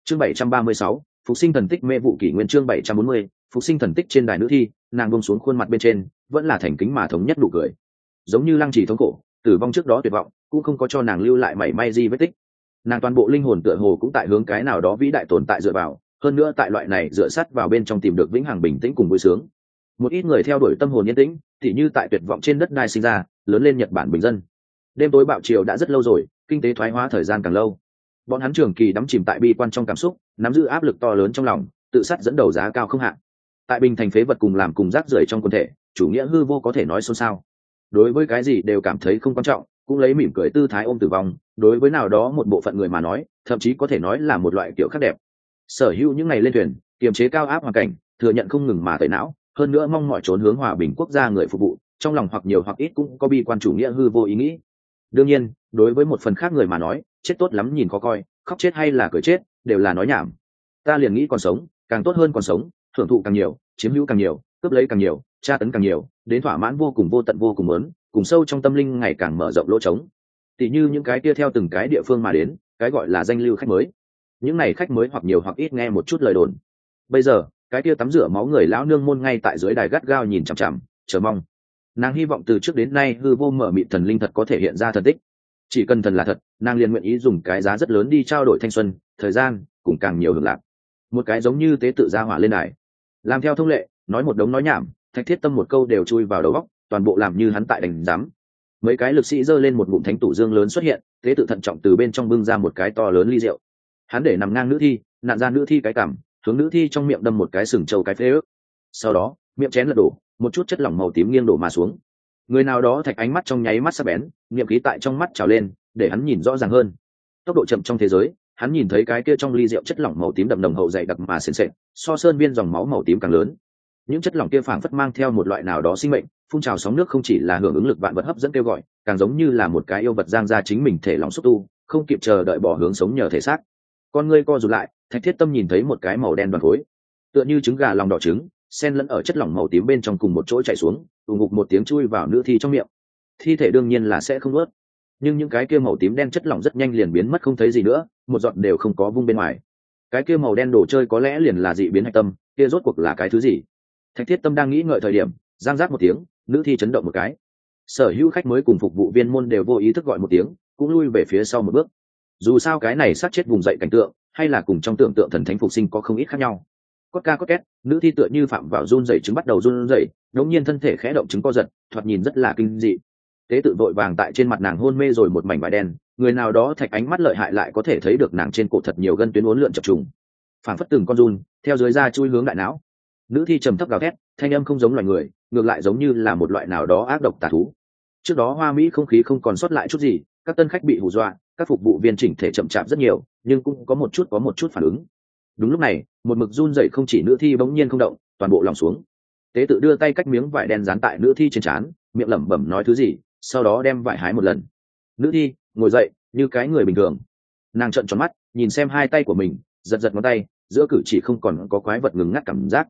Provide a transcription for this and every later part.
Chương 736, phục sinh thần tích mê vụ kỷ nguyên. Chương 740, phục sinh thần tích. Trên đài nữ thi, nàng buông xuống khuôn mặt bên trên vẫn là thành kính mà thống nhất nụ cười, giống như Lăng Trì thống cổ tử vong trước đó tuyệt vọng cũng không có cho nàng lưu lại mảy may gì vết tích. Nàng toàn bộ linh hồn tựa hồ cũng tại hướng cái nào đó vĩ đại tồn tại dựa vào, hơn nữa tại loại này dựa sát vào bên trong tìm được vĩnh hằng bình tĩnh cùng vui sướng. Một ít người theo đuổi tâm hồn yên tĩnh, thì như tại tuyệt vọng trên đất đai sinh ra, lớn lên Nhật Bản bình dân. Đêm tối bạo chiều đã rất lâu rồi, kinh tế thoái hóa thời gian càng lâu. Bọn hắn trường kỳ đắm chìm tại bi quan trong cảm xúc, nắm giữ áp lực to lớn trong lòng, tự sát dẫn đầu giá cao không hạn. Tại bình thành phế vật cùng làm cùng rác rưởi trong quần thể, chủ nghĩa hư vô có thể nói xôn xao. Đối với cái gì đều cảm thấy không quan trọng, cũng lấy mỉm cười tư thái ôm tử vong, đối với nào đó một bộ phận người mà nói, thậm chí có thể nói là một loại kiểu khác đẹp. Sở hữu những ngày lên thuyền, kiềm chế cao áp hoàn cảnh, thừa nhận không ngừng mà tẩy não, hơn nữa mong mọi trốn hướng hòa bình quốc gia người phục vụ, trong lòng hoặc nhiều hoặc ít cũng có bi quan chủ nghĩa hư vô ý nghĩ. Đương nhiên, đối với một phần khác người mà nói, chết tốt lắm nhìn khó coi, khóc chết hay là cười chết đều là nói nhảm. Ta liền nghĩ còn sống càng tốt hơn còn sống, hưởng thụ càng nhiều, chiếm hữu càng nhiều, cướp lấy càng nhiều, tra tấn càng nhiều, đến thỏa mãn vô cùng vô tận vô cùng lớn, cùng sâu trong tâm linh ngày càng mở rộng lỗ trống. Tỷ như những cái kia theo từng cái địa phương mà đến, cái gọi là danh lưu khách mới. Những này khách mới hoặc nhiều hoặc ít nghe một chút lời đồn. Bây giờ, cái kia tắm rửa máu người lão nương môn ngay tại dưới đài gắt gao nhìn chằm chằm, chờ mong. Nàng hy vọng từ trước đến nay hư vô mở mịt thần linh thật có thể hiện ra thần tích. Chỉ cần thần là thật, nàng liền nguyện ý dùng cái giá rất lớn đi trao đổi thanh xuân, thời gian, cùng càng nhiều hưởng lạc. Một cái giống như tế tự gia hỏa lên đài, làm theo thông lệ, nói một đống nói nhảm, Thạch Thiết Tâm một câu đều chui vào đầu óc, toàn bộ làm như hắn tại đành giám. Mấy cái lực sĩ giơ lên một ngụm thánh tủ dương lớn xuất hiện, tế tự thận trọng từ bên trong bưng ra một cái to lớn ly rượu. Hắn để nằm ngang nữ thi, nạn ra nữ thi cái cằm, hướng nữ thi trong miệng đâm một cái sừng trâu cái phế ức. Sau đó, miệng chén lật đổ, một chút chất lỏng màu tím nghiêng đổ mà xuống. Người nào đó Thạch ánh mắt trong nháy mắt sắc bén, niệm khí tại trong mắt trào lên, để hắn nhìn rõ ràng hơn. Tốc độ chậm trong thế giới, hắn nhìn thấy cái kia trong ly rượu chất lỏng màu tím đậm nồng hậu dày đặc mà sền sệt, so sơn viên dòng máu màu tím càng lớn. Những chất lỏng kia phảng phất mang theo một loại nào đó sinh mệnh, phun trào sóng nước không chỉ là hưởng ứng lực vạn vật hấp dẫn kêu gọi, càng giống như là một cái yêu vật giang ra chính mình thể lòng xúc tu, không kịp chờ đợi bỏ hướng sống nhờ thể xác. Con ngươi co rụt lại, Thạch Thiết Tâm nhìn thấy một cái màu đen đoàn khối, tựa như trứng gà lòng đỏ trứng, xen lẫn ở chất lỏng màu tím bên trong cùng một chỗ chảy xuống, ù ngục một tiếng chui vào nữ thi trong miệng. Thi thể đương nhiên là sẽ không nuốt, nhưng những cái kia màu tím đen chất lỏng rất nhanh liền biến mất không thấy gì nữa, một giọt đều không có vung bên ngoài. Cái kia màu đen đồ chơi có lẽ liền là dị biến hạch tâm, kia rốt cuộc là cái thứ gì? Thạch Thiết Tâm đang nghĩ ngợi thời điểm, giang giác một tiếng, nữ thi chấn động một cái. Sở hữu khách mới cùng phục vụ viên môn đều vô ý thức gọi một tiếng, cũng lui về phía sau một bước. Dù sao cái này sát chết vùng dậy cảnh tượng, hay là cùng trong tưởng tượng thần thánh phục sinh có không ít khác nhau. Cốt ca cốt két, nữ thi tựa như phạm vào run rẩy trứng bắt đầu run rẩy, đống nhiên thân thể khẽ động trứng co giật, thoạt nhìn rất là kinh dị. Tế tự vội vàng tại trên mặt nàng hôn mê rồi một mảnh vải đen, người nào đó Thạch ánh mắt lợi hại lại có thể thấy được nàng trên cổ thật nhiều gân tuyến uốn lượn chập trùng, phảng phất từng con run theo dưới da chui hướng đại não. Nữ thi trầm thấp gào thét, thanh âm không giống loài người, ngược lại giống như là một loại nào đó ác độc tà thú. Trước đó hoa mỹ không khí không còn sót lại chút gì, các tân khách bị hù dọa, các phục vụ viên chỉnh thể chậm chạp rất nhiều, nhưng cũng có một chút phản ứng. Đúng lúc này, một mực run rẩy không chỉ nữ thi bỗng nhiên không động, toàn bộ lòng xuống. Tế tự đưa tay cách miếng vải đen dán tại nữ thi trên trán, miệng lẩm bẩm nói thứ gì, sau đó đem vải hái một lần. Nữ thi ngồi dậy như cái người bình thường, nàng trợn tròn mắt nhìn xem hai tay của mình, giật giật ngón tay, giữa cử chỉ không còn có quái vật ngừng ngắt cảm giác.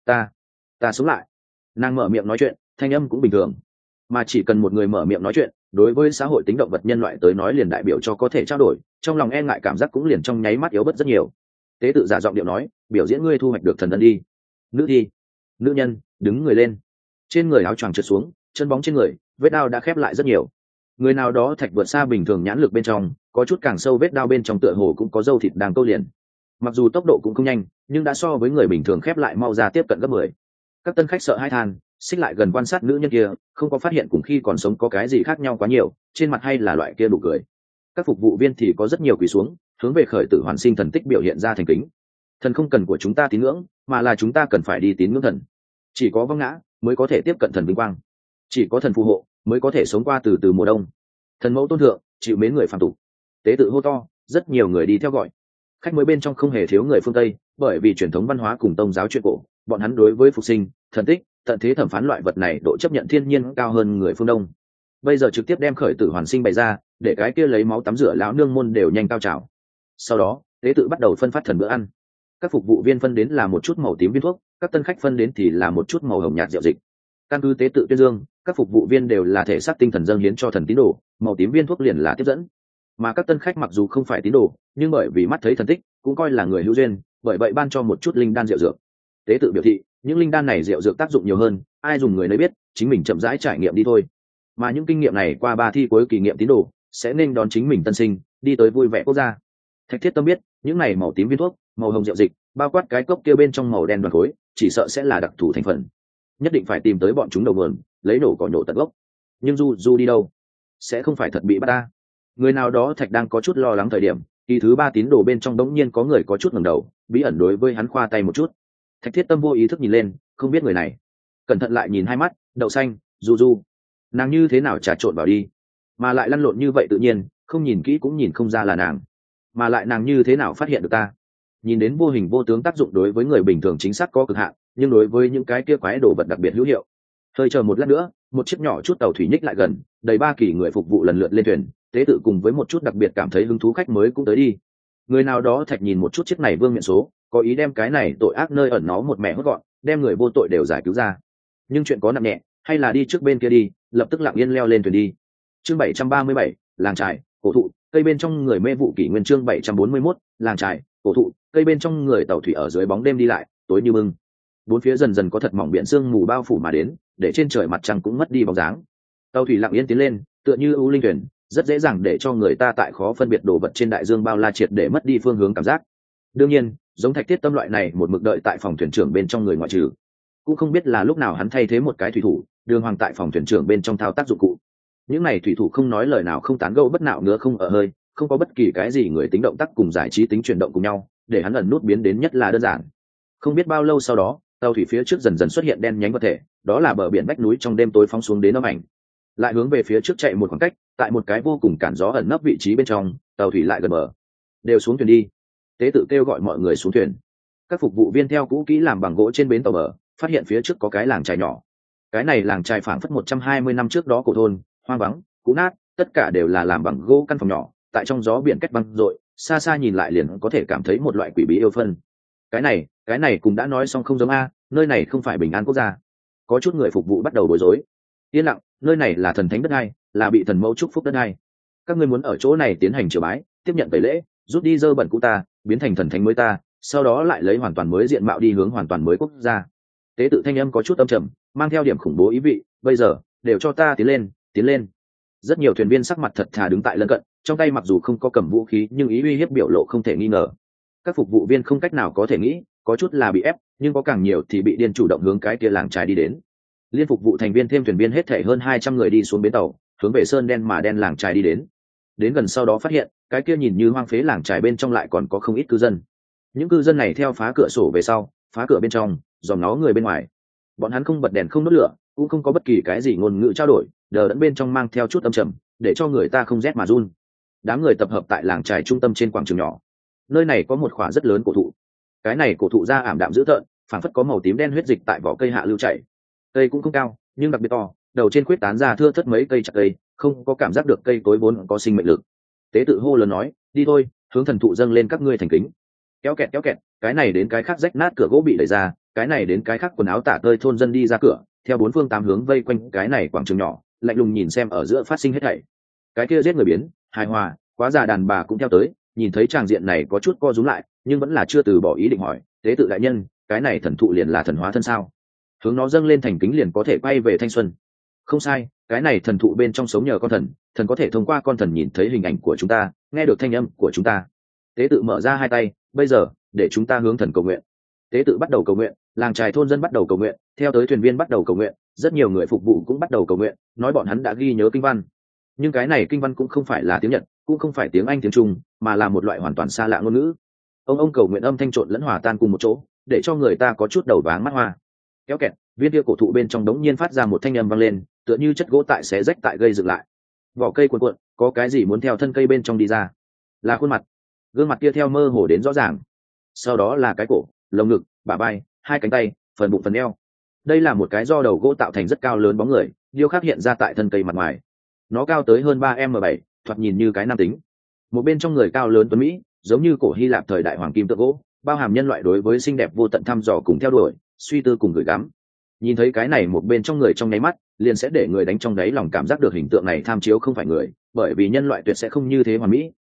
Ta sống lại. Nàng mở miệng nói chuyện, thanh âm cũng bình thường, mà chỉ cần một người mở miệng nói chuyện, đối với xã hội tính động vật nhân loại tới nói liền đại biểu cho có thể trao đổi, trong lòng e ngại cảm giác cũng liền trong nháy mắt yếu bớt rất nhiều. Tế tự giả giọng điệu nói, biểu diễn ngươi thu hoạch được thần ân đi. Nữ thi, nữ nhân đứng người lên, trên người áo choàng trượt xuống, chân bóng trên người, vết đao đã khép lại rất nhiều. Người nào đó Thạch vượt xa bình thường nhãn lực bên trong, có chút càng sâu vết đao bên trong tựa hồ cũng có dâu thịt đang câu liền. Mặc dù tốc độ cũng không nhanh, nhưng đã so với người bình thường khép lại mau ra tiếp cận gấp 10. Các tân khách sợ hãi than, xích lại gần quan sát nữ nhân kia, không có phát hiện cùng khi còn sống có cái gì khác nhau quá nhiều, trên mặt hay là loại kia đủ cười. Các phục vụ viên thì có rất nhiều quỳ xuống, hướng về khởi tử hoàn sinh thần tích biểu hiện ra thành kính. Thần không cần của chúng ta tín ngưỡng, mà là chúng ta cần phải đi tín ngưỡng thần. Chỉ có vấp ngã mới có thể tiếp cận thần vinh quang, chỉ có thần phù hộ mới có thể sống qua từ từ mùa đông. Thần mẫu tôn thượng, chịu mến người phàm tục. Tế tự hô to, rất nhiều người đi theo gọi. Khách mới bên trong không hề thiếu người phương Tây, bởi vì truyền thống văn hóa cùng tôn giáo chuyện cổ, bọn hắn đối với phục sinh, thần tích, tận thế thẩm phán loại vật này độ chấp nhận thiên nhiên cao hơn người phương Đông. Bây giờ trực tiếp đem khởi tử hoàn sinh bày ra, để cái kia lấy máu tắm rửa lão nương môn đều nhanh cao trào. Sau đó, tế tự bắt đầu phân phát thần bữa ăn. Các phục vụ viên phân đến là một chút màu tím viên thuốc, các tân khách phân đến thì là một chút màu hồng nhạt rượu dịch. Căn cứ tế tự tuyên dương, các phục vụ viên đều là thể xác tinh thần dâng hiến cho thần tín đồ, màu tím viên thuốc liền là tiếp dẫn. Mà các tân khách mặc dù không phải tín đồ, nhưng bởi vì mắt thấy thần tích, cũng coi là người hữu duyên, bởi vậy ban cho một chút linh đan rượu dược. Tế tự biểu thị những linh đan này rượu dược tác dụng nhiều hơn, ai dùng người nấy biết, chính mình chậm rãi trải nghiệm đi thôi. Mà những kinh nghiệm này qua 3 thi cuối kỳ nghiệm tín đồ sẽ nên đón chính mình tân sinh đi tới vui vẻ quốc gia. Thạch Thiết Tâm biết những này màu tím viên thuốc, màu hồng rượu dịch, bao quát cái cốc kia bên trong màu đen đoàn khối, chỉ sợ sẽ là đặc thù thành phần. Nhất định phải tìm tới bọn chúng đầu nguồn, lấy nổ cỏ nhổ tận gốc. Nhưng du đi đâu? Sẽ không phải thật bị bắt ta? Người nào đó Thạch đang có chút lo lắng thời điểm, kỳ thứ 3 tín đồ bên trong đống nhiên có người có chút ngẩng đầu, bí ẩn đối với hắn khoa tay một chút. Thạch Thiết Tâm vô ý thức nhìn lên, không biết người này. Cẩn thận lại nhìn hai mắt, đậu xanh, du, nàng như thế nào trà trộn vào đi, mà lại lăn lộn như vậy tự nhiên, không nhìn kỹ cũng nhìn không ra là nàng, mà lại nàng như thế nào phát hiện được ta? Nhìn đến vô hình vô tướng tác dụng đối với người bình thường chính xác có cực hạn, nhưng đối với những cái kia quái đồ vật đặc biệt hữu hiệu. Hơi chờ một lát nữa, một chiếc nhỏ chút tàu thủy nhích lại gần, đầy 3 kỳ người phục vụ lần lượt lên thuyền, tế tự cùng với một chút đặc biệt cảm thấy hứng thú khách mới cũng tới đi. Người nào đó Thạch nhìn một chút chiếc này vương miện số, có ý đem cái này tội ác nơi ẩn nó một mẹ hốt gọn, đem người vô tội đều giải cứu ra. Nhưng chuyện có nặng nhẹ, hay là đi trước bên kia đi, lập tức lặng yên leo lên thuyền đi. Chương 737, làng trại, cổ thụ, cây bên trong người mê vụ kỷ nguyên. Chương 741, làng trại, cổ thụ, cây bên trong người tàu thủy ở dưới bóng đêm đi lại, tối như mưng. Bốn phía dần dần có thật mỏng biển sương mù bao phủ mà đến, để trên trời mặt trăng cũng mất đi bóng dáng. Tàu thủy lặng yên tiến lên, tựa như ưu linh thuyền, rất dễ dàng để cho người ta tại khó phân biệt đồ vật trên đại dương bao la triệt để mất đi phương hướng cảm giác. Đương nhiên, giống Thạch Thiết Tâm loại này một mực đợi tại phòng thuyền trưởng bên trong người ngoại trừ, cũng không biết là lúc nào hắn thay thế một cái thủy thủ đường hoàng tại phòng thuyền trưởng bên trong thao tác dụng cụ. Những này thủy thủ không nói lời nào, không tán gẫu bất nạo ngứa không ở hơi, không có bất kỳ cái gì người tính động tác cùng giải trí tính chuyển động cùng nhau, để hắn ẩn nút biến đến nhất là đơn giản. Không biết bao lâu sau đó, tàu thủy phía trước dần dần xuất hiện đen nhánh vật thể, đó là bờ biển vách núi trong đêm tối phóng xuống đến âm ảnh. Lại hướng về phía trước chạy một khoảng cách, tại một cái vô cùng cản gió ẩn nấp vị trí bên trong, tàu thủy lại gần bờ. Đều xuống thuyền đi. Tế tự kêu gọi mọi người xuống thuyền. Các phục vụ viên theo cũ kỹ làm bằng gỗ trên bến tàu bờ, phát hiện phía trước có cái làng trài nhỏ. Cái này làng trài phảng phất 120 năm trước đó cổ thôn, hoang vắng, cũ nát, tất cả đều là làm bằng gỗ căn phòng nhỏ, tại trong gió biển cách băng rội, xa xa nhìn lại liền có thể cảm thấy một loại quỷ bí yêu phân. Cái này cũng đã nói xong không giống a, nơi này không phải bình an quốc gia. Có chút người phục vụ bắt đầu bối rối. Yên lặng, nơi này là thần thánh đất ai, là bị thần mẫu chúc phúc đất ai. Các ngươi muốn ở chỗ này tiến hành triều bái, tiếp nhận tẩy lễ, rút đi dơ bẩn cũ ta, biến thành thần thánh mới ta, sau đó lại lấy hoàn toàn mới diện mạo đi hướng hoàn toàn mới quốc gia. Tế tự thanh âm có chút âm trầm, mang theo điểm khủng bố ý vị. Bây giờ đều cho ta tiến lên, tiến lên. Rất nhiều thuyền viên sắc mặt thật thà đứng tại lân cận, trong tay mặc dù không có cầm vũ khí nhưng ý uy hiếp biểu lộ không thể nghi ngờ. Các phục vụ viên không cách nào có thể nghĩ, có chút là bị ép, nhưng có càng nhiều thì bị điên chủ động hướng cái kia làng trài đi đến. Liên phục vụ thành viên thêm thuyền viên hết thảy hơn 200 người đi xuống bến tàu, hướng về sơn đen mà đen làng trài đi đến. Đến gần sau đó phát hiện, cái kia nhìn như hoang phế làng trài bên trong lại còn có không ít cư dân. Những cư dân này theo phá cửa sổ về sau, phá cửa bên trong, dòm nó người bên ngoài. Bọn hắn không bật đèn không đốt lửa, cũng không có bất kỳ cái gì ngôn ngữ trao đổi, đờ đẫn bên trong mang theo chút âm trầm, để cho người ta không rét mà run. Đám người tập hợp tại làng trài trung tâm trên quảng trường nhỏ. Nơi này có một khỏa rất lớn cổ thụ. Cái này cổ thụ ra ảm đạm dữ tợn, phảng phất có màu tím đen huyết dịch tại vỏ cây hạ lưu chảy. Cây cũng không cao, nhưng đặc biệt to, đầu trên khuyết tán ra thưa thớt mấy cây chặt cây, không có cảm giác được cây tối vốn có sinh mệnh lực. Tế tự hô lớn nói, đi thôi, hướng thần thụ dâng lên các ngươi thành kính. Kéo kẹt, cái này đến cái khác rách nát cửa gỗ bị đẩy ra, cái này đến cái khác quần áo tả tơi thôn dân đi ra cửa, theo 4 phương 8 hướng vây quanh cái này quảng trường nhỏ, lạnh lùng nhìn xem ở giữa phát sinh hết thảy. Cái kia giết người biến, hài hòa, quá già đàn bà cũng theo tới, nhìn thấy tràng diện này có chút co rúm lại, nhưng vẫn là chưa từ bỏ ý định hỏi, tế tự đại nhân, cái này thần thụ liền là thần hóa thân sao? Hướng nó dâng lên thành kính liền có thể quay về thanh xuân. Không sai, cái này thần thụ bên trong sống nhờ con thần, thần có thể thông qua con thần nhìn thấy hình ảnh của chúng ta, nghe được thanh âm của chúng ta. Tế tự mở ra hai tay, bây giờ để chúng ta hướng thần cầu nguyện. Tế tự bắt đầu cầu nguyện, làng trài thôn dân bắt đầu cầu nguyện, theo tới thuyền viên bắt đầu cầu nguyện, rất nhiều người phục vụ cũng bắt đầu cầu nguyện, nói bọn hắn đã ghi nhớ kinh văn. Nhưng cái này kinh văn cũng không phải là tiếng Nhật, cũng không phải tiếng Anh tiếng Trung, mà là một loại hoàn toàn xa lạ ngôn ngữ. Ông cầu nguyện âm thanh trộn lẫn hòa tan cùng một chỗ, để cho người ta có chút đầu váng mắt hoa. Kéo kẹt, viên kia cổ thụ bên trong đống nhiên phát ra một thanh âm vang lên, tựa như chất gỗ tại xé rách tại gây dựng lại. Vỏ cây cuộn cuộn, có cái gì muốn theo thân cây bên trong đi ra? Là khuôn mặt, gương mặt kia theo mơ hồ đến rõ ràng. Sau đó là cái cổ, lồng ngực, bả vai, hai cánh tay, phần bụng phần eo. Đây là một cái do đầu gỗ tạo thành rất cao lớn bóng người, điêu khắc hiện ra tại thân cây mặt ngoài. Nó cao tới hơn 3m7, thoạt nhìn như cái nam tính. Một bên trong người cao lớn tuấn mỹ, giống như cổ Hy Lạp thời đại hoàng kim tượng gỗ, bao hàm nhân loại đối với xinh đẹp vô tận thăm dò cùng theo đuổi, suy tư cùng gửi gắm. Nhìn thấy cái này một bên trong người trong nháy mắt, liền sẽ để người đánh trong đáy lòng cảm giác được hình tượng này tham chiếu không phải người, bởi vì nhân loại tuyệt sẽ không như thế hoàn mỹ,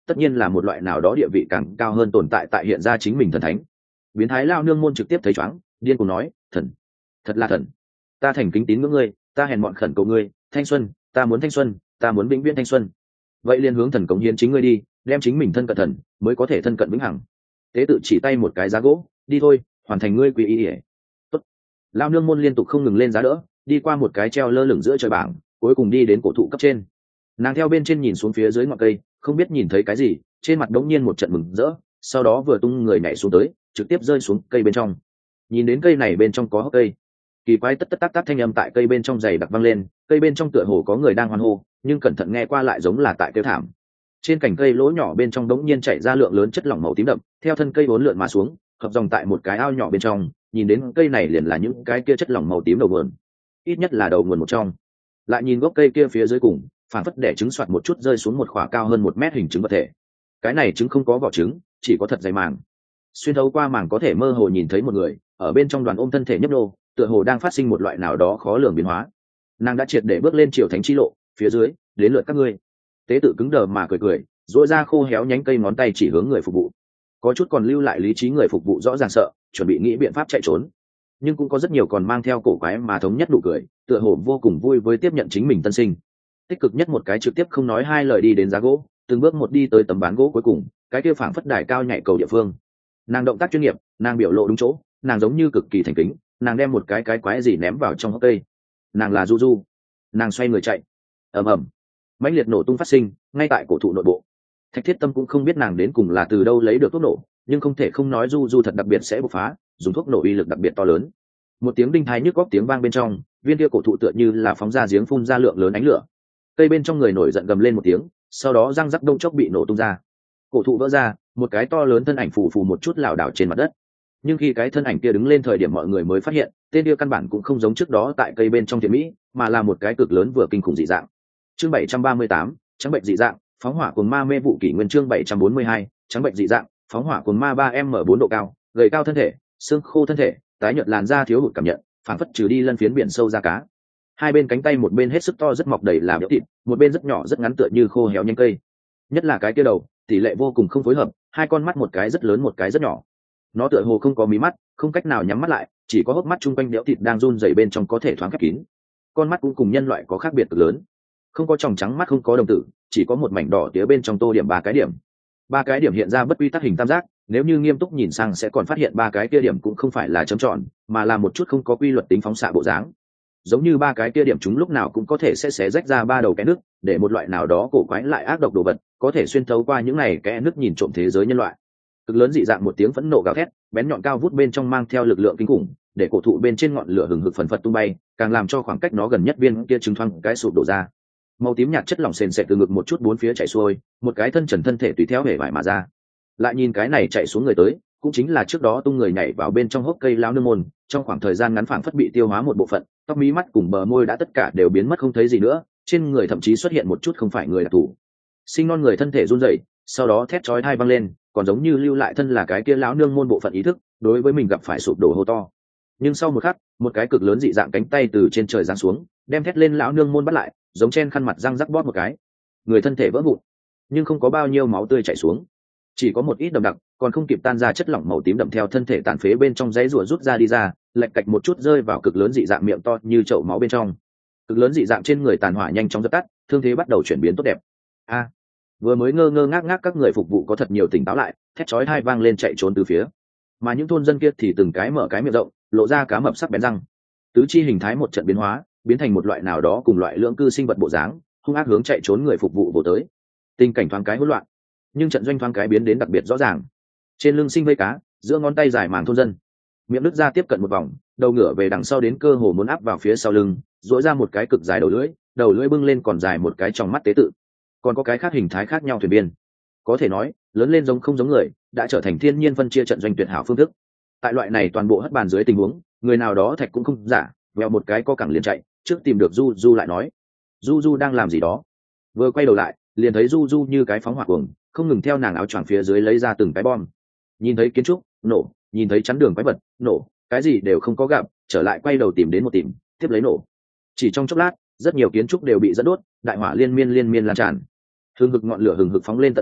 tất nhiên là một loại nào đó địa vị càng cao hơn tồn tại tại hiện ra chính mình thần thánh. Biến thái lao nương môn trực tiếp thấy chóng, điên cuồng nói, thần, thật là thần, ta thành kính tín ngưỡng ngươi, ta hèn mọn khẩn cầu ngươi, thanh xuân, ta muốn thanh xuân, ta muốn vĩnh viễn thanh xuân. Vậy liền hướng thần cống hiến chính ngươi đi, đem chính mình thân cận thần mới có thể thân cận vĩnh hằng. Tế tự chỉ tay một cái giá gỗ, đi thôi, hoàn thành ngươi quy y ỉa. Tốt. Lao nương môn liên tục không ngừng lên giá đỡ, đi qua một cái treo lơ lửng giữa trời bảng, cuối cùng đi đến cổ thụ cấp trên. Nàng theo bên trên nhìn xuống phía dưới ngọn cây, không biết nhìn thấy cái gì, trên mặt đống nhiên một trận mừng rỡ, sau đó vừa tung người nhảy xuống tới, trực tiếp rơi xuống cây bên trong. Nhìn đến cây này bên trong có hốc cây, kỳ quái tất tất tác tác thanh âm tại cây bên trong dày đặc vang lên, cây bên trong tựa hồ có người đang hoan hô, nhưng cẩn thận nghe qua lại giống là tại kêu thảm. Trên cành cây lỗ nhỏ bên trong đống nhiên chảy ra lượng lớn chất lỏng màu tím đậm, theo thân cây uốn lượn mà xuống, hợp dòng tại một cái ao nhỏ bên trong. Nhìn đến cây này liền là những cái kia chất lỏng màu tím đầu nguồn, ít nhất là đầu nguồn một trong. Lại nhìn gốc cây kia phía dưới cùng, phản phất đẻ trứng soạt một chút rơi xuống một khỏa cao hơn 1 mét hình trứng vật thể. Cái này trứng không có vỏ trứng, chỉ có thật dày màng. Xuyên thấu qua màng có thể mơ hồ nhìn thấy một người ở bên trong đoàn ôm thân thể nhấp nô, tựa hồ đang phát sinh một loại nào đó khó lường biến hóa. Nàng đã triệt để bước lên triều thánh chi lộ, phía dưới đến lượt các ngươi. Tế tự cứng đờ mà cười cười, duỗi ra khô héo nhánh cây ngón tay chỉ hướng người phục vụ. Có chút còn lưu lại lý trí người phục vụ rõ ràng sợ, chuẩn bị nghĩ biện pháp chạy trốn, nhưng cũng có rất nhiều còn mang theo cổ quái mà thống nhất nụ cười, tựa hồ vô cùng vui với tiếp nhận chính mình tân sinh. Tích cực nhất một cái trực tiếp không nói hai lời đi đến giá gỗ, từng bước một đi tới tấm bán gỗ cuối cùng, cái kia phảng phất đài cao nhảy cầu địa phương. Nàng động tác chuyên nghiệp, nàng biểu lộ đúng chỗ, nàng giống như cực kỳ thành kính, nàng đem một cái quái gì ném vào trong hốc cây. Nàng là Du Du. Nàng xoay người chạy. Ầm ầm, mãnh liệt nổ tung phát sinh ngay tại cổ thụ nội bộ. Thạch Thiết Tâm cũng không biết nàng đến cùng là từ đâu lấy được thuốc nổ, nhưng không thể không nói Du Du thật đặc biệt sẽ bộc phá, dùng thuốc nổ uy lực đặc biệt to lớn. Một tiếng đinh thái nhức góc tiếng vang bên trong, viên kia cổ thụ tựa như là phóng ra giếng phun ra lượng lớn ánh lửa. Cây bên trong người nổi giận gầm lên một tiếng, sau đó răng rắc đông chốc bị nổ tung ra. Cổ thụ vỡ ra, một cái to lớn thân ảnh phù phù một chút lảo đảo trên mặt đất. Nhưng khi cái thân ảnh kia đứng lên thời điểm mọi người mới phát hiện, tên kia căn bản cũng không giống trước đó tại cây bên trong thiện mỹ, mà là một cái cực lớn vừa kinh khủng dị dạng. Chương 738, trắng bệnh dị dạng, phóng hỏa cuồng ma mê vụ kỷ nguyên. Chương 742, trắng bệnh dị dạng, phóng hỏa cuồng ma 3m4 độ cao, gầy cao thân thể, xương khô thân thể, tái nhợt làn da thiếu hụt cảm nhận, phảng phất trừ đi lân phiến biển sâu da cá. Hai bên cánh tay một bên hết sức to rất mọc đầy là béo thịt, một bên rất nhỏ rất ngắn tựa như khô héo nhánh cây. Nhất là cái kia đầu, tỷ lệ vô cùng không phối hợp, hai con mắt một cái rất lớn một cái rất nhỏ. Nó tựa hồ không có mí mắt, không cách nào nhắm mắt lại, chỉ có hốc mắt trung quanh béo thịt đang run rẩy bên trong có thể thoáng khép kín. Con mắt cũng cùng nhân loại có khác biệt cực lớn, không có tròng trắng mắt, không có đồng tử, chỉ có một mảnh đỏ tía bên trong tô điểm 3 cái điểm. 3 cái điểm hiện ra bất quy tắc hình tam giác, nếu như nghiêm túc nhìn sang sẽ còn phát hiện 3 cái điểm cũng không phải là chấm tròn, mà là một chút không có quy luật tính phóng xạ bộ dáng. Giống như 3 cái điểm chúng lúc nào cũng có thể sẽ xé rách ra 3 đầu kẽ nước, để một loại nào đó cổ quái lại ác độc đồ vật có thể xuyên thấu qua những này kẽ nước nhìn trộm thế giới nhân loại. Cực lớn dị dạng một tiếng phẫn nộ gào thét, bén nhọn cao vút bên trong mang theo lực lượng kinh khủng, để cổ thụ bên trên ngọn lửa hừng hực phần phật tung bay, càng làm cho khoảng cách nó gần nhất viên kia trứng thoang cái sụp đổ ra. Màu tím nhạt chất lỏng sền sệt từ ngực một chút bốn phía chảy xuôi, một cái thân trần thân thể tùy theo hể vải mà ra. Lại nhìn cái này chạy xuống người tới, cũng chính là trước đó tung người nhảy vào bên trong hốc cây lao nương môn, trong khoảng thời gian ngắn phảng phất bị tiêu hóa một bộ phận, tóc mí mắt cùng bờ môi đã tất cả đều biến mất không thấy gì nữa, trên người thậm chí xuất hiện một chút không phải người đặc thù. Sinh non người thân thể run rẩy, sau đó thét chói tai vang lên, còn giống như lưu lại thân là cái kia lão nương môn bộ phận ý thức, đối với mình gặp phải sụp đổ hô to. Nhưng sau một khắc, một cái cực lớn dị dạng cánh tay từ trên trời giáng xuống, đem thét lên lão nương môn bắt lại, giống chen khăn mặt răng rắc bóp một cái. Người thân thể vỡ vụn, nhưng không có bao nhiêu máu tươi chảy xuống, chỉ có một ít đậm đặc, còn không kịp tan ra chất lỏng màu tím đậm theo thân thể tàn phế bên trong giấy rùa rút ra đi ra, lệch cạch một chút rơi vào cực lớn dị dạng miệng to như chậu máu bên trong. Cực lớn dị dạng trên người tàn hỏa nhanh chóng dập tắt, thương thế bắt đầu chuyển biến tốt đẹp. A, vừa mới ngơ ngơ ngác ngác các người phục vụ có thật nhiều tỉnh táo lại, thét chói tai vang lên chạy trốn từ phía. Mà những thôn dân kia thì từng cái mở cái miệng rộng, lộ ra cá mập sắc bén răng, tứ chi hình thái một trận biến hóa, biến thành một loại nào đó cùng loại lưỡng cư sinh vật bộ dáng, hung ác hướng chạy trốn người phục vụ vồ tới. Tình cảnh thoáng cái hỗn loạn, nhưng trận doanh thoáng cái biến đến đặc biệt rõ ràng. Trên lưng sinh vây cá, giữa ngón tay dài màng thôn dân, miệng đứt ra tiếp cận một vòng, đầu ngửa về đằng sau đến cơ hồ muốn áp vào phía sau lưng, duỗi ra một cái cực dài đầu lưỡi bưng lên còn dài một cái trong mắt tế tự. Còn có cái khác hình thái khác nhau thuyền biên, có thể nói lớn lên giống không giống người, đã trở thành thiên nhiên phân chia trận doanh tuyệt hảo phương thức. Tại loại này toàn bộ hất bàn dưới tình huống, người nào đó thạch cũng không giả, vèo một cái co cẳng liền chạy, trước tìm được Du Du lại nói, Du Du đang làm gì đó. Vừa quay đầu lại, liền thấy Du Du như cái phóng hỏa cuồng, không ngừng theo nàng áo choàng phía dưới lấy ra từng cái bom. Nhìn thấy kiến trúc, nổ, nhìn thấy chắn đường quái vật, nổ, cái gì đều không có gặp, trở lại quay đầu tìm đến một tìm, tiếp lấy nổ. Chỉ trong chốc lát, rất nhiều kiến trúc đều bị dẫn đốt, đại hỏa liên miên lan tràn. Hừng hực ngọn lửa hừng hực phóng lên tận trời,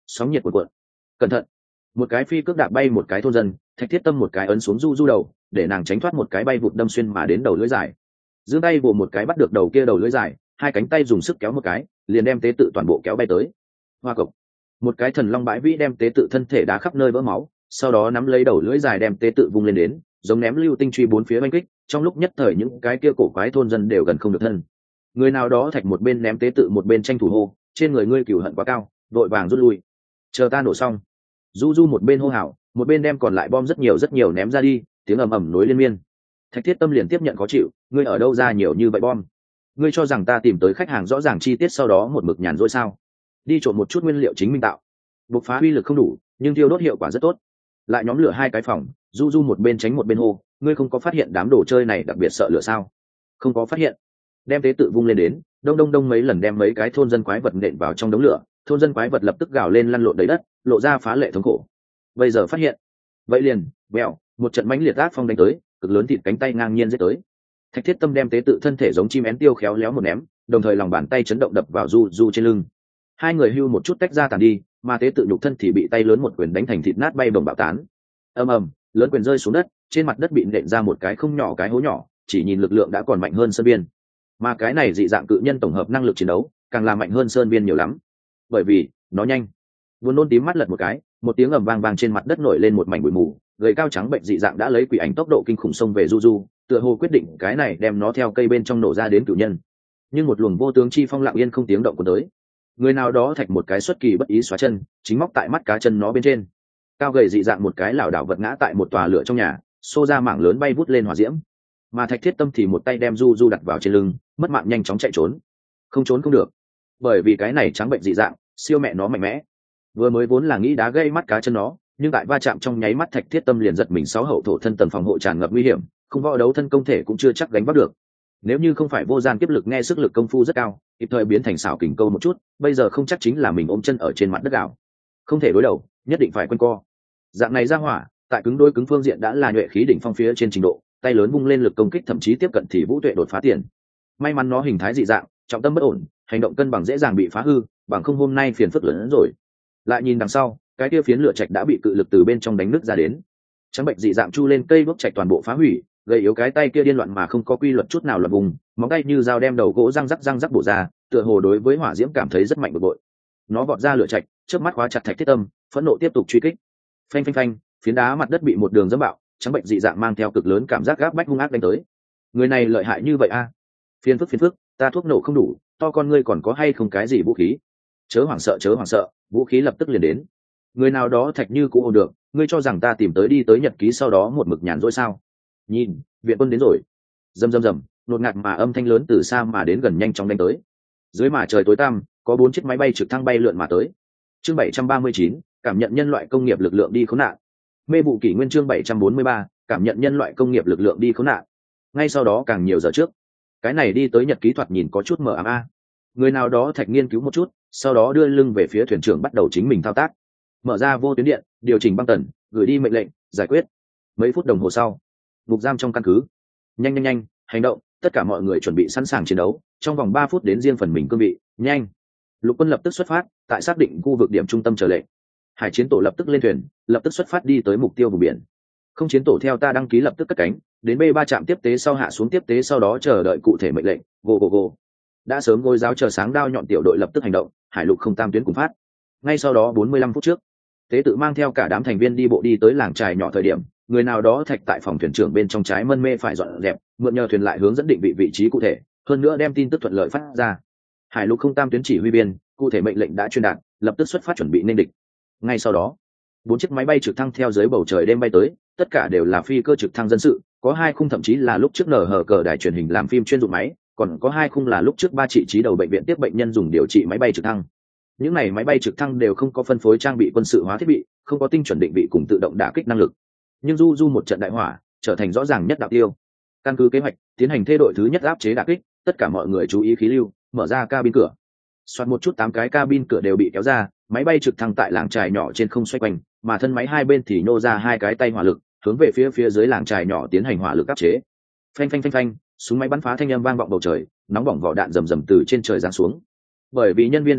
sóng nhiệt cuộn cuộn. Cẩn thận. Một cái phi cước đạp bay một cái thôn dân, Thạch Thiết Tâm một cái ấn xuống du du đầu, để nàng tránh thoát một cái bay vụt đâm xuyên mà đến đầu lưỡi dài. Giương tay vồ một cái bắt được đầu kia đầu lưỡi dài, hai cánh tay dùng sức kéo một cái, liền đem tế tự toàn bộ kéo bay tới. Hoa cộc. Một cái thần long bãi vĩ đem tế tự thân thể đá khắp nơi vỡ máu, sau đó nắm lấy đầu lưỡi dài đem tế tự vung lên đến, giống ném lưu tinh truy bốn phía oanh kích, trong lúc nhất thời những cái kia cổ quái thôn dân đều gần không được thân. Người nào đó Thạch một bên ném tế tự một bên tranh thủ hô, trên người ngươi cừu hận quá cao, vội vàng rút lui. Chờ ta nổ xong. Du du một bên hô hào, một bên đem còn lại bom rất nhiều ném ra đi, tiếng ầm ầm nối liên miên. Thạch Thiết Tâm liền tiếp nhận khó chịu, ngươi ở đâu ra nhiều như vậy bom? Ngươi cho rằng ta tìm tới khách hàng rõ ràng chi tiết sau đó một mực nhàn rỗi sao? Đi trộn một chút nguyên liệu chính minh tạo. Bộc phá uy lực không đủ, nhưng thiêu đốt hiệu quả rất tốt. Lại nhóm lửa hai cái phòng, du du một bên tránh một bên hô, ngươi không có phát hiện đám đồ chơi này đặc biệt sợ lửa sao? Không có phát hiện. Đem tế tự vung lên đến, đông đông mấy lần đem mấy cái thôn dân quái vật nện vào trong đống lửa, thôn dân quái vật lập tức gào lên lăn lộn đầy đất, lộ ra phá lệ thống khổ. Bây giờ phát hiện, vậy liền bèo một trận mãnh liệt ác phong đánh tới, cực lớn thịt cánh tay ngang nhiên giết tới. Thạch Thiết Tâm đem tế tự thân thể giống chim én tiêu khéo léo một ném, đồng thời lòng bàn tay chấn động đập vào du du trên lưng. Hai người hưu một chút tách ra tàn đi, mà tế tự nhục thân thì bị tay lớn một quyền đánh thành thịt nát bay bồng bạo tán. Ầm ầm, lớn quyền rơi xuống đất, trên mặt đất bị nện ra một cái không nhỏ cái hố nhỏ, chỉ nhìn lực lượng đã còn mạnh hơn Sơn Biên. Mà cái này dị dạng cự nhân tổng hợp năng lực chiến đấu, càng là mạnh hơn Sơn Biên nhiều lắm. Bởi vì, nó nhanh. Buồn nôn tím mắt lật một cái, một tiếng ầm vang vang trên mặt đất nổi lên một mảnh bụi mù, gầy cao trắng bệnh dị dạng đã lấy quỷ ảnh tốc độ kinh khủng xông về du du, tựa hồ quyết định cái này đem nó theo cây bên trong nổ ra đến cửu nhân. Nhưng một luồng vô tướng chi phong lặng yên không tiếng động của tới. Người nào đó Thạch một cái xuất kỳ bất ý xóa chân, chính móc tại mắt cá chân nó bên trên. Cao gầy dị dạng một cái lảo đảo vật ngã tại một tòa lửa trong nhà, xô ra mảng lớn bay vút lên hỏa diễm. Mà Thạch Thiết Tâm thì một tay đem du du đặt vào trên lưng, mất mạng nhanh chóng chạy trốn. Không trốn không được, bởi vì cái này trắng bệnh dị dạng, siêu mẹ nó mạnh mẽ. Vừa mới vốn là nghĩ đá gây mắt cá chân nó, nhưng tại va chạm trong nháy mắt Thạch Thiết Tâm liền giật mình sáu hậu thổ thân tầng phòng hộ tràn ngập nguy hiểm, không võ đấu thân công thể cũng chưa chắc gánh vác được. Nếu như không phải vô gian kiếp lực nghe sức lực công phu rất cao, kịp thời biến thành xảo kình câu một chút, bây giờ không chắc chính là mình ôm chân ở trên mặt đất đảo. Không thể đối đầu, nhất định phải quanh co. Dạng này ra hỏa, tại cứng đôi cứng phương diện đã là nhuệ khí đỉnh phong phía trên trình độ, tay lớn vung lên lực công kích thậm chí tiếp cận thì vũ tuệ đột phá tiền. May mắn nó hình thái dị dạng, trọng tâm bất ổn, hành động cân bằng dễ dàng bị phá hư, bằng không hôm nay phiền phức lớn hơn rồi. Lại nhìn đằng sau, cái kia phiến lửa trạch đã bị cự lực từ bên trong đánh nứt ra đến. Trắng bệnh dị dạng chu lên cây bốc trạch toàn bộ phá hủy, gầy yếu cái tay kia điên loạn mà không có quy luật chút nào loạn vùng, móng tay như dao đem đầu gỗ răng rắc bổ ra, tựa hồ đối với hỏa diễm cảm thấy rất mạnh bực bội. Nó vọt ra lửa trạch, chớp mắt khóa chặt Thạch Thiết Tâm, phẫn nộ tiếp tục truy kích. Phanh phanh phanh, phiến đá mặt đất bị một đường dẫm bạo, trắng bệnh dị dạng mang theo cực lớn cảm giác gáp bách hung ác đánh tới. Người này lợi hại như vậy a? Phiền phức, ta thuốc nổ không đủ, to con ngươi còn có hay không cái gì vũ khí? Chớ hoảng sợ, vũ khí lập tức liền đến. Người nào đó Thạch như cũng ổn được, ngươi cho rằng ta tìm tới đi tới nhật ký sau đó một mực nhàn rỗi sao? Nhìn, viện quân đến rồi. Rầm, nột ngạt mà âm thanh lớn từ xa mà đến gần nhanh chóng đánh tới. Dưới màn trời tối tăm, có 4 chiếc máy bay trực thăng bay lượn mà tới. Chương 739, cảm nhận nhân loại công nghiệp lực lượng đi khốn nạn. Mê vụ kỷ nguyên chương 743, cảm nhận nhân loại công nghiệp lực lượng đi khốn nạn. Ngay sau đó càng nhiều giờ trước, cái này đi tới nhật ký thoạt nhìn có chút mờ ám a. Người nào đó Thạch nghiên cứu một chút, sau đó đưa lưng về phía thuyền trưởng bắt đầu chính mình thao tác. Mở ra vô tuyến điện, điều chỉnh băng tần, gửi đi mệnh lệnh, giải quyết. Mấy phút đồng hồ sau, ngục giam trong căn cứ. Nhanh, hành động, tất cả mọi người chuẩn bị sẵn sàng chiến đấu, trong vòng 3 phút đến riêng phần mình cương vị, nhanh. Lục quân lập tức xuất phát, tại xác định khu vực điểm trung tâm chờ lệnh. Hải chiến tổ lập tức lên thuyền, lập tức xuất phát đi tới mục tiêu vùng biển. Không chiến tổ theo ta đăng ký lập tức cất cánh, đến B3 trạm tiếp tế sau hạ xuống tiếp tế sau đó chờ đợi cụ thể mệnh lệnh. Go. Đã sớm gối giáo chờ sáng đao nhọn tiểu đội lập tức hành động, hải lục không tam tuyến cùng phát. Ngay sau đó 45 phút trước, tế tự mang theo cả đám thành viên đi bộ đi tới làng trài nhỏ thời điểm, người nào đó Thạch tại phòng thuyền trưởng bên trong trái mân mê phải dọn dẹp, mượn nhờ thuyền lại hướng dẫn định vị trí cụ thể, hơn nữa đem tin tức thuận lợi phát ra. Hải lục không tam tuyến chỉ huy biên, cụ thể mệnh lệnh đã truyền đạt, lập tức xuất phát chuẩn bị nên địch. Ngay sau đó, 4 chiếc máy bay trực thăng theo dưới bầu trời đêm bay tới, tất cả đều là phi cơ trực thăng dân sự, có 2 khung thậm chí là lúc trước nở hở cờ đài truyền hình làm phim chuyên dụng máy, còn có 2 khung là lúc trước 3 trị trí đầu bệnh viện tiếp bệnh nhân dùng điều trị máy bay trực thăng. Những này máy bay trực thăng đều không có phân phối trang bị quân sự hóa thiết bị, không có tinh chuẩn định vị cùng tự động đả kích năng lực. Nhưng du một trận đại hỏa, trở thành rõ ràng nhất đạo tiêu. Căn cứ kế hoạch, tiến hành thê đội thứ nhất áp chế đả kích, tất cả mọi người chú ý khí lưu, mở ra cabin cửa. Soạt một chút 8 cái cabin cửa đều bị kéo ra, máy bay trực thăng tại làng trài nhỏ trên không xoay quanh, mà thân máy hai bên thì nô ra 2 cái tay hỏa lực, hướng về phía dưới làng trài nhỏ tiến hành hỏa lực áp chế. Phanh, súng máy bắn phá thanh âm vang vọng bầu trời, nóng bỏng vỏ đạn rầm rầm từ trên trời giáng xuống. Bởi vì nhân viên dày đặc,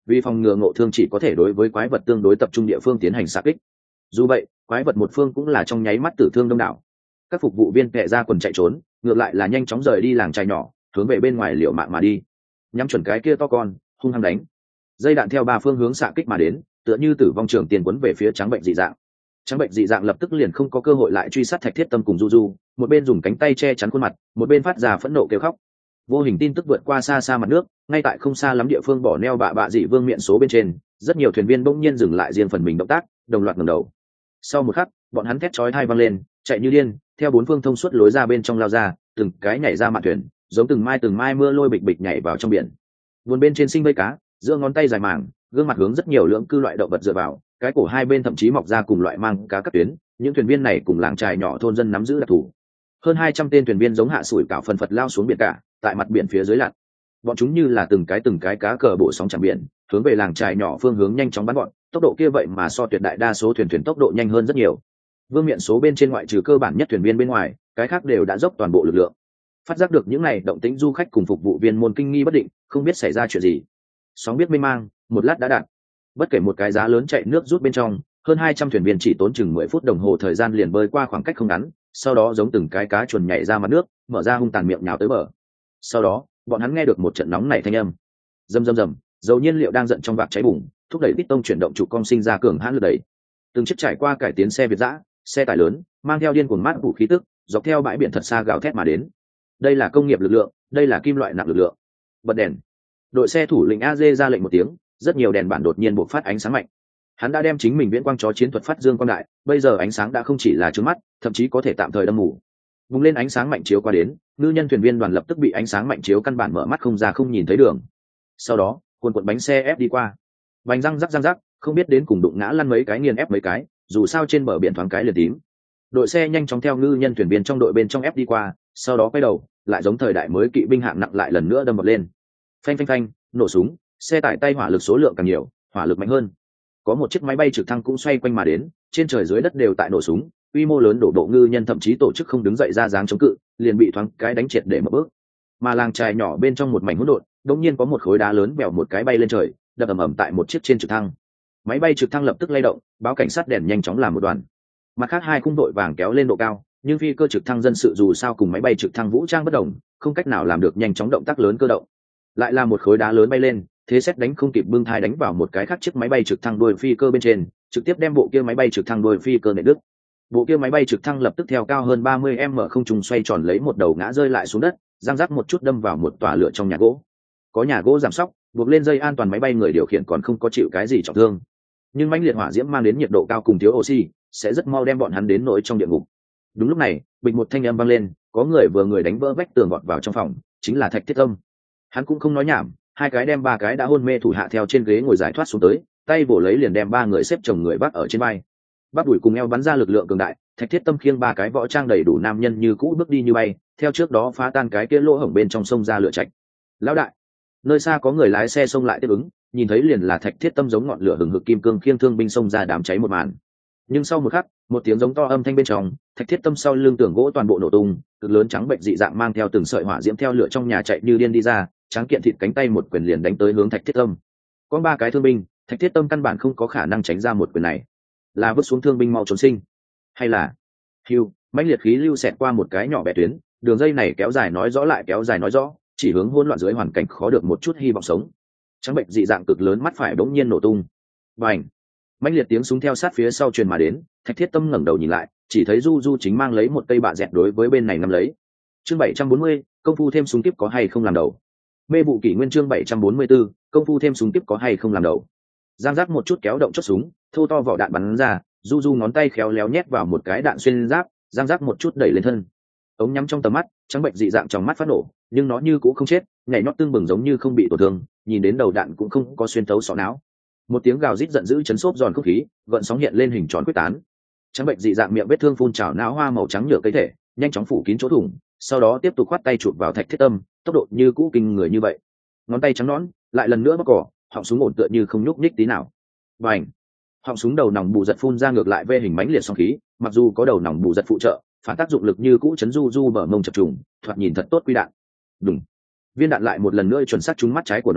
vì phòng ngừa ngộ thương chỉ có thể đối với quái vật tương đối tập trung địa phương tiến hành xạ kích. Dù vậy quái vật một phương cũng là trong nháy mắt tử thương đông đảo. Các phục vụ viên kệ ra quần chạy trốn, ngược lại là nhanh chóng rời đi làng trài nhỏ, hướng về bên ngoài liều mạng mà đi, nhắm chuẩn cái kia to con hung hăng đánh. Dây đạn theo ba phương hướng xạ kích mà đến, tựa như tử vong trường tiền quấn về phía trắng bệnh dị dạng. Trắng bệnh dị dạng lập tức liền không có cơ hội lại truy sát Thạch Thiết Tâm cùng Du Du, một bên dùng cánh tay che chắn khuôn mặt, một bên phát ra phẫn nộ kêu khóc. Vô hình tin tức vượt qua xa xa mặt nước, ngay tại không xa lắm địa phương bỏ neo bạ dị vương miện số bên trên, rất nhiều thuyền viên bỗng nhiên dừng lại riêng phần mình động tác, đồng loạt ngẩng đầu. Sau một khắc, bọn hắn thét chói tai vang lên, chạy như điên, theo bốn phương thông suốt lối ra bên trong lao ra, từng cái nhảy ra mạn thuyền, giống từng mai mưa lôi bịch bịch nhảy vào trong biển. Buồn bên trên sinh vây cá, giữa ngón tay dài màng, gương mặt hướng rất nhiều lưỡng cư loại động vật dựa vào, cái cổ hai bên thậm chí mọc ra cùng loại mang cá cắt tuyến. Những thuyền viên này cùng làng trài nhỏ thôn dân nắm giữ đặc thù. Hơn 200 tên thuyền viên giống hạ sủi cảo phần phật lao xuống biển cả, tại mặt biển phía dưới lặn. Bọn chúng như là từng cái cá cờ bộ sóng chạm biển, hướng về làng trài nhỏ phương hướng nhanh chóng bắn gọn, tốc độ kia vậy mà so tuyệt đại đa số thuyền tốc độ nhanh hơn rất nhiều. Vương miện số bên trên ngoại trừ cơ bản nhất thuyền viên bên ngoài, cái khác đều đã dốc toàn bộ lực lượng. Phát giác được những này động tĩnh du khách cùng phục vụ viên môn kinh nghi bất định, không biết xảy ra chuyện gì. Sóng biết mênh mang, một lát đã đạt. Bất kể một cái giá lớn chạy nước rút bên trong, hơn 200 thuyền viên chỉ tốn chừng 10 phút đồng hồ thời gian liền bơi qua khoảng cách không ngắn, sau đó giống từng cái cá chuồn nhảy ra mặt nước, mở ra hung tàn miệng nhào tới bờ. Sau đó, bọn hắn nghe được một trận nóng nảy thanh âm. Rầm rầm rầm, dầu nhiên liệu đang giận trong vạc cháy bùng, thúc đẩy piston chuyển động trụ cong sinh ra cường hãn lực đẩy. Từng chiếc trải qua cải tiến xe Việt dã, xe tải lớn, mang theo điên cuồng mát vũ khí tức, dọc theo bãi biển thật xa gào thét mà đến. Đây là công nghiệp lực lượng, đây là kim loại nặng lực lượng. Bật đèn. Đội xe thủ lĩnh AZ ra lệnh một tiếng, rất nhiều đèn bản đột nhiên bộc phát ánh sáng mạnh. Hắn đã đem chính mình viễn quang chó chiến thuật phát dương quang đại, bây giờ ánh sáng đã không chỉ là trước mắt, thậm chí có thể tạm thời đâm mù. Bùng lên ánh sáng mạnh chiếu qua đến, ngư nhân thuyền viên đoàn lập tức bị ánh sáng mạnh chiếu căn bản mở mắt không ra không nhìn thấy đường. Sau đó, cuộn bánh xe ép đi qua. Vành răng rắc, không biết đến cùng đụng ngã lăn mấy cái nghiền ép mấy cái, dù sao trên bờ biển thoáng cái liền tím. Đội xe nhanh chóng theo ngư nhân thuyền viên trong đội bên trong ép đi qua, sau đó quay đầu, lại giống thời đại mới kỵ binh hạng nặng lại lần nữa đâm bật lên. Phanh, nổ súng, xe tải tay hỏa lực số lượng càng nhiều, hỏa lực mạnh hơn. Có một chiếc máy bay trực thăng cũng xoay quanh mà đến, trên trời dưới đất đều tại nổ súng, quy mô lớn đổ bộ ngư nhân thậm chí tổ chức không đứng dậy ra dáng chống cự, liền bị thoáng cái đánh triệt để mở bước. Mà làng trài nhỏ bên trong một mảnh hỗn độn, đột nhiên có một khối đá lớn bèo một cái bay lên trời, đập ầm tại một chiếc trên trực thăng. Máy bay trực thăng lập tức lay động, báo cảnh sát đèn nhanh chóng làm một đoàn. Mặt khác hai khung đội vàng kéo lên độ cao, nhưng phi cơ trực thăng dân sự dù sao cùng máy bay trực thăng vũ trang bất đồng, không cách nào làm được nhanh chóng động tác lớn cơ động. Lại là một khối đá lớn bay lên, thế xét đánh không kịp bưng thai đánh vào một cái khác chiếc máy bay trực thăng đuôi phi cơ bên trên, trực tiếp đem bộ kia máy bay trực thăng đuôi phi cơ nện đứt. Bộ kia máy bay trực thăng lập tức theo cao hơn 30m không trung xoay tròn lấy một đầu ngã rơi lại xuống đất, răng rắc một chút đâm vào một tòa lửa trong nhà gỗ. Có nhà gỗ giảm sóc, buộc lên dây an toàn máy bay người điều khiển còn không có chịu cái gì trọng thương. Nhưng mãnh liệt hỏa diễm mang đến nhiệt độ cao cùng thiếu oxy, sẽ rất mau đem bọn hắn đến nỗi trong địa ngục. Đúng lúc này, bịch một thanh âm vang lên, có người đánh vỡ vách tường vọt vào trong phòng, chính là Thạch Thiết Tâm. Hắn cũng không nói nhảm, hai cái đem ba cái đã hôn mê thủ hạ theo trên ghế ngồi giải thoát xuống tới, tay vỗ lấy liền đem ba người xếp chồng người vác ở trên vai. Bắp đùi cùng eo bắn ra lực lượng cường đại, Thạch Thiết Tâm khiêng ba cái võ trang đầy đủ nam nhân như cũ bước đi như bay, theo trước đó phá tan cái kia lỗ hổng bên trong sông ra lửa chạch. Lão đại, nơi xa có người lái xe xông lại tiếp ứng, nhìn thấy liền là Thạch Thiết Tâm giống ngọn lửa hừng hực kim cương khiêng thương binh xông ra đám cháy một màn. Nhưng sau một khắc, một tiếng giống to âm thanh bên trong, Thạch Thiết Tâm sau lưng tường gỗ toàn bộ nổ tung, cực lớn trắng bệnh dị dạng mang theo từng sợi hỏa diễm theo lửa trong nhà chạy như điên đi ra, tráng kiện thịt cánh tay một quyền liền đánh tới hướng Thạch Thiết Tâm. Có ba cái thương binh, Thạch Thiết Tâm căn bản không có khả năng tránh ra một quyền này, là vứt xuống thương binh mau trốn sinh, hay là hưu mãnh liệt khí lưu xẹt qua một cái nhỏ bé tuyến, đường dây này kéo dài nói rõ lại kéo dài nói rõ, chỉ hướng hỗn loạn dưới hoàn cảnh khó được một chút hy vọng sống. Trắng bệnh dị dạng cực lớn mắt phải bỗng nhiên nổ tung, bành, mãnh liệt tiếng súng theo sát phía sau truyền mà đến. Thạch Thiết Tâm ngẩng đầu nhìn lại, chỉ thấy Du Du chính mang lấy một cây bạ dẹt đối với bên này nắm lấy. Chương 740, công phu thêm súng kíp có hay không làm đầu. Mê vụ kỷ nguyên chương 744, công phu thêm súng kíp có hay không làm đầu. Giang giác một chút kéo động chốt súng, thô to vỏ đạn bắn ra, Du Du ngón tay khéo léo nhét vào một cái đạn xuyên giáp, giang giác một chút đẩy lên thân. Ống nhắm trong tầm mắt, trắng bệnh dị dạng trong mắt phát nổ, nhưng nó như cũng không chết, nhảy nhót tương bừng giống như không bị tổn thương, nhìn đến đầu đạn cũng không có xuyên thấu sọ não. Một tiếng gào rít giận dữ chấn xốp giòn không khí, gợn sóng hiện lên hình tròn quyết tán. Trắng bệnh dị dạng miệng vết thương phun trào não hoa màu trắng nhựa cây thể, nhanh chóng phủ kín chỗ thủng, sau đó tiếp tục khoát tay chụp vào Thạch Thiết Tâm, tốc độ như cũ kinh người như vậy. Ngón tay trắng nõn, lại lần nữa bóc cỏ, họng súng ổn tựa như không nhúc nhích tí nào. Bành! Họng súng đầu nòng bù giật phun ra ngược lại ve hình mãnh liệt sóng khí, mặc dù có đầu nòng bù giật phụ trợ, phản tác dụng lực như cũ chấn Du Du bờ mông chập trùng, thoạt nhìn thật tốt quy đạn. Đùng! Viên đạn lại một lần nữa chuẩn xác trúng mắt trái của nó,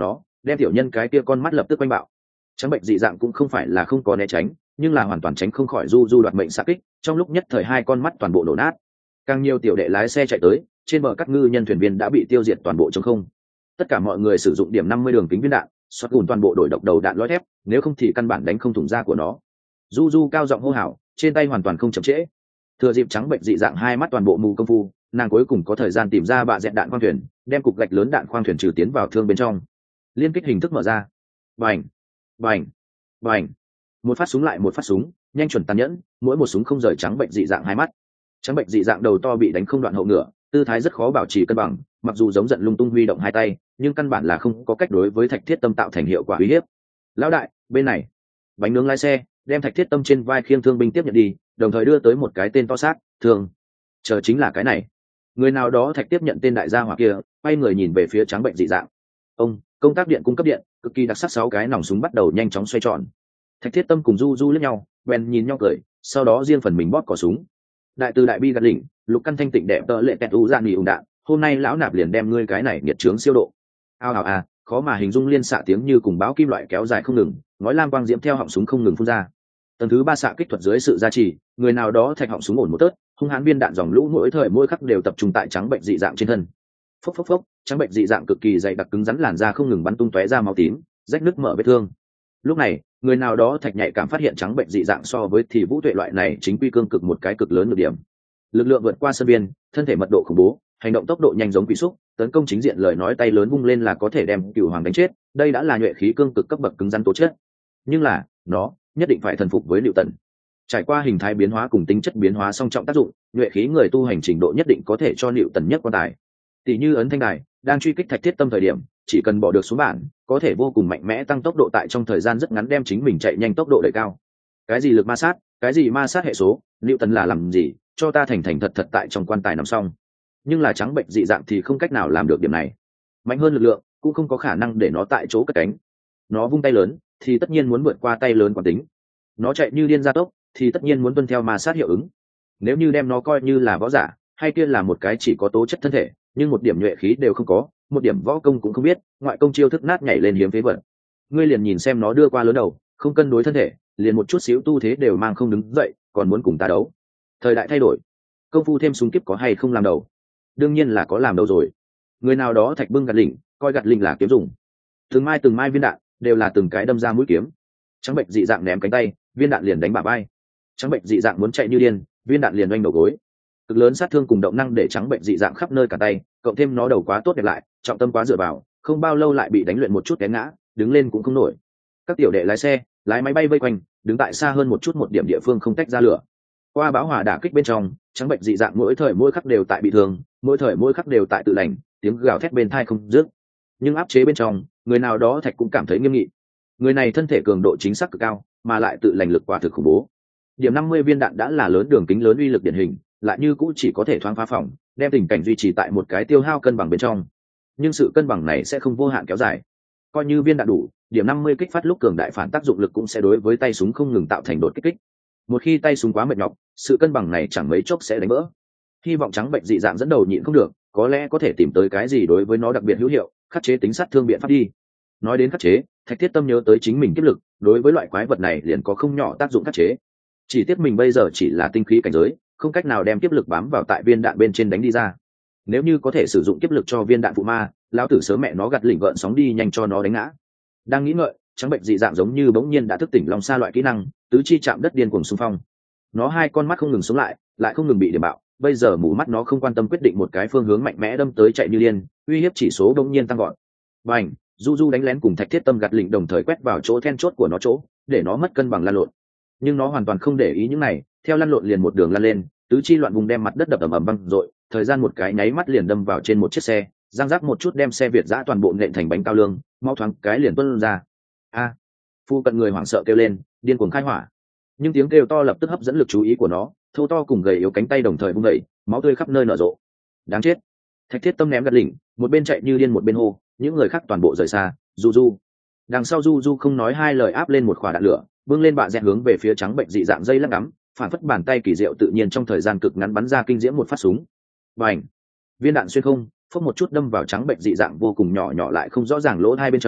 đem tiểu nhân cái kia con mắt lập tức quanh bạo. Trắng bệnh dị dạng cũng không phải là không có né tránh, nhưng là hoàn toàn tránh không khỏi du du đoạt mệnh xạ kích, trong lúc nhất thời hai con mắt toàn bộ nổ nát. Càng nhiều tiểu đệ lái xe chạy tới, trên bờ các ngư nhân thuyền viên đã bị tiêu diệt toàn bộ trong không. Tất cả mọi người sử dụng điểm 50 đường kính viên đạn, xoát gùn toàn bộ đổi độc đầu đạn lõi thép, nếu không thì căn bản đánh không thủng da của nó. Du du cao giọng hô hào, trên tay hoàn toàn không chậm trễ. Thừa dịp trắng bệnh dị dạng hai mắt toàn bộ mù công phu, nàng cuối cùng có thời gian tìm ra bạ dẹt đạn khoang thuyền, đem cục gạch lớn đạn khoang thuyền trừ tiến vào thương bên trong. Liên kích hình thức mở ra. Bành, bành, bành. Một phát súng lại một phát súng, nhanh chuẩn tàn nhẫn, mỗi một súng không rời trắng bệnh dị dạng hai mắt. Trắng bệnh dị dạng đầu to bị đánh không đoạn hậu ngựa, tư thái rất khó bảo trì cân bằng, mặc dù giống giận lung tung huy động hai tay, nhưng căn bản là không có cách đối với Thạch Thiết Tâm tạo thành hiệu quả uy hiếp. Lão đại, bên này. Bánh nướng lái xe, đem Thạch Thiết Tâm trên vai khiêng thương binh tiếp nhận đi, đồng thời đưa tới một cái tên to xác, thương. Chờ chính là cái này. Người nào đó Thạch tiếp nhận tên đại gia hỏa kia, quay người nhìn về phía trắng bệnh dị dạng. Ông, công tác điện cung cấp điện, cực kỳ đặc sắc 6 cái nòng súng bắt đầu nhanh chóng xoay tròn. Thạch Thiết Tâm cùng Du Du liếc nhau, bèn nhìn nhau cười, sau đó riêng phần mình bóp cò súng. Đại từ đại bi gạt lỉnh, lục căn thanh tịnh đẹp tợ lệ tẹt u dạn nghỉ ủng đạn, hôm nay lão nạp liền đem ngươi cái này nghiệt trướng siêu độ. Ao ào à, khó mà hình dung liên xạ tiếng như cùng báo kim loại kéo dài không ngừng, ngói lam quang diễm theo họng súng không ngừng phun ra. Tầng thứ 3 xạ kích thuật dưới sự gia trì, người nào đó Thạch họng súng ổn một tớt, hung hãn viên đạn dòng lũ mỗi thời mỗi khắc đều tập trung tại trắng bệnh dị dạng trên thân. Phốc phốc phốc, trắng bệnh dị dạng cực kỳ dày đặc cứng rắn làn da không ngừng bắn tung tóe ra máu tím, rách nứt mở vết thương. Lúc này, người nào đó Thạch nhạy cảm phát hiện trắng bệnh dị dạng so với thì vũ tuệ loại này chính quy cương cực một cái cực lớn nhược điểm. Lực lượng vượt qua sân biên, thân thể mật độ khủng bố, hành động tốc độ nhanh giống quỷ xúc, tấn công chính diện lời nói tay lớn vung lên là có thể đem cửu hoàng đánh chết, đây đã là nhuệ khí cương cực cấp bậc cứng rắn tố chất. Nhưng là, nó nhất định phải thần phục với Liệu Tần. Trải qua hình thái biến hóa cùng tính chất biến hóa song trọng tác dụng, nhuệ khí người tu hành trình độ nhất định có thể cho Liệu Tần nhất quan tài. Tỷ như ấn thanh đài, đang truy kích Thạch Thiết Tâm thời điểm, chỉ cần bỏ được xuống bản, có thể vô cùng mạnh mẽ tăng tốc độ tại trong thời gian rất ngắn đem chính mình chạy nhanh tốc độ đẩy cao. Cái gì lực ma sát, cái gì ma sát hệ số, Liệu Tần là làm gì, cho ta thành thành thật thật tại trong quan tài nằm xong. Nhưng là trắng bệnh dị dạng thì không cách nào làm được điểm này. Mạnh hơn lực lượng cũng không có khả năng để nó tại chỗ cất cánh. Nó vung tay lớn thì tất nhiên muốn vượt qua tay lớn quán tính. Nó chạy như điên gia tốc thì tất nhiên muốn tuân theo ma sát hiệu ứng. Nếu như đem nó coi như là võ giả, hay kia là một cái chỉ có tố chất thân thể nhưng một điểm nhuệ khí đều không có, một điểm võ công cũng không biết, ngoại công chiêu thức nát nhảy lên hiếm phế vật. Ngươi liền nhìn xem nó đưa qua lớn đầu, không cân đối thân thể, liền một chút xíu tu thế đều mang không đứng dậy, còn muốn cùng ta đấu. Thời đại thay đổi, công phu thêm súng kíp có hay không làm đầu? Đương nhiên là có làm đầu rồi. Người nào đó Thạch bưng gạt lỉnh, coi gạt lỉnh là kiếm dùng. Từng mai viên đạn đều là từng cái đâm ra mũi kiếm. Trắng bệnh dị dạng ném cánh tay, viên đạn liền đánh bả vai. Trắng bệnh dị dạng muốn chạy như điên, viên đạn liền oanh đầu gối. Cực lớn sát thương cùng động năng để trắng bệnh dị dạng khắp nơi cả tay, cộng thêm nó đầu quá tốt đẹp lại, trọng tâm quá dựa vào, không bao lâu lại bị đánh luyện một chút té ngã, đứng lên cũng không nổi. Các tiểu đệ lái xe, lái máy bay vây quanh, đứng tại xa hơn một chút một điểm địa phương không tách ra lửa. Qua bão hỏa đả kích bên trong, trắng bệnh dị dạng mỗi thời mỗi khắc đều tại bị thương, mỗi thời mỗi khắc đều tại tự lành, tiếng gào thét bên tai không dứt. Nhưng áp chế bên trong, người nào đó Thạch cũng cảm thấy nghiêm nghị. Người này thân thể cường độ chính xác cực cao, mà lại tự lành lực quả thực khủng bố. Điểm 50 viên đạn đã là lớn đường kính lớn uy lực điển hình, lại như cũng chỉ có thể thoáng phá phòng, đem tình cảnh duy trì tại một cái tiêu hao cân bằng bên trong. Nhưng sự cân bằng này sẽ không vô hạn kéo dài. Coi như viên đạn đủ, điểm 50 kích phát lúc cường đại phản tác dụng lực cũng sẽ đối với tay súng không ngừng tạo thành đột kích. Một khi tay súng quá mệt nhọc, sự cân bằng này chẳng mấy chốc sẽ đánh vỡ. Hy vọng trắng bệnh dị dạng dẫn đầu nhịn không được, có lẽ có thể tìm tới cái gì đối với nó đặc biệt hữu hiệu, khắc chế tính sát thương biện pháp đi. Nói đến khắc chế, Thạch Thiết Tâm nhớ tới chính mình kiếp lực, đối với loại quái vật này liền có không nhỏ tác dụng khắc chế. Chỉ tiếc mình bây giờ chỉ là tinh khí cảnh giới, không cách nào đem kiếp lực bám vào tại viên đạn bên trên đánh đi ra. Nếu như có thể sử dụng kiếp lực cho viên đạn phụ ma, lão tử sớm mẹ nó gặt lỉnh gợn sóng đi nhanh cho nó đánh ngã. Đang nghĩ ngợi, trắng bệnh dị dạng giống như bỗng nhiên đã thức tỉnh long xa loại kỹ năng, tứ chi chạm đất điên cuồng xung phong. Nó hai con mắt không ngừng sống lại không ngừng bị điểm bạo, bây giờ mù mắt nó không quan tâm quyết định một cái phương hướng mạnh mẽ đâm tới chạy như điên, uy hiếp chỉ số bỗng nhiên tăng gọn. Bành, du du đánh lén cùng Thạch Thiết Tâm gặt lỉnh đồng thời quét vào chỗ then chốt của nó chỗ, để nó mất cân bằng lăn lộn. Nhưng nó hoàn toàn không để ý những này, theo lăn lộn liền một đường lăn lên, tứ chi loạn vùng đem mặt đất đập ầm ầm văng dội, thời gian một cái nháy mắt liền đâm vào trên một chiếc xe, giang rác một chút đem xe Việt giã toàn bộ nện thành bánh cao lương, mau thoáng cái liền tuôn ra. A! Phu cận người hoảng sợ kêu lên, điên cuồng khai hỏa. Nhưng tiếng kêu to lập tức hấp dẫn lực chú ý của nó, thô to cùng gầy yếu cánh tay đồng thời vung dậy, máu tươi khắp nơi nở rộ. Đáng chết! Thạch Thiết Tâm ném gạt lỉnh, một bên chạy như điên một bên hô, những người khác toàn bộ rời xa. Du du. Đằng sau du du không nói hai lời áp lên một quả đạn lửa, bưng lên bạ dẹt hướng về phía trắng bệnh dị dạng dây lắc ngắm, phản phất bàn tay kỳ diệu tự nhiên trong thời gian cực ngắn bắn ra kinh diễm một phát súng. Bành! Viên đạn xuyên không, phốc một chút đâm vào trắng bệnh dị dạng vô cùng nhỏ lại không rõ ràng lỗ hai bên trong,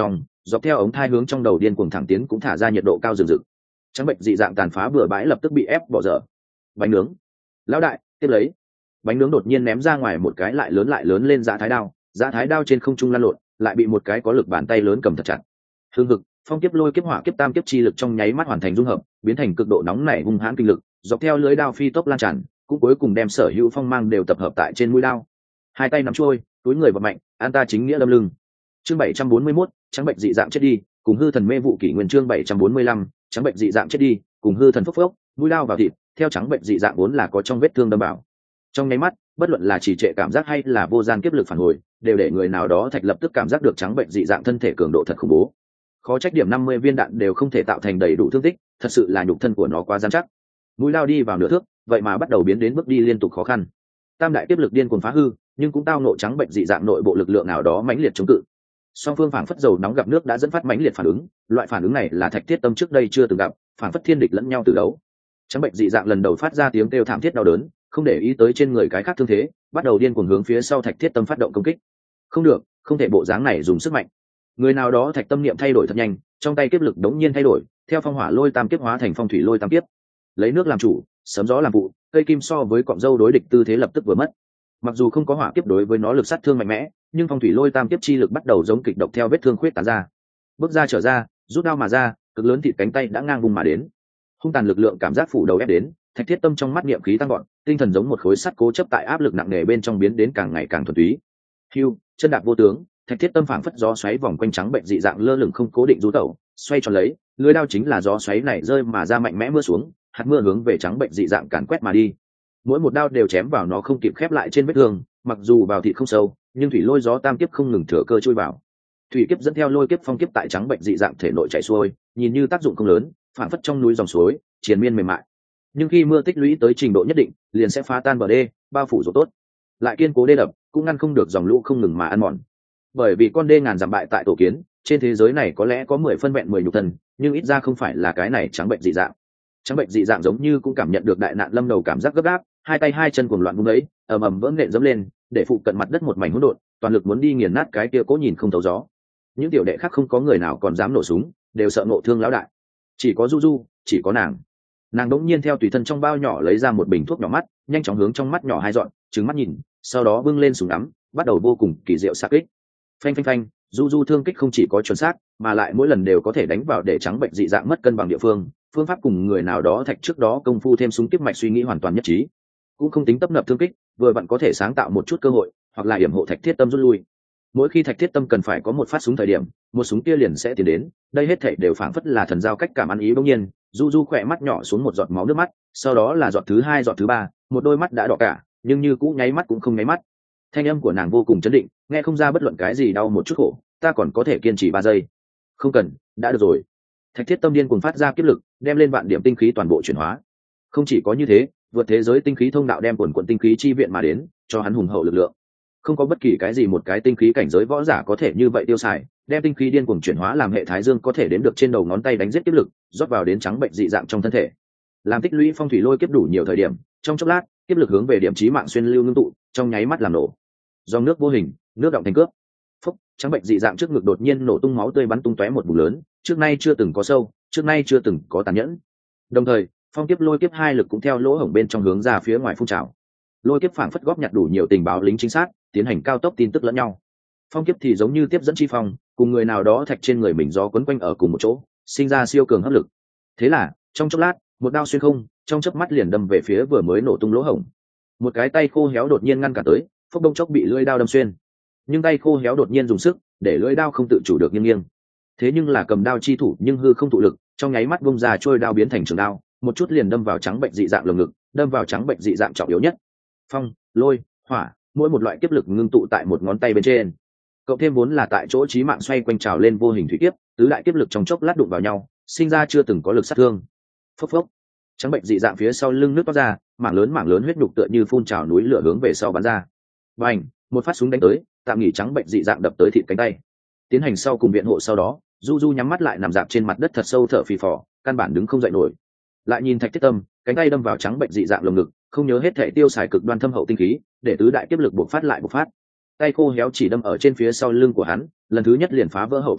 dọc theo ống thai hướng trong đầu điên cuồng thẳng tiến cũng thả ra nhiệt độ cao rừng rực. Trắng bệnh dị dạng tàn phá bừa bãi lập tức bị ép bỏ dở. Bánh nướng, lão đại tiếp lấy. Bánh nướng đột nhiên ném ra ngoài một cái lại lớn lên dã thái đao trên không trung lăn lộn, lại bị một cái có lực bàn tay lớn cầm thật chặt. Hương hực, phong kiếp lôi kiếp hỏa kiếp tam kiếp chi lực trong nháy mắt hoàn thành dung hợp, biến thành cực độ nóng nảy hung hãn kinh lực, dọc theo lưỡi đao phi tốc lan tràn, cũng cuối cùng đem sở hữu phong mang đều tập hợp tại trên mũi đao. Hai tay nắm chuôi, túi người vật mạnh, an ta chính nghĩa đâm lưng. Chương 741, trắng bệnh dị dạng chết đi, cùng hư thần mê vụ kỷ nguyên chương 745, trắng bệnh dị dạng chết đi, cùng hư thần phốc phốc, mũi đao vào thịt, theo trắng bệnh dị dạng vốn là có trong vết thương đâm vào. Trong nháy mắt, bất luận là trì trệ cảm giác hay là vô gian kiếp lực phản hồi, đều để người nào đó thạch lập tức cảm giác được trắng bệnh dị dạng thân thể cường độ thật khủng bố. Khó trách điểm 50 viên đạn đều không thể tạo thành đầy đủ thương tích, thật sự là nhục thân của nó quá rắn chắc. Mũi lao đi vào nửa thước, vậy mà bắt đầu biến đến bước đi liên tục khó khăn. Tam đại kiếp lực điên cuồng phá hư, nhưng cũng tao ngộ trắng bệnh dị dạng nội bộ lực lượng nào đó mãnh liệt chống cự. Song phương phảng phất dầu nóng gặp nước đã dẫn phát mãnh liệt phản ứng, loại phản ứng này là Thạch Thiết Tâm trước đây chưa từng gặp, phảng phất thiên địch lẫn nhau từ đấu. Trắng bệnh dị dạng lần đầu phát ra tiếng kêu thảm thiết đau đớn, không để ý tới trên người cái khác thương thế, bắt đầu điên cuồng hướng phía sau Thạch Thiết Tâm phát động công kích. Không được, không thể bộ dáng này dùng sức mạnh. Người nào đó Thạch Tâm niệm thay đổi thật nhanh, trong tay kiếp lực đống nhiên thay đổi, theo phong hỏa lôi tam kiếp hóa thành phong thủy lôi tam kiếp. Lấy nước làm chủ, sấm gió làm phụ, cây kim so với cọng dâu đối địch tư thế lập tức vừa mất. Mặc dù không có hỏa kiếp đối với nó lực sát thương mạnh mẽ, nhưng phong thủy lôi tam kiếp chi lực bắt đầu giống kịch độc theo vết thương khuyết tán ra. Bước ra trở ra, rút đao mà ra, cực lớn thịt cánh tay đã ngang vùng mà đến. Hung tàn lực lượng cảm giác phủ đầu ép đến, Thạch Thiết Tâm trong mắt niệm khí tăng gọn, tinh thần giống một khối sắt cố chấp tại áp lực nặng nề bên trong biến đến càng ngày càng thuần túy. Hưu, chân đạp vô tướng, Thạch Thiết Tâm phảng phất gió xoáy vòng quanh trắng bệnh dị dạng lơ lửng không cố định du tẩu, xoay tròn lấy, lưỡi đao chính là gió xoáy này rơi mà ra mạnh mẽ mưa xuống, hạt mưa hướng về trắng bệnh dị dạng càn quét mà đi. Mỗi một đao đều chém vào nó không kịp khép lại trên vết thương, mặc dù vào thịt không sâu, nhưng thủy lôi gió tam kiếp không ngừng thừa cơ chui vào. Thủy kiếp dẫn theo lôi kiếp phong kiếp tại trắng bệnh dị dạng thể nội chảy xuôi, nhìn như tác dụng không lớn, phảng phất trong núi dòng suối, triền miên mềm mại. Nhưng khi mưa tích lũy tới trình độ nhất định, liền sẽ phá tan bờ đê, bao phủ rồi tốt. Lại kiên cố đê đập, cũng ngăn không được dòng lũ không ngừng mà ăn mòn. Bởi vì con đê ngàn dặm bại tại tổ kiến, trên thế giới này có lẽ có 10 phân vẹn 10 nhục thân, nhưng ít ra không phải là cái này trắng bệnh dị dạng. Trắng bệnh dị dạng giống như cũng cảm nhận được đại nạn lâm đầu cảm giác gấp gáp, hai tay hai chân cuồng loạn vung đấy, ầm ầm vỡ nện dẫm lên, để phụ cận mặt đất một mảnh hỗn độn, toàn lực muốn đi nghiền nát cái kia cố nhìn không thấu gió. Những tiểu đệ khác không có người nào còn dám nổ súng, đều sợ nộ thương lão đại. Chỉ có Du, chỉ có nàng đỗng nhiên theo tùy thân trong bao nhỏ lấy ra một bình thuốc nhỏ mắt, nhanh chóng hướng trong mắt nhỏ hai dọn, trừng mắt nhìn, sau đó bưng lên súng ngắm, bắt đầu vô cùng kỳ diệu xạ kích. Phanh phanh phanh, Du thương kích không chỉ có chuẩn xác, mà lại mỗi lần đều có thể đánh vào để trắng bệnh dị dạng mất cân bằng địa phương. Phương pháp cùng người nào đó Thạch trước đó công phu thêm súng tiếp mạch suy nghĩ hoàn toàn nhất trí, cũng không tính tấp nập thương kích, vừa vặn có thể sáng tạo một chút cơ hội, hoặc là yểm hộ Thạch Thiết Tâm rút lui. Mỗi khi Thạch Thiết Tâm cần phải có một phát súng thời điểm, một súng kia liền sẽ tiến đến, đây hết thảy đều phảng phất là thần giao cách cảm ăn ý. Bỗng nhiên, Du khỏe mắt nhỏ xuống một giọt máu nước mắt, sau đó là giọt thứ hai, giọt thứ ba, một đôi mắt đã đỏ cả, nhưng như cũ nháy mắt cũng không nháy mắt. Thanh âm của nàng vô cùng chấn định, nghe không ra bất luận cái gì đau một chút khổ, ta còn có thể kiên trì 3 giây. Không cần, đã được rồi. Thạch Thiết Tâm điên cuồng phát ra kiếp lực, đem lên vạn điểm tinh khí toàn bộ chuyển hóa. Không chỉ có như thế, vượt thế giới tinh khí thông đạo đem quần tinh khí chi viện mà đến, cho hắn hùng hậu lực lượng. Không có bất kỳ cái gì một cái tinh khí cảnh giới võ giả có thể như vậy tiêu xài, đem tinh khí điên cuồng chuyển hóa làm hệ thái dương có thể đến được trên đầu ngón tay đánh giết kiếp lực, rót vào đến trắng bệnh dị dạng trong thân thể. Làm tích lũy phong thủy lôi kiếp đủ nhiều thời điểm, trong chốc lát, kiếp lực hướng về điểm chí mạng xuyên lưu ngưng tụ, trong nháy mắt làm nổ. Dòng nước vô hình, nước động thành cướp. Phốc, trắng bệnh dị dạng trước ngực đột nhiên nổ tung máu tươi bắn tung tóe một vùng lớn, trước nay chưa từng có sâu, trước nay chưa từng có tàn nhẫn. Đồng thời, phong kiếp lôi kiếp hai lực cũng theo lỗ hổng bên trong hướng ra phía ngoài phun trào. Lôi kiếp phảng phất góp nhặt đủ nhiều tình báo lính chính xác, tiến hành cao tốc tin tức lẫn nhau. Phong kiếp thì giống như tiếp dẫn chi phong, cùng người nào đó Thạch trên người mình gió quấn quanh ở cùng một chỗ, sinh ra siêu cường hấp lực. Thế là, trong chốc lát, một đao xuyên không, trong chớp mắt liền đâm về phía vừa mới nổ tung lỗ hổng. Một cái tay khô héo đột nhiên ngăn cản tới, phốc đông chốc bị lưỡi đao đâm xuyên. Nhưng tay khô héo đột nhiên dùng sức, để lưỡi đao không tự chủ được nghiêng. Thế nhưng là cầm đao chi thủ nhưng hư không tụ lực, trong nháy mắt vung ra trôi đao biến thành trường đao, một chút liền đâm vào trắng bệnh dị dạng lồng ngực, đâm vào trắng bệnh dị dạng trọng yếu nhất. Phong, lôi, hỏa, mỗi một loại kiếp lực ngưng tụ tại một ngón tay bên trên. Cộng thêm vốn là tại chỗ chí mạng xoay quanh trào lên vô hình thủy kiếp, tứ đại kiếp lực trong chốc lát đụng vào nhau, sinh ra chưa từng có lực sát thương. Phốc phốc, trắng bệnh dị dạng phía sau lưng nước toát ra, mảng lớn huyết nhục tựa như phun trào núi lửa hướng về sau bắn ra. Bành, một phát súng đánh tới, tạm nghỉ trắng bệnh dị dạng đập tới thịt cánh tay. Tiến hành sau cùng viện hộ sau đó, Du nhắm mắt lại nằm dạp trên mặt đất thật sâu thở phì phò, căn bản đứng không dậy nổi. Lại nhìn Thạch Thiết Tâm, cánh tay đâm vào trắng bệnh dị dạng lồng ngực, không nhớ hết thể tiêu xài cực đoan thâm hậu tinh khí, để tứ đại kiếp lực bộc phát. Tay khô héo chỉ đâm ở trên phía sau lưng của hắn, lần thứ nhất liền phá vỡ hậu thổ thân,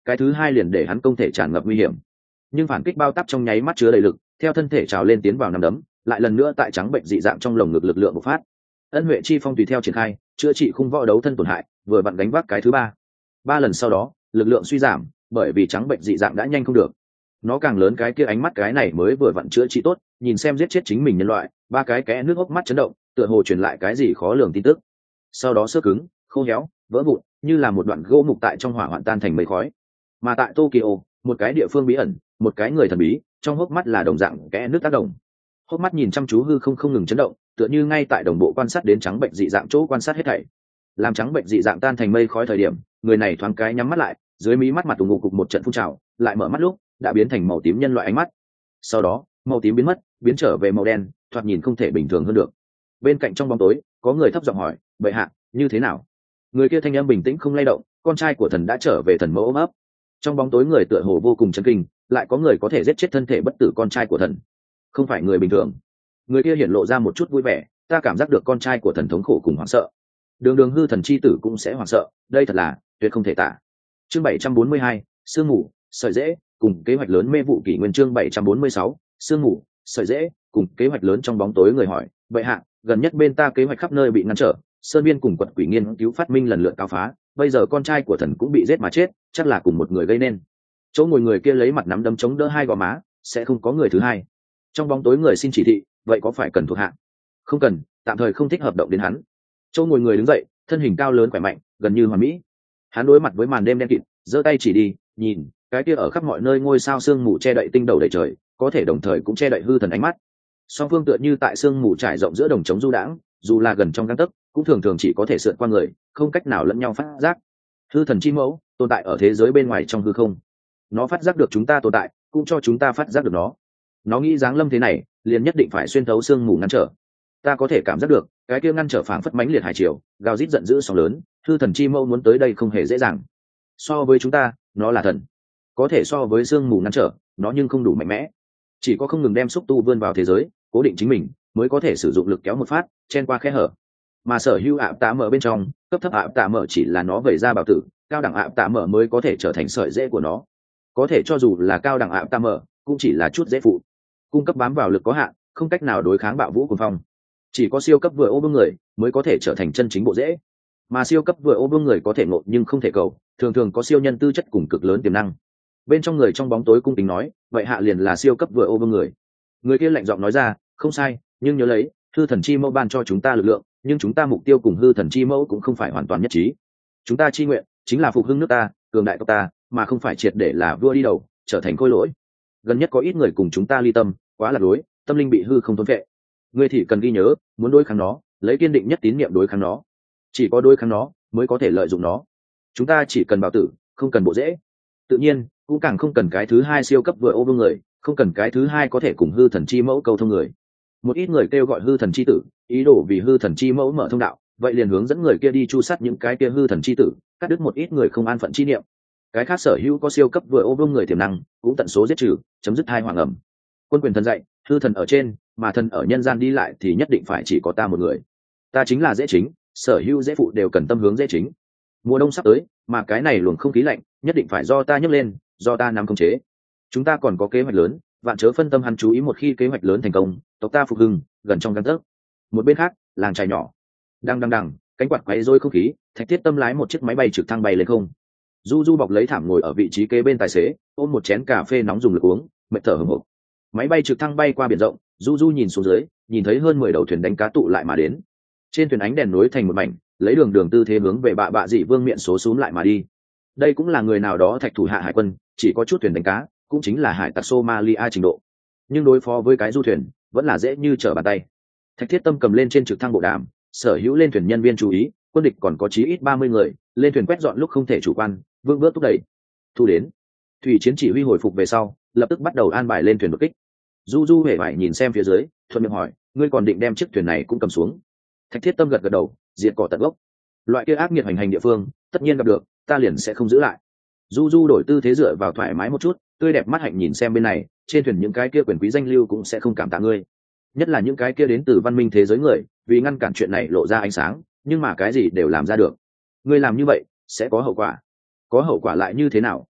cái thứ hai liền để hắn công thể tràn ngập nguy hiểm. Nhưng phản kích bao tắp trong nháy mắt chứa đầy lực, theo thân thể trào lên tiến vào nắm đấm, lại lần nữa tại trắng bệnh dị dạng trong lồng ngực lực lượng bộc phát. Ân Huệ chi phong tùy theo triển khai, chữa trị khung võ đấu thân tổn hại, vừa vặn đánh vác cái thứ ba. Ba lần sau đó, lực lượng suy giảm, bởi vì trắng bệnh dị dạng đã nhanh không được. Nó càng lớn cái kia ánh mắt cái này mới vừa vặn chữa trị tốt, nhìn xem giết chết chính mình nhân loại, ba cái kẽ nước hốc mắt chấn động, tựa hồ truyền lại cái gì khó lường tin tức. Sau đó xơ cứng, khô héo, vỡ vụn, như là một đoạn gỗ mục tại trong hỏa hoạn tan thành mây khói. Mà tại Tokyo, một cái địa phương bí ẩn, một cái người thần bí, trong hốc mắt là đồng dạng kẽ nước tác động. Hốc mắt nhìn chăm chú hư không ngừng chấn động, tựa như ngay tại đồng bộ quan sát đến trắng bệnh dị dạng chỗ quan sát hết thảy. Làm trắng bệnh dị dạng tan thành mây khói thời điểm, người này thoáng cái nhắm mắt lại, dưới mí mắt mặt tù ngụ cục một trận phun trào, lại mở mắt lúc đã biến thành màu tím nhân loại ánh mắt. Sau đó màu tím biến mất, biến trở về màu đen, thoạt nhìn không thể bình thường hơn được. Bên cạnh trong bóng tối có người thấp giọng hỏi, bệ hạ như thế nào? Người kia thanh âm bình tĩnh không lay động, con trai của thần đã trở về. Thần mẫu ôm ấp. Trong bóng tối người tựa hồ vô cùng chấn kinh, lại có người có thể giết chết thân thể bất tử con trai của thần, không phải người bình thường. Người kia hiển lộ ra một chút vui vẻ, ta cảm giác được con trai của thần thống khổ cùng hoảng sợ, đường hư thần chi tử cũng sẽ hoảng sợ, đây thật là tuyệt không thể tả. Chương 742, sương mù sợi rễ cùng kế hoạch lớn mê vụ kỷ nguyên. Chương 746, sương mù sợi rễ cùng kế hoạch lớn. Trong bóng tối người hỏi, bệ hạ gần nhất bên ta kế hoạch khắp nơi bị ngăn trở, sơn biên cùng quật quỷ nghiên cứu phát minh lần lượt cao phá, bây giờ con trai của thần cũng bị giết mà chết, chắc là cùng một người gây nên. Chỗ ngồi người kia lấy mặt nắm đấm chống đỡ hai gò má, sẽ không có người thứ hai. Trong bóng tối người xin chỉ thị, vậy có phải cần thuộc hạ? Không cần, tạm thời không thích hợp động đến hắn. Chỗ ngồi người đứng dậy, thân hình cao lớn khỏe mạnh, gần như hoàn mỹ. Hắn đối mặt với màn đêm đen kịt, giơ tay chỉ đi, nhìn cái kia ở khắp mọi nơi ngôi sao sương mù che đậy tinh đầu đầy trời, có thể đồng thời cũng che đậy hư thần ánh mắt. Song phương tựa như tại sương mù trải rộng giữa đồng trống du đãng, dù là gần trong gang tấc, cũng thường thường chỉ có thể sượn qua người, không cách nào lẫn nhau phát giác. Hư thần chi mẫu tồn tại ở thế giới bên ngoài trong hư không, nó phát giác được chúng ta tồn tại, cũng cho chúng ta phát giác được nó. Nó nghĩ giáng lâm thế này, liền nhất định phải xuyên thấu sương mù ngăn trở. Ta có thể cảm giác được cái kia ngăn trở phảng phất mãnh liệt hải triều, gào rít giận dữ sóng lớn. Hư thần chi mẫu muốn tới đây không hề dễ dàng. So với chúng ta, nó là thần, có thể so với sương mù ngăn trở, nó nhưng không đủ mạnh mẽ. Chỉ có không ngừng đem xúc tu vươn vào thế giới, cố định chính mình, mới có thể sử dụng lực kéo một phát, chen qua khe hở. Mà sở hữu ạ tạ mở bên trong, cấp thấp ạ tạ mở chỉ là nó vẩy ra bảo tử, cao đẳng ạ tạ mở mới có thể trở thành sợi rễ của nó. Có thể cho dù là cao đẳng ạ tạ mở, cũng chỉ là chút dễ phụ, cung cấp bám vào lực có hạn, không cách nào đối kháng bạo vũ cuồng phong. Chỉ có siêu cấp vừa ô vương người mới có thể trở thành chân chính bộ rễ. Mà siêu cấp vừa ô vương người có thể ngộ nhưng không thể cầu, thường thường có siêu nhân tư chất cùng cực lớn tiềm năng. Bên trong người trong bóng tối cung kính nói, vậy hạ liền là siêu cấp vừa ô vương người. Người kia lạnh giọng nói ra, không sai, nhưng nhớ lấy, hư thần chi mẫu ban cho chúng ta lực lượng, nhưng chúng ta mục tiêu cùng hư thần chi mẫu cũng không phải hoàn toàn nhất trí. Chúng ta chi nguyện chính là phục hưng nước ta, cường đại tộc ta, mà không phải triệt để là vua đi đầu, trở thành khôi lỗi. Gần nhất có ít người cùng chúng ta ly tâm, quá là lối, tâm linh bị hư không thôn vệ. Ngươi thì cần ghi nhớ, muốn đối kháng nó, lấy kiên định nhất tín niệm đối kháng nó. Chỉ có đối kháng nó mới có thể lợi dụng nó. Chúng ta chỉ cần bảo tử, không cần bộ rễ. Tự nhiên cũng càng không cần cái thứ hai siêu cấp vừa ô vương người, không cần cái thứ hai có thể cùng hư thần chi mẫu câu thông người. Một ít người kêu gọi hư thần chi tử, ý đồ vì hư thần chi mẫu mở thông đạo, vậy liền hướng dẫn người kia đi chu sát những cái kia hư thần chi tử, cắt đứt một ít người không an phận chi niệm. Cái khác sở hữu có siêu cấp vừa ô vương người tiềm năng, cũng tận số giết trừ, chấm dứt hai hoàng ẩm. Quân quyền thần dạy, hư thần ở trên, mà thần ở nhân gian đi lại thì nhất định phải chỉ có ta một người. Ta chính là dễ chính, sở hữu dễ phụ đều cần tâm hướng dễ chính. Mùa đông sắp tới, mà cái này luồng không khí lạnh nhất định phải do ta nhấc lên, do ta nắm khống chế. Chúng ta còn có kế hoạch lớn, vạn chớ phân tâm hắn chú ý, một khi kế hoạch lớn thành công, tộc ta phục hưng gần trong gang tấc. Một bên khác, làng trài nhỏ, đằng cánh quạt quấy rối không khí, Thạch Thiết Tâm lái một chiếc máy bay trực thăng bay lên không. Du Du bọc lấy thảm ngồi ở vị trí kế bên tài xế, ôm một chén cà phê nóng dùng lực uống, mệt thở hổn hộc. Máy bay trực thăng bay qua biển rộng, Du Du nhìn xuống dưới, nhìn thấy hơn 10 đầu thuyền đánh cá tụ lại mà đến. Trên thuyền ánh đèn nối thành một mảnh, lấy đường tư thế hướng về bạ dị vương miện số súm lại mà đi. Đây cũng là người nào đó Thạch thủ hạ hải quân, chỉ có chút thuyền đánh cá, cũng chính là hải tặc Somalia trình độ. Nhưng đối phó với cái du thuyền, vẫn là dễ như trở bàn tay. Thạch Thiết Tâm cầm lên trên trực thăng bộ đàm, sở hữu lên thuyền nhân viên chú ý, quân địch còn có chí ít 30 người, lên thuyền quét dọn lúc không thể chủ quan, vương bước thúc đẩy. Thu đến. Thủy chiến chỉ huy hồi phục về sau, lập tức bắt đầu an bài lên thuyền đột kích. Du Du hề vải nhìn xem phía dưới, thuận miệng hỏi, ngươi còn định đem chiếc thuyền này cũng cầm xuống? Thạch Thiết Tâm gật gật đầu, diệt cỏ tận gốc. Loại kia ác nghiệt hành địa phương, tất nhiên gặp được, ta liền sẽ không giữ lại. Du Du đổi tư thế dựa vào thoải mái một chút, tươi đẹp mắt hạnh nhìn xem bên này, trên thuyền những cái kia quyền quý danh lưu cũng sẽ không cảm tạ ngươi, nhất là những cái kia đến từ văn minh thế giới người, vì ngăn cản chuyện này lộ ra ánh sáng, nhưng mà cái gì đều làm ra được. Ngươi làm như vậy sẽ có hậu quả. Có hậu quả lại như thế nào,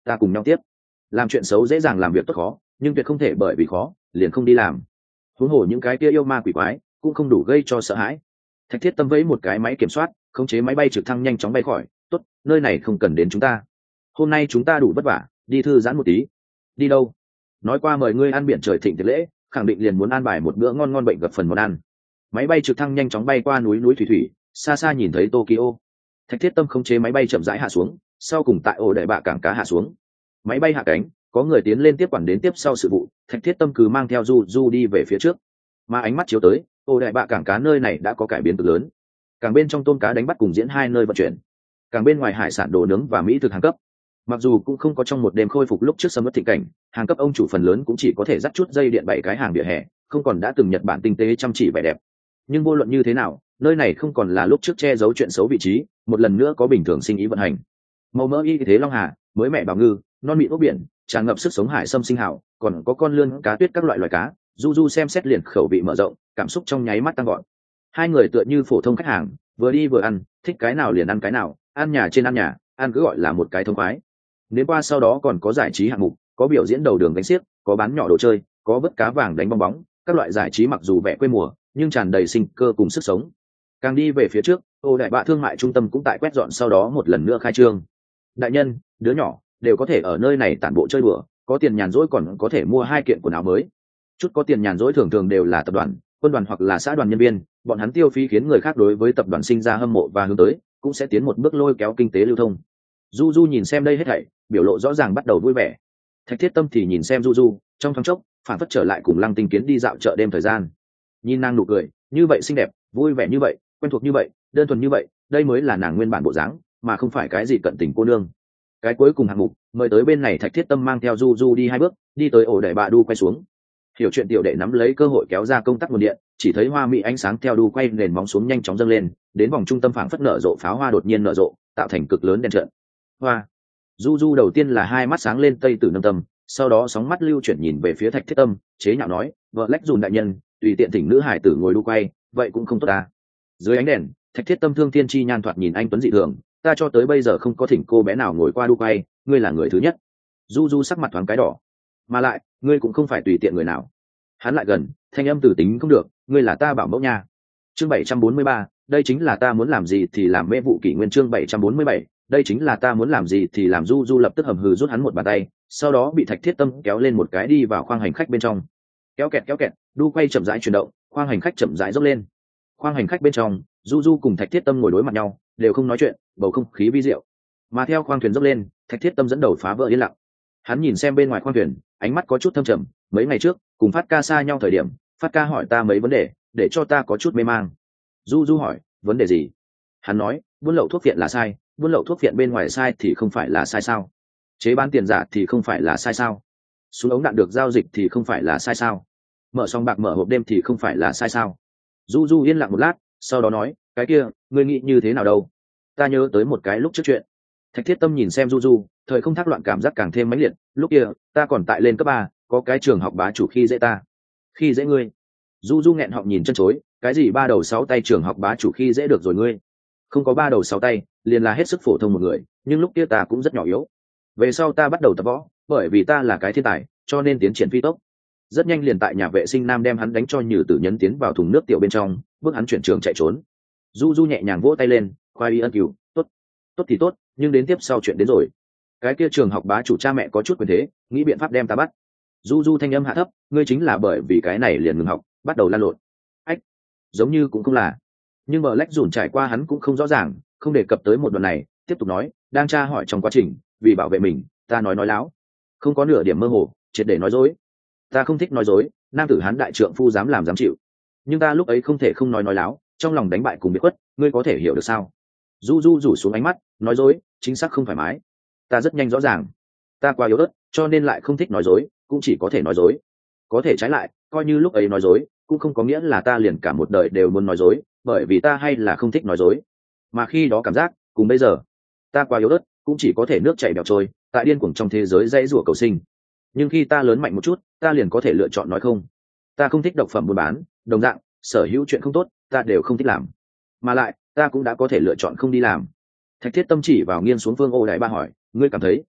ta cùng nhau tiếp. Làm chuyện xấu dễ dàng, làm việc tốt khó, nhưng tuyệt không thể bởi vì khó liền không đi làm. Huống hồ những cái kia yêu ma quỷ quái cũng không đủ gây cho sợ hãi. Thạch Thiết Tâm vẫy một cái máy kiểm soát, khống chế máy bay trực thăng nhanh chóng bay khỏi. Tốt, nơi này không cần đến chúng ta. Hôm nay chúng ta đủ vất vả, đi thư giãn một tí. Đi đâu? Nói qua mời ngươi ăn biển trời thịnh tiệc lễ, khẳng định liền muốn an bài một bữa ngon ngon bệnh gặp phần món ăn. Máy bay trực thăng nhanh chóng bay qua núi núi thủy thủy, xa xa nhìn thấy Tokyo. Thạch Thiết Tâm khống chế máy bay chậm rãi hạ xuống, sau cùng tại ổ đại bạ cảng cá hạ xuống. Máy bay hạ cánh, có người tiến lên tiếp quản đến tiếp sau sự vụ. Thạch Thiết Tâm cứ mang theo du đi về phía trước, mà ánh mắt chiếu tới ổ đại bạ cảng cá nơi này đã có cải biến cực lớn. Cảng bên trong tôm cá đánh bắt cùng diễn hai nơi vận chuyển, cảng bên ngoài hải sản đồ nướng và mỹ thực hàng cấp. Mặc dù cũng không có trong một đêm khôi phục lúc trước sầm uất thịnh cảnh, hàng cấp ông chủ phần lớn cũng chỉ có thể dắt chút dây điện 7 cái hàng vỉa hè, không còn đã từng Nhật Bản tinh tế chăm chỉ vẻ đẹp. Nhưng vô luận như thế nào, nơi này không còn là lúc trước che giấu chuyện xấu vị trí, một lần nữa có bình thường sinh ý vận hành. Màu mỡ y thế long hà, mới mẹ bào ngư, non mịn ốc biển, tràn ngập sức sống hải sâm sinh hảo, còn có con lươn, cá tuyết các loại loài cá. Du xem xét liền khẩu vị mở rộng, cảm xúc trong nháy mắt tăng gọn. Hai người tựa như phổ thông khách hàng, vừa đi vừa ăn, thích cái nào liền ăn cái nào, ăn nhà trên ăn nhà, ăn cứ gọi là một cái thông khoái. Nếu qua sau đó còn có giải trí hạng mục, có biểu diễn đầu đường đánh xiếc, có bán nhỏ đồ chơi, có vớt cá vàng đánh bong bóng, các loại giải trí mặc dù vẻ quê mùa, nhưng tràn đầy sinh cơ cùng sức sống. Càng đi về phía trước, ô đại bạ thương mại trung tâm cũng tại quét dọn sau đó một lần nữa khai trương. Đại nhân, đứa nhỏ đều có thể ở nơi này tản bộ chơi đùa, có tiền nhàn rỗi còn có thể mua 2 kiện quần áo mới. Chút có tiền nhàn rỗi thường thường đều là tập đoàn, quân đoàn hoặc là xã đoàn nhân viên, bọn hắn tiêu phí khiến người khác đối với tập đoàn sinh ra hâm mộ và hướng tới, cũng sẽ tiến một bước lôi kéo kinh tế lưu thông. Du nhìn xem đây hết thảy, biểu lộ rõ ràng bắt đầu vui vẻ. Thạch Thiết Tâm thì nhìn xem Du, trong thoáng chốc, phản phất trở lại cùng Lăng Tinh Kiến đi dạo chợ đêm thời gian. Nhìn nàng nụ cười, như vậy xinh đẹp, vui vẻ như vậy, quen thuộc như vậy, đơn thuần như vậy, đây mới là nàng nguyên bản bộ dáng, mà không phải cái gì cận tình cô nương. Cái cuối cùng hạng mục, mời tới bên này. Thạch Thiết Tâm mang theo Du đi 2 bước, đi tới ổ đại bạ đu quay xuống. Hiểu chuyện tiểu đệ nắm lấy cơ hội kéo ra công tắc nguồn điện, chỉ thấy hoa mỹ ánh sáng theo đu quay nền móng xuống nhanh chóng dâng lên, đến vòng trung tâm phảng phất nở rộ pháo hoa đột nhiên nở rộ, tạo thành cực lớn đèn trận. Hoa. Du đầu tiên là 2 mắt sáng lên tây tử nâng tâm, sau đó sóng mắt lưu chuyển nhìn về phía Thạch Thiết Tâm, chế nhạo nói, vợ lách dùn đại nhân, tùy tiện thỉnh nữ hải tử ngồi đu quay, vậy cũng không tốt ta. Dưới ánh đèn, Thạch Thiết Tâm thương thiên chi nhan thoạt nhìn anh tuấn dị thường, ta cho tới bây giờ không có thỉnh cô bé nào ngồi qua đu quay, ngươi là người thứ nhất. Du sắc mặt thoáng cái đỏ, mà lại, ngươi cũng không phải tùy tiện người nào. Hắn lại gần, thanh âm từ tính không được, ngươi là ta bảo mẫu nha. Chương 743, đây chính là ta muốn làm gì thì làm. Mê vụ kỷ nguyên chương 747, đây chính là ta muốn làm gì thì làm. Du lập tức hầm hừ rút hắn một bàn tay, sau đó bị Thạch Thiết Tâm kéo lên một cái đi vào khoang hành khách bên trong. Kéo kẹt, đu quay chậm rãi chuyển động, khoang hành khách chậm rãi dốc lên. Khoang hành khách bên trong, Du cùng Thạch Thiết Tâm ngồi đối mặt nhau, đều không nói chuyện, bầu không khí vi diệu. Mà theo khoang thuyền dốc lên, Thạch Thiết Tâm dẫn đầu phá vỡ yên lặng. Hắn nhìn xem bên ngoài khoang thuyền, ánh mắt có chút thâm trầm. Mấy ngày trước, cùng Phát Ca xa nhau thời điểm, Phát Ca hỏi ta mấy vấn đề, để cho ta có chút mê mang. Du hỏi, vấn đề gì? Hắn nói, buôn lậu thuốc viện là sai, buôn lậu thuốc viện bên ngoài sai thì không phải là sai sao? Chế bán tiền giả thì không phải là sai sao? Súng ống đạn được giao dịch thì không phải là sai sao? Mở sòng bạc mở hộp đêm thì không phải là sai sao? Du yên lặng một lát, sau đó nói, cái kia, ngươi nghĩ như thế nào đâu? Ta nhớ tới một cái lúc trước chuyện. Thạch Thiết Tâm nhìn xem Du, thời không thác loạn cảm giác càng thêm mãnh liệt. Lúc kia, ta còn tại lên cấp 3, có cái trường học bá chủ khi dễ ta. Khi dễ ngươi? Du nghẹn họng nhìn chân chối, cái gì 3 đầu 6 tay trường học bá chủ khi dễ được rồi ngươi? Không có 3 đầu 6 tay, liền là hết sức phổ thông một người, nhưng lúc kia ta cũng rất nhỏ yếu. Về sau ta bắt đầu tập võ, bởi vì ta là cái thiên tài, cho nên tiến triển phi tốc. Rất nhanh liền tại nhà vệ sinh nam đem hắn đánh cho Nhừ Tử Nhấn tiến vào thùng nước tiểu bên trong, bước hắn chuyển trường chạy trốn. Du nhẹ nhàng vỗ tay lên, khoai y ân cửu, tốt thì tốt, nhưng đến tiếp sau chuyện đến rồi. Cái kia trường học bá chủ cha mẹ có chút quyền thế, nghĩ biện pháp đem ta bắt. Du thanh âm hạ thấp, ngươi chính là bởi vì cái này liền ngừng học, bắt đầu lan lộn. Ách, giống như cũng không là. Nhưng mà lách dùn trải qua hắn cũng không rõ ràng, không đề cập tới một đoạn này, tiếp tục nói, đang tra hỏi trong quá trình, vì bảo vệ mình, ta nói láo, không có nửa điểm mơ hồ, triệt để nói dối. Ta không thích nói dối, nam tử hán đại trượng phu dám làm dám chịu. Nhưng ta lúc ấy không thể không nói láo, trong lòng đánh bại cùng biệt khuất, ngươi có thể hiểu được sao? Du rủ xuống ánh mắt, nói dối, chính xác không thoải mái. Ta rất nhanh rõ ràng, ta quá yếu ớt, cho nên lại không thích nói dối, cũng chỉ có thể nói dối. Có thể trái lại, coi như lúc ấy nói dối, cũng không có nghĩa là ta liền cả một đời đều muốn nói dối, bởi vì ta hay là không thích nói dối. Mà khi đó cảm giác, cùng bây giờ, ta quá yếu ớt, cũng chỉ có thể nước chảy bèo trôi, tại điên cuồng trong thế giới dãy rủa cầu sinh. Nhưng khi ta lớn mạnh một chút, ta liền có thể lựa chọn nói không. Ta không thích độc phẩm buôn bán, đồng dạng, sở hữu chuyện không tốt, ta đều không thích làm. Mà lại, ta cũng đã có thể lựa chọn không đi làm. Thạch Thiết Tâm chỉ vào nghiêng xuống Phương Ô Đại Ba hỏi, ngươi cảm thấy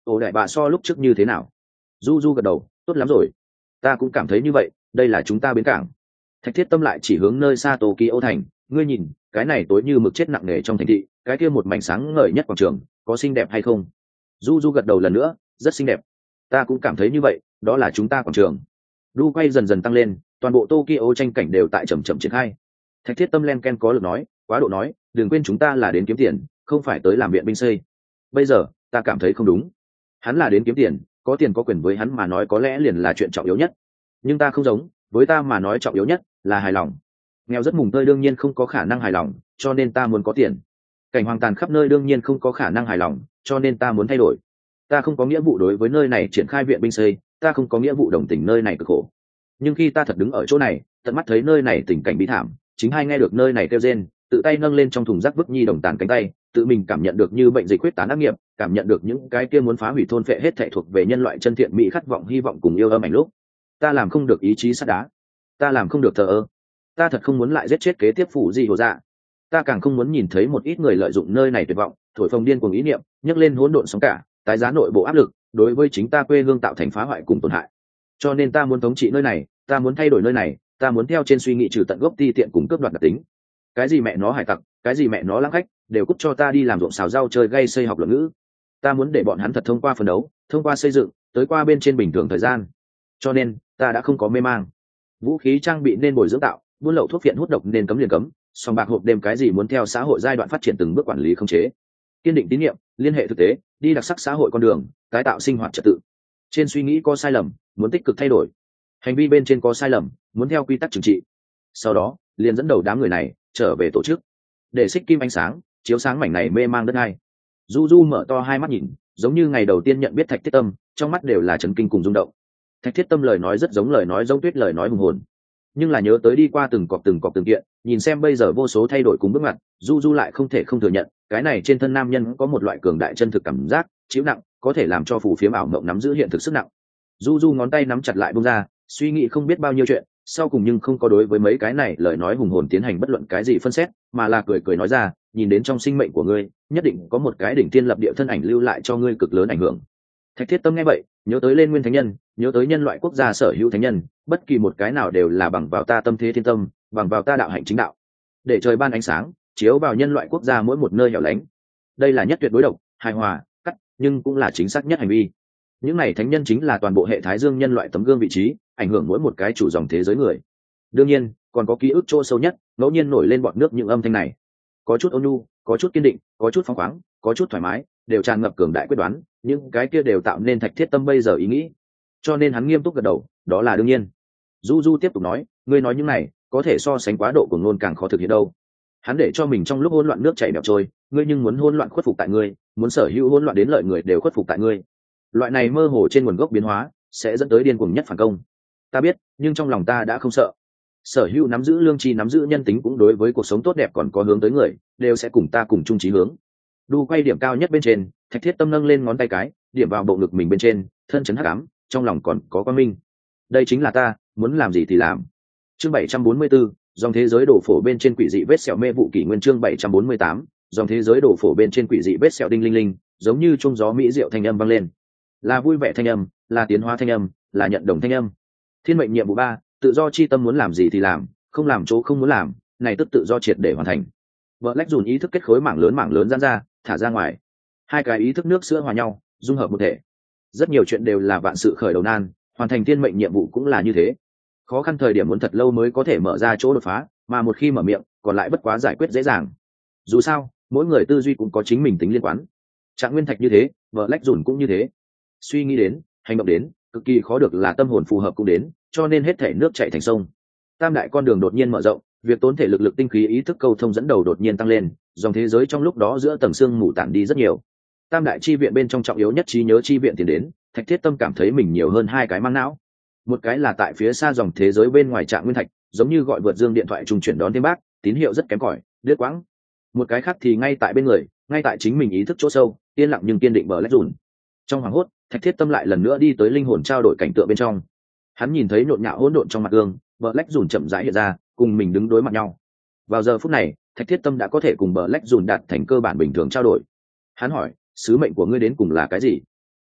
ổ đại bạ so lúc trước như thế nào? Du Du gật đầu, tốt lắm rồi, ta cũng cảm thấy như vậy, đây là chúng ta bến cảng. Thạch Thiết Tâm lại chỉ hướng nơi xa Tokyo thành, ngươi nhìn, cái này tối như mực chết nặng nề trong thành thị, cái kia một mảnh sáng ngời nhất quảng trường, có xinh đẹp hay không? Du Du gật đầu lần nữa, rất xinh đẹp. Ta cũng cảm thấy như vậy, đó là chúng ta quảng trường. Đu quay dần dần tăng lên, toàn bộ Tokyo tranh cảnh đều tại chậm chậm triển khai. Thạch Thiết Tâm len ken có lực nói, quá độ nói, đừng quên chúng ta là đến kiếm tiền, không phải tới làm viện binh xây. Bây giờ, ta cảm thấy không đúng. Hắn là đến kiếm tiền, có tiền có quyền với hắn mà nói có lẽ liền là chuyện trọng yếu nhất. Nhưng ta không giống, với ta mà nói trọng yếu nhất là hài lòng. Nghèo rất mùng tơi đương nhiên không có khả năng hài lòng, cho nên ta muốn có tiền. Cảnh hoang tàn khắp nơi đương nhiên không có khả năng hài lòng, cho nên ta muốn thay đổi. Ta không có nghĩa vụ đối với nơi này triển khai viện binh xây, ta không có nghĩa vụ đồng tình nơi này cực khổ. Nhưng khi ta thật đứng ở chỗ này, tận mắt thấy nơi này tình cảnh bi thảm, chính hai nghe được nơi này kêu rên, tự tay nâng lên trong thùng rác vứt nhi đồng tàn cánh tay, tự mình cảm nhận được như bệnh dịch huyết tán ác nghiệp, cảm nhận được những cái kia muốn phá hủy thôn phệ hết thảy thuộc về nhân loại chân thiện mỹ khát vọng hy vọng cùng yêu âm ảnh lúc, ta làm không được ý chí sắt đá, ta làm không được thờ ơ, ta thật không muốn lại giết chết kế tiếp phụ gì hồ dạ, ta càng không muốn nhìn thấy một ít người lợi dụng nơi này tuyệt vọng, thổi phồng điên cuồng ý niệm, nhấc lên hỗn độn sóng cả, tái giá nội bộ áp lực, đối với chính ta quê hương tạo thành phá hoại cùng tổn hại. Cho nên ta muốn thống trị nơi này, ta muốn thay đổi nơi này, ta muốn theo trên suy nghĩ trừ tận gốc ti tiện cùng cướp đoạt đặc tính. Cái gì mẹ nó hải tặc, cái gì mẹ nó lãng khách, đều cút cho ta đi làm ruộng xào rau chơi gây xây học luận ngữ. Ta muốn để bọn hắn thật thông qua phấn đấu, thông qua xây dựng, tới qua bên trên bình thường thời gian. Cho nên, ta đã không có mê mang. Vũ khí trang bị nên bồi dưỡng tạo, buôn lậu thuốc phiện hút độc nên cấm liền cấm, song bạc hộp đêm cái gì muốn theo xã hội giai đoạn phát triển từng bước quản lý khống chế. Kiên định tín nhiệm, liên hệ thực tế, đi đặc sắc xã hội con đường, tái tạo sinh hoạt trật tự. Trên suy nghĩ có sai lầm, muốn tích cực thay đổi. Hành vi bên trên có sai lầm, muốn theo quy tắc trừng trị. Sau đó, liền dẫn đầu đám người này trở về tổ chức, để xích kim ánh sáng chiếu sáng mảnh này mê mang đất hai. Du Du mở to hai mắt nhìn, giống như ngày đầu tiên nhận biết Thạch Thiết Tâm, trong mắt đều là chấn kinh cùng rung động. Thạch Thiết Tâm lời nói rất giống lời nói giống tuyết, lời nói hùng hồn, nhưng là nhớ tới đi qua từng cọp từng kiện, nhìn xem bây giờ vô số thay đổi cùng bước ngoặt, Du Du lại không thể không thừa nhận, cái này trên thân nam nhân có một loại cường đại chân thực cảm giác, chịu nặng, có thể làm cho phù phiếm ảo mộng nắm giữ hiện thực sức nặng. Du Du ngón tay nắm chặt lại buông ra, suy nghĩ không biết bao nhiêu chuyện, sau cùng nhưng không có đối với mấy cái này lời nói hùng hồn tiến hành bất luận cái gì phân xét, mà là cười cười nói ra, nhìn đến trong sinh mệnh của ngươi, nhất định có một cái đỉnh thiên lập địa thân ảnh lưu lại cho ngươi cực lớn ảnh hưởng. Thạch Thiết Tâm nghe vậy, nhớ tới lên nguyên thánh nhân, nhớ tới nhân loại quốc gia sở hữu thánh nhân, bất kỳ một cái nào đều là bằng vào ta tâm thế thiên tâm, bằng vào ta đạo hạnh chính đạo, để trời ban ánh sáng chiếu vào nhân loại quốc gia mỗi một nơi hẻo lánh. Đây là nhất tuyệt đối độc, hài hòa, cắt, nhưng cũng là chính xác nhất hành vi. Những này thánh nhân chính là toàn bộ hệ thái dương nhân loại tấm gương vị trí, ảnh hưởng mỗi một cái chủ dòng thế giới người. Đương nhiên, còn có ký ức chỗ sâu nhất, ngẫu nhiên nổi lên bọt nước những âm thanh này. Có chút ôn nhu, có chút kiên định, có chút phóng khoáng, có chút thoải mái, đều tràn ngập cường đại quyết đoán, những cái kia đều tạo nên Thạch Thiết Tâm bây giờ ý nghĩ. Cho nên hắn nghiêm túc gật đầu, đó là đương nhiên. Du Du tiếp tục nói, ngươi nói những này, có thể so sánh quá độ của ngôn càng khó thực hiện đâu. Hắn để cho mình trong lúc hỗn loạn nước chảy bèo trôi, ngươi nhưng muốn hỗn loạn khuất phục tại ngươi, muốn sở hữu hỗn loạn đến lợi người đều khuất phục tại ngươi. Loại này mơ hồ trên nguồn gốc biến hóa, sẽ dẫn tới điên cuồng nhất phản công. Ta biết, nhưng trong lòng ta đã không sợ. Sở hữu nắm giữ lương tri, nắm giữ nhân tính cũng đối với cuộc sống tốt đẹp còn có hướng tới người, đều sẽ cùng ta cùng chung chí hướng. Đu quay điểm cao nhất bên trên, Thạch Thiết Tâm nâng lên ngón tay cái, điểm vào bộ ngực mình bên trên, thân chấn hắc ám, trong lòng còn có quang minh. Đây chính là ta, muốn làm gì thì làm. Chương 744, dòng thế giới đổ phổ bên trên quỷ dị vết sẹo mê vụ kỷ nguyên. Chương 748, dòng thế giới đổ phổ bên trên quỷ dị vết sẹo đinh linh linh, giống như chuông gió mỹ diệu thanh âm vang lên. Là vui vẻ thanh âm, là tiến hóa thanh âm, là nhận đồng thanh âm. Thiên mệnh nhiệm vụ 3, tự do chi tâm muốn làm gì thì làm, không làm chỗ không muốn làm, này tức tự do triệt để hoàn thành. Vợ lách dùn ý thức kết khối mảng lớn giãn ra, thả ra ngoài. Hai cái ý thức nước sữa hòa nhau, dung hợp một thể. Rất nhiều chuyện đều là vạn sự khởi đầu nan, hoàn thành thiên mệnh nhiệm vụ cũng là như thế. Khó khăn thời điểm muốn thật lâu mới có thể mở ra chỗ đột phá, mà một khi mở miệng, còn lại bất quá giải quyết dễ dàng. Dù sao, mỗi người tư duy cũng có chính mình tính liên quan. Trạng Nguyên Thạch như thế, vợ lách dùn cũng như thế. Suy nghĩ đến, hành động đến, cực kỳ khó được là tâm hồn phù hợp cũng đến, cho nên hết thể nước chảy thành sông. Tam đại con đường đột nhiên mở rộng, việc tốn thể lực tinh khí ý thức câu thông dẫn đầu đột nhiên tăng lên, dòng thế giới trong lúc đó giữa tầng xương mù tản đi rất nhiều. Tam đại chi viện bên trong trọng yếu nhất trí nhớ chi viện tiến đến, Thạch Thiết Tâm cảm thấy mình nhiều hơn hai cái mang não. Một cái là tại phía xa dòng thế giới bên ngoài Trạng Nguyên Thạch, giống như gọi vượt dương điện thoại trùng chuyển đón thêm bác, tín hiệu rất kém cỏi, đứt quãng. Một cái khác thì ngay tại bên người, ngay tại chính mình ý thức chỗ sâu, yên lặng nhưng kiên định bờ lách dùn. Trong hoàng hốt, Thạch Thiết Tâm lại lần nữa đi tới linh hồn trao đổi cảnh tượng bên trong. Hắn nhìn thấy nhộn nhạo hỗn độn trong mặt gương, bờ lách dùn chậm rãi hiện ra, cùng mình đứng đối mặt nhau. Vào giờ phút này, Thạch Thiết Tâm đã có thể cùng bờ lách dùn đạt thành cơ bản bình thường trao đổi. Hắn hỏi, sứ mệnh của ngươi đến cùng là cái gì?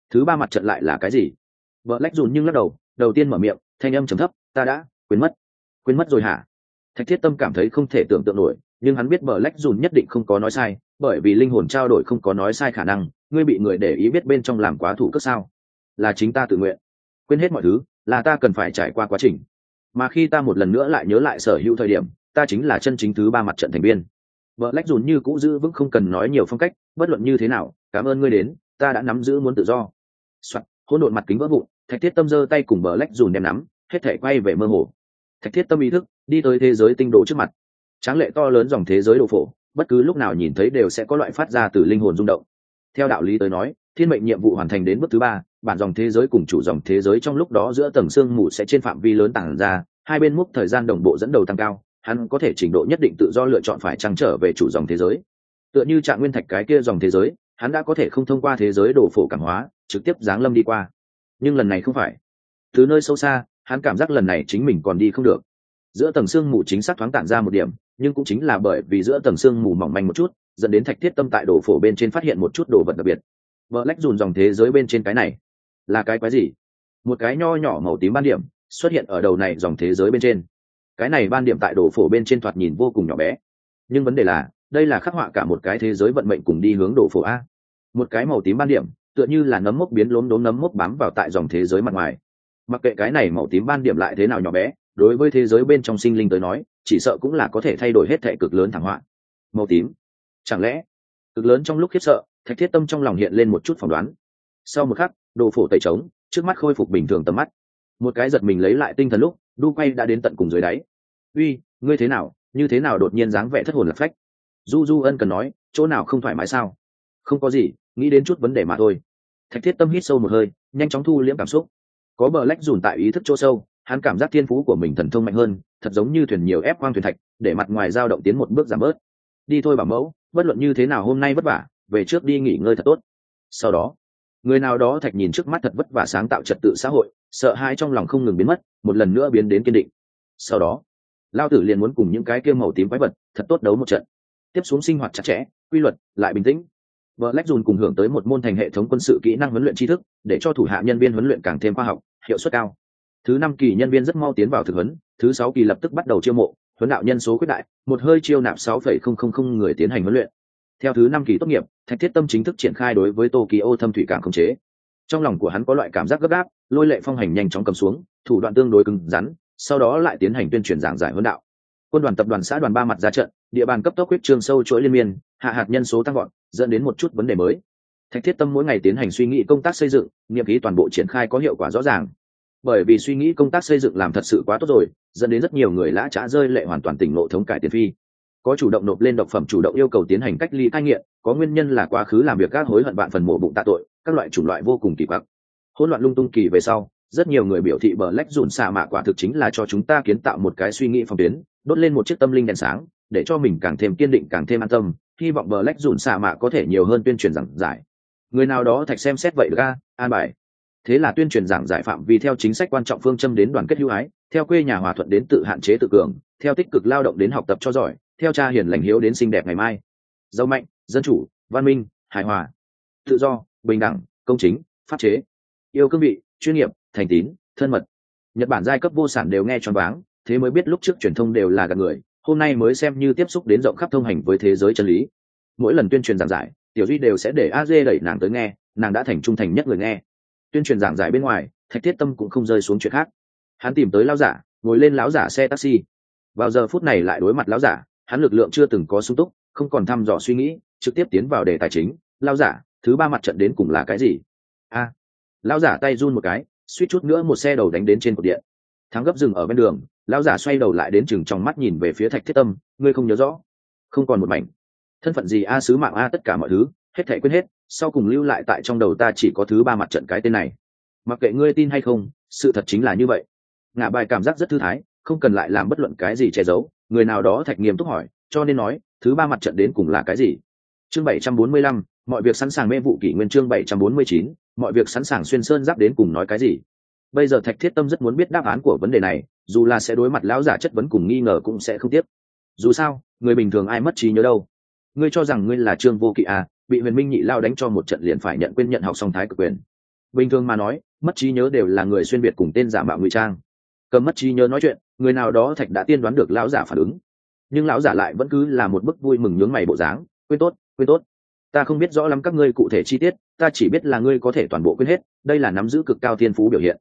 Thứ ba mặt trận lại là cái gì? Vợ lách dùn nhưng lắc đầu, đầu tiên mở miệng, thanh âm trầm thấp, ta đã quên mất rồi hả? Thạch Thiết Tâm cảm thấy không thể tưởng tượng nổi, nhưng hắn biết bờ lách dùn nhất định không có nói sai, bởi vì linh hồn trao đổi không có nói sai khả năng. Ngươi bị người để ý biết bên trong làm quá thủ cất sao? Là chính ta tự nguyện quên hết mọi thứ, là ta cần phải trải qua quá trình, mà khi ta một lần nữa lại nhớ lại sở hữu thời điểm, ta chính là chân chính thứ ba mặt trận thành viên. Bờ lách dùn như cũ giữ vững không cần nói nhiều phong cách, bất luận như thế nào, cảm ơn ngươi đến, ta đã nắm giữ muốn tự do. Soạn, hỗn độn mặt kính vỡ vụn, Thạch Thiết Tâm giơ tay cùng bờ lách dùn đem nắm, hết thể quay về mơ hồ. Thạch Thiết Tâm ý thức đi tới thế giới tinh đồ trước mặt, tráng lệ to lớn dòng thế giới đồ phổ, bất cứ lúc nào nhìn thấy đều sẽ có loại phát ra từ linh hồn rung động. Theo đạo lý tới nói, thiên mệnh nhiệm vụ hoàn thành đến bước thứ ba, bản dòng thế giới cùng chủ dòng thế giới trong lúc đó giữa tầng sương mù sẽ trên phạm vi lớn tàng ra, hai bên mốc thời gian đồng bộ dẫn đầu tăng cao, hắn có thể trình độ nhất định tự do lựa chọn phải trăng trở về chủ dòng thế giới. Tựa như Trạng Nguyên Thạch cái kia dòng thế giới, hắn đã có thể không thông qua thế giới đồ phổ cảm hóa, trực tiếp giáng lâm đi qua. Nhưng lần này không phải. Từ nơi sâu xa, hắn cảm giác lần này chính mình còn đi không được. Giữa tầng sương mù chính xác thoáng tản ra một điểm, nhưng cũng chính là bởi vì giữa tầng sương mù mỏng manh một chút, dẫn đến Thạch Thiết Tâm tại đồ phổ bên trên phát hiện một chút đồ vật đặc biệt. Black dùn dòng thế giới bên trên cái này là cái quái gì? Một cái nho nhỏ màu tím ban điểm xuất hiện ở đầu này dòng thế giới bên trên. Cái này ban điểm tại đồ phổ bên trên thoạt nhìn vô cùng nhỏ bé, nhưng vấn đề là đây là khắc họa cả một cái thế giới vận mệnh cùng đi hướng đồ phổ a. Một cái màu tím ban điểm tựa như là nấm mốc biến lốm đốm nấm mốc bám vào tại dòng thế giới mặt ngoài. Mặc kệ cái này màu tím ban điểm lại thế nào nhỏ bé, đối với thế giới bên trong sinh linh tới nói, chỉ sợ cũng là có thể thay đổi hết thảy cực lớn thảm họa. Màu tím, chẳng lẽ cực lớn? Trong lúc khiếp sợ, Thạch Thiết Tâm trong lòng hiện lên một chút phỏng đoán. Sau một khắc, đồ phổ tẩy trống, trước mắt khôi phục bình thường tầm mắt. Một cái giật mình lấy lại tinh thần lúc, đu quay đã đến tận cùng dưới đáy. Uy, ngươi thế nào? Như thế nào đột nhiên dáng vẻ thất hồn lạc phách? Du ân cần nói, chỗ nào không thoải mái sao? Không có gì, nghĩ đến chút vấn đề mà thôi. Thạch Thiết Tâm hít sâu một hơi, nhanh chóng thu liễm cảm xúc. Có bờ lách dùn tại ý thức chỗ sâu, hắn cảm giác thiên phú của mình thần thông mạnh hơn, thật giống như thuyền nhiều ép khoang thuyền thạch, để mặt ngoài dao động tiến một bước giảm bớt. Đi thôi bảo mẫu, bất luận như thế nào hôm nay vất vả, về trước đi nghỉ ngơi thật tốt. Sau đó, người nào đó Thạch nhìn trước mắt thật vất vả sáng tạo trật tự xã hội, sợ hãi trong lòng không ngừng biến mất, một lần nữa biến đến kiên định. Sau đó, Lao Tử liền muốn cùng những cái kia màu tím quái vật thật tốt đấu một trận. Tiếp xuống sinh hoạt chặt chẽ, quy luật, lại bình tĩnh. Black Dùn cùng hưởng tới một môn thành hệ thống quân sự kỹ năng huấn luyện tri thức, để cho thủ hạ nhân viên huấn luyện càng thêm khoa học, hiệu suất cao. Thứ 5 kỳ nhân viên rất mau tiến vào thực huấn, thứ 6 kỳ lập tức bắt đầu chiêu mộ, huấn đạo nhân số quyết đại, một hơi chiêu nạp 6,000 người tiến hành huấn luyện. Theo thứ 5 kỳ tốt nghiệp, Thạch Thiết Tâm chính thức triển khai đối với Tokyo thâm thủy cảng khống chế. Trong lòng của hắn có loại cảm giác gấp gáp, lôi lệ phong hành nhanh chóng cầm xuống, thủ đoạn tương đối cứng rắn, sau đó lại tiến hành tuyên truyền giảng giải huấn đạo. Quân đoàn tập đoàn xã đoàn ba mặt ra trận, địa bàn cấp tốc huyết trương sâu chuỗi liên miên, hạ hạt nhân số tăng vọt, dẫn đến một chút vấn đề mới. Thạch Thiết Tâm mỗi ngày tiến hành suy nghĩ công tác xây dựng, nghiệm ký toàn bộ triển khai có hiệu quả rõ ràng. Bởi vì suy nghĩ công tác xây dựng làm thật sự quá tốt rồi, dẫn đến rất nhiều người lã chã rơi lệ hoàn toàn tỉnh ngộ thống cải tiền phi. Có chủ động nộp lên độc phẩm, chủ động yêu cầu tiến hành cách ly cai nghiện, có nguyên nhân là quá khứ làm việc các hối hận bạn phần mộ bụng tạ tội, các loại chủng loại vô cùng kỳ quặc. Hỗn loạn lung tung kỳ về sau, rất nhiều người biểu thị Black dùn xạ mạ quả thực chính là cho chúng ta kiến tạo một cái suy nghĩ phong tuyến, đốt lên một chiếc tâm linh đèn sáng, để cho mình càng thêm kiên định, càng thêm an tâm. Hy vọng Black dùn xạ mạ có thể nhiều hơn tuyên truyền giảng giải. Người nào đó Thạch xem xét vậy ra, an bài. Thế là tuyên truyền giảng giải phạm vi theo chính sách quan trọng phương châm đến đoàn kết hữu ái, theo quê nhà hòa thuận đến tự hạn chế tự cường, theo tích cực lao động đến học tập cho giỏi, theo cha hiền lành hiếu đến xinh đẹp ngày mai. Giàu mạnh, dân chủ, văn minh, hài hòa, tự do, bình đẳng, công chính, pháp chế, yêu cương vị, chuyên nghiệp, thành tín, thân mật. Nhật Bản giai cấp vô sản đều nghe choáng váng, thế mới biết lúc trước truyền thông đều là gạt người, hôm nay mới xem như tiếp xúc đến rộng khắp thông hành với thế giới chân lý. Mỗi lần tuyên truyền giảng giải, Tiểu Duy đều sẽ để AZ đẩy nàng tới nghe, nàng đã thành trung thành nhất người nghe. Tuyên truyền giảng giải bên ngoài, Thạch Thiết Tâm cũng không rơi xuống chuyện khác. Hắn tìm tới lão giả, ngồi lên lão giả xe taxi. Vào giờ phút này lại đối mặt lão giả, hắn lực lượng chưa từng có sung túc, không còn thăm dò suy nghĩ, trực tiếp tiến vào đề tài chính. Lão giả, thứ ba mặt trận đến cùng là cái gì? Lão giả tay run một cái, suýt chút nữa một xe đầu đánh đến trên cột điện. Thắng gấp dừng ở bên đường, lão giả xoay đầu lại đến chừng trong mắt nhìn về phía Thạch Thiết Tâm, ngươi không nhớ rõ? Không còn một mảnh. Thân phận gì sứ mạng tất cả mọi thứ, hết thảy quên hết, sau cùng lưu lại tại trong đầu ta chỉ có thứ ba mặt trận cái tên này. Mặc kệ ngươi tin hay không, sự thật chính là như vậy. Ngạ bài cảm giác rất thư thái, không cần lại làm bất luận cái gì che giấu. Người nào đó Thạch nghiêm túc hỏi, cho nên nói, thứ ba mặt trận đến cùng là cái gì? Chương 745, mọi việc sẵn sàng mê vụ kỷ nguyên. Chương 749, mọi việc sẵn sàng xuyên sơn giáp đến cùng nói cái gì? Bây giờ Thạch Thiết Tâm rất muốn biết đáp án của vấn đề này, dù là sẽ đối mặt lão giả chất vấn cùng nghi ngờ cũng sẽ không tiếp. Dù sao, người bình thường ai mất trí nhớ đâu. Ngươi cho rằng ngươi là Trương Vô Kỵ bị Huyền Minh nhị lao đánh cho một trận liền phải nhận quên nhận học song thái cực quyền. bình thường mà nói mất trí nhớ đều là người xuyên việt cùng tên giả mạo ngụy trang. Cầm mất trí nhớ nói chuyện, người nào đó thạch đã tiên đoán được lão giả phản ứng, nhưng lão giả lại vẫn cứ là một bức vui mừng nhướng mày bộ dáng. Quên tốt, quên tốt. Ta không biết rõ lắm các ngươi cụ thể chi tiết, ta chỉ biết là ngươi có thể toàn bộ quên hết, đây là nắm giữ cực cao thiên phú biểu hiện.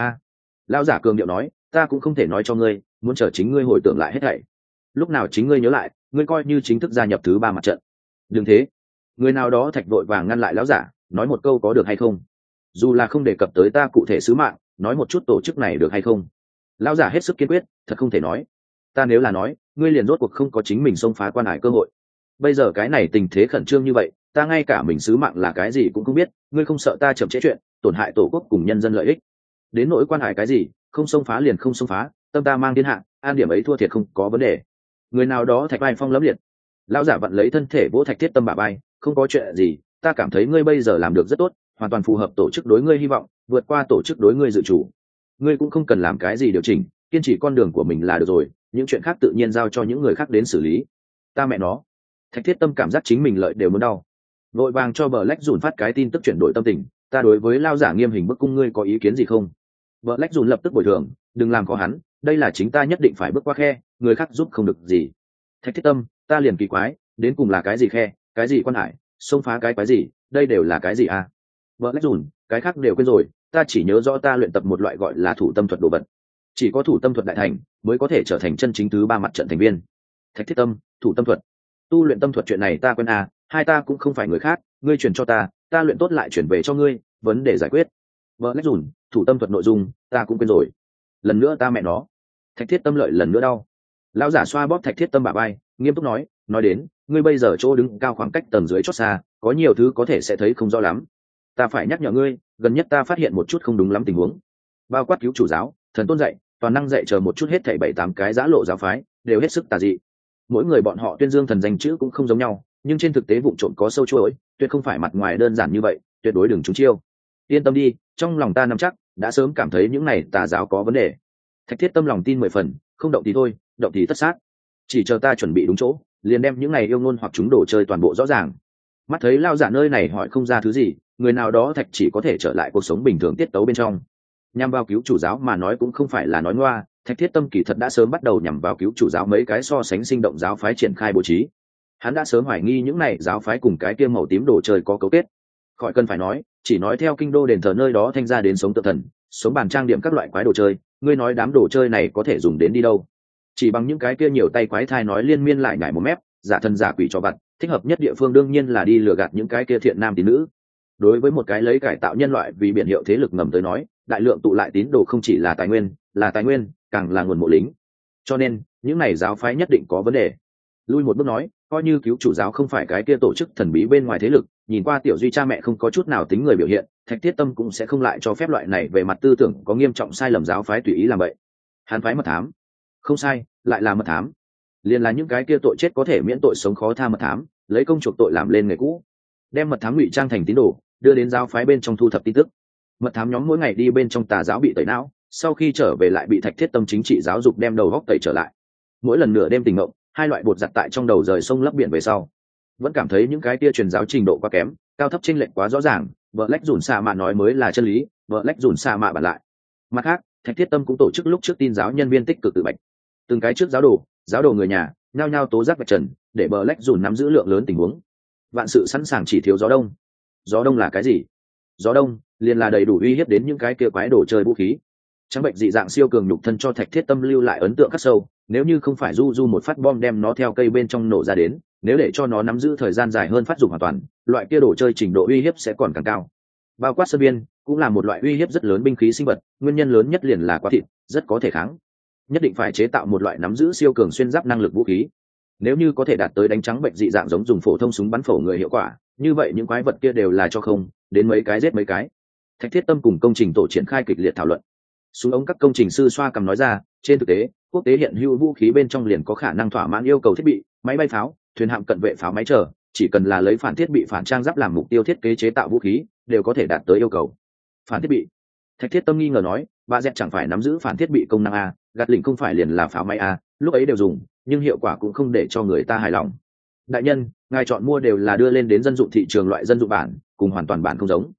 Lão giả cường điệu nói, ta cũng không thể nói cho ngươi, muốn chờ chính ngươi hồi tưởng lại hết thảy. Lúc nào chính ngươi nhớ lại, ngươi coi như chính thức gia nhập thứ ba mặt trận. Đừng thế. Người nào đó thạch vội vàng ngăn lại lão giả, nói một câu có được hay không? Dù là không đề cập tới ta cụ thể sứ mạng, nói một chút tổ chức này được hay không? Lão giả hết sức kiên quyết, thật không thể nói. Ta nếu là nói, ngươi liền rốt cuộc không có chính mình xông phá quan hải cơ hội. Bây giờ cái này tình thế khẩn trương như vậy, ta ngay cả mình sứ mạng là cái gì cũng không biết, ngươi không sợ ta chậm trễ chuyện, tổn hại tổ quốc cùng nhân dân lợi ích. Đến nỗi quan hải cái gì, không xông phá liền không xông phá, tâm ta mang thiên hạ, an điểm ấy thua thiệt không có vấn đề. Người nào đó thạch vai phong lẫm liệt. Lão giả vặn lấy thân thể vỗ Thạch Thiết Tâm bả vai, không có chuyện gì, ta cảm thấy ngươi bây giờ làm được rất tốt, hoàn toàn phù hợp tổ chức đối ngươi hy vọng, vượt qua tổ chức đối ngươi dự chủ. Ngươi cũng không cần làm cái gì điều chỉnh, kiên trì con đường của mình là được rồi, những chuyện khác tự nhiên giao cho những người khác đến xử lý. Ta mẹ nó. Thạch Thiết Tâm cảm giác chính mình lợi đều muốn đau. Vội vàng cho Black Dùn phát cái tin tức chuyển đổi tâm tình, ta đối với lao giả nghiêm hình bức cung ngươi có ý kiến gì không? Black Dùn lập tức bồi thường, đừng làm khó hắn, đây là chính ta nhất định phải bước qua khe, người khác giúp không được gì. Thạch Thiết Tâm, ta liền kỳ quái, đến cùng là cái gì khe, cái gì quan hải, xông phá cái gì, đây đều là cái gì à? Black Dùn, cái khác đều quên rồi, ta chỉ nhớ rõ ta luyện tập một loại gọi là thủ tâm thuật đồ vật. Chỉ có thủ tâm thuật đại thành mới có thể trở thành chân chính thứ ba mặt trận thành viên. Thạch Thiết Tâm, thủ tâm thuật, tu luyện tâm thuật chuyện này ta quen à, hai ta cũng không phải người khác, ngươi truyền cho ta luyện tốt lại chuyển về cho ngươi, vấn đề giải quyết. Black Dùn, thủ tâm thuật nội dung ta cũng quên rồi, lần nữa ta mẹ nó. Thạch Thiết Tâm lợi lần nữa đau. Lão giả xoa bóp Thạch Thiết Tâm bả vai, nghiêm túc nói đến, ngươi bây giờ chỗ đứng cao khoảng cách tầng dưới chót xa, có nhiều thứ có thể sẽ thấy không rõ lắm. Ta phải nhắc nhở ngươi, gần nhất ta phát hiện một chút không đúng lắm tình huống, bao quát cứu chủ giáo, thần tôn dạy, toàn năng dạy chờ một chút hết thảy 7-8 cái giã lộ giáo phái đều hết sức tà dị. Mỗi người bọn họ tuyên dương thần danh chữ cũng không giống nhau, nhưng trên thực tế vụ trộm có sâu chuỗi, tuyệt không phải mặt ngoài đơn giản như vậy, tuyệt đối đừng trúng chiêu. Yên tâm đi, trong lòng ta nắm chắc, đã sớm cảm thấy những này tà giáo có vấn đề. Thạch Thiết Tâm lòng tin 10 phần, không động thì thôi, động thì tất sát. Chỉ chờ ta chuẩn bị đúng chỗ, liền đem những này yêu ngôn hoặc chúng đồ chơi toàn bộ rõ ràng. Mắt thấy lao giả nơi này hỏi không ra thứ gì, người nào đó Thạch chỉ có thể trở lại cuộc sống bình thường tiết tấu bên trong. Nhằm vào cứu chủ giáo mà nói cũng không phải là nói ngoa, Thạch Thiết Tâm kỳ thật đã sớm bắt đầu nhằm vào cứu chủ giáo mấy cái so sánh sinh động giáo phái triển khai bố trí. Hắn đã sớm hoài nghi những này giáo phái cùng cái kia màu tím đồ chơi có cấu kết. Khỏi cần phải nói, chỉ nói theo kinh đô đền thờ nơi đó thanh ra đến sống tự thần, sống bàn trang điểm các loại quái đồ chơi, ngươi nói đám đồ chơi này có thể dùng đến đi đâu? Chỉ bằng những cái kia nhiều tay quái thai nói liên miên lại nhảy một mép, giả thần giả quỷ cho vặt, thích hợp nhất địa phương đương nhiên là đi lừa gạt những cái kia thiện nam tín nữ. Đối với một cái lấy cải tạo nhân loại vì biển hiệu thế lực ngầm tới nói, đại lượng tụ lại tín đồ không chỉ là tài nguyên, càng là nguồn mộ lính. Cho nên, những này giáo phái nhất định có vấn đề. Lui một bước nói, coi như cứu chủ giáo không phải cái kia tổ chức thần bí bên ngoài thế lực, nhìn qua tiểu duy cha mẹ không có chút nào tính người biểu hiện, Thạch Thiết Tâm cũng sẽ không lại cho phép loại này về mặt tư tưởng có nghiêm trọng sai lầm giáo phái tùy ý làm vậy. Hắn phái mật thám, không sai, lại là mật thám. Liên là những cái kia tội chết có thể miễn tội sống khó tha mật thám, lấy công chuộc tội làm lên nghề cũ, đem mật thám ngụy trang thành tín đồ, đưa đến giáo phái bên trong thu thập tin tức. Mật thám nhóm mỗi ngày đi bên trong tà giáo bị tẩy não, sau khi trở về lại bị Thạch Thiết Tâm chính trị giáo dục đem đầu góc tẩy trở lại. Mỗi lần nửa đêm tỉnh ngộ, hai loại bột giặt tại trong đầu rời sông lấp biển về sau, vẫn cảm thấy những cái tia truyền giáo trình độ quá kém, cao thấp chênh lệch quá rõ ràng, Black Dùn Sa Mạ nói mới là chân lý, Black Dùn Sa Mạ bản lại. Mặt khác, Thạch Thiết Tâm cũng tổ chức lúc trước tin giáo nhân viên tích cực tự bạch, từng cái trước giáo đồ người nhà, nhao nhao tố giác vạch trần, để Black Dùn nắm giữ lượng lớn tình huống. Vạn sự sẵn sàng chỉ thiếu gió đông. Gió đông là cái gì? Gió đông liền là đầy đủ uy hiếp đến những cái kia quái đồ chơi vũ khí. Trắng bệnh dị dạng siêu cường nhục thân cho Thạch Thiết Tâm lưu lại ấn tượng khắc sâu, nếu như không phải du một phát bom đem nó theo cây bên trong nổ ra đến, nếu để cho nó nắm giữ thời gian dài hơn phát dụng hoàn toàn, loại kia đồ chơi trình độ uy hiếp sẽ còn càng cao. Bao quát sơn biên cũng là một loại uy hiếp rất lớn binh khí sinh vật, nguyên nhân lớn nhất liền là quá thịt, rất có thể kháng. Nhất định phải chế tạo một loại nắm giữ siêu cường xuyên giáp năng lực vũ khí. Nếu như có thể đạt tới đánh trắng bệnh dị dạng giống dùng phổ thông súng bắn phổ người hiệu quả, như vậy những quái vật kia đều là cho không, đến mấy cái giết mấy cái. Thạch Thiết Tâm cùng công trình tổ triển khai kịch liệt thảo luận. Súng ống các công trình sư xoa cầm nói ra, trên thực tế, quốc tế hiện hữu vũ khí bên trong liền có khả năng thỏa mãn yêu cầu thiết bị, máy bay pháo, thuyền hạm cận vệ pháo máy chờ, chỉ cần là lấy phản thiết bị phản trang giáp làm mục tiêu thiết kế chế tạo vũ khí, đều có thể đạt tới yêu cầu. Phản thiết bị? Thạch Thiết Tâm nghi ngờ nói, bà dẹt chẳng phải nắm giữ phản thiết bị công năng a, gạt lỉnh không phải liền là pháo máy a, lúc ấy đều dùng, nhưng hiệu quả cũng không để cho người ta hài lòng. Đại nhân, ngài chọn mua đều là đưa lên đến dân dụng thị trường loại dân dụng bản, cùng hoàn toàn bản không giống.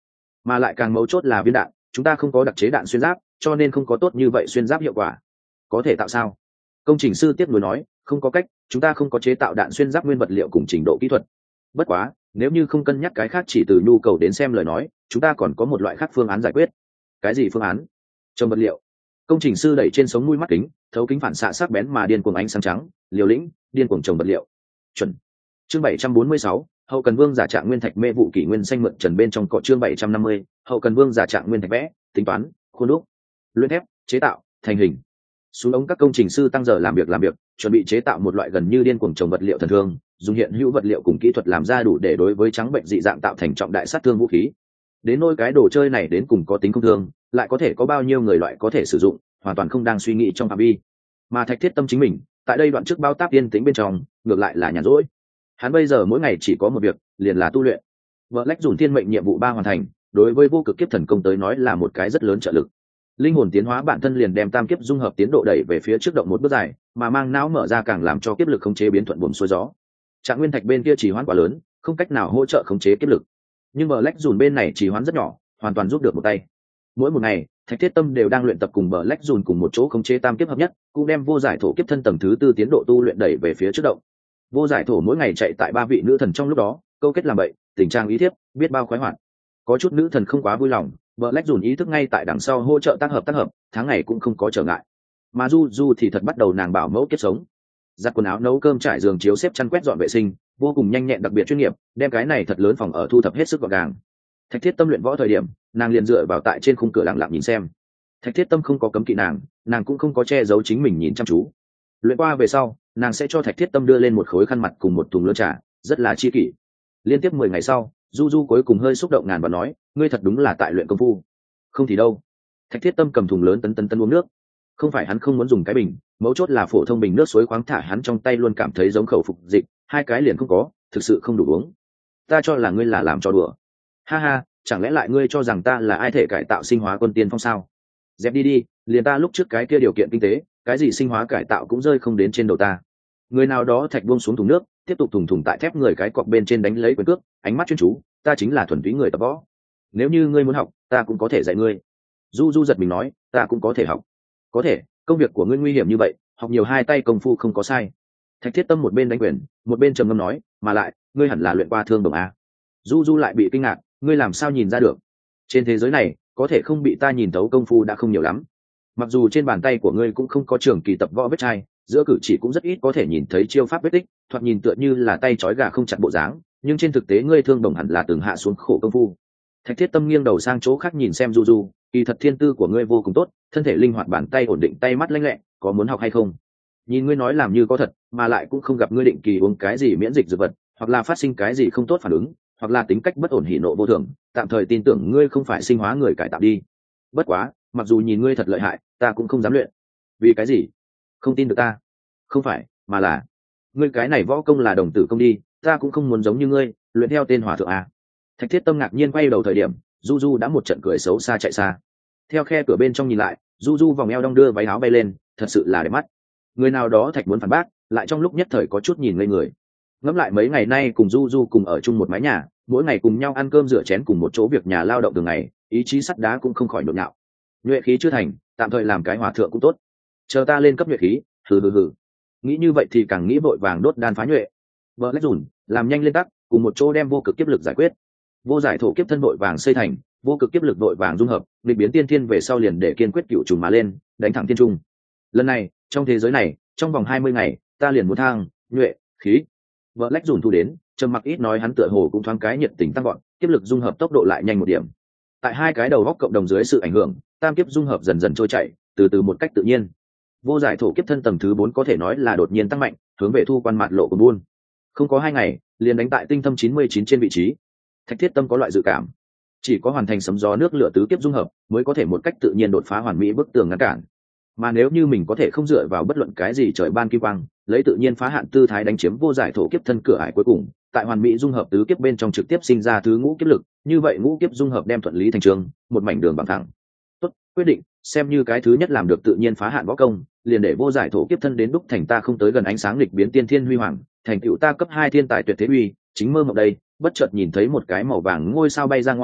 mà lại càng mấu chốt là viên đạn, chúng ta không có đặc chế đạn xuyên giáp, cho nên không có tốt như vậy xuyên giáp hiệu quả. Có thể tạo sao? Công trình sư tiếp nối nói, không có cách, chúng ta không có chế tạo đạn xuyên giáp nguyên vật liệu cùng trình độ kỹ thuật. Bất quá, nếu như không cân nhắc cái khác chỉ từ nhu cầu đến xem lời nói, chúng ta còn có một loại khác phương án giải quyết. Cái gì phương án? Trồng vật liệu. Công trình sư đẩy trên sống mũi mắt kính, thấu kính phản xạ sắc bén mà điên cuồng ánh sáng trắng, liều lĩnh, điên cuồng trồng vật liệu. Chuẩn. Chương 746, hậu cần vương giả trạng nguyên thạch mê vụ kỷ nguyên xanh mượn trần bên trong cọ. Chương 750, hậu cần vương giả trạng nguyên thạch vẽ, tính toán, khuôn đúc, luyện thép, chế tạo, thành hình. Xuống ống các công trình sư tăng giờ làm việc, chuẩn bị chế tạo một loại gần như điên cuồng trồng vật liệu thần thương, dùng hiện hữu vật liệu cùng kỹ thuật làm ra đủ để đối với trắng bệnh dị dạng tạo thành trọng đại sát thương vũ khí. Đến nỗi cái đồ chơi này đến cùng có tính không thương, lại có thể có bao nhiêu người loại có thể sử dụng, hoàn toàn không đang suy nghĩ trong phạm vi. Mà Thạch Thiết Tâm chính mình, tại đây đoạn trước bao táp yên tĩnh bên trong, ngược lại là nhàn rỗi. Hắn bây giờ mỗi ngày chỉ có một việc, liền là tu luyện. Black dùn thiên mệnh nhiệm vụ 3 hoàn thành, đối với vô cực kiếp thần công tới nói là một cái rất lớn trợ lực. Linh hồn tiến hóa bản thân liền đem tam kiếp dung hợp tiến độ đẩy về phía trước động một bước dài, mà mang não mở ra càng làm cho kiếp lực khống chế biến thuận buồm xuôi gió. Trạng nguyên thạch bên kia trì hoãn quá lớn, không cách nào hỗ trợ khống chế kiếp lực. Nhưng Black dùn bên này trì hoãn rất nhỏ, hoàn toàn giúp được một tay. Mỗi một ngày, Thạch Thiết Tâm đều đang luyện tập cùng Black dùn cùng một chỗ khống chế tam kiếp hợp nhất, cũng đem vô giải thổ kiếp thân tầng thứ 4 tiến độ tu luyện đẩy về phía trước động. Vô giải thổ mỗi ngày chạy tại 3 vị nữ thần trong lúc đó, câu kết làm bậy, tình trạng ý thiếp, biết bao khoái hoạt. Có chút nữ thần không quá vui lòng, Black dùn ý thức ngay tại đằng sau hỗ trợ tác hợp, tháng ngày cũng không có trở ngại. Mà Du thì thật bắt đầu nàng bảo mẫu kiếp sống, giặt quần áo, nấu cơm, trải giường chiếu, xếp chăn, quét dọn vệ sinh, vô cùng nhanh nhẹn, đặc biệt chuyên nghiệp, đem cái này thật lớn phòng ở thu thập hết sức gọn gàng. Thạch Thiết Tâm luyện võ thời điểm, nàng liền dựa vào tại trên khung cửa lặng lặng nhìn xem. Thạch Thiết Tâm không có cấm kỵ nàng cũng không có che giấu chính mình nhìn chăm chú. Luyện qua về sau, nàng sẽ cho Thạch Thiết Tâm đưa lên một khối khăn mặt cùng một thùng lơ trà, rất là chi kỷ. Liên tiếp 10 ngày sau, Du cuối cùng hơi xúc động ngàn và nói, ngươi thật đúng là tại luyện công phu. Không thì đâu. Thạch Thiết Tâm cầm thùng lớn tấn uống nước. Không phải hắn không muốn dùng cái bình, mấu chốt là phổ thông bình nước suối khoáng thả hắn trong tay luôn cảm thấy giống khẩu phục dịch, 2 cái liền không có, thực sự không đủ uống. Ta cho là ngươi là làm trò đùa. Ha ha, chẳng lẽ lại ngươi cho rằng ta là ai thể cải tạo sinh hóa quân tiên phong sao? Dẹp đi, liền ta lúc trước cái kia điều kiện kinh tế, cái gì sinh hóa cải tạo cũng rơi không đến trên đầu ta. Người nào đó Thạch buông xuống thùng nước, tiếp tục thùng tại thép người cái cọc bên trên đánh lấy quyền cước, ánh mắt chuyên chú, ta chính là thuần túy người tập võ. Nếu như ngươi muốn học, ta cũng có thể dạy ngươi. Du giật mình nói, ta cũng có thể học. Có thể, công việc của ngươi nguy hiểm như vậy, học nhiều 2 tay công phu không có sai. Thạch Thiết Tâm một bên đánh quyền, một bên trầm ngâm nói, mà lại, ngươi hẳn là luyện qua thương đồng a. Du lại bị kinh ngạc, ngươi làm sao nhìn ra được? Trên thế giới này, có thể không bị ta nhìn thấu công phu đã không nhiều lắm. Mặc dù trên bàn tay của ngươi cũng không có trường kỳ tập võ vết chai, giữa cử chỉ cũng rất ít có thể nhìn thấy chiêu pháp vết tích, thoạt nhìn tựa như là tay trói gà không chặt bộ dáng, nhưng trên thực tế ngươi thương đồng hẳn là từng hạ xuống khổ công phu. Thạch Thiết Tâm nghiêng đầu sang chỗ khác nhìn xem Du, kỳ thật thiên tư của ngươi vô cùng tốt, thân thể linh hoạt, bàn tay ổn định, tay mắt lanh lẹ, có muốn học hay không? Nhìn ngươi nói làm như có thật, mà lại cũng không gặp ngươi định kỳ uống cái gì miễn dịch dược vật, hoặc là phát sinh cái gì không tốt phản ứng, hoặc là tính cách bất ổn hỉ nộ vô thường, tạm thời tin tưởng ngươi không phải sinh hóa người cải tạo đi. Bất quá, mặc dù nhìn ngươi thật lợi hại, ta cũng không dám luyện. Vì cái gì? Không tin được ta? Không phải, mà là ngươi cái này võ công là đồng tử công đi, ta cũng không muốn giống như ngươi, luyện theo tên hòa thượng à. Thạch Thiết Tâm ngạc nhiên quay đầu thời điểm, Du đã một trận cười xấu xa chạy xa. Theo khe cửa bên trong nhìn lại, Du vòng eo đong đưa váy áo bay lên, thật sự là đẹp mắt. Người nào đó Thạch muốn phản bác, lại trong lúc nhất thời có chút nhìn ngây người. Ngẫm lại mấy ngày nay cùng Du cùng ở chung một mái nhà, mỗi ngày cùng nhau ăn cơm rửa chén cùng một chỗ việc nhà lao động thường ngày, ý chí sắt đá cũng không khỏi nhộn nhạo. Nhuệ khí chưa thành, tạm thời làm cái hòa thượng cũng tốt. Chờ ta lên cấp nhuệ khí, hừ. Nghĩ như vậy thì càng nghĩ vội vàng đốt đan phá nhuệ. Vợ lách dùn, làm nhanh lên tắc, cùng một chỗ đem vô cực kiếp lực giải quyết. Vô giải thổ kiếp thân vội vàng xây thành, vô cực kiếp lực vội vàng dung hợp, nghịch biến tiên thiên về sau liền để kiên quyết cựu trùng mà lên, đánh thẳng thiên trung. Lần này, trong thế giới này, trong vòng 20 ngày, ta liền muốn thang, nhuệ, khí. Vợ lách dùn thu đến, trầm mặc ít nói, hắn tựa hồ cũng thoáng cái nhiệt tình tăng gọn, kiếp lực dung hợp tốc độ lại nhanh một điểm. Tại 2 cái đầu góc cộng đồng dưới sự ảnh hưởng, tam kiếp dung hợp dần dần trôi chảy, từ từ một cách tự nhiên. Vô giải thổ kiếp thân tầng thứ 4 có thể nói là đột nhiên tăng mạnh, hướng về thu quan mạt lộ của buôn. Không có 2 ngày, liền đánh tại tinh thâm 99 trên vị trí. Thạch Thiết Tâm có loại dự cảm, chỉ có hoàn thành sấm gió nước lửa tứ kiếp dung hợp, mới có thể một cách tự nhiên đột phá hoàn mỹ bức tường ngăn cản. Mà nếu như mình có thể không dựa vào bất luận cái gì trời ban kim quang, lấy tự nhiên phá hạn tư thái đánh chiếm vô giải thổ kiếp thân cửa ải cuối cùng, tại hoàn mỹ dung hợp tứ kiếp bên trong trực tiếp sinh ra thứ ngũ kiếp lực, như vậy ngũ kiếp dung hợp đem thuận lý thành trường, một mảnh đường bằng thẳng. Tốt, quyết định, xem như cái thứ nhất làm được tự nhiên phá hạn võ công, liền để vô giải thổ kiếp thân đến đúc thành ta không tới gần ánh sáng nghịch biến tiên thiên huy hoàng, thành tựu ta cấp 2 thiên tài tuyệt thế uy, chính mơ mộng đây, bất chợt nhìn thấy một cái màu vàng ngôi sao bay ra ngoài,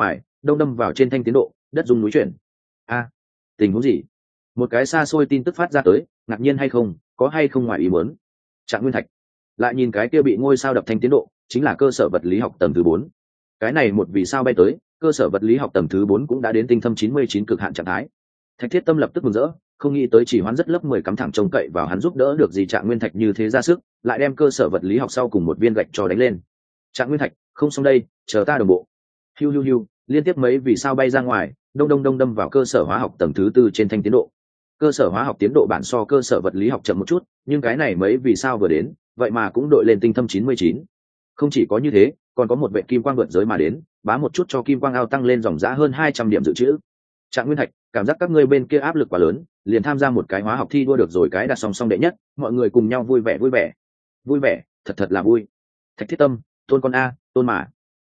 đông đâm vào trên thanh tiến độ, đất rung núi chuyển. A, tình huống gì? Một cái xa xôi tin tức phát ra tới, ngạc nhiên hay không, có hay không ngoài ý muốn. Trạng Nguyên Thạch lại nhìn cái kia bị ngôi sao đập thanh tiến độ, chính là cơ sở vật lý học tầng thứ 4. Cái này một vì sao bay tới, cơ sở vật lý học tầng thứ 4 cũng đã đến tinh thâm 99 cực hạn trạng thái. Thạch Thiết Tâm lập tức mừng rỡ, không nghĩ tới chỉ hoán rất lớp 10 cắm thẳng trông cậy vào hắn giúp đỡ được gì Trạng Nguyên Thạch như thế ra sức, lại đem cơ sở vật lý học sau cùng một viên gạch cho đánh lên. Trạng Nguyên Thạch, không xong đây, chờ ta đồng bộ. Hiu hiu hiu, liên tiếp mấy vì sao bay ra ngoài, đông đông đông đâm vào cơ sở hóa học tầng thứ 4 trên thanh tiến độ. Cơ sở hóa học tiến độ bản so cơ sở vật lý học chậm một chút, nhưng cái này mấy vì sao vừa đến, vậy mà cũng đội lên tinh thâm 99. Không chỉ có như thế, còn có một vệ kim quang vượt giới mà đến, bá một chút cho kim quang ao tăng lên dòng giá hơn 200 điểm dự trữ. Trạng Nguyên Thạch, cảm giác các ngươi bên kia áp lực quá lớn, liền tham gia một cái hóa học thi đua được rồi, cái đặt song song đệ nhất, mọi người cùng nhau vui vẻ vui vẻ, thật là vui. Thạch Thiết Tâm, tôn con a, tôn mà.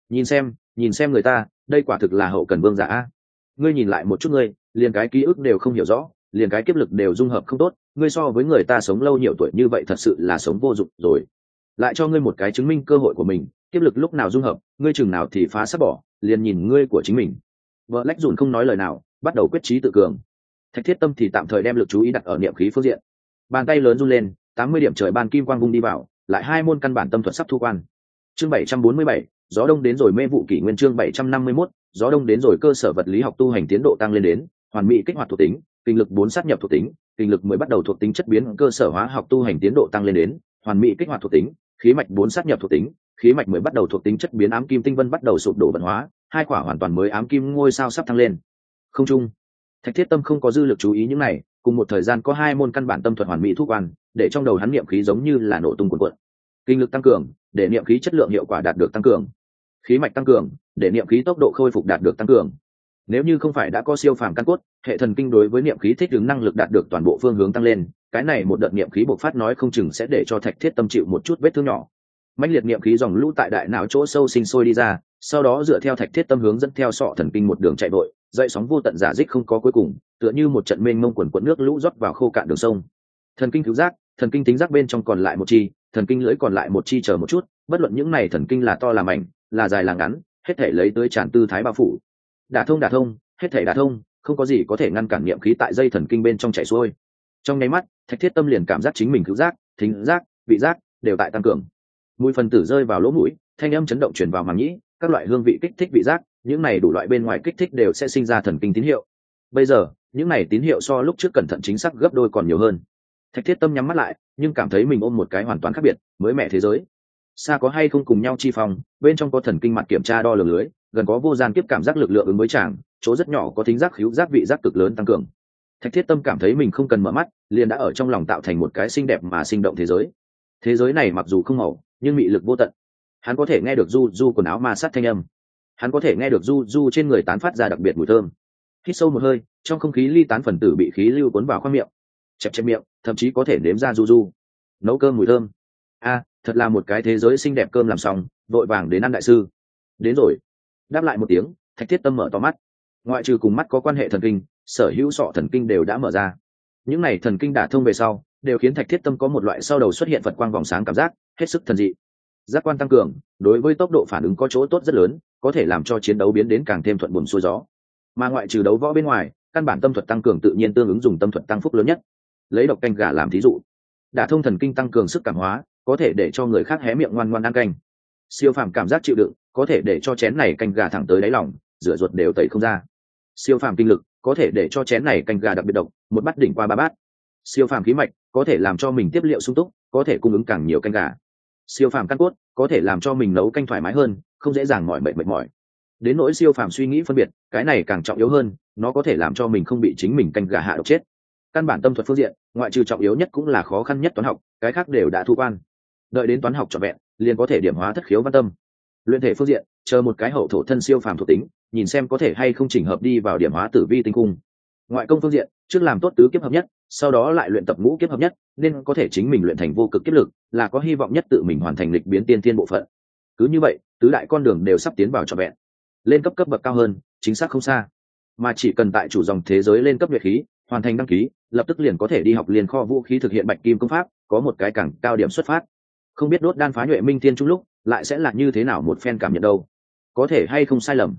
Nhìn xem người ta, đây quả thực là hậu cần vương giả a. Ngươi nhìn lại một chút ngươi, liền cái ký ức đều không hiểu rõ, liền cái kiếp lực đều dung hợp không tốt, ngươi so với người ta sống lâu nhiều tuổi như vậy thật sự là sống vô dụng rồi. Lại cho ngươi một cái chứng minh cơ hội của mình, kiếp lực lúc nào dung hợp, ngươi chừng nào thì phá sắp bỏ, liền nhìn ngươi của chính mình. Vợ Lách Dùn không nói lời nào, bắt đầu quyết chí tự cường. Thạch Thiết Tâm thì tạm thời đem lực chú ý đặt ở niệm khí phương diện. Bàn tay lớn run lên, 80 điểm trời ban kim quang vung đi vào, lại hai môn căn bản tâm thuật sắp thu quan. Chương 747, gió đông đến rồi mê vụ kỷ nguyên. Chương 751, gió đông đến rồi cơ sở vật lý học tu hành tiến độ tăng lên đến hoàn mỹ kích hoạt thuộc tính, kinh lực 4 sát nhập thuộc tính, kinh lực 10 bắt đầu thuộc tính chất biến cơ sở hóa học tu hành tiến độ tăng lên đến hoàn mỹ kích hoạt thuộc tính, khí mạch 4 sát nhập thuộc tính, khí mạch 10 bắt đầu thuộc tính chất biến ám kim tinh vân bắt đầu sụp đổ vận hóa, hai quả hoàn toàn mới ám kim ngôi sao sắp thăng lên. Không trung, Thạch Thiết Tâm không có dư lực chú ý những này, cùng một thời gian có hai môn căn bản tâm thuật hoàn mỹ thu quan, để trong đầu hắn niệm khí giống như là nổ tung cuồn cuộn. Kinh lực tăng cường, để niệm khí chất lượng hiệu quả đạt được tăng cường. Khí mạch tăng cường, để niệm khí tốc độ khôi phục đạt được tăng cường. Nếu như không phải đã có siêu phàm căn cốt, hệ thần kinh đối với niệm khí thích ứng năng lực đạt được toàn bộ phương hướng tăng lên, cái này một đợt niệm khí bộc phát nói không chừng sẽ để cho Thạch Thiết Tâm chịu một chút vết thương nhỏ. Mãnh liệt niệm khí dòng lũ tại đại não chỗ sâu sinh sôi đi ra, sau đó dựa theo Thạch Thiết Tâm hướng dẫn theo sọ thần kinh một đường chạy vội, dậy sóng vô tận giả dích không có cuối cùng, tựa như một trận mênh mông quần quần nước lũ rót vào khô cạn đường sông. Thần kinh cứu giác, thần kinh tính giác bên trong còn lại một chi, thần kinh lưỡi còn lại một chi, chờ một chút, bất luận những này thần kinh là to là mảnh, là dài là ngắn, hết thể lấy tới tràn tư thái bao phủ. Đả thông, hết thể đả thông, không có gì có thể ngăn cản niệm khí tại dây thần kinh bên trong chảy xuôi. Trong nháy mắt, Thạch Thiết Tâm liền cảm giác chính mình cứu giác, thính giác, vị giác đều tại tăng cường. Mùi phân tử rơi vào lỗ mũi, thanh âm chấn động truyền vào màng nhĩ, các loại hương vị kích thích vị giác, những này đủ loại bên ngoài kích thích đều sẽ sinh ra thần kinh tín hiệu. Bây giờ, những này tín hiệu so lúc trước cẩn thận chính xác gấp đôi còn nhiều hơn. Thạch Thiết Tâm nhắm mắt lại, nhưng cảm thấy mình ôm một cái hoàn toàn khác biệt, mới mẻ thế giới. Xa có hay không cùng nhau chi phòng, bên trong có thần kinh mặt kiểm tra đo lường lưới, gần có vô gian kiếp cảm giác lực lượng ứng với chàng, chỗ rất nhỏ có thính giác khứu giác vị giác cực lớn tăng cường. Thạch Thiết Tâm cảm thấy mình không cần mở mắt, liền đã ở trong lòng tạo thành một cái xinh đẹp mà sinh động thế giới. Thế giới này mặc dù không màu, nhưng mị lực vô tận. Hắn có thể nghe được du du quần áo ma sát thanh âm, hắn có thể nghe được du du trên người tán phát ra đặc biệt mùi thơm. Hít sâu một hơi, trong không khí ly tán phần tử bị khí lưu cuốn vào khoang miệng, chẹp miệng, thậm chí có thể nếm ra du du nấu cơm mùi thơm. Thật là một cái thế giới xinh đẹp. Cơm làm xong, vội vàng đến ăn đại sư. Đến rồi. Đáp lại một tiếng, Thạch Thiết Tâm mở to mắt. Ngoại trừ cùng mắt có quan hệ thần kinh, sở hữu sọ thần kinh đều đã mở ra. Những này thần kinh đả thông về sau, đều khiến Thạch Thiết Tâm có một loại sau đầu xuất hiện Phật quang vòng sáng cảm giác, hết sức thần dị. Giác quan tăng cường, đối với tốc độ phản ứng có chỗ tốt rất lớn, có thể làm cho chiến đấu biến đến càng thêm thuận buồm xuôi gió. Mà ngoại trừ đấu võ bên ngoài, căn bản tâm thuật tăng cường tự nhiên tương ứng dùng tâm thuật tăng phúc lớn nhất. Lấy độc canh gà làm thí dụ, đả thông thần kinh tăng cường sức cảm hóa, có thể để cho người khác hé miệng ngoan ngoan ăn canh. Siêu phàm cảm giác chịu đựng, có thể để cho chén này canh gà thẳng tới đáy lòng, rửa ruột đều tẩy không ra. Siêu phàm kinh lực, có thể để cho chén này canh gà đặc biệt độc, một bát đỉnh qua ba bát. Siêu phàm khí mạch, có thể làm cho mình tiếp liệu sung túc, có thể cung ứng càng nhiều canh gà. Siêu phàm căn cốt, có thể làm cho mình nấu canh thoải mái hơn, không dễ dàng mỏi mệt mỏi. Đến nỗi siêu phàm suy nghĩ phân biệt, cái này càng trọng yếu hơn, nó có thể làm cho mình không bị chính mình canh gà hạ độc chết. Căn bản tâm thuật phương diện, ngoại trừ trọng yếu nhất cũng là khó khăn nhất toán học, cái khác đều đã thu quan. Đợi đến toán học trọn vẹn, liền có thể điểm hóa thất khiếu văn tâm. Luyện thể phương diện, chờ một cái hậu thổ thân siêu phàm thuộc tính, nhìn xem có thể hay không chỉnh hợp đi vào điểm hóa tử vi tinh cung. Ngoại công phương diện, trước làm tốt tứ kiếp hợp nhất, sau đó lại luyện tập ngũ kiếp hợp nhất, nên có thể chính mình luyện thành vô cực kiếp lực, là có hy vọng nhất tự mình hoàn thành lịch biến tiên thiên bộ phận. Cứ như vậy, tứ đại con đường đều sắp tiến vào trọn vẹn. Lên cấp bậc cao hơn, chính xác không xa, mà chỉ cần tại chủ dòng thế giới lên cấp luyện khí, hoàn thành đăng ký, lập tức liền có thể đi học liền kho vũ khí thực hiện bạch kim công pháp, có một cái càng cao điểm xuất phát. Không biết đốt đan phá nhuệ minh tiên trung lúc lại sẽ là như thế nào một phen cảm nhận đâu, có thể hay không sai lầm.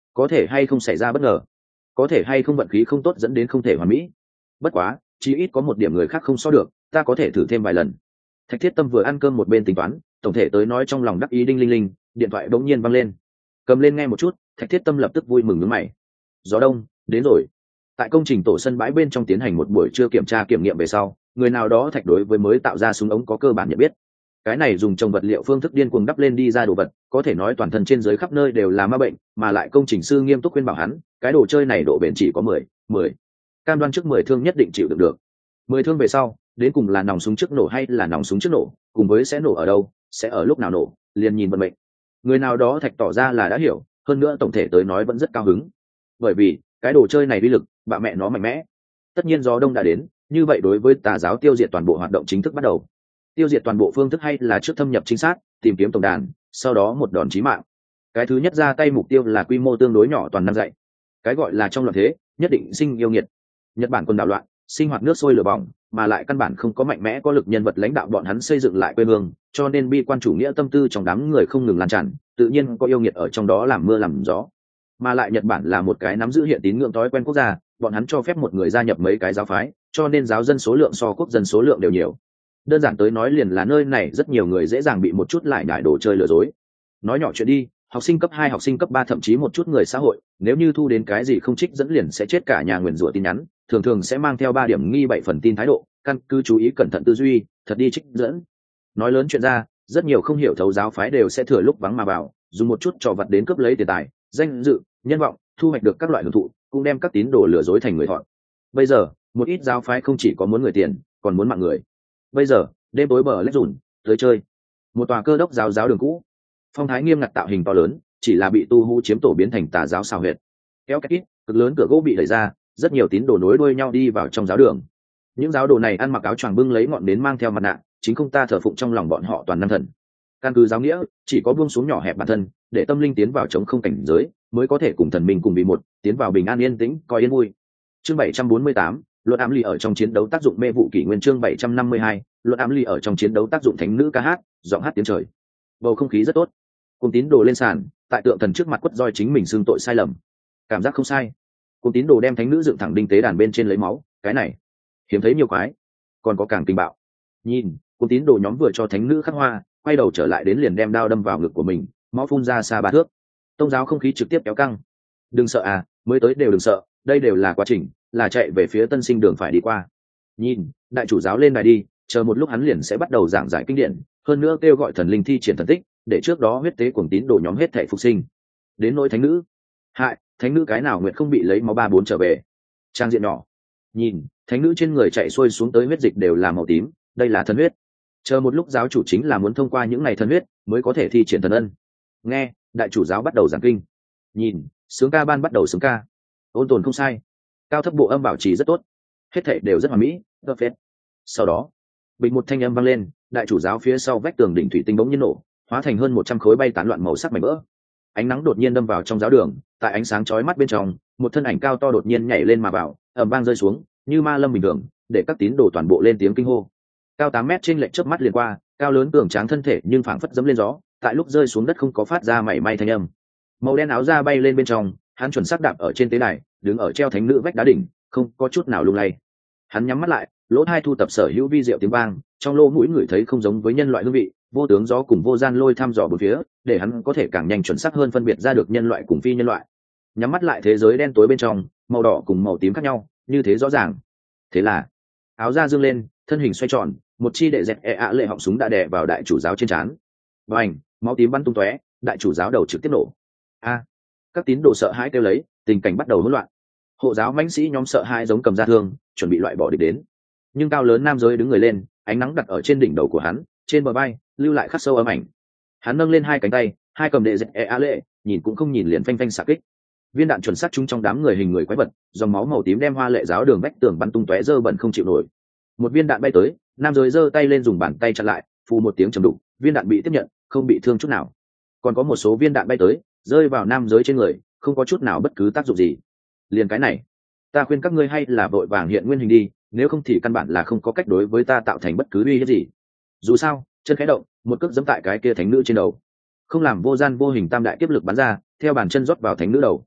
có thể hay không xảy ra bất ngờ, có thể hay không vận khí không tốt dẫn đến không thể hoàn mỹ. Bất quá chí ít có một điểm người khác không so được, ta có thể thử thêm vài lần. Thạch Thiết Tâm vừa ăn cơm một bên tính toán, tổng thể tới nói trong lòng đắc ý đinh linh linh, điện thoại bỗng nhiên văng lên. Cầm lên nghe một chút, Thạch Thiết Tâm lập tức vui mừng nhướng mày. Gió đông đến rồi. Tại công trình tổ sân bãi bên trong tiến hành một buổi trưa kiểm tra kiểm nghiệm về sau, người nào đó Thạch đối với mới tạo ra súng ống có cơ bản nhận biết. Cái này dùng trồng vật liệu phương thức điên cuồng đắp lên đi ra đồ vật, có thể nói toàn thân trên dưới khắp nơi đều là ma bệnh, mà lại công trình sư nghiêm túc khuyên bảo hắn, cái đồ chơi này độ bền chỉ có 10, cam đoan trước 10 thương nhất định chịu đựng được. 10 thương về sau, đến cùng là nòng súng trước nổ hay là nòng súng trước nổ, cùng với sẽ nổ ở đâu, sẽ ở lúc nào nổ, liền nhìn vận mệnh. Người nào đó Thạch tỏ ra là đã hiểu, hơn nữa tổng thể tới nói vẫn rất cao hứng. Bởi vì cái đồ chơi này uy lực, bạ mẹ nó mạnh mẽ. Tất nhiên gió đông đã đến, như vậy đối với tà giáo tiêu diệt toàn bộ hoạt động chính thức bắt đầu. Tiêu diệt toàn bộ phương thức hay là trước thâm nhập chính xác, tìm kiếm tổng đàn, sau đó một đòn chí mạng. Cái thứ nhất ra tay mục tiêu là quy mô tương đối nhỏ toàn năng dạy. Cái gọi là trong loạn thế, nhất định sinh yêu nghiệt. Nhật Bản quân đảo loạn, sinh hoạt nước sôi lửa bỏng, mà lại căn bản không có mạnh mẽ có lực nhân vật lãnh đạo bọn hắn xây dựng lại quê hương, cho nên bi quan chủ nghĩa tâm tư trong đám người không ngừng lan tràn, tự nhiên có yêu nghiệt ở trong đó làm mưa làm gió. Mà lại Nhật Bản là một cái nắm giữ hiện tín ngưỡng thói quen quốc gia, bọn hắn cho phép một người gia nhập mấy cái giáo phái, cho nên giáo dân số lượng so quốc dân số lượng đều nhiều. Đơn giản tới nói liền là nơi này rất nhiều người dễ dàng bị một chút lại nhải đồ chơi lừa dối. Nói nhỏ chuyện đi, học sinh cấp 2, học sinh cấp 3 thậm chí một chút người xã hội, nếu như thu đến cái gì không trích dẫn liền sẽ chết cả nhà nguyền rủa tin nhắn, thường thường sẽ mang theo 3 điểm nghi 7 phần tin thái độ, căn cứ chú ý cẩn thận tư duy, thật đi trích dẫn. Nói lớn chuyện ra, rất nhiều không hiểu thấu giáo phái đều sẽ thừa lúc vắng mà vào, dùng một chút trò vặt đến cướp lấy tiền tài, danh dự, nhân vọng, thu hoạch được các loại hưởng thụ, cũng đem các tín đồ lừa dối thành người thọn. Bây giờ, một ít giáo phái không chỉ có muốn người tiền, còn muốn mạng người. Bây giờ, đêm tối bờ lách rủn, tới chơi. Một tòa cơ đốc giáo đường cũ, phong thái nghiêm ngặt tạo hình to lớn, chỉ là bị tu hú chiếm tổ biến thành tà giáo xào huyệt. Kéo két ít, cực lớn cửa gỗ bị đẩy ra, rất nhiều tín đồ nối đuôi nhau đi vào trong giáo đường. Những giáo đồ này ăn mặc áo choàng bưng lấy ngọn nến mang theo mặt nạ, chính không ta thờ phụng trong lòng bọn họ toàn năng thần. Căn cứ giáo nghĩa, chỉ có buông xuống nhỏ hẹp bản thân, để tâm linh tiến vào chống không cảnh giới, mới có thể cùng thần minh cùng bị một, tiến vào bình an yên tĩnh, coi yên vui. Chương 748, luật ám ly ở trong chiến đấu tác dụng mê vụ kỷ nguyên. Chương 752, luật ám ly ở trong chiến đấu tác dụng thánh nữ ca hát, giọng hát tiếng trời. Bầu không khí rất tốt. Cùng tín đồ lên sàn, tại tượng thần trước mặt quất roi chính mình xưng tội sai lầm. Cảm giác không sai. Cùng tín đồ đem thánh nữ dựng thẳng đinh tế đàn bên trên lấy máu, cái này hiếm thấy nhiều quái. Còn có càng kinh bạo. Nhìn, cùng tín đồ nhóm vừa cho thánh nữ khắc hoa, quay đầu trở lại đến liền đem đao đâm vào ngực của mình, máu phun ra xa 3 thước. Tông giáo không khí trực tiếp kéo căng. Đừng sợ à, mới tới đều đừng sợ, đây đều là quá trình, là chạy về phía tân sinh đường phải đi qua. Nhìn, đại chủ giáo lên đài đi, chờ một lúc hắn liền sẽ bắt đầu giảng giải kinh điển, hơn nữa kêu gọi thần linh thi triển thần tích, để trước đó huyết tế cuồng tín đồ nhóm hết thảy phục sinh. Đến nỗi thánh nữ, hại, thánh nữ cái nào nguyện không bị lấy máu 3-4 trở về. Trang diện nhỏ. Nhìn, thánh nữ trên người chạy xuôi xuống tới huyết dịch đều là màu tím, đây là thần huyết. Chờ một lúc giáo chủ chính là muốn thông qua những ngày thần huyết mới có thể thi triển thần ân. Nghe, đại chủ giáo bắt đầu giảng kinh. Nhìn, sướng ca ban bắt đầu sướng ca. Ôn tồn không sai, cao thấp bộ âm bảo trì rất tốt, hết thảy đều rất hoàn mỹ, perfect. Sau đó, bình một thanh âm vang lên, đại chủ giáo phía sau vách tường đỉnh thủy tinh bỗng nhiên nổ, hóa thành hơn 100 khối bay tán loạn màu sắc mảnh vỡ. Ánh nắng đột nhiên đâm vào trong giáo đường, tại ánh sáng chói mắt bên trong, một thân ảnh cao to đột nhiên nhảy lên mà vào, ầm vang rơi xuống, như ma lâm bình thường, để các tín đồ toàn bộ lên tiếng kinh hô. Cao 8 mét trên lệch chớp mắt liền qua, cao lớn cường tráng thân thể nhưng phảng phất dẫm lên gió, tại lúc rơi xuống đất không có phát ra mảy may thanh âm. Màu đen áo da bay lên bên trong, hắn chuẩn xác đạp ở trên tế đài, đứng ở treo thánh nữ vách đá đỉnh, không có chút nào lung lay. Hắn nhắm mắt lại, lỗ tai thu tập sở hữu vi diệu tiếng vang, trong lỗ mũi người thấy không giống với nhân loại hương vị, vô tướng gió cùng vô gian lôi thăm dò bốn phía, để hắn có thể càng nhanh chuẩn xác hơn phân biệt ra được nhân loại cùng phi nhân loại. Nhắm mắt lại thế giới đen tối bên trong, màu đỏ cùng màu tím khác nhau, như thế rõ ràng. Thế là, áo da dương lên, thân hình xoay tròn, một chi đệ dẹt lệ họng súng đã đè vào đại chủ giáo trên trán. Bành, máu tím bắn tung tóe, đại chủ giáo đầu trực tiếp nổ. A! Các tín đồ sợ hãi kêu lấy, tình cảnh bắt đầu hỗn loạn. Hộ giáo mãnh sĩ nhóm sợ hãi giống cầm ra thương, chuẩn bị loại bỏ địch đến. Nhưng cao lớn nam giới đứng người lên, ánh nắng đặt ở trên đỉnh đầu của hắn, trên bờ vai lưu lại khắc sâu ấm ảnh. Hắn nâng lên hai cánh tay, hai cầm đệ dẹt lệ, nhìn cũng không nhìn liền phanh phanh xạ kích. Viên đạn chuẩn xác trúng trong đám người hình người quái vật, dòng máu màu tím đem hoa lệ giáo đường vách tường bắn tung tóe dơ bẩn không chịu nổi. Một viên đạn bay tới, nam giới giơ tay lên dùng bàn tay chặn lại, phù một tiếng trầm đục, viên đạn bị tiếp nhận, không bị thương chút nào. Còn có một số viên đạn bay tới, rơi vào nam giới trên người, không có chút nào bất cứ tác dụng gì. Liền cái này, ta khuyên các ngươi hay là vội vàng hiện nguyên hình đi, nếu không thì căn bản là không có cách đối với ta tạo thành bất cứ uy hiếp gì. Dù sao, chân khẽ động, một cước giẫm tại cái kia thánh nữ trên đầu, không làm vô gian vô hình tam đại kiếp lực bắn ra, theo bàn chân rót vào thánh nữ đầu,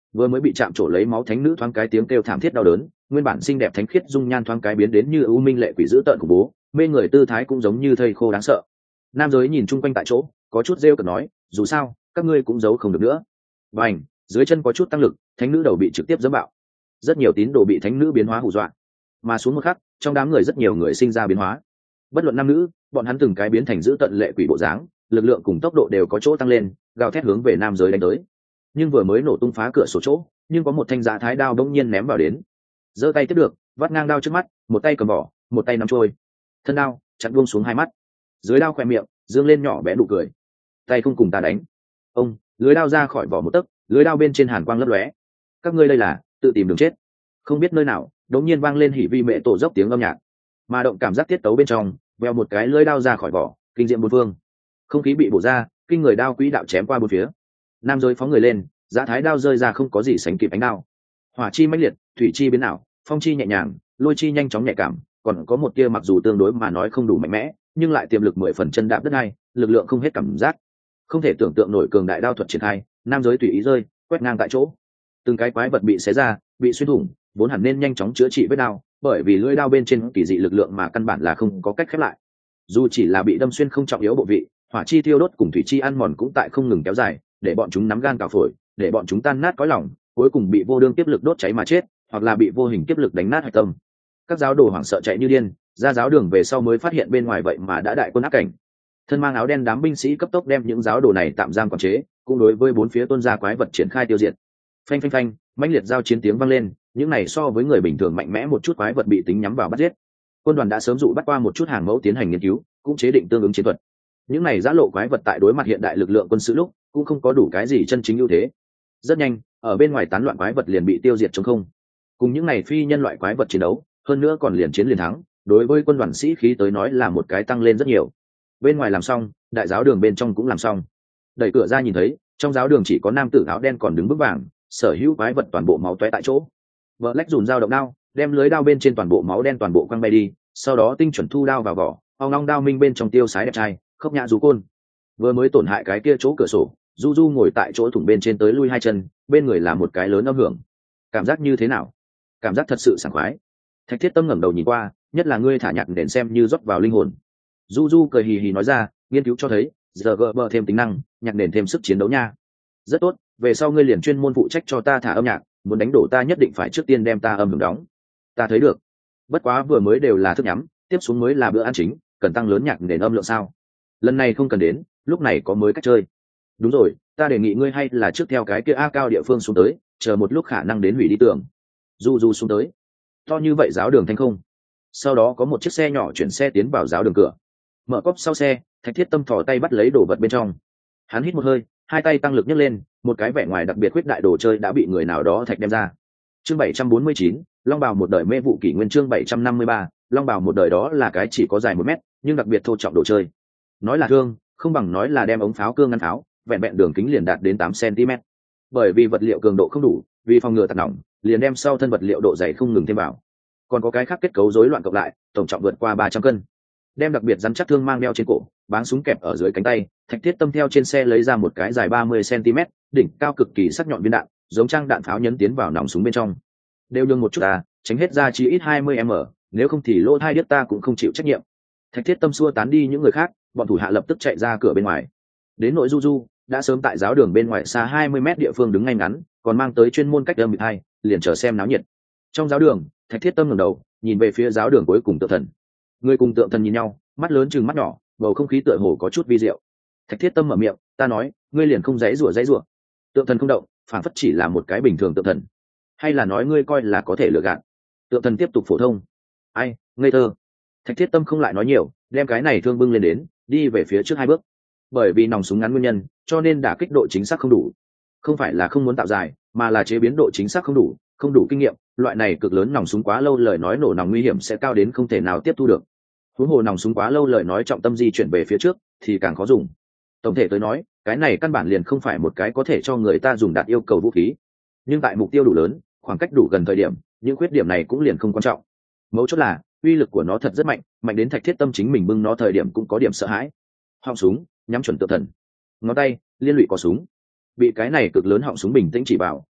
Vừa mới bị chạm trổ lấy máu thánh nữ thoáng cái tiếng kêu thảm thiết đau đớn, nguyên bản xinh đẹp thánh khiết dung nhan thoáng cái biến đến như ưu minh lệ quỷ dữ tợn của bố, mê người tư thái cũng giống như thây khô đáng sợ. Nam giới nhìn chung quanh tại chỗ, có chút rêu cợt nói, dù sao các ngươi cũng giấu không được nữa. Bành, dưới chân có chút tăng lực, thánh nữ đầu bị trực tiếp giẫm bạo. Rất nhiều tín đồ bị thánh nữ biến hóa hù dọa, mà xuống một khắc, trong đám người rất nhiều người sinh ra biến hóa. Bất luận nam nữ, bọn hắn từng cái biến thành dữ tận lệ quỷ bộ dáng, lực lượng cùng tốc độ đều có chỗ tăng lên, gào thét hướng về nam giới đánh tới. Nhưng vừa mới nổ tung phá cửa sổ chỗ, nhưng có một thanh giá thái đao bỗng nhiên ném vào đến. Giơ tay tiếp được, vắt ngang đao trước mắt, một tay cầm vỏ, một tay nắm trôi. Thân đao chặn buông xuống hai mắt. Dưới đao khỏe miệng dương lên nhỏ bé nụ cười. Tay không cùng ta đánh. Ông, lưới đao ra khỏi vỏ một tấc, lưới đao bên trên hàn quang lấp lóe. Các ngươi đây là tự tìm đường chết. Không biết nơi nào, đột nhiên vang lên hỉ vi mẹ tổ dốc tiếng âm nhạc. Mà động cảm giác tiết tấu bên trong, veo một cái lưới đao ra khỏi vỏ, kinh diệm bốn phương. Không khí bị bổ ra, kinh người đao quỹ đạo chém qua bốn phía. Nam giới phóng người lên, giá thái đao rơi ra không có gì sánh kịp ánh đao. Hỏa chi mãnh liệt, thủy chi biến ảo, phong chi nhẹ nhàng, lôi chi nhanh chóng nhạy cảm, còn có một tia mặc dù tương đối mà nói không đủ mạnh mẽ, nhưng lại tiềm lực 10 phần chân đạp đất này, lực lượng không hết cảm giác. Không thể tưởng tượng nổi cường đại đao thuật triển khai, nam giới tùy ý rơi, quét ngang tại chỗ. Từng cái quái vật bị xé ra, bị xuyên thủng, vốn hẳn nên nhanh chóng chữa trị vết đao, bởi vì lưỡi đao bên trên kỳ dị lực lượng mà căn bản là không có cách khép lại. Dù chỉ là bị đâm xuyên không trọng yếu bộ vị, hỏa chi thiêu đốt cùng thủy chi ăn mòn cũng tại không ngừng kéo dài, để bọn chúng nắm gan cào phổi, để bọn chúng tan nát cõi lòng, cuối cùng bị vô đương tiếp lực đốt cháy mà chết, hoặc là bị vô hình tiếp lực đánh nát hạch tâm. Các giáo đồ hoảng sợ chạy như điên, ra giáo đường về sau mới phát hiện bên ngoài vậy mà đã đại quân áp cảnh. Thân mang áo đen đám binh sĩ cấp tốc đem những giáo đồ này tạm giam quản chế, cũng đối với bốn phía tuôn ra quái vật triển khai tiêu diệt. Phanh phanh phanh, mãnh liệt giao chiến tiếng vang lên, những này so với người bình thường mạnh mẽ một chút quái vật bị tính nhắm vào bắt giết. Quân đoàn đã sớm dụ bắt qua một chút hàng mẫu tiến hành nghiên cứu, cũng chế định tương ứng chiến thuật. Những này giã lộ quái vật tại đối mặt hiện đại lực lượng quân sự lúc, cũng không có đủ cái gì chân chính ưu thế. Rất nhanh, ở bên ngoài tán loạn quái vật liền bị tiêu diệt trống không. Cùng những này phi nhân loại quái vật chiến đấu, hơn nữa còn liền chiến liền thắng, đối với quân đoàn sĩ khí tới nói là một cái tăng lên rất nhiều. Bên ngoài làm xong, đại giáo đường bên trong cũng làm xong. Đẩy cửa ra nhìn thấy, trong giáo đường chỉ có nam tử áo đen còn đứng vững vàng, sở hữu quái vật toàn bộ máu tóe tại chỗ. Vợ lách dùn dao động đao, đem lưới đao bên trên toàn bộ máu đen toàn bộ quăng bay đi, sau đó tinh chuẩn thu đao vào vỏ, ong long đao minh bên trong tiêu sái đẹp trai, khốc nhã rú côn. Vừa mới tổn hại cái kia chỗ cửa sổ, du du ngồi tại chỗ thủng bên trên tới lui hai chân, bên người là một cái lớn âm hưởng. Cảm giác như thế nào? Cảm giác thật sự sảng khoái. Thạch Thiết Tâm ngẩng đầu nhìn qua, nhất là ngươi thả nhạc nền xem như rót vào linh hồn. Du du cười hì hì nói ra, nghiên cứu cho thấy giờ gỡ bờ thêm tính năng, nhạc nền thêm sức chiến đấu nha. Rất tốt, về sau ngươi liền chuyên môn phụ trách cho ta thả âm nhạc, muốn đánh đổ ta nhất định phải trước tiên đem ta âm hưởng đóng. Ta thấy được. Bất quá vừa mới đều là thức nhắm, tiếp xuống mới là bữa ăn chính, cần tăng lớn nhạc nền âm lượng sao? Lần này không cần đến, lúc này có mới cách chơi. Đúng rồi, ta đề nghị ngươi hay là trước theo cái kia a cao địa phương xuống tới, chờ một lúc khả năng đến hủy đi tường. Du du xuống tới. To như vậy giáo đường thanh không. Sau đó có một chiếc xe nhỏ chuyển xe tiến vào giáo đường cửa. Mở cốp sau xe, Thạch Thiết Tâm thò tay bắt lấy đồ vật bên trong. Hắn hít một hơi, hai tay tăng lực nhấc lên, một cái vẻ ngoài đặc biệt khuyết đại đồ chơi đã bị người nào đó thạch đem ra. Chương 749, Long bào một đời mê vụ kỷ nguyên. Chương 753, Long bào một đời đó là cái chỉ có dài 1 mét, nhưng đặc biệt thô trọng đồ chơi. Nói là thương, không bằng nói là đem ống pháo cương ngăn pháo, vẹn vẹn đường kính liền đạt đến 8 cm. Bởi vì vật liệu cường độ không đủ, vì phòng ngừa tạt nỏng, liền đem sau thân vật liệu độ dày không ngừng thêm vào. Còn có cái khác kết cấu rối loạn cộng lại, tổng trọng vượt qua 300 cân. Đem đặc biệt rắn chắc thương mang đeo trên cổ, báng súng kẹp ở dưới cánh tay, Thạch Thiết Tâm theo trên xe lấy ra một cái dài 30 cm, đỉnh cao cực kỳ sắc nhọn viên đạn, giống trang đạn pháo nhấn tiến vào nòng súng bên trong. Đều nhường một chút tránh hết ra chỉ ít 20m, nếu không thì lỗ thai điếc ta cũng không chịu trách nhiệm. Thạch Thiết Tâm xua tán đi những người khác, bọn thủ hạ lập tức chạy ra cửa bên ngoài. Đến nội du du đã sớm tại giáo đường bên ngoài xa 20m địa phương đứng ngay ngắn, còn mang tới chuyên môn cách âm bị hai, liền chờ xem náo nhiệt. Trong giáo đường, Thạch Thiết Tâm ngẩng đầu, nhìn về phía giáo đường cuối cùng tượng thần. Người cùng tượng thần nhìn nhau, mắt lớn chừng mắt nhỏ, bầu không khí tựa hồ có chút vi diệu. Thạch Thiết Tâm mở miệng, ta nói, ngươi liền không dãy rủa. Tượng thần không động, phản phất chỉ là một cái bình thường tượng thần. Hay là nói ngươi coi là có thể lừa gạt? Tượng thần tiếp tục phổ thông. Ai, ngây thơ. Thạch Thiết Tâm không lại nói nhiều, đem cái này thương bưng lên đến, đi về phía trước 2 bước. Bởi vì nòng súng ngắn nguyên nhân, cho nên đả kích độ chính xác không đủ. Không phải là không muốn tạo dài, mà là chế biến độ chính xác không đủ kinh nghiệm. Loại này cực lớn nòng súng quá lâu lời nói nổ nòng nguy hiểm sẽ cao đến không thể nào tiếp thu được. Huống hồ nòng súng quá lâu lời nói trọng tâm di chuyển về phía trước thì càng khó dùng. Tổng thể tới nói, cái này căn bản liền không phải một cái có thể cho người ta dùng đạt yêu cầu vũ khí. Nhưng tại mục tiêu đủ lớn, khoảng cách đủ gần thời điểm, những khuyết điểm này cũng liền không quan trọng. Mấu chốt là uy lực của nó thật rất mạnh, mạnh đến Thạch Thiết Tâm chính mình bưng nó thời điểm cũng có điểm sợ hãi. Họng súng nhắm chuẩn tượng thần, ngón tay liên lụy có súng, bị cái này cực lớn họng súng bình tĩnh chỉ vào,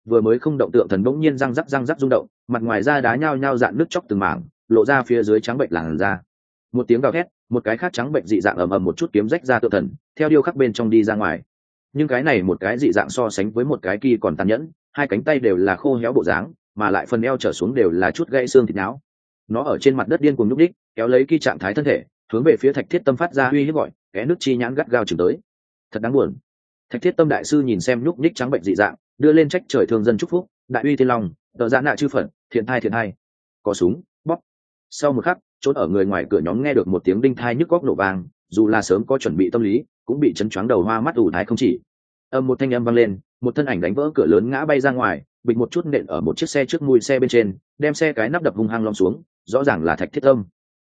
vừa mới không động tượng thần bỗng nhiên răng rắc rung động, mặt ngoài da đá nhao nhao dạn nước chóc từng mảng, lộ ra phía dưới trắng bệnh làn da. Một tiếng gào thét, một cái khác trắng bệnh dị dạng ầm ầm một chút kiếm rách ra tượng thần, theo điêu khắc bên trong đi ra ngoài. Nhưng cái này một cái dị dạng so sánh với một cái kia còn tàn nhẫn, hai cánh tay đều là khô héo bộ dáng, mà lại phần eo trở xuống đều là chút gãy xương thịt não. Nó ở trên mặt đất điên cuồng nhúc đích, kéo lấy kia trạng thái thân thể, hướng về phía Thạch Thiết Tâm phát ra uy hiếp gọi, kẽ nước chi nhãn gắt gao chừng tới. Thật đáng buồn. Thạch Thiết Tâm đại sư nhìn xem nhúc nhích trắng bệnh dị dạng, đưa lên trách trời thương dân chúc phúc, đại uy thiên long, tờ giã nạ chư phận, thiện thai. Có súng, bóp. Sau một khắc, trốn ở người ngoài cửa nhóm nghe được một tiếng đinh thai nhức góc nổ vang, dù là sớm có chuẩn bị tâm lý, cũng bị chấn choáng đầu hoa mắt ù thái không chỉ. Một thanh âm vang lên, một thân ảnh đánh vỡ cửa lớn ngã bay ra ngoài, bịch một chút nện ở một chiếc xe trước mui xe bên trên, đem xe cái nắp đập hung hăng lom xuống, rõ ràng là Thạch Thiết Tâm.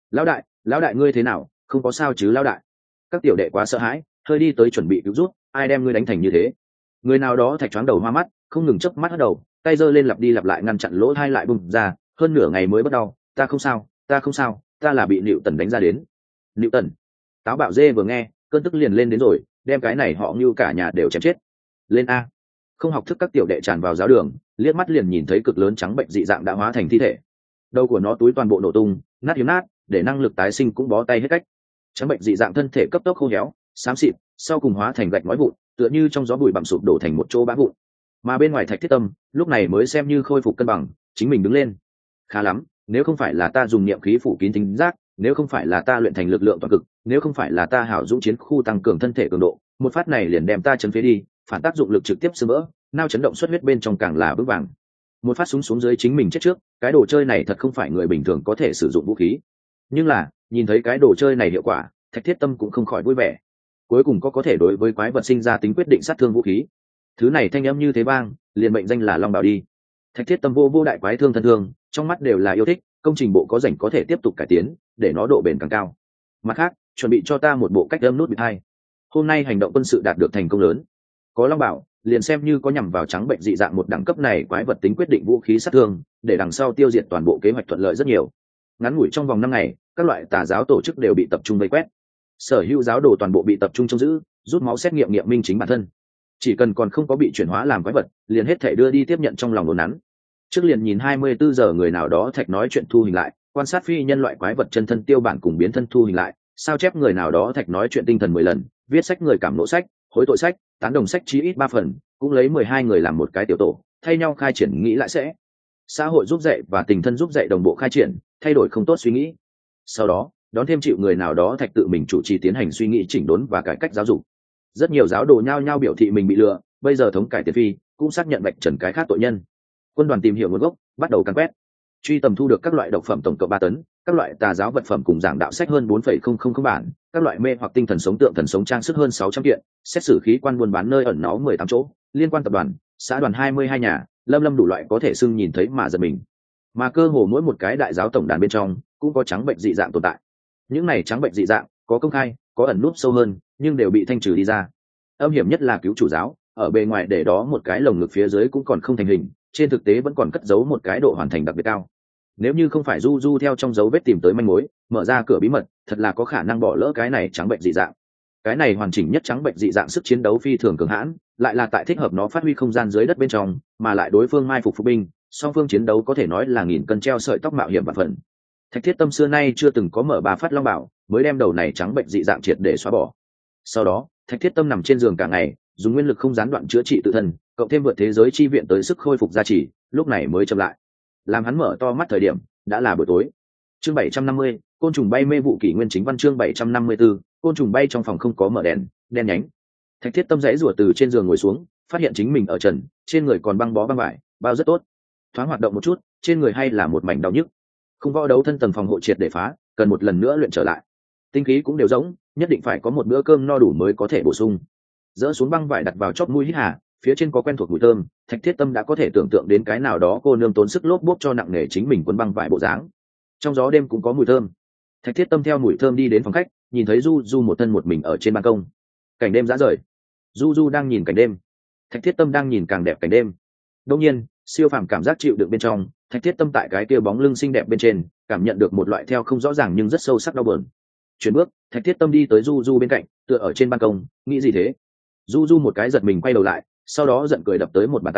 Lão đại ngươi thế nào, không có sao chứ lão đại? Các tiểu đệ quá sợ hãi, hơi đi tới chuẩn bị cứu rút, ai đem ngươi đánh thành như thế? Người nào đó thạch choáng đầu hoa mắt, không ngừng chớp mắt hất đầu, tay giơ lên lặp đi lặp lại ngăn chặn lỗ tai lại bùng ra, hơn nửa ngày mới bắt đầu, ta không sao, ta là bị Nữu Tần đánh ra đến. Nữu Tần? Táo bạo dê vừa nghe, cơn tức liền lên đến rồi, đem cái này họ như cả nhà đều chém chết. Lên a! Không học thức các tiểu đệ tràn vào giáo đường, liếc mắt liền nhìn thấy cực lớn trắng bệnh dị dạng đã hóa thành thi thể. Đầu của nó túi toàn bộ nổ tung, nát hiếm nát, để năng lực tái sinh cũng bó tay hết cách. Trắng bệnh dị dạng thân thể cấp tốc khô héo, xám xịt, sau cùng hóa thành gạch nói vụn, tựa như trong gió bụi bặm sụp đổ thành một chỗ bã vụn. Mà bên ngoài Thạch Thiết Tâm, lúc này mới xem như khôi phục cân bằng, chính mình đứng lên. Khá lắm, nếu không phải là ta dùng niệm khí phủ kín thính giác, nếu không phải là ta luyện thành lực lượng toàn cực, nếu không phải là ta hảo dũng chiến khu tăng cường thân thể cường độ, một phát này liền đem ta chấn phế đi, phản tác dụng lực trực tiếp xương vỡ, nao chấn động xuất huyết bên trong càng là vững vàng. Một phát súng xuống dưới chính mình chết trước, cái đồ chơi này thật không phải người bình thường có thể sử dụng vũ khí. Nhưng là, nhìn thấy cái đồ chơi này hiệu quả, Thạch Thiết Tâm cũng không khỏi vui vẻ. Cuối cùng có thể đối với quái vật sinh ra tính quyết định sát thương vũ khí. Thứ này thanh âm như thế vang, liền mệnh danh là Long Bảo đi. Thạch Thiết Tâm vô đại quái thương thân thương, trong mắt đều là yêu thích, công trình bộ có rảnh có thể tiếp tục cải tiến, để nó độ bền càng cao. Mặt khác, chuẩn bị cho ta một bộ cách âm nút bịt hai. Hôm nay hành động quân sự đạt được thành công lớn. Có Long Bảo, liền xem như có nhằm vào trắng bệnh dị dạng một đẳng cấp này quái vật tính quyết định vũ khí sát thương, để đằng sau tiêu diệt toàn bộ kế hoạch thuận lợi rất nhiều. Ngắn ngủi trong vòng 5 ngày, các loại tà giáo tổ chức đều bị tập trung vây quét. Sở hữu giáo đồ toàn bộ bị tập trung trông giữ, rút máu xét nghiệm nghiệm minh chính bản thân. Chỉ cần còn không có bị chuyển hóa làm quái vật, liền hết thể đưa đi tiếp nhận trong lòng đồn nắn. Trước liền nhìn 24 giờ người nào đó thạch nói chuyện thu hình lại, quan sát phi nhân loại quái vật chân thân tiêu bản cùng biến thân thu hình lại, sao chép người nào đó thạch nói chuyện tinh thần 10 lần, viết sách người cảm nộ sách, hối tội sách, tán đồng sách chí ít 3 phần, cũng lấy 12 người làm một cái tiểu tổ, thay nhau khai triển nghĩ lại sẽ. Xã hội giúp dạy và tình thân giúp dạy đồng bộ khai triển, thay đổi không tốt suy nghĩ. Sau đó, đón thêm chịu người nào đó thạch tự mình chủ trì tiến hành suy nghĩ chỉnh đốn và cải cách giáo dục. Rất nhiều giáo đồ nhao nhao biểu thị mình bị lừa, bây giờ thống cải tiền phi cũng xác nhận vạch trần cái khác tội nhân. Quân đoàn tìm hiểu nguồn gốc, bắt đầu càn quét, truy tầm thu được các loại độc phẩm tổng cộng 3 tấn, các loại tà giáo vật phẩm cùng giảng đạo sách hơn 4,000 bản, các loại mê hoặc tinh thần sống tượng thần sống trang sức hơn 600 kiện, xét xử khí quan buôn bán nơi ẩn náu 18 chỗ, liên quan tập đoàn, xã đoàn 22 nhà, lâm đủ loại có thể xưng nhìn thấy mà giật mình. Mà cơ hồ mỗi một cái đại giáo tổng đàn bên trong cũng có trắng bệnh dị dạng tồn tại. Những này trắng bệnh dị dạng có công khai, có ẩn núp sâu hơn, nhưng đều bị thanh trừ đi ra. Âm hiểm nhất là cứu chủ giáo, ở bề ngoài để đó một cái lồng ngực phía dưới cũng còn không thành hình, trên thực tế vẫn còn cất giấu một cái độ hoàn thành đặc biệt cao. Nếu như không phải du theo trong dấu vết tìm tới manh mối, mở ra cửa bí mật, thật là có khả năng bỏ lỡ cái này trắng bệnh dị dạng. Cái này hoàn chỉnh nhất trắng bệnh dị dạng sức chiến đấu phi thường cường hãn, lại là tại thích hợp nó phát huy không gian dưới đất bên trong, mà lại đối phương mai phục phục binh, song phương chiến đấu có thể nói là nghìn cân treo sợi tóc mạo hiểm vạn phần. Thạch Thiết Tâm xưa nay chưa từng có mở 3 phát long bảo, mới đem đầu này trắng bệnh dị dạng triệt để xóa bỏ. Sau đó, Thạch Thiết Tâm nằm trên giường cả ngày, dùng nguyên lực không gián đoạn chữa trị tự thân, cộng thêm vượt thế giới chi viện tới sức khôi phục gia trì, lúc này mới chậm lại. Làm hắn mở to mắt thời điểm, đã là buổi tối. Chương 750, côn trùng bay mê vụ kỷ nguyên chính văn chương 754, côn trùng bay trong phòng không có mở đèn, đen nhánh. Thạch Thiết Tâm rẽ rủa từ trên giường ngồi xuống, phát hiện chính mình ở trần, trên người còn băng bó băng vải, bao rất tốt. Thoáng hoạt động một chút, trên người hay là một mảnh đau nhức. Không võ đấu thân tầng phòng hộ triệt để phá, cần một lần nữa luyện trở lại. Tinh khí cũng đều giống, nhất định phải có một bữa cơm no đủ mới có thể bổ sung. Dỡ xuống băng vải đặt vào chóp mũi hít hà, phía trên có quen thuộc mùi thơm, Thạch Thiết Tâm đã có thể tưởng tượng đến cái nào đó cô nương tốn sức lốp bốp cho nặng nề chính mình quấn băng vải bộ dáng. Trong gió đêm cũng có mùi thơm. Thạch Thiết Tâm theo mùi thơm đi đến phòng khách, nhìn thấy Du một thân một mình ở trên ban công. Cảnh đêm dã rời. Du đang nhìn cảnh đêm, Thạch Thiết Tâm đang nhìn càng đẹp cảnh đêm. Đương nhiên, siêu phàm cảm giác chịu đựng bên trong, Thạch Thiết Tâm tại cái kia bóng lưng xinh đẹp bên trên, cảm nhận được một loại theo không rõ ràng nhưng rất sâu sắc đau buồn. Chuyển bước, Thạch Thiết Tâm đi tới Du bên cạnh, tựa ở trên ban công, nghĩ gì thế? Du một cái giật mình quay đầu lại, sau đó giận cười đập tới một bàn tay,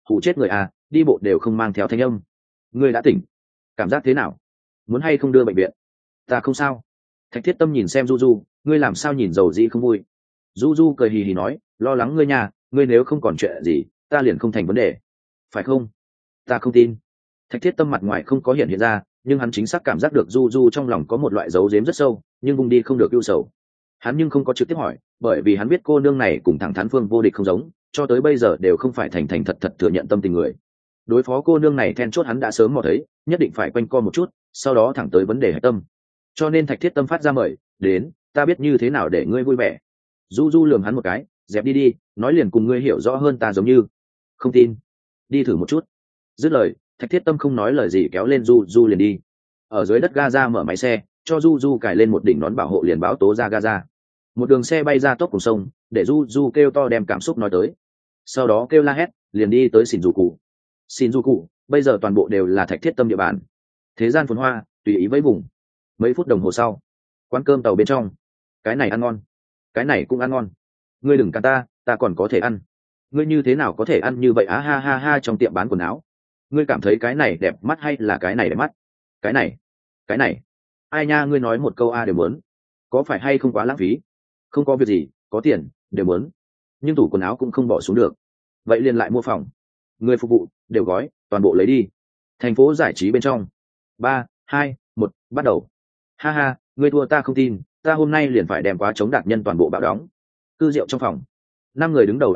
hù chết người à, đi bộ đều không mang theo thanh âm. Ngươi đã tỉnh, cảm giác thế nào? Muốn hay không đưa bệnh viện? Ta không sao. Thạch Thiết Tâm nhìn xem Du Du, ngươi làm sao nhìn dầu dĩ không vui? Du Du cười hì hì nói, lo lắng ngươi nhà, ngươi nếu không còn chuyện gì, ta liền không thành vấn đề, phải không? Ta không tin. Thạch Thiết Tâm mặt ngoài không có hiện ra, nhưng hắn chính xác cảm giác được Du Du trong lòng có một loại dấu giếm rất sâu, nhưng vùng đi không được ưu sầu. Hắn nhưng không có trực tiếp hỏi, bởi vì hắn biết cô nương này cùng thẳng thắn Phương Vô Địch không giống, cho tới bây giờ đều không phải thành thành thật thật thừa nhận tâm tình người. Đối phó cô nương này then chốt hắn đã sớm mò thấy, nhất định phải quanh co một chút, sau đó thẳng tới vấn đề hạch tâm. Cho nên Thạch Thiết Tâm phát ra mời, đến, ta biết như thế nào để ngươi vui vẻ. Du Du lườm hắn một cái, dẹp đi đi, nói liền cùng ngươi hiểu rõ hơn ta giống như. Không tin, đi thử một chút. Dứt lời, Thạch Thiết Tâm không nói lời gì kéo lên Du Du liền đi. Ở dưới đất Gaza mở máy xe, cho Du Du cài lên một đỉnh nón bảo hộ liền báo tố ra Gaza. Một đường xe bay ra tốc cùng sông, để Du Du kêu to đem cảm xúc nói tới. Sau đó kêu la hét, liền đi tới Shinjuku. Shinjuku, bây giờ toàn bộ đều là Thạch Thiết Tâm địa bàn. Thế gian phồn hoa, tùy ý với vùng. Mấy phút đồng hồ sau, quán cơm tàu bên trong, cái này ăn ngon, cái này cũng ăn ngon. Ngươi đừng cản ta còn có thể ăn. Ngươi như thế nào có thể ăn như vậy á ha ha ha trong tiệm bán quần áo. Ngươi cảm thấy cái này đẹp mắt hay là cái này đẹp mắt? Cái này. Ai nha, ngươi nói một câu a đều muốn. Có phải hay không quá lãng phí? Không có việc gì, có tiền, đều muốn. Nhưng tủ quần áo cũng không bỏ xuống được. Vậy liền lại mua phòng. Người phục vụ, đều gói, toàn bộ lấy đi. Thành phố giải trí bên trong. 3, 2, 1, bắt đầu. Ha ha, ngươi thua ta không tin, ta hôm nay liền phải đem quá chống đạt nhân toàn bộ bạo đóng. Cư rượu trong phòng. 5 người đứng đầu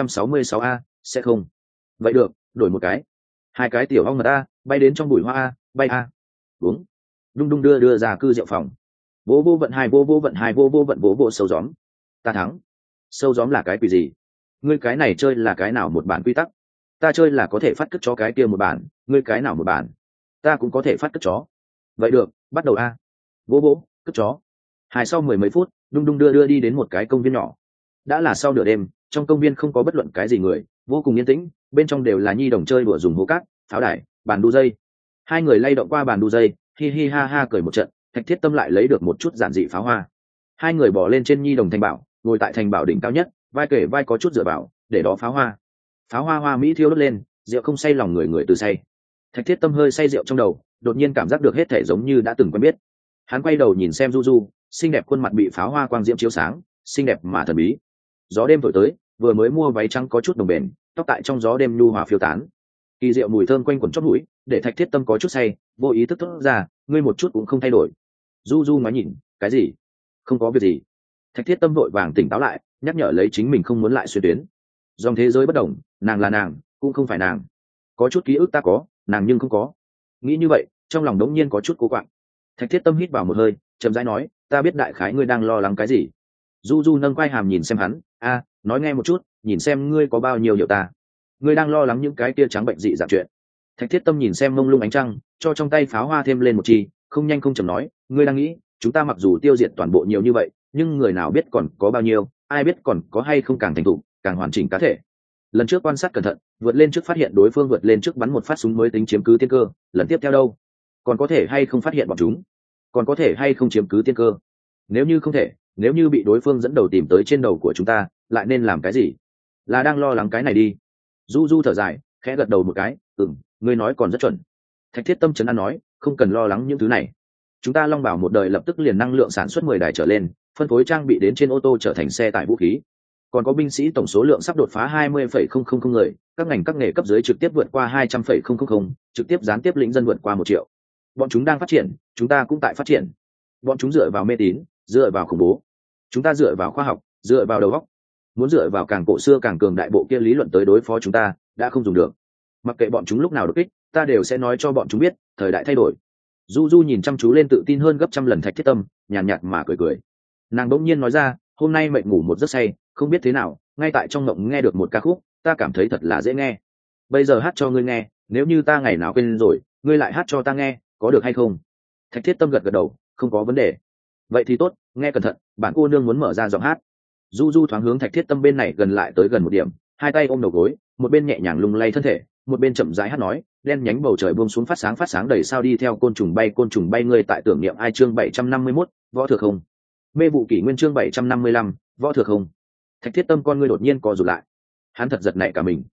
A666A, sẽ không. Vậy được, đổi một cái. 2 cái tiểu ong mật A, bay đến trong bụi hoa A, bay A. Uống. Đung đung đưa ra cư rượu phòng. Vô vô vận 2, vô vận 2, vô vận vô sâu gióm. Ta thắng. Sâu gióm là cái quỷ gì? Ngươi cái này chơi là cái nào một bản quy tắc? Ta chơi là có thể phát cất chó cái kia một bản, ngươi cái nào một bản? Ta cũng có thể phát cất chó. Vậy được, bắt đầu A. Vô cất chó. Hai sau 10 mấy phút, đung đung đưa đi đến một cái công viên nhỏ. Đã là sau nửa đêm, trong công viên không có bất luận cái gì người, vô cùng yên tĩnh, bên trong đều là nhi đồng chơi đùa dùng hố cát, pháo đài, bàn đu dây. Hai người lay động qua bàn đu dây, hi hi ha ha cười một trận. Thạch Thiết Tâm lại lấy được một chút giản dị pháo hoa. Hai người bỏ lên trên nhi đồng thành bảo, ngồi tại thành bảo đỉnh cao nhất, vai kể vai có chút dựa vào, để đó pháo hoa. Pháo hoa hoa mỹ thiêu đốt lên, rượu không say lòng người từ say. Thạch Thiết Tâm hơi say rượu trong đầu, đột nhiên cảm giác được hết thể giống như đã từng quen biết. Hắn quay đầu nhìn xem Du Du, xinh đẹp khuôn mặt bị pháo hoa quang diễm chiếu sáng, xinh đẹp mà thần bí. Gió đêm thổi tới, vừa mới mua váy trắng có chút đồng bền, tóc tại trong gió đêm nhu hòa phiêu tán. Kỳ diệu mùi thơm quanh quẩn chóp mũi, để Thạch Thiết Tâm có chút say, vô ý thức thốt ra, ngươi một chút cũng không thay đổi. Du Du nói nhìn, cái gì? Không có việc gì. Thạch Thiết Tâm vội vàng tỉnh táo lại, nhắc nhở lấy chính mình không muốn lại xuyên tuyến. Dòng thế giới bất đồng, nàng là nàng, cũng không phải nàng. Có chút ký ức ta có, nàng nhưng không có. Nghĩ như vậy, trong lòng đống nhiên có chút cố quặn. Thạch Thiết Tâm hít vào một hơi, chậm rãi nói, ta biết đại khái ngươi đang lo lắng cái gì. Du Du nâng quai hàm nhìn xem hắn, nói nghe một chút, nhìn xem ngươi có bao nhiêu hiểu ta. Ngươi đang lo lắng những cái kia trắng bệnh dị dạng chuyện. Thạch Thiết Tâm nhìn xem mông lung ánh trăng, cho trong tay pháo hoa thêm lên một chi, không nhanh không chậm nói, ngươi đang nghĩ, chúng ta mặc dù tiêu diệt toàn bộ nhiều như vậy, nhưng người nào biết còn có bao nhiêu, ai biết còn có hay không càng thành thục, càng hoàn chỉnh cá thể. Lần trước quan sát cẩn thận, vượt lên trước phát hiện đối phương vượt lên trước bắn một phát súng mới tính chiếm cứ tiên cơ, lần tiếp theo đâu? Còn có thể hay không phát hiện bọn chúng? Còn có thể hay không chiếm cứ tiên cơ? Nếu như không thể, nếu như bị đối phương dẫn đầu tìm tới trên đầu của chúng ta, lại nên làm cái gì? Là đang lo lắng cái này đi. Du Du thở dài, khẽ gật đầu một cái, ngươi nói còn rất chuẩn. Thạch Thiết Tâm trấn an nói, không cần lo lắng những thứ này. Chúng ta Long Bảo một đời lập tức liền năng lượng sản xuất 10 đài trở lên, phân phối trang bị đến trên ô tô trở thành xe tải vũ khí. Còn có binh sĩ tổng số lượng sắp đột phá 20,000 người, các ngành các nghề cấp dưới trực tiếp vượt qua 200,000, trực tiếp gián tiếp lĩnh dân vượt qua 1 triệu. Bọn chúng đang phát triển, chúng ta cũng tại phát triển. Bọn chúng dựa vào mê tín, dựa vào khủng bố. Chúng ta dựa vào khoa học, dựa vào đầu óc. Muốn dựa vào càng cổ xưa càng cường đại bộ kia lý luận tới đối phó chúng ta, đã không dùng được. Mặc kệ bọn chúng lúc nào đột kích, ta đều sẽ nói cho bọn chúng biết, thời đại thay đổi. Du Du nhìn chăm chú lên tự tin hơn gấp trăm lần Thạch Thiết Tâm, nhàn nhạt mà cười cười. Nàng đỗng nhiên nói ra, hôm nay mệt ngủ một giấc say, không biết thế nào, ngay tại trong mộng nghe được một ca khúc, ta cảm thấy thật là dễ nghe. Bây giờ hát cho ngươi nghe, nếu như ta ngày nào quên rồi, ngươi lại hát cho ta nghe, có được hay không? Thạch Thiết Tâm gật gật đầu, không có vấn đề. Vậy thì tốt, nghe cẩn thận, bản cô nương muốn mở ra giọng hát. Du Du thoáng hướng Thạch Thiết Tâm bên này gần lại tới gần một điểm, hai tay ôm đầu gối, một bên nhẹ nhàng lung lay thân thể, một bên chậm rãi hát nói, đen nhánh bầu trời buông xuống phát sáng đầy sao đi theo côn trùng bay ngươi tại tưởng niệm ai chương 751, võ thừa không. Mê vụ kỷ nguyên chương 755, võ thừa không. Thạch Thiết Tâm con ngươi đột nhiên co rụt lại. Hắn thật giật nảy cả mình.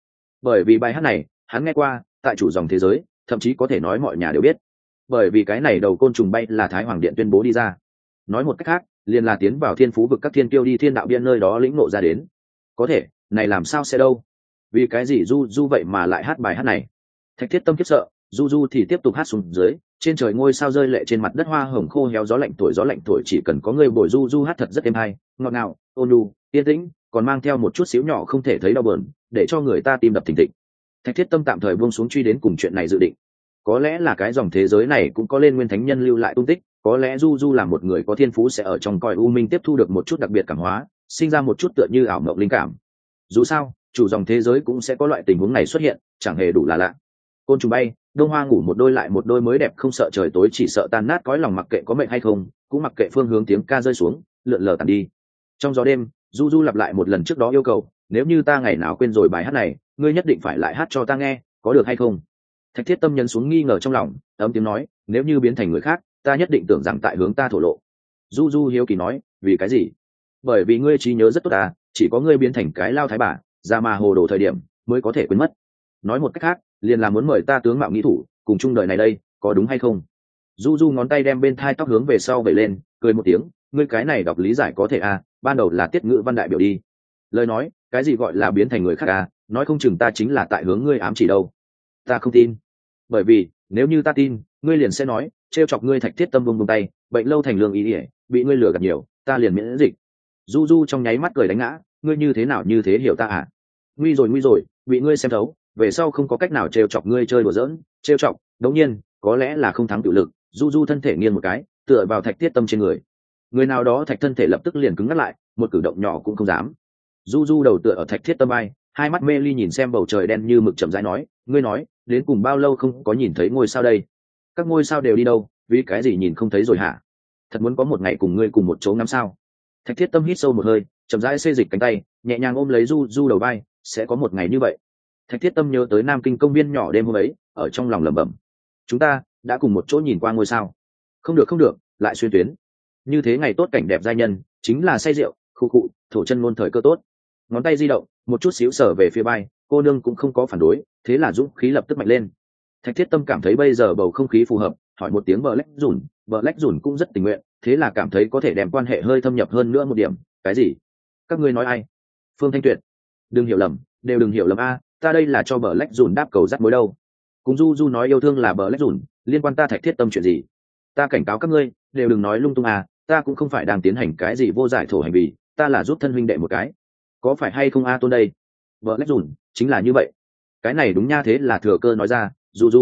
Bởi vì bài hát này hắn nghe qua, tại chủ dòng thế giới thậm chí có thể nói mọi nhà đều biết. Bởi vì cái này đầu côn trùng bay là Thái Hoàng Điện tuyên bố đi ra. Nói một cách khác, liền là tiến vào thiên phú vực các thiên kiêu đi thiên đạo biên nơi đó lĩnh ngộ ra đến. Có thể, này làm sao sẽ đâu? Vì cái gì du du vậy mà lại hát bài hát này? Thạch Thiết Tâm khiếp sợ, du du thì tiếp tục hát xuống dưới, trên trời ngôi sao rơi lệ trên mặt đất hoa hồng khô héo, gió lạnh thổi chỉ cần có người bồi du du hát thật rất êm hay, ngọt ngào, ôn nhu, yên tĩnh, còn mang theo một chút xíu nhỏ không thể thấy đau bờn, để cho người ta tim đập thình thịch. Thạch Thiết Tâm tạm thời buông xuống truy đến cùng chuyện này dự định. Có lẽ là cái dòng thế giới này cũng có lên nguyên thánh nhân lưu lại tung tích, có lẽ du du là một người có thiên phú sẽ ở trong cõi u minh tiếp thu được một chút đặc biệt cảm hóa, sinh ra một chút tựa như ảo mộng linh cảm. Dù sao, chủ dòng thế giới cũng sẽ có loại tình huống này xuất hiện, chẳng hề đủ là lạ. Côn trùng bay, đông hoa ngủ một đôi lại một đôi mới đẹp không sợ trời tối, chỉ sợ tan nát cõi lòng, mặc kệ có mệnh hay không, cũng mặc kệ phương hướng tiếng ca rơi xuống, lượn lờ tàn đi. Trong gió đêm, du du lặp lại một lần trước đó yêu cầu, nếu như ta ngày nào quên rồi bài hát này, ngươi nhất định phải lại hát cho ta nghe, có được hay không? Thạch Thiết Tâm nhấn xuống nghi ngờ trong lòng, ấm tiếng nói, nếu như biến thành người khác, ta nhất định tưởng rằng tại hướng ta thổ lộ. Du du hiếu kỳ nói, vì cái gì? Bởi vì ngươi trí nhớ rất tốt à, chỉ có ngươi biến thành cái lao thái bà ra mà hồ đồ thời điểm mới có thể quên mất. Nói một cách khác, liền là muốn mời ta tướng mạo nghĩ thủ cùng chung đời này đây, có đúng hay không? Du du ngón tay đem bên thai tóc hướng về sau vẩy lên, cười một tiếng, ngươi cái này đọc lý giải có thể à, ban đầu là tiết ngữ văn đại biểu đi. Lời nói, cái gì gọi là biến thành người khác à, nói không chừng ta chính là tại hướng ngươi ám chỉ đâu. Ta không tin. Bởi vì nếu như ta tin, ngươi liền sẽ nói trêu chọc ngươi. Thạch Thiết Tâm buông tay, bệnh lâu thành lương ý ỉa, bị ngươi lừa gạt nhiều, ta liền miễn dịch. Du du trong nháy mắt cười đánh ngã, ngươi như thế nào như thế hiểu ta à? Nguy rồi, bị ngươi xem thấu, về sau không có cách nào trêu chọc ngươi chơi đùa giỡn, trêu chọc, đống nhiên, có lẽ là không thắng tự lực. Du du thân thể nghiêng một cái, tựa vào Thạch Thiết Tâm trên người. Người nào đó Thạch thân thể lập tức liền cứng ngắt lại, một cử động nhỏ cũng không dám. Du du đầu tựa ở Thạch Thiết Tâm vai, hai mắt mê ly nhìn xem bầu trời đen như mực, chậm rãi nói, ngươi nói đến cùng bao lâu không có nhìn thấy ngôi sao đây? Các ngôi sao đều đi đâu, vì cái gì nhìn không thấy rồi hả? Thật muốn có một ngày cùng ngươi cùng một chỗ ngắm sao? Thạch Thiết Tâm hít sâu một hơi, chậm rãi xê dịch cánh tay, nhẹ nhàng ôm lấy du du đầu vai, sẽ có một ngày như vậy. Thạch Thiết Tâm nhớ tới Nam Kinh công viên nhỏ đêm hôm ấy, ở trong lòng lẩm bẩm, chúng ta đã cùng một chỗ nhìn qua ngôi sao. Không được, lại xuyên tuyến. Như thế ngày tốt cảnh đẹp giai nhân, chính là say rượu, khu cụ, thổ chân ngôn thời cơ tốt. Ngón tay di động, một chút xíu sở về phía vai, cô nương cũng không có phản đối, thế là dũng khí lập tức mạnh lên. Thạch Thiết Tâm cảm thấy bây giờ bầu không khí phù hợp, hỏi một tiếng vợ lách dùn cũng rất tình nguyện, thế là cảm thấy có thể đem quan hệ hơi thâm nhập hơn nữa một điểm. Cái gì? Các ngươi nói ai? Phương Thanh Tuyệt. Đừng hiểu lầm, đều đừng hiểu lầm a, ta đây là cho bờ lách dùn đáp cầu dắt mối đâu. Cùng du du nói yêu thương là bờ lách dùn, liên quan ta Thạch Thiết Tâm chuyện gì? Ta cảnh cáo các ngươi, đều đừng nói lung tung à, ta cũng không phải đang tiến hành cái gì vô giải thổ hành vi, ta là giúp thân huynh đệ một cái. Có phải hay không a tôn đây? Bờ lách dùn, chính là như vậy. Cái này đúng nha, thế là thừa cơ nói ra,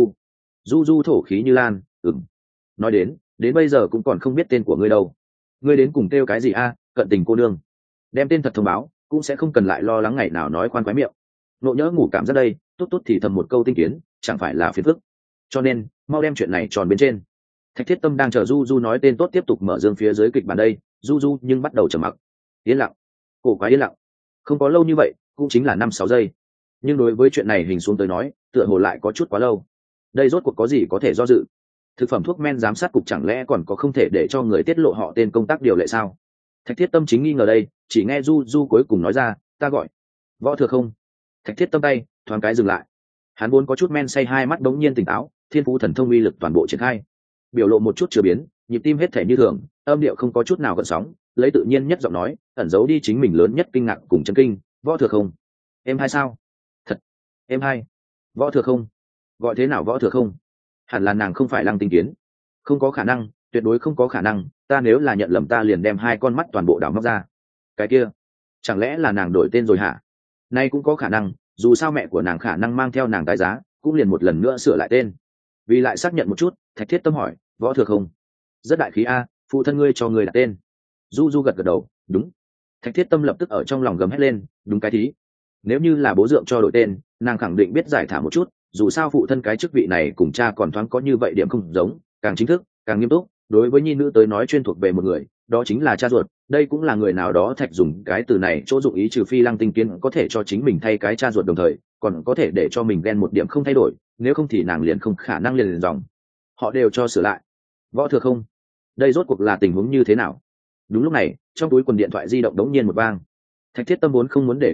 du du thổ khí như lan. Nói đến bây giờ cũng còn không biết tên của ngươi đâu. Ngươi đến cùng kêu cái gì a? Cận tình cô nương. Đem tên thật thông báo, cũng sẽ không cần lại lo lắng ngày nào nói khoan quái miệng. Nộ nhỡ ngủ cảm giác đây, tốt thì thầm một câu tinh kiến, chẳng phải là phiền phức. Cho nên mau đem chuyện này tròn bên trên. Thạch Thiết Tâm đang chờ du du nói tên tốt tiếp tục mở dương phía dưới kịch bản đây, du nhưng bắt đầu trầm mặc. Yên lặng, cổ quá yên lặng. Không có lâu như vậy, cũng chính là 5-6 giây. Nhưng đối với chuyện này hình xuống tới nói, tựa hồ lại có chút quá lâu. Đây rốt cuộc có gì có thể do dự? Thực phẩm thuốc men giám sát cục chẳng lẽ còn có không thể để cho người tiết lộ họ tên công tác điều lệ sao? Thạch Thiết Tâm chính nghi ngờ đây, chỉ nghe du cuối cùng nói ra, ta gọi Võ Thừa Không. Thạch Thiết Tâm tay thoáng cái dừng lại. Hắn vốn có chút men say, hai mắt bỗng nhiên tỉnh táo, thiên phú thần thông uy lực toàn bộ triển khai, biểu lộ một chút chưa biến, nhịp tim hết thể như thường, âm điệu không có chút nào gợn sóng, lấy tự nhiên nhất giọng nói, ẩn giấu đi chính mình lớn nhất kinh ngạc cùng chấn kinh. Võ Thừa Không. Em hai sao? Thật. Em hai. Võ Thừa Không. Gọi thế nào Võ Thừa Không? Hẳn là nàng không phải Lăng Tinh Kiến. Không có khả năng, tuyệt đối không có khả năng, ta nếu là nhận lầm ta liền đem hai con mắt toàn bộ đảo móc ra. Cái kia, chẳng lẽ là nàng đổi tên rồi hả? Nay cũng có khả năng, dù sao mẹ của nàng khả năng mang theo nàng tái giá, cũng liền một lần nữa sửa lại tên. Vì lại xác nhận một chút, Thạch Thiết Tâm hỏi, Võ Thừa Không. Rất đại khí a, phụ thân ngươi cho ngươi đặt tên. Du gật đầu, đúng. Thạch Thiết Tâm lập tức ở trong lòng gầm hét lên, đúng cái thí. Nếu như là bố dượng cho đổi tên, nàng khẳng định biết giải thả một chút, dù sao phụ thân cái chức vị này cùng cha còn thoáng có như vậy điểm không giống, càng chính thức, càng nghiêm túc. Đối với nhi nữ tới nói chuyên thuộc về một người, đó chính là cha ruột. Đây cũng là người nào đó Thạch dùng cái từ này chỗ dụng ý, trừ phi Lăng Tinh Kiến có thể cho chính mình thay cái cha ruột đồng thời còn có thể để cho mình ghen một điểm không thay đổi, nếu không thì nàng liền không khả năng liền dòng họ đều cho sửa lại. Võ Thừa Không. Đây rốt cuộc là tình huống như thế nào? Đúng lúc này, trong túi quần điện thoại di động đống nhiên một vang. Thạch Thiết Tâm vốn không muốn để ý tới,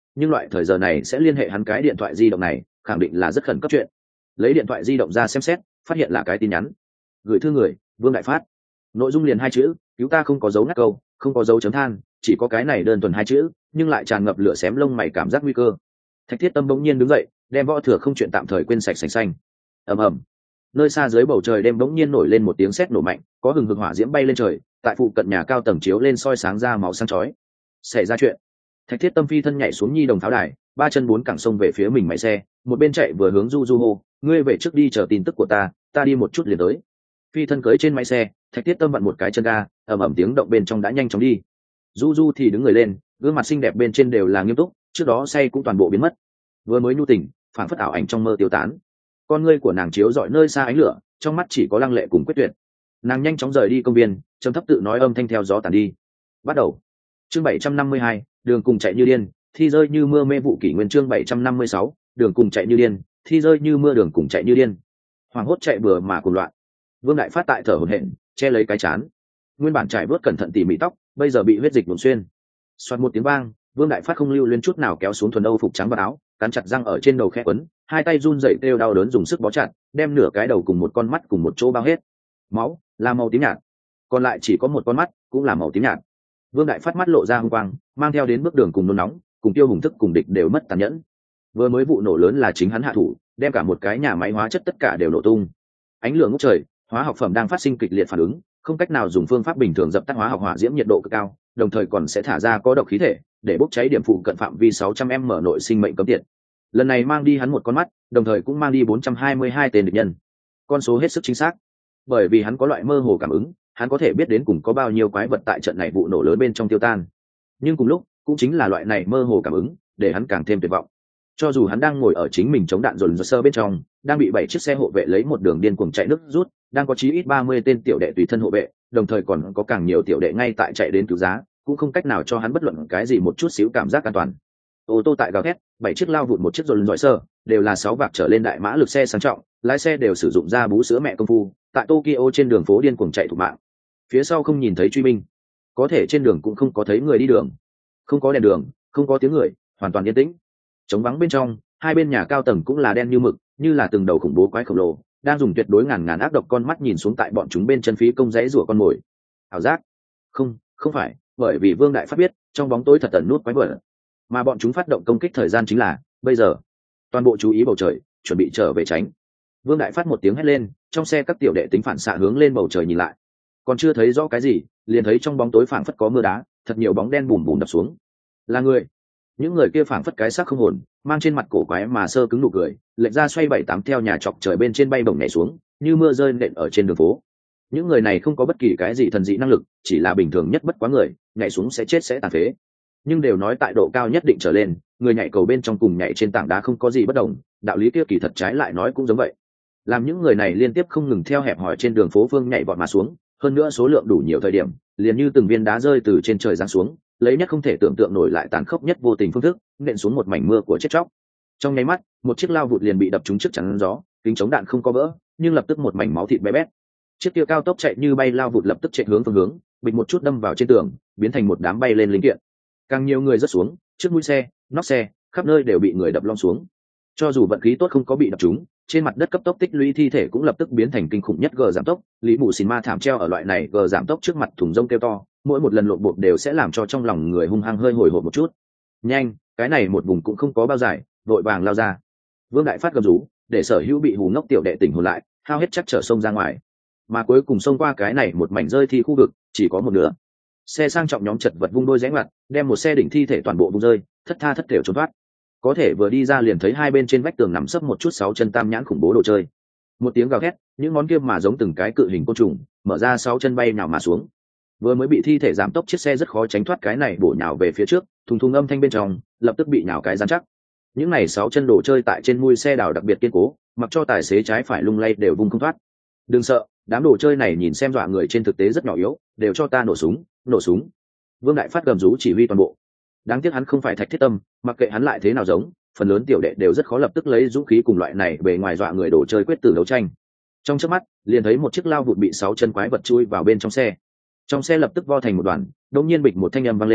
nhưng loại thời giờ này sẽ liên hệ hắn cái điện thoại di động này khẳng định là rất khẩn cấp chuyện. Lấy điện thoại di động ra xem xét, phát hiện là cái tin nhắn gửi thư người Vương Đại Phát. Nội dung liền hai chữ: cứu ta. Không có dấu ngắt câu, không có dấu chấm than, chỉ có cái này đơn thuần hai chữ, nhưng lại tràn ngập lửa xém lông mày cảm giác nguy cơ. Thạch Thiết Tâm bỗng nhiên đứng dậy, đem Võ Thừa Không chuyện tạm thời quên sạch sành xanh. Ầm ầm. Nơi xa dưới bầu trời đêm bỗng nhiên nổi lên một tiếng sét nổ mạnh, có hừng hực hỏa diễm bay lên trời, tại phụ cận nhà cao tầng chiếu lên soi sáng ra màu sáng chói. Xảy ra chuyện. Thạch Thiết Tâm phi thân nhảy xuống nhi đồng pháo đài, ba chân bốn cẳng xông về phía mình máy xe, một bên chạy vừa hướng Du Du hô: ngươi về trước đi chờ tin tức của ta đi một chút liền tới. Phi thân cưỡi trên máy xe, Thạch Thiết Tâm vặn một cái chân ga, ầm ầm tiếng động bên trong đã nhanh chóng đi. Du Du thì đứng người lên, gương mặt xinh đẹp bên trên đều là nghiêm túc, trước đó say cũng toàn bộ biến mất, vừa mới nhu tình phảng phất ảo ảnh trong mơ tiêu tán. Con ngươi của nàng chiếu rọi nơi xa ánh lửa, trong mắt chỉ có lăng lệ cùng quyết tuyệt. Nàng nhanh chóng rời đi công viên, trầm thấp tự nói âm thanh theo gió tàn đi. Bắt đầu. Chương 752, đường cùng chạy như điên, thi rơi như mưa mê vụ kỷ nguyên. Chương 756, đường cùng chạy như điên, thi rơi như mưa đường cùng chạy như điên. Hoàng hốt chạy bừa mà cuồng loạn. Vương Đại Phát tại thở hổn hển, che lấy cái chán. Nguyên bản trải vớt cẩn thận tỉ mỉ tóc, bây giờ bị huyết dịch nhuộm xuyên. Xoạt một tiếng vang, Vương Đại Phát không lưu luyến chút nào kéo xuống thuần âu phục trắng và áo, cắn chặt răng ở trên đầu khẽ quấn, hai tay run rẩy kêu đau đớn dùng sức bó chặt, đem nửa cái đầu cùng một con mắt cùng một chỗ bao hết. Máu là màu tím nhạt, còn lại chỉ có một con mắt cũng là màu tím nhạt. Vương Đại Phát mắt lộ ra hung quang, mang theo đến bước đường cùng nôn nóng, cùng Tiêu Hùng Thức cùng địch đều mất tàn nhẫn. Vừa mới vụ nổ lớn là chính hắn hạ thủ, đem cả một cái nhà máy hóa chất tất cả đều nổ tung. Ánh lửa ngút trời, hóa học phẩm đang phát sinh kịch liệt phản ứng, không cách nào dùng phương pháp bình thường dập tắt hóa học hỏa diễm nhiệt độ cực cao, đồng thời còn sẽ thả ra có độc khí thể, để bốc cháy điểm phụ cận phạm vi 600m nội sinh mệnh cấm tiệt. Lần này mang đi hắn một con mắt, đồng thời cũng mang đi 422 tên địch nhân. Con số hết sức chính xác, bởi vì hắn có loại mơ hồ cảm ứng, hắn có thể biết đến cùng có bao nhiêu quái vật tại trận này vụ nổ lớn bên trong tiêu tan. Nhưng cùng lúc, cũng chính là loại này mơ hồ cảm ứng, để hắn càng thêm tuyệt vọng. Cho dù hắn đang ngồi ở chính mình chống đạn dồn dơ sơ bên trong, đang bị 7 chiếc xe hộ vệ lấy một đường điên cuồng chạy nước rút, đang có chí ít 30 tên tiểu đệ tùy thân hộ vệ, đồng thời còn có càng nhiều tiểu đệ ngay tại chạy đến cứu giá, cũng không cách nào cho hắn bất luận cái gì một chút xíu cảm giác an toàn. Ô tô tại gào thét, 7 chiếc lao vụn một chiếc dồn dọi sơ, đều là 6 vạc trở lên đại mã lực xe sang trọng, lái xe đều sử dụng da bú sữa mẹ công phu, tại Tokyo trên đường phố điên cuồng chạy thục mạng. Phía sau không nhìn thấy truy binh, có thể trên đường cũng không có thấy người đi đường, không có đèn đường, không có tiếng người, hoàn toàn yên tĩnh. Trống vắng bên trong, hai bên nhà cao tầng cũng là đen như mực, như là từng đầu khủng bố quái khổng lồ, đang dùng tuyệt đối ngàn ngàn ác độc con mắt nhìn xuống tại bọn chúng bên chân phí công rẽ rủa con mồi. Ảo giác? Không phải, bởi vì Vương Đại Phát biết, trong bóng tối thật tẩn nút quái vật, mà bọn chúng phát động công kích thời gian chính là bây giờ. Toàn bộ chú ý bầu trời, chuẩn bị trở về tránh. Vương Đại Phát một tiếng hét lên, trong xe các tiểu đệ tính phản xạ hướng lên bầu trời nhìn lại, còn chưa thấy rõ cái gì, liền thấy trong bóng tối phảng phất có mưa đá, thật nhiều bóng đen bùm bùm đập xuống. Là người. Những người kia phảng phất cái xác không hồn, mang trên mặt cổ quái mà sơ cứng nụ cười, lệch ra xoay 7-8 theo nhà chọc trời bên trên bay bổng nhảy xuống, như mưa rơi nện ở trên đường phố. Những người này không có bất kỳ cái gì thần dị năng lực, chỉ là bình thường nhất bất quá người, nhảy xuống sẽ chết sẽ tàn phế. Nhưng đều nói tại độ cao nhất định trở lên, người nhảy cầu bên trong cùng nhảy trên tảng đá không có gì bất đồng, đạo lý kia kỳ thật trái lại nói cũng giống vậy. Làm những người này liên tiếp không ngừng theo hẹp hòi trên đường phố phương nhảy vọt mà xuống, hơn nữa số lượng đủ nhiều thời điểm, liền như từng viên đá rơi từ trên trời giáng xuống, lấy nhất không thể tưởng tượng nổi lại tàn khốc nhất vô tình phương thức, nện xuống một mảnh mưa của chết chóc. Trong nháy mắt, một chiếc lao vụt liền bị đập trúng trước chắn gió, kính chống đạn không có vỡ, nhưng lập tức một mảnh máu thịt bé bét. Chiếc kia cao tốc chạy như bay lao vụt lập tức chạy hướng phương hướng, bịch một chút đâm vào trên tường, biến thành một đám bay lên linh kiện. Càng nhiều người rớt xuống, trước mũi xe, nóc xe, khắp nơi đều bị người đập lom xuống. Cho dù vận khí tốt không có bị đập trúng, trên mặt đất cấp tốc tích lũy thi thể cũng lập tức biến thành kinh khủng nhất gờ giảm tốc. Lý Mù Xìn Ma thảm treo ở loại này gờ giảm tốc trước mặt thùng rông kêu to, mỗi một lần lộn bột đều sẽ làm cho trong lòng người hung hăng hơi hồi hộp một chút. Nhanh, cái này một vùng cũng không có bao dài, vội vàng lao ra. Vương Đại Phát gầm rú, để sở hữu bị hù ngốc tiểu đệ tỉnh hồn lại, hao hết chắc trở sông ra ngoài. Mà cuối cùng xông qua cái này một mảnh rơi thi khu vực, chỉ có một nửa. Xe sang trọng nhóm chật vật vung đôi rẽ ngoặt, đem một xe đỉnh thi thể toàn bộ vung rơi, thất tha thất thểu trốn thoát. Có thể vừa đi ra liền thấy hai bên trên vách tường nằm sấp một chút 6 chân tam nhãn khủng bố đồ chơi. Một tiếng gào thét, những món kia mà giống từng cái cự hình côn trùng, mở ra 6 chân bay nhào mà xuống. Vừa mới bị thi thể giảm tốc chiếc xe rất khó tránh thoát cái này bổ nhào về phía trước, thùng thùng âm thanh bên trong, lập tức bị nhào cái rắn chắc. Những này 6 chân đồ chơi tại trên mui xe đào đặc biệt kiên cố, mặc cho tài xế trái phải lung lay đều vung không thoát. Đừng sợ, đám đồ chơi này nhìn xem dọa người trên thực tế rất nhỏ yếu, đều cho ta nổ súng, nổ súng. Vương Đại Phát gầm rú chỉ huy toàn bộ. Đáng tiếc hắn không phải Thạch Thiết Tâm, mặc kệ hắn lại thế nào giống, phần lớn tiểu đệ đều rất khó lập tức lấy dũng khí cùng loại này bề ngoài dọa người đồ chơi quyết tử đấu tranh. Trong chớp mắt, liền thấy một chiếc lao vụt bị 6 chân quái vật chui vào bên trong xe. Trong xe lập tức vo thành một đoàn, đột nhiên bịch một thanh âm vang lên,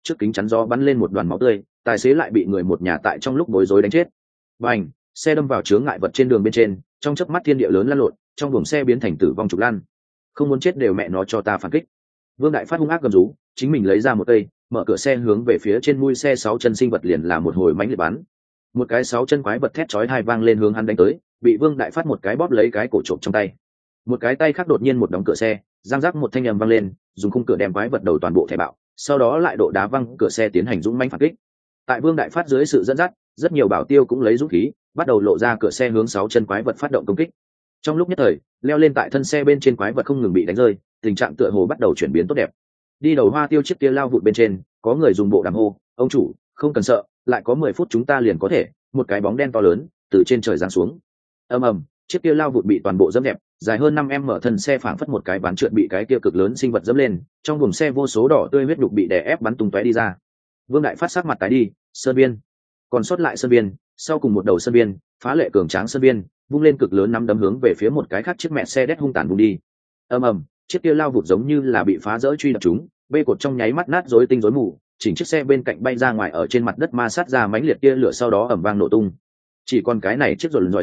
trước kính chắn gió bắn lên một đoàn máu tươi, tài xế lại bị người một nhà tại trong lúc bối rối đánh chết. Bành, xe đâm vào chướng ngại vật trên đường bên trên, trong chớp mắt thiên địa lớn lăn lộn, trong buồng xe biến thành tử vong trục lăn. Không muốn chết đều mẹ nó cho ta phản kích. Vương Đại Phát hung ác gầm rú, chính mình lấy ra một cây, mở cửa xe hướng về phía trên mui xe 6 chân sinh vật liền là một hồi mãnh liệt bắn. Một cái 6 chân quái vật thét chói tai vang lên hướng hắn đánh tới, bị Vương Đại Phát một cái bóp lấy cái cổ trộm trong tay. Một cái tay khác đột nhiên một đóng cửa xe, giang rắc một thanh âm vang lên, dùng khung cửa đem quái vật đầu toàn bộ thẻ bạo, sau đó lại độ đá văng cửa xe tiến hành dũng mãnh phản kích. Tại Vương Đại Phát dưới sự dẫn dắt, rất nhiều bảo tiêu cũng lấy dũng khí, bắt đầu lộ ra cửa xe hướng 6 chân quái vật phát động công kích. Trong lúc nhất thời, leo lên tại thân xe bên trên quái vật không ngừng bị đánh rơi, tình trạng tựa hồ bắt đầu chuyển biến tốt đẹp. Đi đầu hoa tiêu chiếc kia lao vụt bên trên, có người dùng bộ đàm hô, ông chủ, không cần sợ, lại có 10 phút chúng ta liền có thể. Một cái bóng đen to lớn từ trên trời giáng xuống. Ầm ầm, chiếc kia lao vụt bị toàn bộ dẫm đẹp, dài hơn 5 em mở thân xe phảng phất một cái ván trượt bị cái kia cực lớn sinh vật dẫm lên, trong buồng xe vô số đỏ tươi huyết nhục bị đè ép bắn tung tóe đi ra. Vương Đại Phát sắc mặt tái đi, sơn biên, còn sót lại sơn biên, sau cùng một đầu sơn biên, phá lệ cường tráng sơn biên, vung lên cực lớn nắm đấm hướng về phía một cái khác chiếc mẹ xe đét hung tàn vung đi. Ầm ầm, chiếc kia lao vụt giống như là bị phá rỡ truy đập chúng, bê cột trong nháy mắt nát rối tinh rối mù, chỉnh chiếc xe bên cạnh bay ra ngoài ở trên mặt đất ma sát ra mãnh liệt tia lửa sau đó ầm vang nổ tung. Chỉ còn cái này chiếc dồn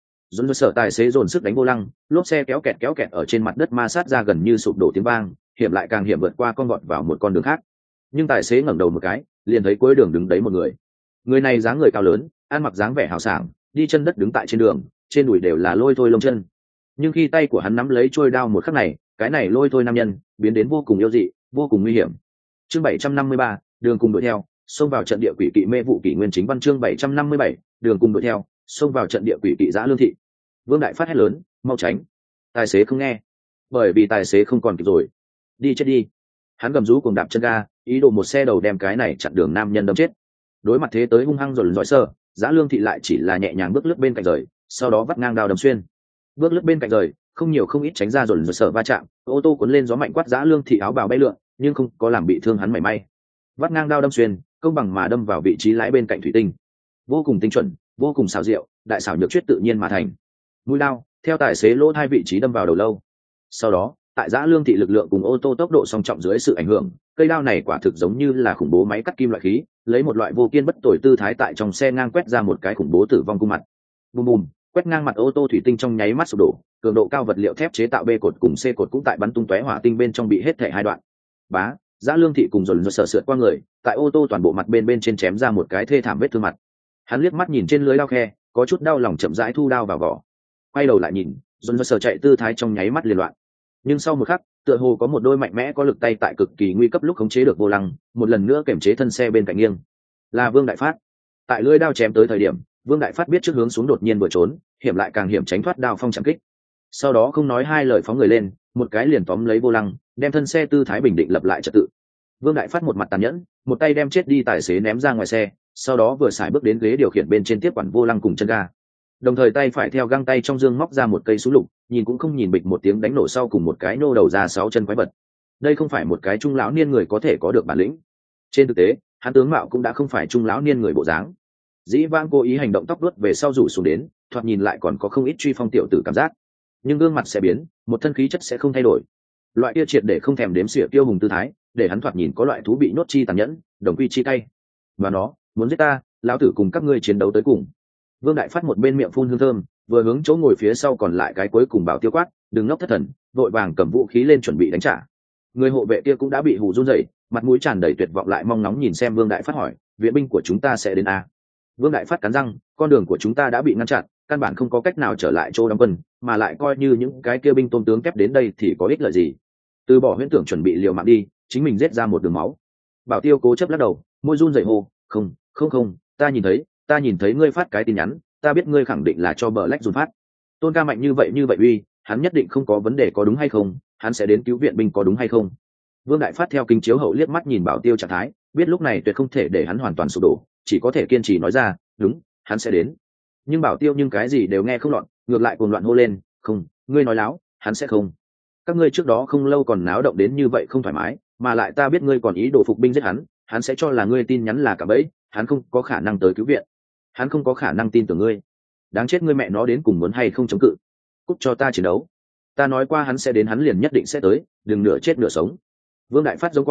dọi tài xế dồn sức đánh vô lăng, lốp xe kéo kẹt ở trên mặt đất ma sát ra gần như sụp đổ tiếng vang, hiểm lại càng hiểm vượt qua con vọt vào một con đường khác. Nhưng tài xế ngẩng đầu một cái, liền thấy cuối đường đứng đấy một người. Người này dáng người cao lớn, ăn mặc dáng vẻ hào sảng, đi chân đất đứng tại trên đường, trên đùi đều là lôi thôi lông chân. Nhưng khi tay của hắn nắm lấy trôi đao một khắc này, cái này lôi thôi nam nhân biến đến vô cùng yêu dị, vô cùng nguy hiểm. Chương 753, đường cùng đuổi theo, xông vào trận địa quỷ kỵ mê vụ kỷ nguyên chính văn chương 757, đường cùng đuổi theo, xông vào trận địa quỷ kỵ giã lương thị. Vương Đại Phát hét lớn, mau tránh. Tài xế không nghe, bởi vì tài xế không còn kịp rồi. Đi chết đi. Hắn gầm rú cùng đạp chân ga, ý đồ một xe đầu đem cái này chặn đường nam nhân đâm chết. Đối mặt thế tới hung hăng rồi sơ, giã lương thị lại chỉ là nhẹ nhàng bước lướt bên cạnh rời, sau đó vắt ngang đao đâm xuyên. Bước lướt bên cạnh rời, không nhiều không ít tránh ra rồi sở va chạm, ô tô cuốn lên gió mạnh quát giã lương thị áo bào bay lượn, nhưng không có làm bị thương hắn mảy may. Vắt ngang đao đâm xuyên, công bằng mà đâm vào vị trí lái bên cạnh thủy tinh, vô cùng tinh chuẩn, vô cùng xảo diệu, đại xảo nhược chuyết tự nhiên mà thành. Mũi đao theo tài xế lỗ hai vị trí đâm vào đầu lâu. Sau đó, tại giã lương thị lực lượng cùng ô tô tốc độ song trọng dưới sự ảnh hưởng, cây đao này quả thực giống như là khủng bố máy cắt kim loại khí, lấy một loại vô kiên bất tồi tư thái tại trong xe ngang quét ra một cái khủng bố tử vong cung mặt. Bùm bùm, quét ngang mặt ô tô thủy tinh trong nháy mắt sụp đổ, cường độ cao vật liệu thép chế tạo B cột cùng C cột cũng tại bắn tung tóe hỏa tinh bên trong bị hết thảy hai đoạn. Bá, giã lương thị cùng dồn sợ sượt qua người, tại ô tô toàn bộ mặt bên trên chém ra một cái thê thảm vết thương mặt. Hắn liếc mắt nhìn trên lưới đao khe, có chút đau lòng chậm rãi thu đao vào vỏ. Quay đầu lại nhìn, dồn sợ chạy tư thái trong nháy mắt liên loạn. Nhưng sau một khắc, tựa hồ có một đôi mạnh mẽ có lực tay tại cực kỳ nguy cấp lúc khống chế được vô lăng, một lần nữa kiểm chế thân xe bên cạnh nghiêng. Là Vương Đại Phát. Tại lưỡi đao chém tới thời điểm, Vương Đại Phát biết trước hướng xuống đột nhiên vừa trốn, hiểm lại càng hiểm tránh thoát đao phong chạm kích. Sau đó không nói hai lời phóng người lên, một cái liền tóm lấy vô lăng, đem thân xe tư thái bình định lập lại trật tự. Vương Đại Phát một mặt tàn nhẫn, một tay đem chết đi tài xế ném ra ngoài xe, sau đó vừa xài bước đến ghế điều khiển bên trên tiếp quản vô lăng cùng chân ga. Đồng thời tay phải theo găng tay trong dương móc ra một cây súng lục, nhìn cũng không nhìn bịch một tiếng đánh nổ sau cùng một cái nô đầu ra 6 chân quái vật. Đây không phải một cái trung lão niên người có thể có được bản lĩnh. Trên thực tế, hắn tướng mạo cũng đã không phải trung lão niên người bộ dáng. Dĩ vãng cố ý hành động tóc đuốt về sau rủ xuống đến, thoạt nhìn lại còn có không ít truy phong tiểu tử cảm giác. Nhưng gương mặt sẽ biến, một thân khí chất sẽ không thay đổi. Loại kia triệt để không thèm đếm xỉa tiêu hùng tư thái, để hắn thoạt nhìn có loại thú bị nhốt chi tàn nhẫn, đồng quy chi cay. Và nó, muốn giết ta, lão tử cùng các ngươi chiến đấu tới cùng. Vương Đại Phát một bên miệng phun hương thơm, vừa hướng chỗ ngồi phía sau còn lại cái cuối cùng bảo tiêu quát, đừng ngốc thất thần, vội vàng cầm vũ khí lên chuẩn bị đánh trả. Người hộ vệ kia cũng đã bị hù run rẩy, mặt mũi tràn đầy tuyệt vọng lại mong nóng nhìn xem Vương Đại Phát hỏi, viện binh của chúng ta sẽ đến a? Vương Đại Phát cắn răng, con đường của chúng ta đã bị ngăn chặn, căn bản không có cách nào trở lại chỗ đóng quân, mà lại coi như những cái kia binh tôm tướng kép đến đây thì có ích lợi gì? Từ bỏ huyễn tưởng chuẩn bị liều mạng đi, chính mình giết ra một đường máu. Bảo tiêu cố chấp lắc đầu, môi run rẩy hô, không, ta nhìn thấy ngươi phát cái tin nhắn, ta biết ngươi khẳng định là cho Black Dùn phát. Tôn ca mạnh như vậy uy, hắn nhất định không có vấn đề có đúng hay không, hắn sẽ đến cứu viện binh có đúng hay không? Vương Đại Phát theo kính chiếu hậu liếc mắt nhìn Bảo Tiêu trạng thái, biết lúc này tuyệt không thể để hắn hoàn toàn sụp đổ, chỉ có thể kiên trì nói ra, đúng, hắn sẽ đến. Nhưng Bảo Tiêu nhưng cái gì đều nghe không lọt, ngược lại cuồng loạn hô lên, không, ngươi nói láo, hắn sẽ không. Các ngươi trước đó không lâu còn náo động đến như vậy không thoải mái, mà lại ta biết ngươi còn ý đồ phục binh giết hắn sẽ cho là ngươi tin nhắn là cả bẫy, hắn không có khả năng tới cứu viện, hắn không có khả năng tin tưởng ngươi. Đáng chết ngươi mẹ nó đến cùng muốn hay không chống cự, cút cho ta chiến đấu. Ta nói qua hắn sẽ đến hắn liền nhất định sẽ tới, đừng nửa chết nửa sống. Vương Đại Phát giống qua,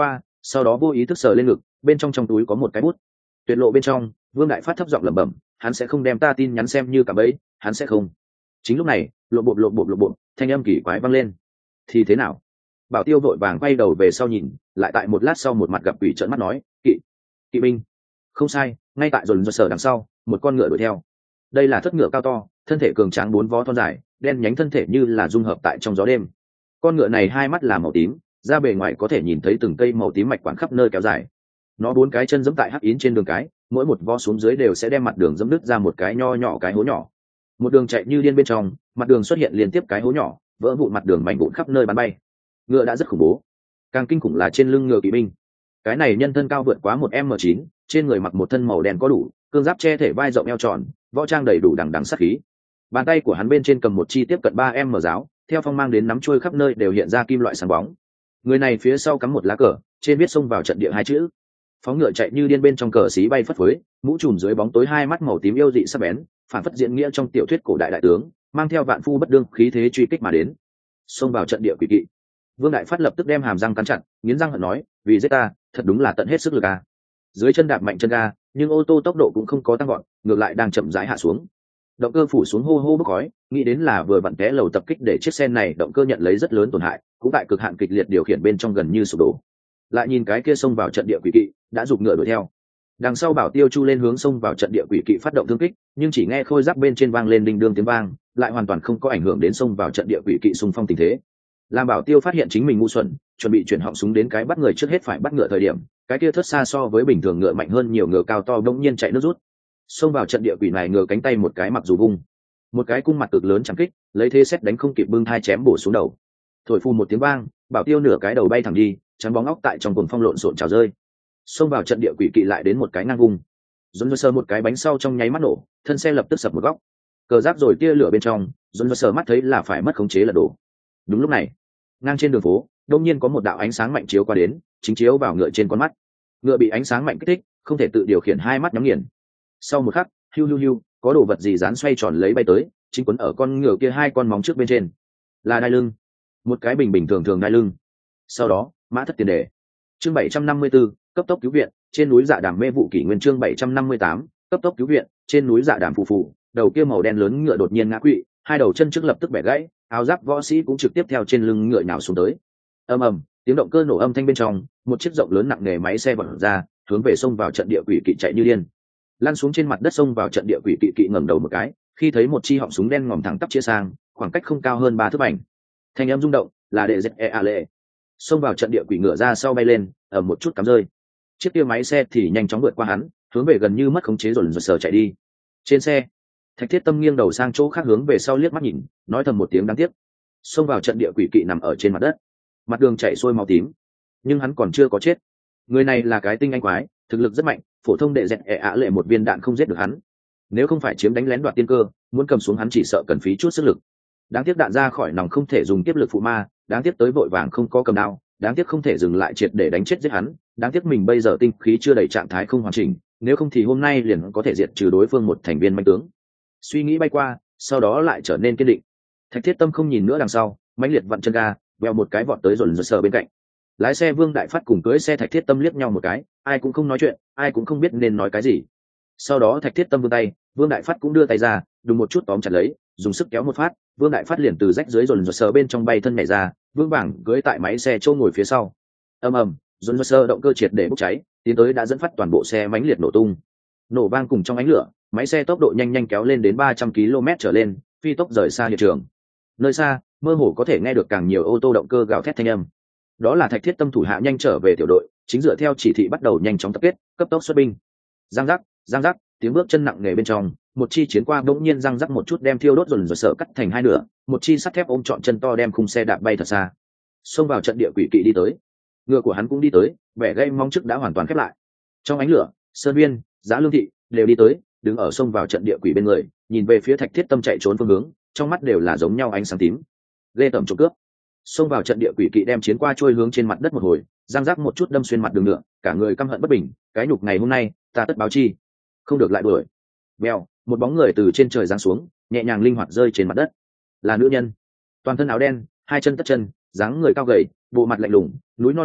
sau đó vô ý thức sờ lên ngực, bên trong túi có một cái bút. Tuyệt lộ bên trong, Vương Đại Phát thấp giọng lẩm bẩm, hắn sẽ không đem ta tin nhắn xem như cả bẫy, hắn sẽ không. Chính lúc này, lộ bộp, thanh âm kỳ quái vang lên. Thì thế nào? Bảo Tiêu vội vàng quay đầu về sau nhìn, lại tại một lát sau một mặt gặp quỷ trợn mắt nói, kỵ binh. Không sai, ngay tại dồn dơ sở đằng sau, một con ngựa đuổi theo. Đây là thất ngựa cao to, thân thể cường tráng, 4 vó thon dài, đen nhánh thân thể như là dung hợp tại trong gió đêm. Con ngựa này hai mắt là màu tím, ra bề ngoài có thể nhìn thấy từng cây màu tím mạch quản khắp nơi kéo dài. Nó 4 cái chân giẫm tại hắc yến trên đường cái, mỗi một vó xuống dưới đều sẽ đem mặt đường giẫm đứt ra một cái nho nhỏ cái hố nhỏ. Một đường chạy như điên bên trong, mặt đường xuất hiện liên tiếp cái hố nhỏ, vỡ vụn mặt đường mảnh vụn khắp nơi bắn bay. Ngựa đã rất khủng bố, càng kinh khủng là trên lưng ngựa kỵ binh. Cái này nhân thân cao vượt quá 1m9, trên người mặc một thân màu đen có đủ, cương giáp che thể vai rộng eo tròn, võ trang đầy đủ đằng đằng sát khí. Bàn tay của hắn bên trên cầm một chi tiếp cận 3m giáo, theo phong mang đến nắm trôi khắp nơi đều hiện ra kim loại sáng bóng. Người này phía sau cắm một lá cờ, trên viết xông vào trận địa 2 chữ. Phóng ngựa chạy như điên bên trong cờ xí bay phất phới, mũ trùm dưới bóng tối hai mắt màu tím yêu dị sắc bén, phản phất diễn nghĩa trong tiểu thuyết cổ đại đại tướng, mang theo vạn phu bất đương khí thế truy kích mà đến. Xông vào trận địa quỷ kỵ. Vương Đại Phát lập tức đem hàm răng cắn chặt, nghiến răng hận nói, vì giết ta, thật đúng là tận hết sức lực à. Dưới chân đạp mạnh chân ga, nhưng ô tô tốc độ cũng không có tăng gọn, ngược lại đang chậm rãi hạ xuống. Động cơ phủ xuống hô hô bốc khói, nghĩ đến là vừa vặn té lầu tập kích để chiếc xe này động cơ nhận lấy rất lớn tổn hại, cũng tại cực hạn kịch liệt điều khiển bên trong gần như sụp đổ. Lại nhìn cái kia xông vào trận địa quỷ kỵ, đã giục ngựa đuổi theo. Đằng sau Bảo Tiêu chu lên hướng xông vào trận địa quỷ kỵ phát động thương kích, nhưng chỉ nghe khôi giáp bên trên vang lên đinh đương tiếng vang, lại hoàn toàn không có ảnh hưởng đến xông vào trận địa quỷ kỵ xung phong tình thế. Làm Bảo Tiêu phát hiện chính mình ngu xuẩn, chuẩn bị chuyển họng súng đến cái bắt người trước hết phải bắt ngựa thời điểm, cái kia thớt xa so với bình thường ngựa mạnh hơn nhiều, ngựa cao to bỗng nhiên chạy nước rút. Xông vào trận địa quỷ này ngựa cánh tay một cái mặc dù vung, một cái cung mặt cực lớn chẳng kích, lấy thế xét đánh không kịp bưng thai chém bổ xuống đầu. Thổi phù một tiếng vang, Bảo Tiêu nửa cái đầu bay thẳng đi, chắn bóng óc tại trong cuồng phong lộn xộn trào rơi. Xông vào trận địa quỷ kỵ lại đến một cái ngang vung, dồn sơ một cái bánh sau trong nháy mắt nổ, thân xe lập tức sập một góc. Cờ giáp rồi tia lửa bên trong, dồn sơ mắt thấy là phải mất khống chế là đổ. Đúng lúc này, ngang trên đường phố, đột nhiên có một đạo ánh sáng mạnh chiếu qua đến, chính chiếu vào ngựa trên con mắt. Ngựa bị ánh sáng mạnh kích thích, không thể tự điều khiển, hai mắt nhắm nghiền. Sau một khắc, hiu, có đồ vật gì dán xoay tròn lấy bay tới, chính quấn ở con ngựa kia hai con móng trước bên trên. Là đai lưng, một cái bình thường đai lưng. Sau đó, mã thất tiền đề. Chương 754, cấp tốc cứu viện, trên núi Dạ Đàm mê vụ kỷ nguyên. Chương 758, cấp tốc cứu viện, trên núi Dạ Đàm phù. Đầu kia màu đen lớn ngựa đột nhiên ngã quỵ, hai đầu chân trước lập tức bẻ gãy, áo giáp võ sĩ cũng trực tiếp theo trên lưng ngựa nhào xuống tới. Ầm, tiếng động cơ nổ âm thanh bên trong, một chiếc rộng lớn nặng nề máy xe bật ra, hướng về xông vào trận địa quỷ kỵ chạy như điên. Lăn xuống trên mặt đất xông vào trận địa quỷ kỵ ngẩng đầu một cái, khi thấy một chi họng súng đen ngòm thẳng tắp chia sang, khoảng cách không cao hơn 3 thước ảnh. Thanh âm rung động, là đệ dệt a lệ. Xông vào trận địa quỷ ngựa ra sau bay lên, ở một chút cắm rơi. Chiếc kia máy xe thì nhanh chóng vượt qua hắn, hướng về gần như mất khống chế rồi sờ chạy đi. Trên xe, Thạch Thiết Tâm nghiêng đầu sang chỗ khác hướng về sau liếc mắt nhìn, nói thầm một tiếng đáng tiếc. Xông vào trận địa quỷ kỵ nằm ở trên mặt đất, mặt đường chảy xuôi máu tím, nhưng hắn còn chưa có chết. Người này là cái tinh anh quái, thực lực rất mạnh, phổ thông đệ dẹt lệ một viên đạn không giết được hắn. Nếu không phải chiếm đánh lén đoạt tiên cơ, muốn cầm xuống hắn chỉ sợ cần phí chút sức lực. Đáng tiếc đạn ra khỏi nòng không thể dùng tiếp lực phụ ma, đáng tiếc tới vội vàng không có cầm đao, đáng tiếc không thể dừng lại triệt để đánh chết giết hắn, đáng tiếc mình bây giờ tinh khí chưa đầy trạng thái không hoàn chỉnh, nếu không thì hôm nay liền có thể diệt trừ đối phương một thành viên manh tướng. Suy nghĩ bay qua, sau đó lại trở nên kiên định. Thạch Thiết Tâm không nhìn nữa đằng sau, mãnh liệt vặn chân ga, vèo một cái vọt tới rồi sờ bên cạnh. Lái xe Vương Đại Phát cùng cưỡi xe Thạch Thiết Tâm liếc nhau một cái, ai cũng không nói chuyện, ai cũng không biết nên nói cái gì. Sau đó Thạch Thiết Tâm vươn tay, Vương Đại Phát cũng đưa tay ra, đùng một chút tóm chặt lấy, dùng sức kéo một phát, Vương Đại Phát liền từ rách dưới rồi sờ bên trong bay thân nhảy ra, Vương Bảng cưỡi tại máy xe chỗ ngồi phía sau. Ầm, rồi sờ động cơ triệt để bốc cháy, tiến tới đã dẫn phát toàn bộ xe mãnh liệt nổ tung. Nổ vang cùng trong ánh lửa, máy xe tốc độ nhanh kéo lên đến 300 km trở lên, phi tốc rời xa hiện trường. Nơi xa, mơ hồ có thể nghe được càng nhiều ô tô động cơ gào thét thanh âm. Đó là Thạch Thiết Tâm thủ hạ nhanh trở về tiểu đội, chính dựa theo chỉ thị bắt đầu nhanh chóng tập kết, cấp tốc xuất binh. Giang giác, tiếng bước chân nặng nề bên trong, một chi chiến qua bỗng nhiên răng rắc một chút đem thiêu đốt rồi sợ cắt thành hai nửa, một chi sắt thép ôm trọn chân to đem khung xe đạp bay thật xa. Xông vào trận địa quỷ kỵ đi tới, ngựa của hắn cũng đi tới, vẻ gây mong trước đã hoàn toàn khép lại. Trong ánh lửa, Sơn Viên, Giá Lương Thị đều đi tới, đứng ở xông vào trận địa quỷ bên người, nhìn về phía Thạch Thiết Tâm chạy trốn phương hướng, trong mắt đều là giống nhau ánh sáng tím. Ghê tởm trộm cướp. Xông vào trận địa quỷ kỵ đem chiến qua trôi hướng trên mặt đất một hồi, giang rác một chút đâm xuyên mặt đường ngựa, cả người căm hận bất bình, cái nhục ngày hôm nay ta tất báo chi, không được lại đuổi. Bèo, một bóng người từ trên trời giáng xuống, nhẹ nhàng linh hoạt rơi trên mặt đất. Là nữ nhân, toàn thân áo đen, hai chân tất chân, dáng người cao gầy, bộ mặt lạnh lùng, núi non trùng điệp,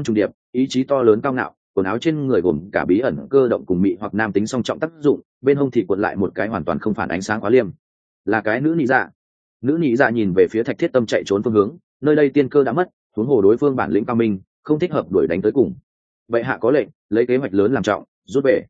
ý chí to lớn cao ngạo, quần áo trên người gồm cả bí ẩn cơ động cùng mị hoặc nam tính song trọng tác dụng, bên hông thì cuộn lại một cái hoàn toàn không phản ánh sáng khóa liêm, là cái nữ nhị dạ. Nữ nhị dạ nhìn về phía Thạch Thiết Tâm chạy trốn phương hướng, nơi đây tiên cơ đã mất, huống hồ đối phương bản lĩnh cao minh, không thích hợp đuổi đánh tới cùng. Bệ hạ có lệnh, lấy kế hoạch lớn làm trọng, rút về.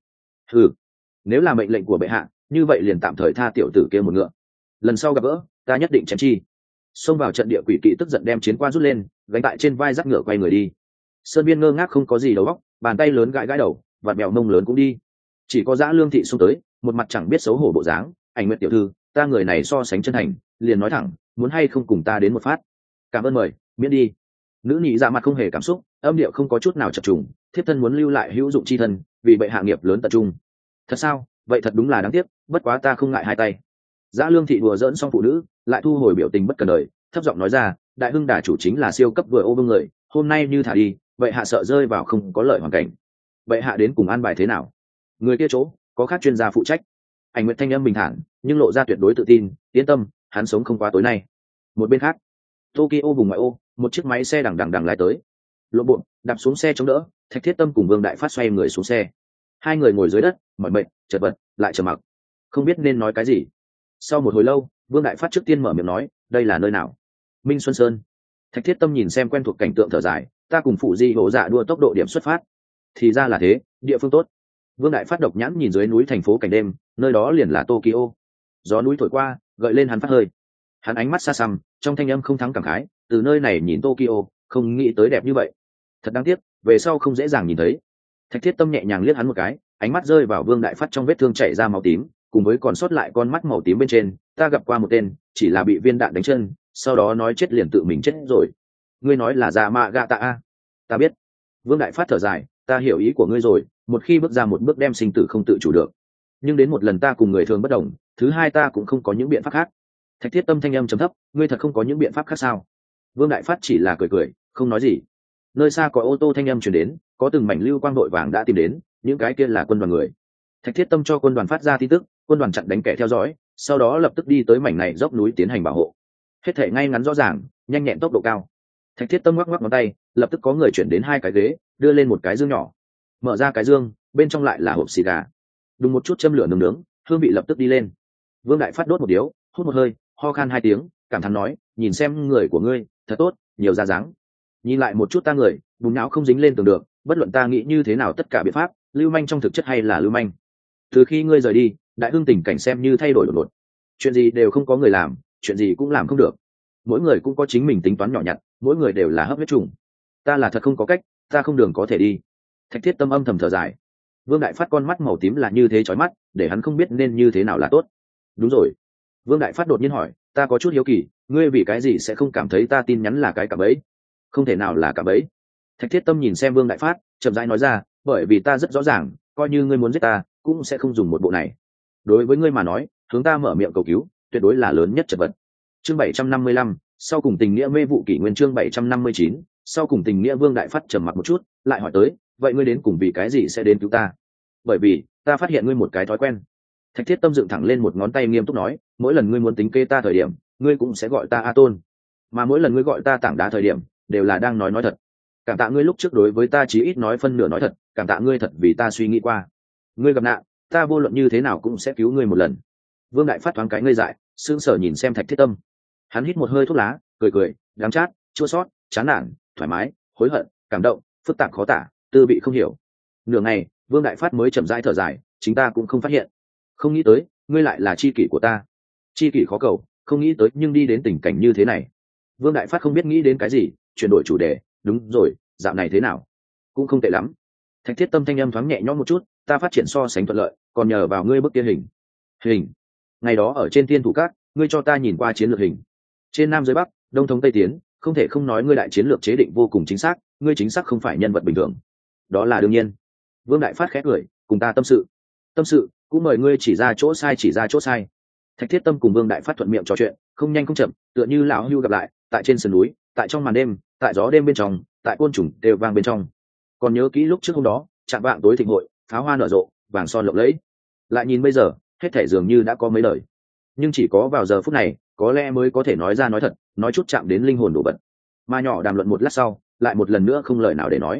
Nếu là mệnh lệnh của bệ hạ, như vậy liền tạm thời tha tiểu tử kia một ngựa, lần sau gặp gỡ ta nhất định chém chi. Xông vào trận địa quỷ kỵ tức giận đem chiến qua rút lên, gánh tại trên vai dắt ngựa quay người đi. Sơn Biên ngơ ngác không có gì đầu óc, bàn tay lớn gãi gãi đầu, vạt mèo mông lớn cũng đi. Chỉ có Dã Lương Thị xông tới, một mặt chẳng biết xấu hổ bộ dáng, Ảnh Nguyệt tiểu thư, ta người này so sánh chân thành, liền nói thẳng, muốn hay không cùng ta đến một phát. Cảm ơn mời, miễn đi. Nữ nhị dạ mặt không hề cảm xúc, âm điệu không có chút nào chập trùng, thiếp thân muốn lưu lại hữu dụng chi thân, vì bệ hạ nghiệp lớn tập trung. Thật sao? Vậy thật đúng là đáng tiếc, bất quá ta không ngại hai tay. Dã Lương Thị đùa giỡn xong phụ nữ, lại thu hồi biểu tình bất cần đời, thấp giọng nói ra, đại hưng đà chủ chính là siêu cấp vừa ô vương người, hôm nay như thả đi, vậy hạ sợ rơi vào không có lợi hoàn cảnh. Vậy hạ đến cùng an bài thế nào? Người kia chỗ có khác chuyên gia phụ trách. Ảnh Nguyệt thanh âm bình thản, nhưng lộ ra tuyệt đối tự tin, yên tâm, hắn sống không qua tối nay. Một bên khác, Tokyo vùng ngoại ô, một chiếc máy xe đằng lái tới. Lộ bộ đạp xuống xe chống đỡ, Thạch Thiết Tâm cùng Vương Đại Phát xoay người xuống xe. Hai người ngồi dưới đất, mỏi mệt, chật vật, lại trầm mặc, không biết nên nói cái gì. Sau một hồi lâu, Vương Đại Phát trước tiên mở miệng nói, đây là nơi nào? Minh Xuân Sơn. Thạch Thiết Tâm nhìn xem quen thuộc cảnh tượng thở dài, ta cùng phụ di hộ dạ đua tốc độ điểm xuất phát. Thì ra là thế, địa phương tốt. Vương Đại Phát độc nhãn nhìn dưới núi thành phố cảnh đêm, nơi đó liền là Tokyo. Gió núi thổi qua, gợi lên hắn phát hơi. Hắn ánh mắt xa xăm, trong thanh âm không thắng cảm khái, từ nơi này nhìn Tokyo, không nghĩ tới đẹp như vậy. Thật đáng tiếc, về sau không dễ dàng nhìn thấy. Thạch Thiết Tâm nhẹ nhàng liếc hắn một cái, ánh mắt rơi vào Vương Đại Phát trong vết thương chảy ra máu tím, cùng với còn sót lại con mắt màu tím bên trên, ta gặp qua một tên, chỉ là bị viên đạn đánh chân, sau đó nói chết liền tự mình chết rồi. Ngươi nói là Dạ Mạ Gạ Tạ a? Ta biết. Vương Đại Phát thở dài, ta hiểu ý của ngươi rồi, một khi bước ra một bước đem sinh tử không tự chủ được. Nhưng đến một lần ta cùng người thường bất đồng, thứ hai ta cũng không có những biện pháp khác. Thạch Thiết Tâm thanh âm trầm thấp, ngươi thật không có những biện pháp khác sao? Vương Đại Phát chỉ là cười cười, không nói gì. Nơi xa có ô tô thanh âm truyền đến, có từng mảnh lưu quang đội vàng đã tìm đến, những cái kia là quân đoàn người. Thạch Thiết Tâm cho quân đoàn phát ra tin tức, quân đoàn chặn đánh kẻ theo dõi, sau đó lập tức đi tới mảnh này dốc núi tiến hành bảo hộ. Hết thể ngay ngắn rõ ràng, nhanh nhẹn tốc độ cao. Thạch Thiết Tâm ngoắc ngoắc ngón tay, lập tức có người chuyển đến hai cái ghế, đưa lên một cái dương nhỏ. Mở ra cái dương, bên trong lại là hộp xì gà. Đùng một chút châm lửa nướng, hương vị lập tức đi lên. Vương Đại Phát đốt một điếu, hút một hơi, ho khan hai tiếng, cảm thán nói, nhìn xem người của ngươi, thật tốt, nhiều da dáng. Nhìn lại một chút ta người, bùn não không dính lên tường được, bất luận ta nghĩ như thế nào tất cả biện pháp, lưu manh trong thực chất hay là lưu manh. Từ khi ngươi rời đi, đại hưng tình cảnh xem như thay đổi đột ngột. Chuyện gì đều không có người làm, chuyện gì cũng làm không được. Mỗi người cũng có chính mình tính toán nhỏ nhặt, mỗi người đều là hấp huyết trùng. Ta là thật không có cách, ta không đường có thể đi. Thạch Thiết Tâm âm thầm thở dài. Vương Đại Phát con mắt màu tím là như thế chói mắt, để hắn không biết nên như thế nào là tốt. Đúng rồi. Vương Đại Phát đột nhiên hỏi, ta có chút hiếu kỳ, ngươi vì cái gì sẽ không cảm thấy ta tin nhắn là cái cạm bẫy? Không thể nào là cạm bẫy. Thạch Thiết Tâm nhìn xem Vương Đại Phát, chậm rãi nói ra, bởi vì ta rất rõ ràng, coi như ngươi muốn giết ta, cũng sẽ không dùng một bộ này. Đối với ngươi mà nói, hướng ta mở miệng cầu cứu, tuyệt đối là lớn nhất chật vật. Chương 755, sau cùng tình nghĩa mê vụ kỷ nguyên chương 759, sau cùng tình nghĩa. Vương Đại Phát trầm mặc một chút, lại hỏi tới, vậy ngươi đến cùng vì cái gì sẽ đến cứu ta? Bởi vì ta phát hiện ngươi một cái thói quen. Thạch Thiết Tâm dựng thẳng lên một ngón tay nghiêm túc nói, mỗi lần ngươi muốn tính kê ta thời điểm, ngươi cũng sẽ gọi ta A Tôn, mà mỗi lần ngươi gọi ta tảng đá thời điểm, đều là đang nói thật. Cảm tạ ngươi lúc trước đối với ta chí ít nói phân nửa nói thật, cảm tạ ngươi thật vì ta suy nghĩ qua. Ngươi gặp nạn, ta vô luận như thế nào cũng sẽ cứu ngươi một lần. Vương Đại Phát thoáng cái ngây dại, sững sờ nhìn xem Thạch Thiết Tâm. Hắn hít một hơi thuốc lá, cười cười, đắng chát, chua xót, chán nản, thoải mái, hối hận, cảm động, phức tạp khó tả, tư vị không hiểu. Nửa ngày, Vương Đại Phát mới chậm rãi thở dài, chính ta cũng không phát hiện. Không nghĩ tới, ngươi lại là tri kỷ của ta. Tri kỷ khó cầu, không nghĩ tới nhưng đi đến tình cảnh như thế này. Vương Đại Phát không biết nghĩ đến cái gì, chuyển đổi chủ đề, đúng rồi, dạo này thế nào? Cũng không tệ lắm. Thạch Thiết Tâm thanh âm thoáng nhẹ nhõm một chút, ta phát triển so sánh thuận lợi, còn nhờ vào ngươi bức kia hình. Ngày đó ở trên Thiên Thủ Các, ngươi cho ta nhìn qua chiến lược hình. Trên Nam dưới Bắc, Đông thống Tây tiến, không thể không nói ngươi đại chiến lược chế định vô cùng chính xác, ngươi chính xác không phải nhân vật bình thường. Đó là đương nhiên. Vương Đại Phát khẽ cười, cùng ta tâm sự, cũng mời ngươi chỉ ra chỗ sai. Thạch Thiết Tâm cùng Vương Đại Phát thuận miệng trò chuyện, không nhanh không chậm, tựa như lão hưu gặp lại, tại trên sườn núi, tại trong màn đêm, tại gió đêm bên trong, tại côn trùng đều vang bên trong. Còn nhớ kỹ lúc trước hôm đó, chạm vạng tối thịnh hội, pháo hoa nở rộ, vàng son lộng lẫy. Lại nhìn bây giờ, hết thảy dường như đã có mấy lời, nhưng chỉ có vào giờ phút này, có lẽ mới có thể nói ra nói thật, nói chút chạm đến linh hồn đồ vật. Mà nhỏ đàm luận một lát sau, lại một lần nữa không lời nào để nói.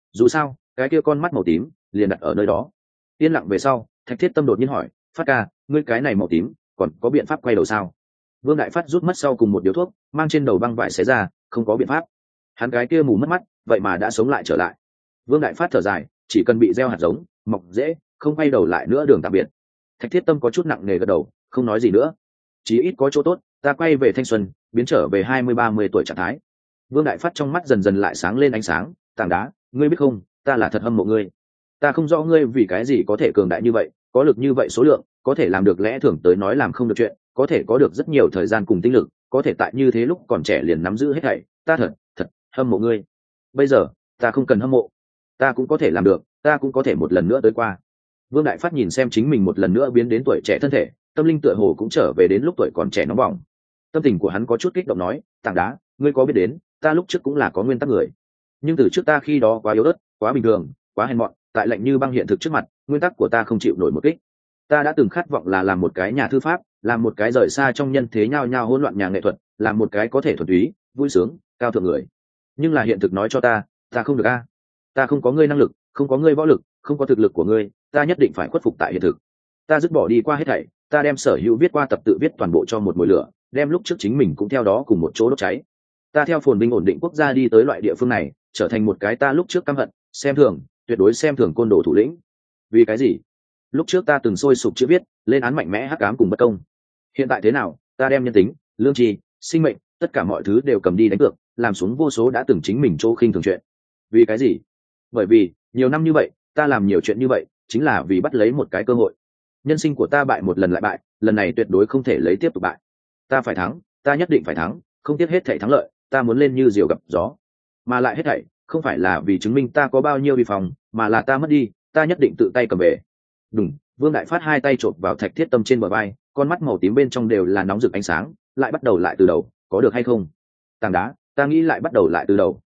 dù sao cái kia con mắt màu tím liền đặt ở nơi đó. Yên lặng về sau, Thạch Thiết Tâm đột nhiên hỏi, phát ca, ngươi cái này màu tím còn có biện pháp quay đầu sao? Vương Đại Phát rút mất sau cùng một điếu thuốc, mang trên đầu băng vải xé ra, không có biện pháp. Hắn cái kia mù mất mắt, vậy mà đã sống lại trở lại. Vương Đại Phát thở dài, chỉ cần bị gieo hạt giống, mọc dễ, không quay đầu lại nữa đường tạm biệt. Thạch Thiết Tâm có chút nặng nề gật đầu, không nói gì nữa. Chí ít có chỗ tốt, ta quay về thanh xuân, biến trở về 20-30 tuổi trạng thái. Vương Đại Phát trong mắt dần dần lại sáng lên ánh sáng, tảng đá, ngươi biết không, ta là thật hâm mộ ngươi. Ta không rõ ngươi vì cái gì có thể cường đại như vậy, có lực như vậy số lượng, có thể làm được lẽ thường tới nói làm không được chuyện, có thể có được rất nhiều thời gian cùng tinh lực, có thể tại như thế lúc còn trẻ liền nắm giữ hết thảy, ta thật hâm mộ ngươi. Bây giờ, ta không cần hâm mộ, ta cũng có thể làm được, ta cũng có thể một lần nữa tới qua. Vương Đại Phát nhìn xem chính mình một lần nữa biến đến tuổi trẻ thân thể, tâm linh tựa hồ cũng trở về đến lúc tuổi còn trẻ nóng bỏng. Tâm tình của hắn có chút kích động nói, tảng đá, ngươi có biết đến, ta lúc trước cũng là có nguyên tắc người, nhưng từ trước ta khi đó quá yếu ớt, quá bình thường, quá hèn mọn, tại lạnh như băng hiện thực trước mặt, nguyên tắc của ta không chịu nổi một kích. Ta đã từng khát vọng là làm một cái nhà thư pháp, làm một cái rời xa trong nhân thế nhao nhao hỗn loạn nhà nghệ thuật, làm một cái có thể thuần túy, vui sướng, cao thượng người. Nhưng là hiện thực nói cho ta không được a. Ta không có ngươi năng lực, không có ngươi võ lực, không có thực lực của ngươi, ta nhất định phải khuất phục tại hiện thực. Ta dứt bỏ đi qua hết thảy, ta đem sở hữu viết qua tập tự viết toàn bộ cho một mồi lửa, đem lúc trước chính mình cũng theo đó cùng một chỗ đốt cháy. Ta theo phồn vinh ổn định quốc gia đi tới loại địa phương này, trở thành một cái ta lúc trước căm hận, xem thường, tuyệt đối xem thường côn đồ thủ lĩnh. Vì cái gì? Lúc trước ta từng sôi sục chữ viết, lên án mạnh mẽ hắc ám cùng bất công. Hiện tại thế nào? Ta đem nhân tính, lương tri, sinh mệnh, tất cả mọi thứ đều cầm đi đánh cược, làm xuống vô số đã từng chính mình chỗ khinh thường chuyện. Vì cái gì? Bởi vì nhiều năm như vậy, ta làm nhiều chuyện như vậy, chính là vì bắt lấy một cái cơ hội. Nhân sinh của ta bại một lần lại bại, lần này tuyệt đối không thể lấy tiếp tục bại. Ta phải thắng, ta nhất định phải thắng, không tiếc hết thảy thắng lợi, ta muốn lên như diều gặp gió. Mà lại hết thảy, không phải là vì chứng minh ta có bao nhiêu uy phong, mà là ta mất đi, ta nhất định tự tay cầm về. Đùng, Vương Đại Phát hai tay chộp vào Thạch Thiết Tâm trên bờ vai, con mắt màu tím bên trong đều là nóng rực ánh sáng, lại bắt đầu lại từ đầu, có được hay không? Tảng đá, ta nghĩ lại bắt đầu lại từ đầu.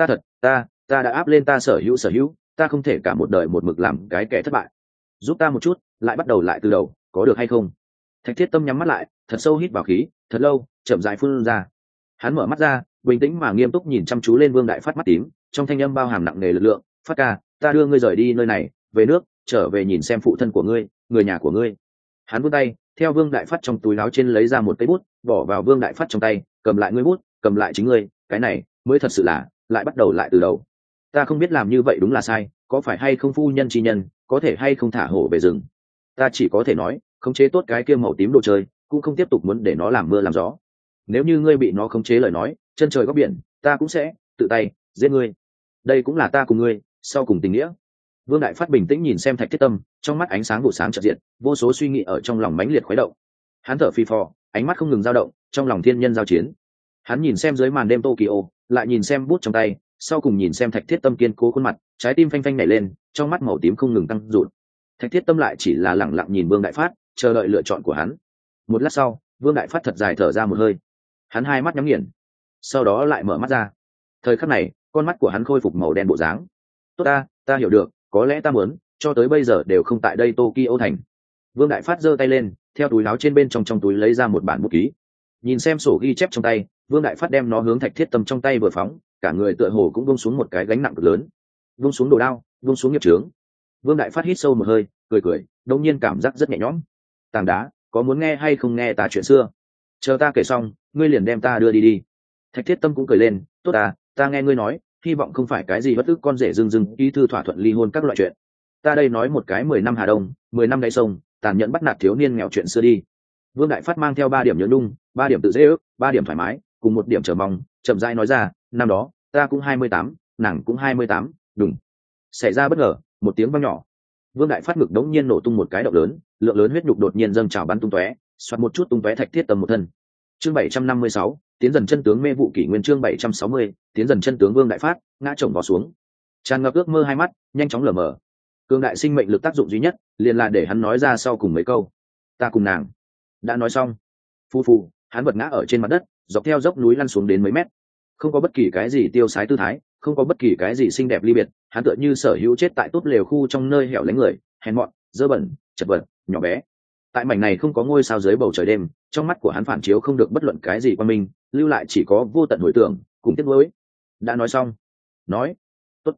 Ta đã áp lên ta sở hữu, ta không thể cả một đời một mực làm cái kẻ thất bại. Giúp ta một chút, lại bắt đầu lại từ đầu, có được hay không? Thạch Thiết Tâm nhắm mắt lại, thật sâu hít vào khí, thật lâu, chậm rãi phun ra. Hắn mở mắt ra, bình tĩnh mà nghiêm túc nhìn chăm chú lên Vương Đại Phát mắt tím, trong thanh âm bao hàm nặng nề lực lượng, "Phát ca, ta đưa ngươi rời đi nơi này, về nước, trở về nhìn xem phụ thân của ngươi, người nhà của ngươi." Hắn vươn tay, theo Vương Đại Phát trong túi áo trên lấy ra một cây bút, bỏ vào Vương Đại Phát trong tay, "Cầm lại ngươi bút, cầm lại chính ngươi, cái này mới thật sự là lại bắt đầu lại từ đầu. Ta không biết làm như vậy đúng là sai, có phải hay không phu nhân chi nhân, có thể hay không thả hổ về rừng. Ta chỉ có thể nói, khống chế tốt cái kia màu tím đồ chơi, cũng không tiếp tục muốn để nó làm mưa làm gió. Nếu như ngươi bị nó khống chế lời nói, chân trời góc biển, ta cũng sẽ tự tay giết ngươi. Đây cũng là ta cùng ngươi sau cùng tình nghĩa." Vương Đại Phát bình tĩnh nhìn xem Thạch Thiết Tâm, trong mắt ánh sáng vụ sáng chợt diện, vô số suy nghĩ ở trong lòng mãnh liệt khuấy động. Hắn thở phì phò, ánh mắt không ngừng dao động, trong lòng thiên nhân giao chiến. Hắn nhìn xem dưới màn đêm Tokyo, lại nhìn xem bút trong tay, sau cùng nhìn xem Thạch Thiết Tâm kiên cố khuôn mặt, trái tim phanh phanh nhảy lên, trong mắt màu tím không ngừng tăng rụt. Thạch Thiết Tâm lại chỉ là lẳng lặng nhìn Vương Đại Phát, chờ đợi lựa chọn của hắn. Một lát sau, Vương Đại Phát thật dài thở ra một hơi. Hắn hai mắt nhắm nghiền, sau đó lại mở mắt ra. Thời khắc này, con mắt của hắn khôi phục màu đen bộ dáng. "Tốt ta hiểu được, có lẽ ta muốn, cho tới bây giờ đều không tại đây Tokyo thành." Vương Đại Phát giơ tay lên, theo túi áo trên bên trong túi lấy ra một bản bút ký. Nhìn xem sổ ghi chép trong tay, Vương Đại Phát đem nó hướng Thạch Thiết Tâm trong tay vừa phóng, cả người tựa hồ cũng buông xuống một cái gánh nặng cực lớn. Buông xuống đồ đao, buông xuống nghiệp chướng. Vương Đại Phát hít sâu một hơi, cười, đột nhiên cảm giác rất nhẹ nhõm. "Tảng đá, có muốn nghe hay không nghe ta chuyện xưa? Chờ ta kể xong, ngươi liền đem ta đưa đi." Thạch Thiết Tâm cũng cười lên, "Tốt ta nghe ngươi nói, hy vọng không phải cái gì bất ức con rể dưng ký thư thỏa thuận ly hôn các loại chuyện. Ta đây nói một cái 10 năm Hà Đông, 10 năm đáy sông, tàn nhẫn bắt nạt thiếu niên nghèo chuyện xưa đi." Vương Đại Phát mang theo 3 điểm nhớ nhung, 3 điểm tự dễ ước, 3 điểm thoải mái, cùng 1 điểm chờ mong, chậm rãi nói ra, "Năm đó, ta cũng 28, nàng cũng 28, đùng." Xảy ra bất ngờ, một tiếng vang nhỏ. Vương Đại Phát ngực đống nhiên nổ tung một cái động lớn, lượng lớn huyết nhục đột nhiên dâng trào bắn tung tóe, xoát một chút tung tóe Thạch Thiết Tâm một thân. Chương 756, tiến dần chân tướng mê vụ kỷ nguyên. Chương 760, tiến dần chân tướng. Vương Đại Phát ngã chồng vó xuống, tràn ngập ước mơ hai mắt nhanh chóng lờ mờ. Cường đại sinh mệnh lực tác dụng duy nhất liền là để hắn nói ra sau cùng mấy câu, "Ta cùng nàng." Đã nói xong, phù hắn vật ngã ở trên mặt đất, dọc theo dốc núi lăn xuống đến mấy mét. Không có bất kỳ cái gì tiêu sái tư thái, không có bất kỳ cái gì xinh đẹp ly biệt, hắn tựa như sở hữu chết tại tốt lều khu trong nơi hẻo lánh người, hèn mọn, dơ bẩn, chật vật, nhỏ bé. Tại mảnh này không có ngôi sao dưới bầu trời đêm, trong mắt của hắn phản chiếu không được bất luận cái gì qua mình, lưu lại chỉ có vô tận hồi tưởng cùng tiếc nuối. Đã nói xong, nói, "Tốt."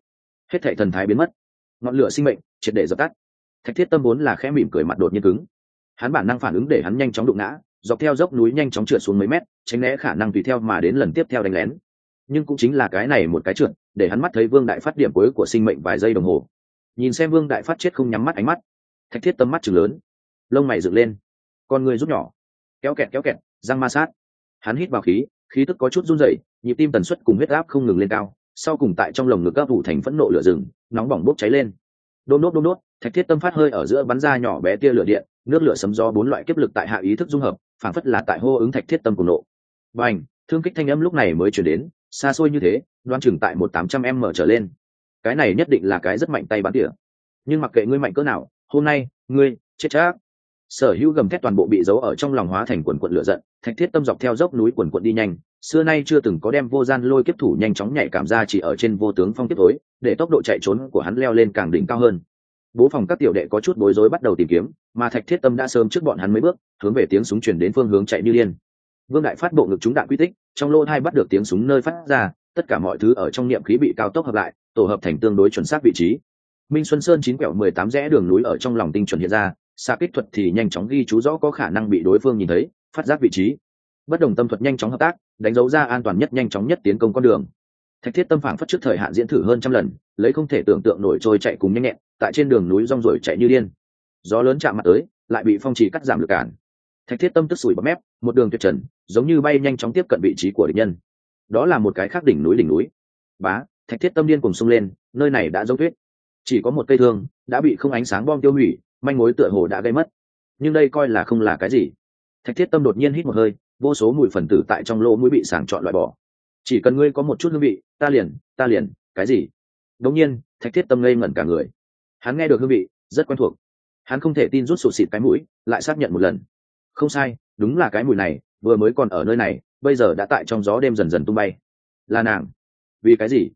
hết thảy thần thái biến mất, ngọn lửa sinh mệnh triệt để dập tắt. Thạch Thiết Tâm vốn là khẽ mỉm cười, mặt đột nhiên cứng. Hắn bản năng phản ứng để hắn nhanh chóng đụng ngã, dọc theo dốc núi nhanh chóng trượt xuống mấy mét, tránh né khả năng tùy theo mà đến lần tiếp theo đánh lén. Nhưng cũng chính là cái này một cái trượt, để hắn mắt thấy Vương Đại Phát điểm cuối của sinh mệnh vài giây đồng hồ. Nhìn xem Vương Đại Phát chết không nhắm mắt ánh mắt, Thạch Thiết Tâm mắt trừng lớn, lông mày dựng lên, con người rút nhỏ, kéo kẹt, răng ma sát. Hắn hít vào khí, khí tức có chút run rẩy, nhịp tim tần suất cùng huyết áp không ngừng lên cao, sau cùng tại trong lồng ngực ấp ủ thành phẫn nộ lửa rừng, nóng bỏng bốc cháy lên. Đôm đốt, Thạch Thiết Tâm phát hơi ở giữa bắn ra nhỏ bé tia lửa điện, nước lửa sấm gió bốn loại kiếp lực tại hạ ý thức dung hợp, phảng phất là tại hô ứng Thạch Thiết Tâm cùng nộ. Bành, thương kích thanh âm lúc này mới truyền đến, xa xôi như thế, đoán chừng tại 1800m trở lên. Cái này nhất định là cái rất mạnh tay bắn tỉa. Nhưng mặc kệ ngươi mạnh cỡ nào, hôm nay, ngươi chết chắc. Sở Hữu gầm thét toàn bộ bị giấu ở trong lòng hóa thành quần quần lửa giận, Thạch Thiết Tâm dọc theo dốc núi quần quần đi nhanh, xưa nay chưa từng có đem vô gian lôi kiếp thủ nhanh chóng nhảy cảm ra chỉ ở trên vô tướng phong kiếp tối, để tốc độ chạy trốn của hắn leo lên càng đỉnh cao hơn. Bố phòng các tiểu đệ có chút bối rối bắt đầu tìm kiếm, mà Thạch Thiết Tâm đã sớm trước bọn hắn mấy bước, hướng về tiếng súng truyền đến phương hướng chạy như điên. Vương Đại Phát bộ ngực trúng đạn quy tích, trong lỗ hai bắt được tiếng súng nơi phát ra, tất cả mọi thứ ở trong niệm khí bị cao tốc hợp lại, tổ hợp thành tương đối chuẩn xác vị trí. Minh Xuân Sơn 9/18 rẽ đường núi ở trong lòng tinh chuẩn hiện ra, xa kích thuật thì nhanh chóng ghi chú rõ có khả năng bị đối phương nhìn thấy, phát giác vị trí. Bất đồng tâm thuật nhanh chóng hợp tác, đánh dấu ra an toàn nhất nhanh chóng nhất tiến công con đường. Thạch Thiết Tâm phảng phất trước thời hạn diễn thử hơn trăm lần, lấy không thể tưởng tượng nổi trôi chạy cùng nhanh nhẹn, tại trên đường núi rong ruổi chạy như điên. Gió lớn chạm mặt tới, lại bị phong trì cắt giảm lực cản. Thạch Thiết Tâm tức sủi bọt mép, một đường tuyệt trần, giống như bay nhanh chóng tiếp cận vị trí của địch nhân. Đó là một cái khác đỉnh núi. Bá, Thạch Thiết Tâm điên cùng xông lên, nơi này đã giống tuyết. Chỉ có một cây thương, đã bị không ánh sáng bom tiêu hủy, manh mối tựa hồ đã gây mất. Nhưng đây coi là không là cái gì. Thạch Thiết Tâm đột nhiên hít một hơi, vô số mùi phần tử tại trong lỗ mũi bị sàng chọn loại bỏ. Chỉ cần ngươi có một chút hương vị, ta liền, cái gì? Đột nhiên, Thạch Thiết Tâm ngây ngẩn cả người. Hắn nghe được hương vị, rất quen thuộc. Hắn không thể tin, rút sụt xịt cái mũi, lại xác nhận một lần. Không sai, đúng là cái mùi này, vừa mới còn ở nơi này, bây giờ đã tại trong gió đêm dần dần tung bay. Là nàng. Vì cái gì?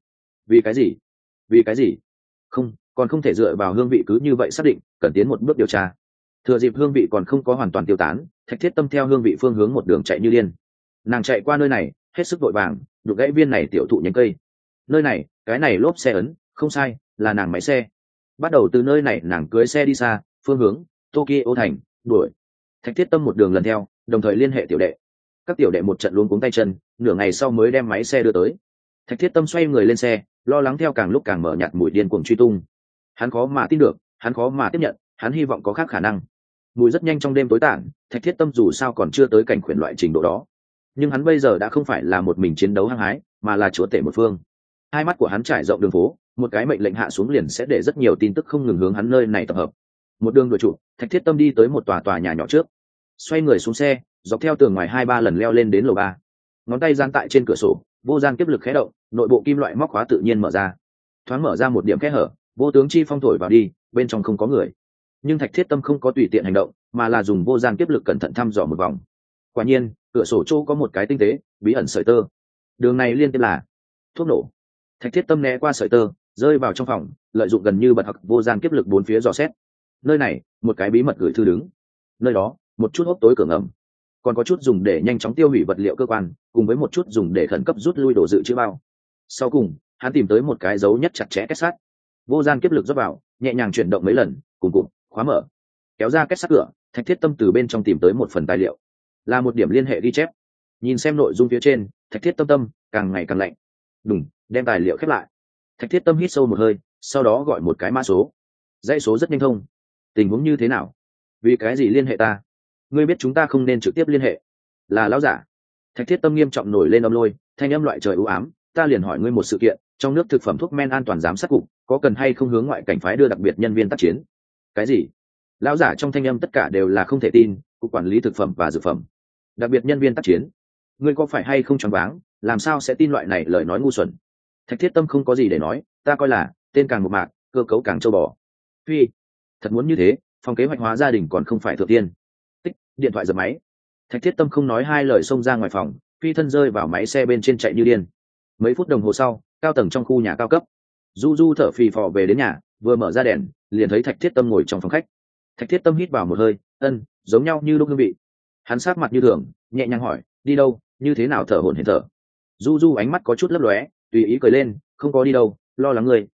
Vì cái gì? Không, còn không thể dựa vào hương vị cứ như vậy xác định, cần tiến một bước điều tra. Thừa dịp hương vị còn không có hoàn toàn tiêu tán, Thạch Thiết Tâm theo hương vị phương hướng một đường chạy như điên. Nàng chạy qua nơi này, hết sức vội vàng, đục gãy viên này tiểu thụ nhánh cây. Nơi này, cái này lốp xe ấn, không sai, là nàng máy xe. Bắt đầu từ nơi này nàng cưới xe đi xa, phương hướng Tokyo thành, đuổi. Thạch Thiết Tâm một đường lần theo, đồng thời liên hệ tiểu đệ. Các tiểu đệ một trận luống cuống tay chân, nửa ngày sau mới đem máy xe đưa tới. Thạch Thiết Tâm xoay người lên xe, lo lắng theo càng lúc càng mở nhạt mùi điên cuồng truy tung. Hắn khó mà tin được, hắn khó mà tiếp nhận, hắn hy vọng có khác khả năng. Mùi rất nhanh trong đêm tối tản, Thạch Thiết Tâm dù sao còn chưa tới cảnh khuyển loại trình độ đó, nhưng hắn bây giờ đã không phải là một mình chiến đấu hăng hái, mà là chúa tể một phương. Hai mắt của hắn trải rộng đường phố, một cái mệnh lệnh hạ xuống liền sẽ để rất nhiều tin tức không ngừng hướng hắn nơi này tập hợp. Một đường đuổi trụ, Thạch Thiết Tâm đi tới một tòa nhà nhỏ trước, xoay người xuống xe, dọc theo tường ngoài 2-3 lần leo lên đến lầu 3. Ngón tay giang tại trên cửa sổ, vô gian kiếp lực khẽ động, nội bộ kim loại móc khóa tự nhiên mở ra, thoáng mở ra một điểm kẽ hở, vô tướng chi phong thổi vào đi, bên trong không có người. Nhưng Thạch Thiết Tâm không có tùy tiện hành động, mà là dùng vô gian kiếp lực cẩn thận thăm dò một vòng. Quả nhiên, cửa sổ chỗ có một cái tinh tế, bí ẩn sợi tơ. Đường này liên tiếp là thuốc nổ. Thạch Thiết Tâm né qua sợi tơ, rơi vào trong phòng, lợi dụng gần như bật học vô gian kiếp lực bốn phía dò xét. Nơi này, một cái bí mật gửi thư đứng. Nơi đó, một chút hốc tối cửa ngầm, còn có chút dùng để nhanh chóng tiêu hủy vật liệu cơ quan, cùng với một chút dùng để khẩn cấp rút lui đồ dự trữ bao. Sau cùng, hắn tìm tới một cái dấu nhất chặt chẽ kết sắt. Vô gian kiếp lực rót vào, nhẹ nhàng chuyển động mấy lần, cùng cụm khóa mở, kéo ra kết sắt cửa. Thạch Thiết Tâm từ bên trong tìm tới một phần tài liệu, là một điểm liên hệ ghi chép. Nhìn xem nội dung phía trên, Thạch Thiết Tâm càng ngày càng lạnh. Đùng, đem tài liệu khép lại. Thạch Thiết Tâm hít sâu một hơi, sau đó gọi một cái mã số. Dãy số rất nhanh thông. Tình huống như thế nào? Vì cái gì liên hệ ta? Ngươi biết chúng ta không nên trực tiếp liên hệ. Là lão giả. Thạch Thiết Tâm nghiêm trọng nổi lên âm lôi, thanh âm loại trời u ám. Ta liền hỏi ngươi một sự kiện, trong nước thực phẩm thuốc men an toàn giám sát cục có cần hay không hướng ngoại cảnh phái đưa đặc biệt nhân viên tác chiến? Cái gì? Lão giả trong thanh âm tất cả đều là không thể tin. Cục quản lý thực phẩm và dược phẩm, đặc biệt nhân viên tác chiến? Ngươi có phải hay không choáng váng, làm sao sẽ tin loại này lời nói ngu xuẩn? Thạch Thiết Tâm không có gì để nói, ta coi là tên càng một mạc, cơ cấu càng châu bò. Phi, thật muốn như thế, phòng kế hoạch hóa gia đình còn không phải thượng tiên. Tích, điện thoại giật máy. Thạch Thiết Tâm không nói hai lời xông ra ngoài phòng, phi thân rơi vào máy xe bên trên chạy như điên. Mấy phút đồng hồ sau, cao tầng trong khu nhà cao cấp, du du thở phì phò về đến nhà, vừa mở ra đèn liền thấy Thạch Thiết Tâm ngồi trong phòng khách. Thạch Thiết Tâm hít vào một hơi, giống nhau như lúc hương vị. Hắn sát mặt như thường, nhẹ nhàng hỏi, đi đâu, như thế nào thở hổn hển thở? Du du ánh mắt có chút lấp lóe, tùy ý cười lên, không có đi đâu, lo lắng ngươi,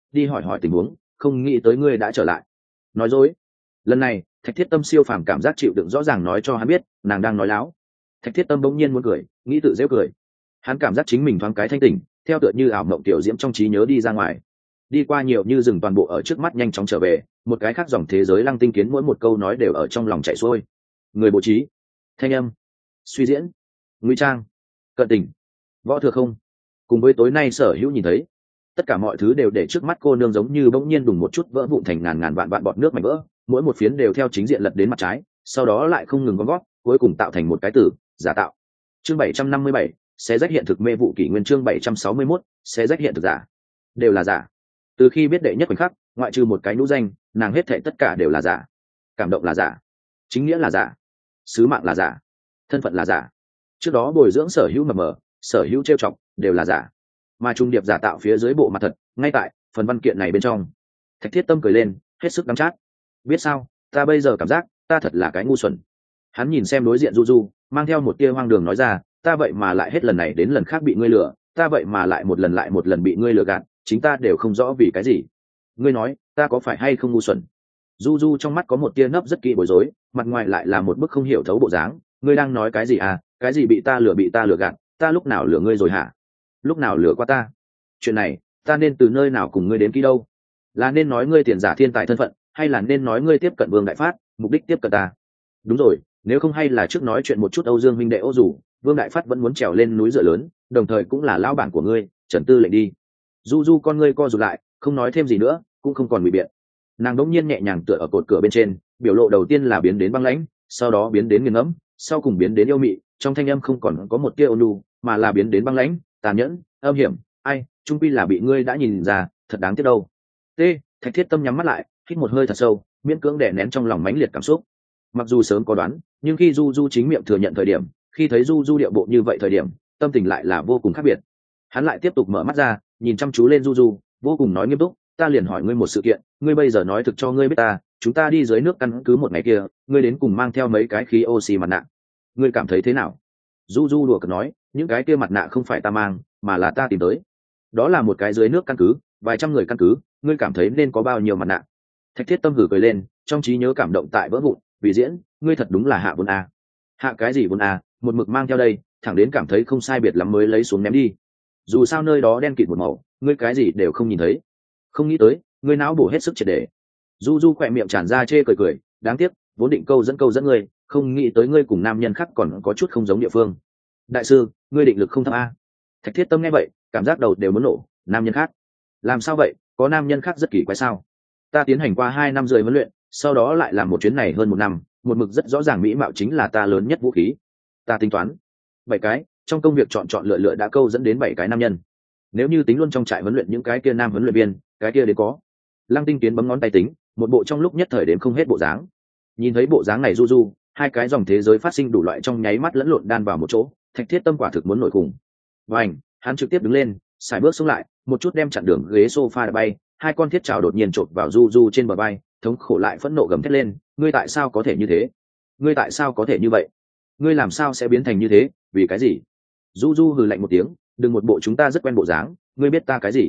đi hỏi hỏi tình huống, không nghĩ tới ngươi đã trở lại. Nói dối. Lần này Thạch Thiết Tâm siêu phàm cảm giác chịu đựng rõ ràng nói cho hắn biết nàng đang nói láo. Thạch Thiết Tâm bỗng nhiên muốn cười, nghĩ tự giễu cười. Hắn cảm giác chính mình thoáng cái thanh tỉnh, theo tựa như ảo mộng tiểu diễm trong trí nhớ đi ra ngoài, đi qua nhiều như rừng toàn bộ ở trước mắt nhanh chóng trở về. Một cái khác dòng thế giới Lăng Tinh Kiến mỗi một câu nói đều ở trong lòng chảy xuôi. Người bố trí, thanh âm, suy diễn, ngụy trang, cận tình, võ thừa không, cùng với tối nay Sở Hữu nhìn thấy tất cả mọi thứ đều để trước mắt cô nương giống như bỗng nhiên đùng một chút vỡ vụn thành ngàn ngàn vạn vạn bọt nước mảnh vỡ, mỗi một phiến đều theo chính diện lật đến mặt trái, sau đó lại không ngừng gom gót, cuối cùng tạo thành một cái từ giả tạo. Chương 757, sẽ rách hiện thực mê vụ kỷ nguyên. Chương 761, sẽ rách hiện thực giả, đều là giả. Từ khi biết đệ nhất khoảnh khắc, ngoại trừ một cái nhũ danh, nàng hết thảy tất cả đều là giả. Cảm động là giả, chính nghĩa là giả, sứ mạng là giả, thân phận là giả. Trước đó bồi dưỡng Sở Hữu mờ mờ, Sở Hữu trêu chọc, đều là giả. Mà trung điệp giả tạo phía dưới bộ mặt thật, ngay tại phần văn kiện này bên trong. Thạch Thiết Tâm cười lên, hết sức đắng chát. Biết sao, ta bây giờ cảm giác ta thật là cái ngu xuẩn. Hắn nhìn xem đối diện Du Du, mang theo một tia hoang đường nói ra, ta vậy mà lại hết lần này đến lần khác bị ngươi lừa, ta vậy mà lại một lần bị ngươi lừa gạt, chính ta đều không rõ vì cái gì. Ngươi nói ta có phải hay không ngu xuẩn? Du Du trong mắt có một tia nấp rất kỹ bối rối, mặt ngoài lại là một bức không hiểu thấu bộ dáng. Ngươi đang nói cái gì à? Cái gì bị ta lừa gạt? Ta lúc nào lừa ngươi rồi hả? Lúc nào lừa qua ta? Chuyện này ta nên từ nơi nào cùng ngươi đến ký đâu? Là nên nói ngươi tiền giả thiên tài thân phận, hay là nên nói ngươi tiếp cận Vương Đại Phát, mục đích tiếp cận ta? Đúng rồi, nếu không hay là trước nói chuyện một chút Âu Dương minh đệ Âu Dù, Vương Đại Phát vẫn muốn trèo lên núi dựa lớn, đồng thời cũng là lão bản của ngươi, Trần Tư lệnh đi. Du Du con ngươi co rụt lại, không nói thêm gì nữa, cũng không còn bị biện. Nàng đống nhiên nhẹ nhàng tựa ở cột cửa bên trên, biểu lộ đầu tiên là biến đến băng lãnh, sau đó biến đến nghiền ngẫm, sau cùng biến đến yêu mị, trong thanh âm không còn có một tia ôn nhu, mà là biến đến băng lãnh, tàn nhẫn, âm hiểm. Ai, trung quy là bị ngươi đã nhìn ra, thật đáng tiếc đâu. T. Thạch Thiết Tâm nhắm mắt lại, hít một hơi thật sâu, miễn cưỡng đè nén trong lòng mãnh liệt cảm xúc. Mặc dù sớm có đoán, nhưng khi Du Du chính miệng thừa nhận thời điểm, khi thấy Du Du điệu bộ như vậy thời điểm, tâm tình lại là vô cùng khác biệt. Hắn lại tiếp tục mở mắt ra, nhìn chăm chú lên Du Du, vô cùng nói nghiêm túc, ta liền hỏi ngươi một sự kiện, ngươi bây giờ nói thực cho ngươi biết ta, chúng ta đi dưới nước căn cứ một ngày kia, ngươi đến cùng mang theo mấy cái khí oxy mặt nạ, ngươi cảm thấy thế nào? Du Du đùa cợt nói, những cái kia mặt nạ không phải ta mang, mà là ta tìm tới. Đó là một cái dưới nước căn cứ, vài trăm người căn cứ, ngươi cảm thấy nên có bao nhiêu mặt nạ? Thạch Thiết Tâm hử cười lên, trong trí nhớ cảm động tại vỡ vụn, vì diễn, ngươi thật đúng là hạ vốn a. Hạ cái gì vốn a, một mực mang theo đây, thẳng đến cảm thấy không sai biệt lắm mới lấy xuống ném đi. Dù sao nơi đó đen kịt một màu, ngươi cái gì đều không nhìn thấy. Không nghĩ tới, ngươi não bổ hết sức triệt để. Du Du khỏe miệng tràn ra chê cười cười, đáng tiếc, vốn định câu dẫn ngươi, không nghĩ tới ngươi cùng nam nhân khác còn có chút không giống địa phương. Đại sư, ngươi định lực không thấp a. Thạch Thiết Tâm nghe vậy, cảm giác đầu đều muốn nổ. Nam nhân khác? Làm sao vậy? Có nam nhân khác rất kỳ quái sao? Ta tiến hành qua 2 năm rưỡi huấn luyện, sau đó lại làm một chuyến này hơn 1 năm, một mực rất rõ ràng mỹ mạo chính là ta lớn nhất vũ khí. Ta tính toán 7 cái, trong công việc chọn lựa đã câu dẫn đến 7 cái nam nhân. Nếu như tính luôn trong trại huấn luyện những cái kia nam huấn luyện viên, cái kia đến có. Lăng Tinh Tiến bấm ngón tay tính, một bộ trong lúc nhất thời đến không hết bộ dáng. Nhìn thấy bộ dáng này Du Du, hai cái dòng thế giới phát sinh đủ loại trong nháy mắt lẫn lộn đan vào một chỗ, Thạch Thiết Tâm quả thực muốn nổi khủng. Vành, hắn trực tiếp đứng lên, xài bước xuống lại, một chút đem chặn đường ghế sofa bay, hai con thiết trảo đột nhiên chộp vào Du Du trên bờ vai, thống khổ lại phẫn nộ gầm thét lên, ngươi tại sao có thể như thế? Ngươi tại sao có thể như vậy? Ngươi làm sao sẽ biến thành như thế? Vì cái gì? Du Du hừ lạnh một tiếng, đừng một bộ chúng ta rất quen bộ dáng, ngươi biết ta cái gì?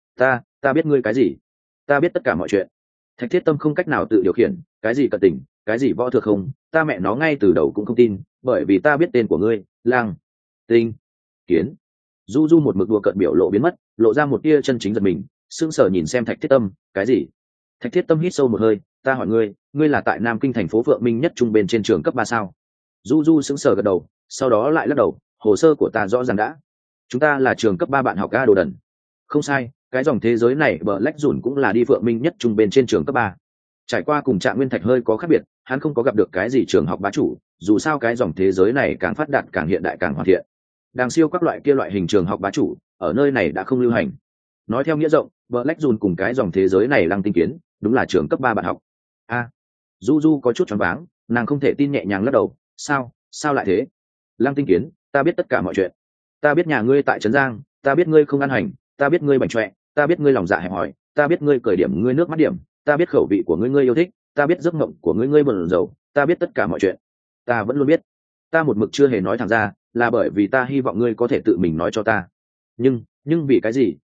Ta biết ngươi cái gì? Ta biết tất cả mọi chuyện. Thạch Thiết Tâm không cách nào tự điều khiển, cái gì cận tình, cái gì võ thừa không, ta mẹ nó ngay từ đầu cũng không tin, bởi vì ta biết tên của ngươi, Lăng Tinh Kiến. Du Du một mực đùa cợt biểu lộ biến mất, lộ ra một tia chân chính giật mình, sững sờ nhìn xem Thạch Thiết Tâm, cái gì? Thạch Thiết Tâm hít sâu một hơi, ta hỏi ngươi, ngươi là tại Nam Kinh thành phố Phượng Minh nhất trung bên trên trường cấp 3 sao? Du Du sững sờ gật đầu, sau đó lại lắc đầu, hồ sơ của ta rõ ràng đã. Chúng ta là trường cấp 3 bạn học A đồ đần. Không sai, cái dòng thế giới này Black Dùn cũng là đi Phượng Minh nhất trung bên trên trường cấp 3. Trải qua cùng Trạng Nguyên Thạch hơi có khác biệt, hắn không có gặp được cái gì trường học bá chủ, dù sao cái dòng thế giới này càng phát đạt càng hiện đại càng hoàn thiện. Đằng siêu các loại kia loại hình trường học bá chủ, ở nơi này đã không lưu hành. Nói theo nghĩa rộng, Black Dùn cùng cái dòng thế giới này Lăng Tinh Kiến, đúng là trường cấp 3 bạn học. A, Du Du có chút choáng váng, nàng không thể tin nhẹ nhàng lắc đầu, sao lại thế? Lăng Tinh Kiến, ta biết tất cả mọi chuyện. Ta biết nhà ngươi tại Trấn Giang, ta biết ngươi không ăn hành, ta biết ngươi bảnh trọe, ta biết ngươi lòng dạ hẹp hòi, ta biết ngươi cởi điểm ngươi nước mắt điểm, ta biết khẩu vị của ngươi yêu thích, ta biết giấc mộng của ngươi buồn rầu, ta biết tất cả mọi chuyện. Ta vẫn luôn biết. Ta một mực chưa hề nói thẳng ra, là bởi vì ta hy vọng ngươi có thể tự mình nói cho ta. Nhưng vì cái gì?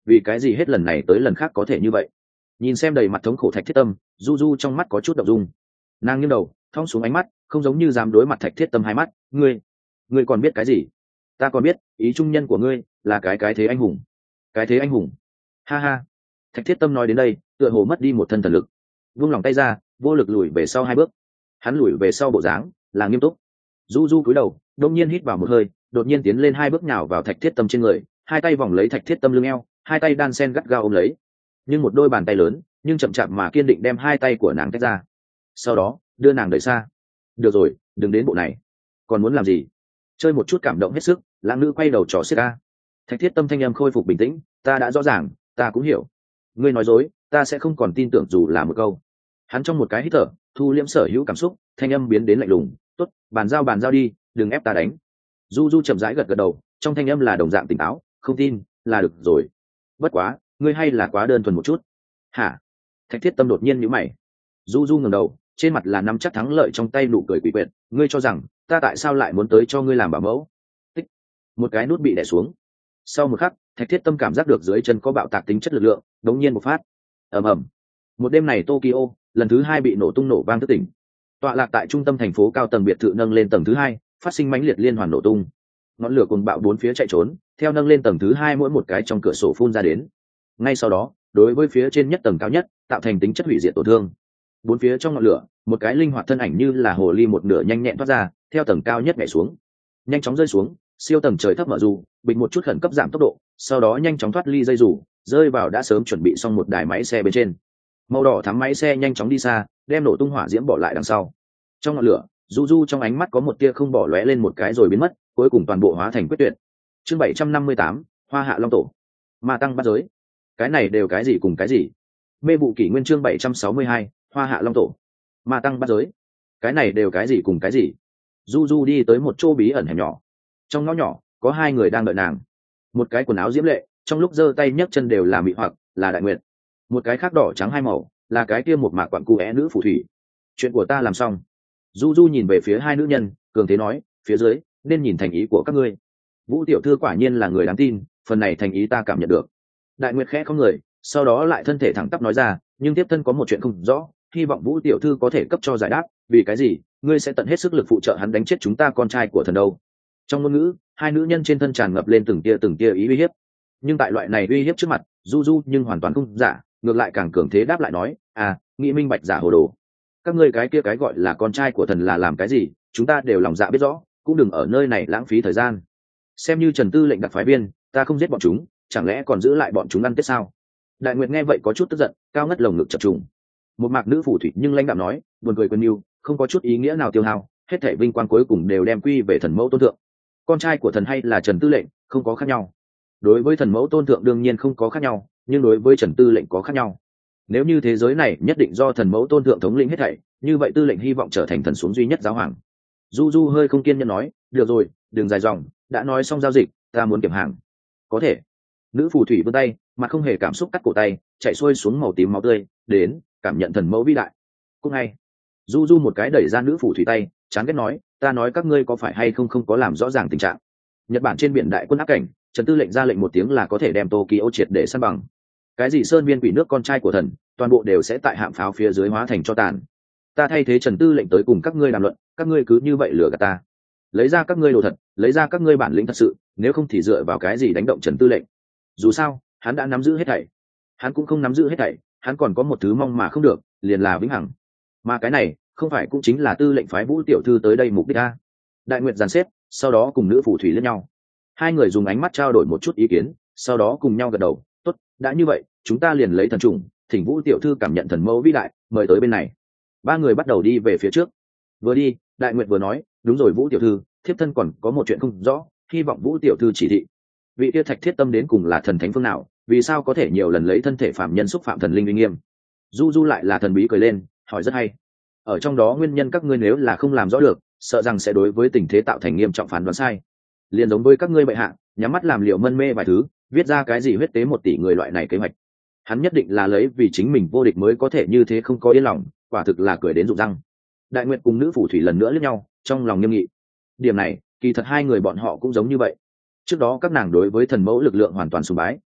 vì cái gì hết lần này tới lần khác có thể như vậy? Nhìn xem đầy mặt thống khổ Thạch Thiết Tâm, du du trong mắt có chút động dung. Nàng nghiêng đầu thong xuống ánh mắt, không giống như dám đối mặt Thạch Thiết Tâm hai mắt. Ngươi còn biết cái gì? Ta còn biết ý trung nhân của ngươi là cái thế anh hùng. Cái thế anh hùng? Ha ha. Thạch Thiết Tâm nói đến đây tựa hồ mất đi một thân thần lực, vung lòng tay ra, vô lực lùi về sau 2 bước. Hắn lùi về sau bộ dáng là nghiêm túc. Du du cúi đầu đông nhiên hít vào một hơi, đột nhiên tiến lên 2 bước nhào vào Thạch Thiết Tâm trên người, hai tay vòng lấy Thạch Thiết Tâm lưng eo, hai tay đan sen gắt gao ôm lấy, nhưng một đôi bàn tay lớn nhưng chậm chạp mà kiên định đem hai tay của nàng tách ra, sau đó đưa nàng đẩy xa. Được rồi, đừng đến bộ này. Còn muốn làm gì? Chơi một chút cảm động hết sức. Lãng nữ quay đầu trò xiết ca. Thạch Thiết Tâm thanh âm khôi phục bình tĩnh. Ta đã rõ ràng, ta cũng hiểu. Ngươi nói dối, ta sẽ không còn tin tưởng dù là một câu. Hắn trong một cái hít thở thu liễm sở hữu cảm xúc, thanh âm biến đến lạnh lùng. Tốt, bàn giao đi, đừng ép ta đánh. Du du chậm rãi gật gật đầu, trong thanh âm là đồng dạng tỉnh táo. Không tin là được rồi. Bất quá ngươi hay là quá đơn thuần một chút. Hả? Thạch Thiết Tâm đột nhiên nhíu mày. Du du ngẩng đầu, trên mặt là nắm chắc thắng lợi trong tay, nụ cười quỷ quyệt. Ngươi cho rằng ta tại sao lại muốn tới cho ngươi làm bảo mẫu? Tích. Một cái nút bị đè xuống. Sau một khắc, Thạch Thiết Tâm cảm giác được dưới chân có bạo tạc tính chất lực lượng đống nhiên một phát. Ầm ầm. Một đêm này Tokyo lần thứ 2 bị nổ tung nổ vang thức tỉnh. Tọa lạc tại trung tâm thành phố cao tầng biệt thự nâng lên tầng thứ 2, phát sinh mãnh liệt liên hoàn nổ tung. Ngọn lửa cuồng bạo bốn phía chạy trốn, theo nâng lên tầng thứ 2 mỗi một cái trong cửa sổ phun ra đến. Ngay sau đó, đối với phía trên nhất tầng cao nhất, tạo thành tính chất hủy diệt tổn thương. Bốn phía trong ngọn lửa, một cái linh hoạt thân ảnh như là hồ ly một nửa nhanh nhẹn thoát ra, theo tầng cao nhất nhảy xuống, nhanh chóng rơi xuống, siêu tầng trời thấp mở dù, bình một chút khẩn cấp giảm tốc độ, sau đó nhanh chóng thoát ly dây dù, rơi vào đã sớm chuẩn bị xong một đài máy xe bên trên. Màu đỏ thắm máy xe nhanh chóng đi xa, đem nổ tung hỏa diễm bỏ lại đằng sau. Trong ngọn lửa, du du trong ánh mắt có một tia không bỏ lóe lên một cái rồi biến mất, cuối cùng toàn bộ hóa thành quyết tuyệt. Chương 758, Hoa Hạ Long Tổ. Ma tăng bắt giới. Cái này đều cái gì cùng cái gì? Mê vụ kỷ nguyên chương 762, Hoa Hạ Long Tổ. Ma tăng bắt giới. Cái này đều cái gì cùng cái gì? Du du đi tới một chỗ bí ẩn hẻm nhỏ. Trong ngõ nhỏ có 2 người đang đợi nàng. Một cái quần áo diễm lệ, trong lúc giơ tay nhấc chân đều là mị hoặc, là Đại Nguyệt. Một cái khác đỏ trắng hai màu, là cái kia một mạc quặn cu é nữ phù thủy. Chuyện của ta làm xong. Du du nhìn về phía 2 nữ nhân, cường thế nói, phía dưới nên nhìn thành ý của các ngươi. Vũ tiểu thư quả nhiên là người đáng tin, phần này thành ý ta cảm nhận được. Đại Nguyệt khẽ không người, sau đó lại thân thể thẳng tắp nói ra, nhưng tiếp thân có một chuyện không rõ, hy vọng Vũ tiểu thư có thể cấp cho giải đáp. Vì cái gì ngươi sẽ tận hết sức lực phụ trợ hắn đánh chết chúng ta con trai của thần đâu? Trong ngôn ngữ, 2 nữ nhân trên thân tràn ngập lên từng tia ý uy hiếp, nhưng tại loại này uy hiếp trước mặt, du du nhưng hoàn toàn không giả, ngược lại càng cường thế đáp lại nói, nghĩ minh bạch giả hồ đồ. Các ngươi cái kia cái gọi là con trai của thần là làm cái gì, chúng ta đều lòng dạ biết rõ, cũng đừng ở nơi này lãng phí thời gian. Xem như Trần Tư lệnh đặc phái viên, ta không giết bọn chúng, chẳng lẽ còn giữ lại bọn chúng ăn tết sao? Đại Nguyệt nghe vậy có chút tức giận, cao ngất lồng ngực chập trùng. Một mạc nữ phù thủy nhưng lãnh đạm nói, buồn cười quân yêu, không có chút ý nghĩa nào tiêu hao, hết thảy vinh quang cuối cùng đều đem quy về thần mẫu tôn thượng. Con trai của thần hay là Trần Tư lệnh, không có khác nhau. Đối với thần mẫu tôn thượng đương nhiên không có khác nhau, nhưng đối với Trần Tư lệnh có khác nhau. Nếu như thế giới này nhất định do thần mẫu tôn thượng thống lĩnh hết thảy, như vậy Tư lệnh hy vọng trở thành thần xuống duy nhất giáo hoàng. Du du hơi không kiên nhẫn nói, được rồi, đừng dài dòng, đã nói xong giao dịch, ta muốn kiểm hàng. Có thể. Nữ phù thủy vươn tay, mà không hề cảm xúc cắt cổ tay, chạy xuôi xuống màu tím máu tươi, đến cảm nhận thần mẫu vĩ đại. Cũng ngay, du du một cái đẩy ra nữ phù thủy tay, chán ghét nói, ta nói các ngươi có phải hay không có làm rõ ràng tình trạng. Nhật Bản trên biển đại quân áp cảnh, Trần Tư lệnh ra lệnh một tiếng là có thể đem Tokyo triệt để săn bằng. Cái gì sơn viên quỷ nước con trai của thần, toàn bộ đều sẽ tại hạm pháo phía dưới hóa thành cho tàn. Ta thay thế Trần Tư lệnh tới cùng các ngươi đàm luận, các ngươi cứ như vậy lừa gạt ta. Lấy ra các ngươi đồ thật, lấy ra các ngươi bản lĩnh thật sự, nếu không thì dựa vào cái gì đánh động Trần Tư lệnh? Dù sao, hắn đã nắm giữ hết thảy. Hắn cũng không nắm giữ hết thảy, hắn còn có một thứ mong mà không được, liền là vĩnh hằng. Mà cái này, không phải cũng chính là Tư lệnh phái Vũ tiểu thư tới đây mục đích a? Đại Nguyệt dàn xếp, sau đó cùng nữ phù thủy lẫn nhau. 2 người dùng ánh mắt trao đổi một chút ý kiến, sau đó cùng nhau gật đầu, tốt, đã như vậy, chúng ta liền lấy thần trùng, thỉnh Vũ tiểu thư cảm nhận thần mẫu vĩ đại, mời tới bên này. 3 người bắt đầu đi về phía trước. Vừa đi, Đại Nguyệt vừa nói, đúng rồi Vũ tiểu thư, thiếp thân còn có một chuyện không rõ, hy vọng Vũ tiểu thư chỉ thị. Vị kia Thạch Thiết Tâm đến cùng là thần thánh phương nào, vì sao có thể nhiều lần lấy thân thể phạm nhân xúc phạm thần linh uy nghiêm? Du du lại là thần bí cười lên, hỏi rất hay. Ở trong đó nguyên nhân các ngươi nếu là không làm rõ được, sợ rằng sẽ đối với tình thế tạo thành nghiêm trọng phán đoán sai. Liền giống với các ngươi bệ hạ, nhắm mắt làm liệu mân mê vài thứ, viết ra cái gì huyết tế 1 tỷ người loại này kế hoạch. Hắn nhất định là lấy vì chính mình vô địch mới có thể như thế không có yên lòng, quả thực là cười đến rụng răng. Đại Nguyệt cùng nữ phù thủy lần nữa liếc nhau, trong lòng nghiêm nghị. Điểm này, kỳ thật 2 người bọn họ cũng giống như vậy. Trước đó các nàng đối với thần mẫu lực lượng hoàn toàn sùng bái,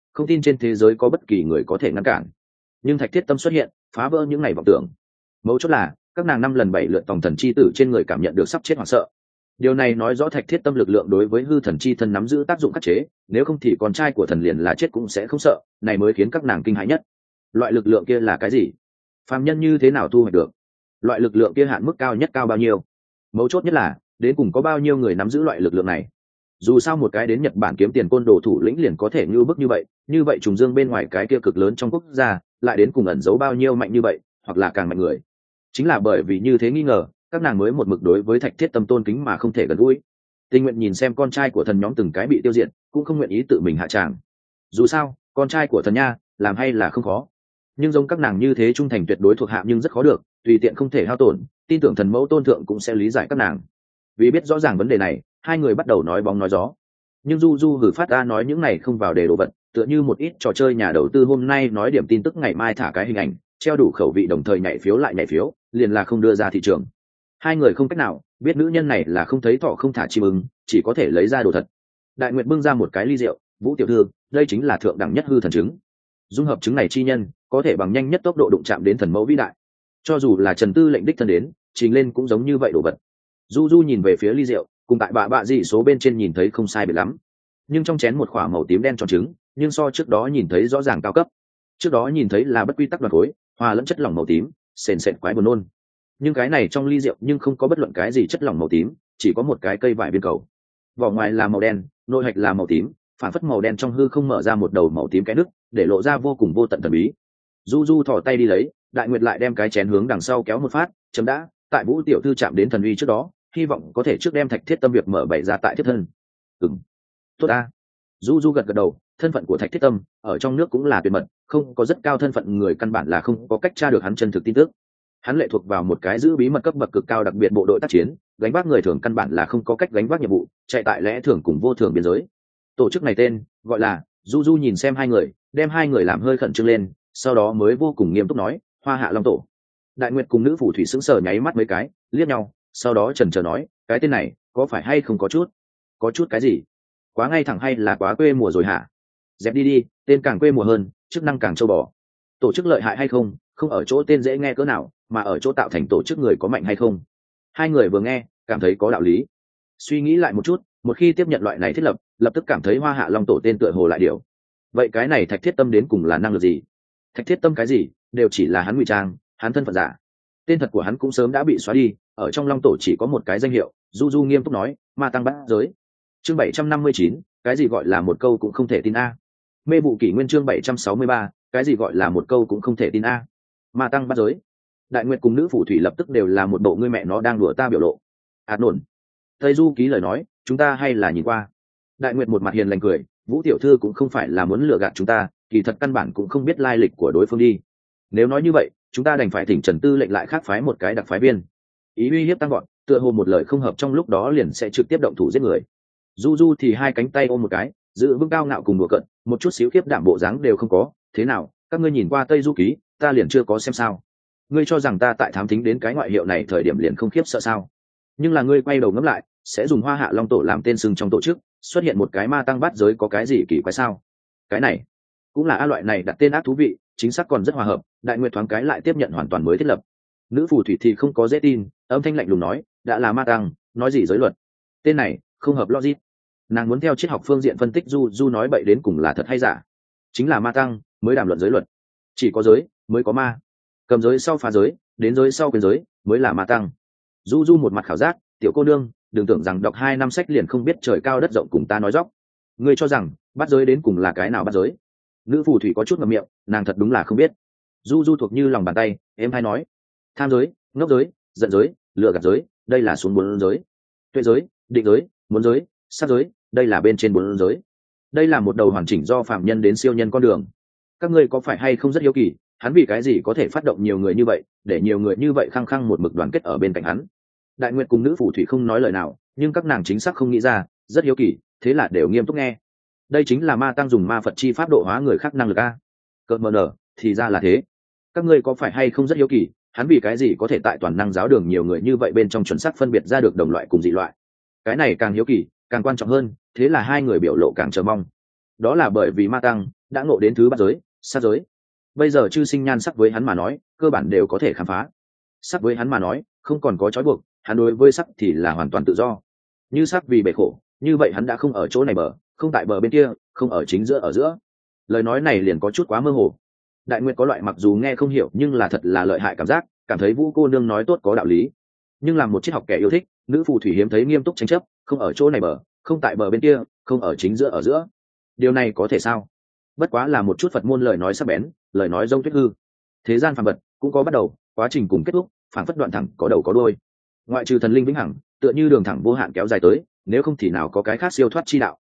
không tin trên thế giới có bất kỳ người có thể ngăn cản. Nhưng Thạch Thiết Tâm xuất hiện, phá vỡ những ngày vọng tưởng. Mấu chốt là các nàng 5 lần 7 lượt tòng thần chi tử trên người cảm nhận được sắp chết hoảng sợ. Điều này nói rõ Thạch Thiết Tâm lực lượng đối với hư thần chi thân nắm giữ tác dụng khắc chế, nếu không thì con trai của thần liền là chết cũng sẽ không sợ, này mới khiến các nàng kinh hãi nhất. Loại lực lượng kia là cái gì? Phàm nhân như thế nào thu hoạch được? Loại lực lượng kia hạn mức cao nhất cao bao nhiêu? Mấu chốt nhất là đến cùng có bao nhiêu người nắm giữ loại lực lượng này? Dù sao một cái đến Nhật Bản kiếm tiền côn đồ thủ lĩnh liền có thể như bức như vậy trùng dương bên ngoài cái kia cực lớn trong quốc gia lại đến cùng ẩn giấu bao nhiêu mạnh như vậy, hoặc là càng mạnh người. Chính là bởi vì như thế nghi ngờ, các nàng mới một mực đối với Thạch Thiết Tâm tôn kính mà không thể gần gũi. Tình nguyện nhìn xem con trai của thần nhóm từng cái bị tiêu diệt, cũng không nguyện ý tự mình hạ tràng. Dù sao, con trai của thần nha, làm hay là không khó. Nhưng giống các nàng như thế trung thành tuyệt đối thuộc hạ nhưng rất khó được, tùy tiện không thể hao tổn, tin tưởng thần mẫu tôn thượng cũng sẽ lý giải các nàng. Vì biết rõ ràng vấn đề này, hai người bắt đầu nói bóng nói gió. Nhưng Du Du hử phát ra nói những này không vào đề đồ vật, tựa như một ít trò chơi nhà đầu tư hôm nay nói điểm tin tức ngày mai thả cái hình ảnh, treo đủ khẩu vị đồng thời nhảy phiếu lại nhảy phiếu, liền là không đưa ra thị trường. Hai người không cách nào biết nữ nhân này là không thấy thọ không thả chim ưng, chỉ có thể lấy ra đồ thật. Đại Nguyệt bưng ra một cái ly rượu, Vũ tiểu thư, đây chính là thượng đẳng nhất hư thần trứng. Dung hợp trứng này chi nhân có thể bằng nhanh nhất tốc độ đụng chạm đến thần mẫu vĩ đại. Cho dù là Trần Tư lệnh đích thân đến, trình lên cũng giống như vậy đồ vật. Du Du nhìn về phía ly rượu, cùng tại bạ dị số bên trên nhìn thấy không sai biệt lắm, nhưng trong chén một khỏa màu tím đen tròn trứng, nhưng so trước đó nhìn thấy rõ ràng cao cấp. Trước đó nhìn thấy là bất quy tắc đoàn khối, hòa lẫn chất lỏng màu tím, sền sệt quái buồn nôn. Nhưng cái này trong ly rượu nhưng không có bất luận cái gì chất lỏng màu tím, chỉ có một cái cây vải viên cầu. Vỏ ngoài là màu đen, nội hạch là màu tím, phản phất màu đen trong hư không mở ra một đầu màu tím cái nước, để lộ ra vô cùng vô tận thần bí. Du Du thò tay đi lấy, Đại Nguyệt lại đem cái chén hướng đằng sau kéo một phát, chấm đã, tại Vũ tiểu thư chạm đến thần uy trước đó, hy vọng có thể trước đem Thạch Thiết Tâm việc mở bày ra tại thiết thân. Tốt a. Du Du gật gật đầu, thân phận của Thạch Thiết Tâm ở trong nước cũng là tuyệt mật, không có rất cao thân phận người căn bản là không có cách tra được hắn chân thực tin tức. Hắn lệ thuộc vào một cái giữ bí mật cấp bậc cực cao đặc biệt bộ đội tác chiến, gánh vác người thường căn bản là không có cách gánh vác nhiệm vụ, chạy tại lẽ thường cùng vô thường biên giới. Tổ chức này tên gọi là Du Du nhìn xem hai người, đem hai người làm hơi khẩn trương lên, sau đó mới vô cùng nghiêm túc nói, Hoa Hạ Long Tổ. Đại Nguyệt cùng nữ phù thủy sững sờ nháy mắt mấy cái, liếc nhau, sau đó chần chờ nói, cái tên này có phải hay không có chút cái gì? Quá ngay thẳng hay là quá quê mùa rồi hả? Dẹp đi, tên càng quê mùa hơn, chức năng càng châu bò. Tổ chức lợi hại hay không, không ở chỗ tên dễ nghe cỡ nào, mà ở chỗ tạo thành tổ chức người có mạnh hay không. Hai người vừa nghe cảm thấy có đạo lý, suy nghĩ lại một chút, một khi tiếp nhận loại này thiết lập, lập tức cảm thấy Hoa Hạ Long Tổ tên tựa hồ lại điều. Vậy cái này Thạch Thiết Tâm đến cùng là năng lực gì? Thạch Thiết Tâm cái gì đều chỉ là hắn ngụy trang, hắn thân phận giả. Tên thật của hắn cũng sớm đã bị xóa đi, ở trong Long Tổ chỉ có một cái danh hiệu. Du Du nghiêm túc nói, Ma Tăng Bát Giới. Chương 759, cái gì gọi là một câu cũng không thể tin a. Mê vụ kỷ nguyên chương 763, cái gì gọi là một câu cũng không thể tin a. Ma Tăng Bát Giới. Đại Nguyệt cùng nữ phù thủy lập tức đều là một bộ ngươi mẹ nó đang đùa ta biểu lộ. Nổn. Tây Du ký lời nói, chúng ta hay là nhìn qua. Đại Nguyệt một mặt hiền lành cười, Vũ tiểu thư cũng không phải là muốn lừa gạt chúng ta, kỳ thật căn bản cũng không biết lai lịch của đối phương đi. Nếu nói như vậy, chúng ta đành phải thỉnh Trần Tư lệnh lại khác phái một cái đặc phái viên. Ý uy hiếp tăng gọn, tựa hồ một lời không hợp trong lúc đó liền sẽ trực tiếp động thủ giết người. Du Du thì hai cánh tay ôm một cái, giữ vững cao ngạo cùng đùa cợt, một chút xíu khiếp đảm bộ dáng đều không có. Thế nào, các ngươi nhìn qua Tây Du ký, ta liền chưa có xem sao? Ngươi cho rằng ta tại thám thính đến cái ngoại hiệu này thời điểm liền không khiếp sợ sao? Nhưng là ngươi quay đầu ngẫm lại, sẽ dùng Hoa Hạ Long Tổ làm tên sừng trong tổ chức, xuất hiện một cái Ma Tăng Bát Giới có cái gì kỳ quái sao? Cái này cũng là loại này đặt tên ác thú vị, chính xác còn rất hòa hợp. Đại Nguyệt thoáng cái lại tiếp nhận hoàn toàn mới thiết lập. Nữ phù thủy thì không có dễ tin, âm thanh lạnh lùng nói, đã là Ma Tăng, nói gì giới luật? Tên này không hợp logic. Nàng muốn theo triết học phương diện phân tích Du Du nói bậy đến cùng là thật hay giả. Chính là Ma Tăng mới đàm luận giới luật, chỉ có giới mới có ma, cầm giới sau phá giới, đến giới sau quyền giới mới là Ma Tăng. Du Du một mặt khảo giác, tiểu cô nương, đừng tưởng rằng đọc 2 năm sách liền không biết trời cao đất rộng cùng ta nói dóc. Ngươi cho rằng bắt giới đến cùng là cái nào bắt giới? Nữ phù thủy có chút ngậm miệng, nàng thật đúng là không biết. Du Du thuộc như lòng bàn tay, em hay nói, tham giới, ngốc giới, giận giới, lừa gạt giới, đây là xuống 4 giới. Tuệ giới, định giới, muốn giới, sát giới, đây là bên trên 4 giới. Đây là một đầu hoàn chỉnh do phạm nhân đến siêu nhân con đường. Các ngươi có phải hay không rất hiếu kỳ, hắn vì cái gì có thể phát động nhiều người như vậy, để nhiều người như vậy khăng khăng một mực đoàn kết ở bên cạnh hắn? Đại Nguyệt cùng nữ phù thủy không nói lời nào, nhưng các nàng chính xác không nghĩ ra, rất hiếu kỳ, thế là đều nghiêm túc nghe. Đây chính là Ma Tăng dùng ma Phật chi pháp độ hóa người khác năng lực a. Cợt mờ nở, thì ra là thế. Các ngươi có phải hay không rất hiếu kỳ, hắn vì cái gì có thể tại toàn năng giáo đường nhiều người như vậy bên trong chuẩn xác phân biệt ra được đồng loại cùng dị loại? Cái này càng hiếu kỳ, càng quan trọng hơn, thế là hai người biểu lộ càng chờ mong. Đó là bởi vì Ma Tăng đã ngộ đến thứ bát giới, sát giới. Bây giờ chư sinh nhan sắc với hắn mà nói cơ bản đều có thể khám phá. Sắc với hắn mà nói không còn có trói buộc, hắn đối với sắc thì là hoàn toàn tự do. Như sắc vì bể khổ, như vậy hắn đã không ở chỗ này bờ, không tại bờ bên kia, không ở chính giữa ở giữa. Lời nói này liền có chút quá mơ hồ. Đại Nguyệt có loại mặc dù nghe không hiểu nhưng là thật là lợi hại cảm giác, cảm thấy Vũ cô nương nói tốt có đạo lý. Nhưng làm một triết học kẻ yêu thích, nữ phù thủy hiếm thấy nghiêm túc tranh chấp, không ở chỗ này bờ, không tại bờ bên kia, không ở chính giữa ở giữa. Điều này có thể sao? Bất quá là một chút Phật môn lời nói sắc bén, lời nói dông tuyết hư. Thế gian phàm vật cũng có bắt đầu, quá trình cùng kết thúc, phản phất đoạn thẳng có đầu có đuôi. Ngoại trừ thần linh vĩnh hằng, tựa như đường thẳng vô hạn kéo dài tới, nếu không thì nào có cái khác siêu thoát chi đạo.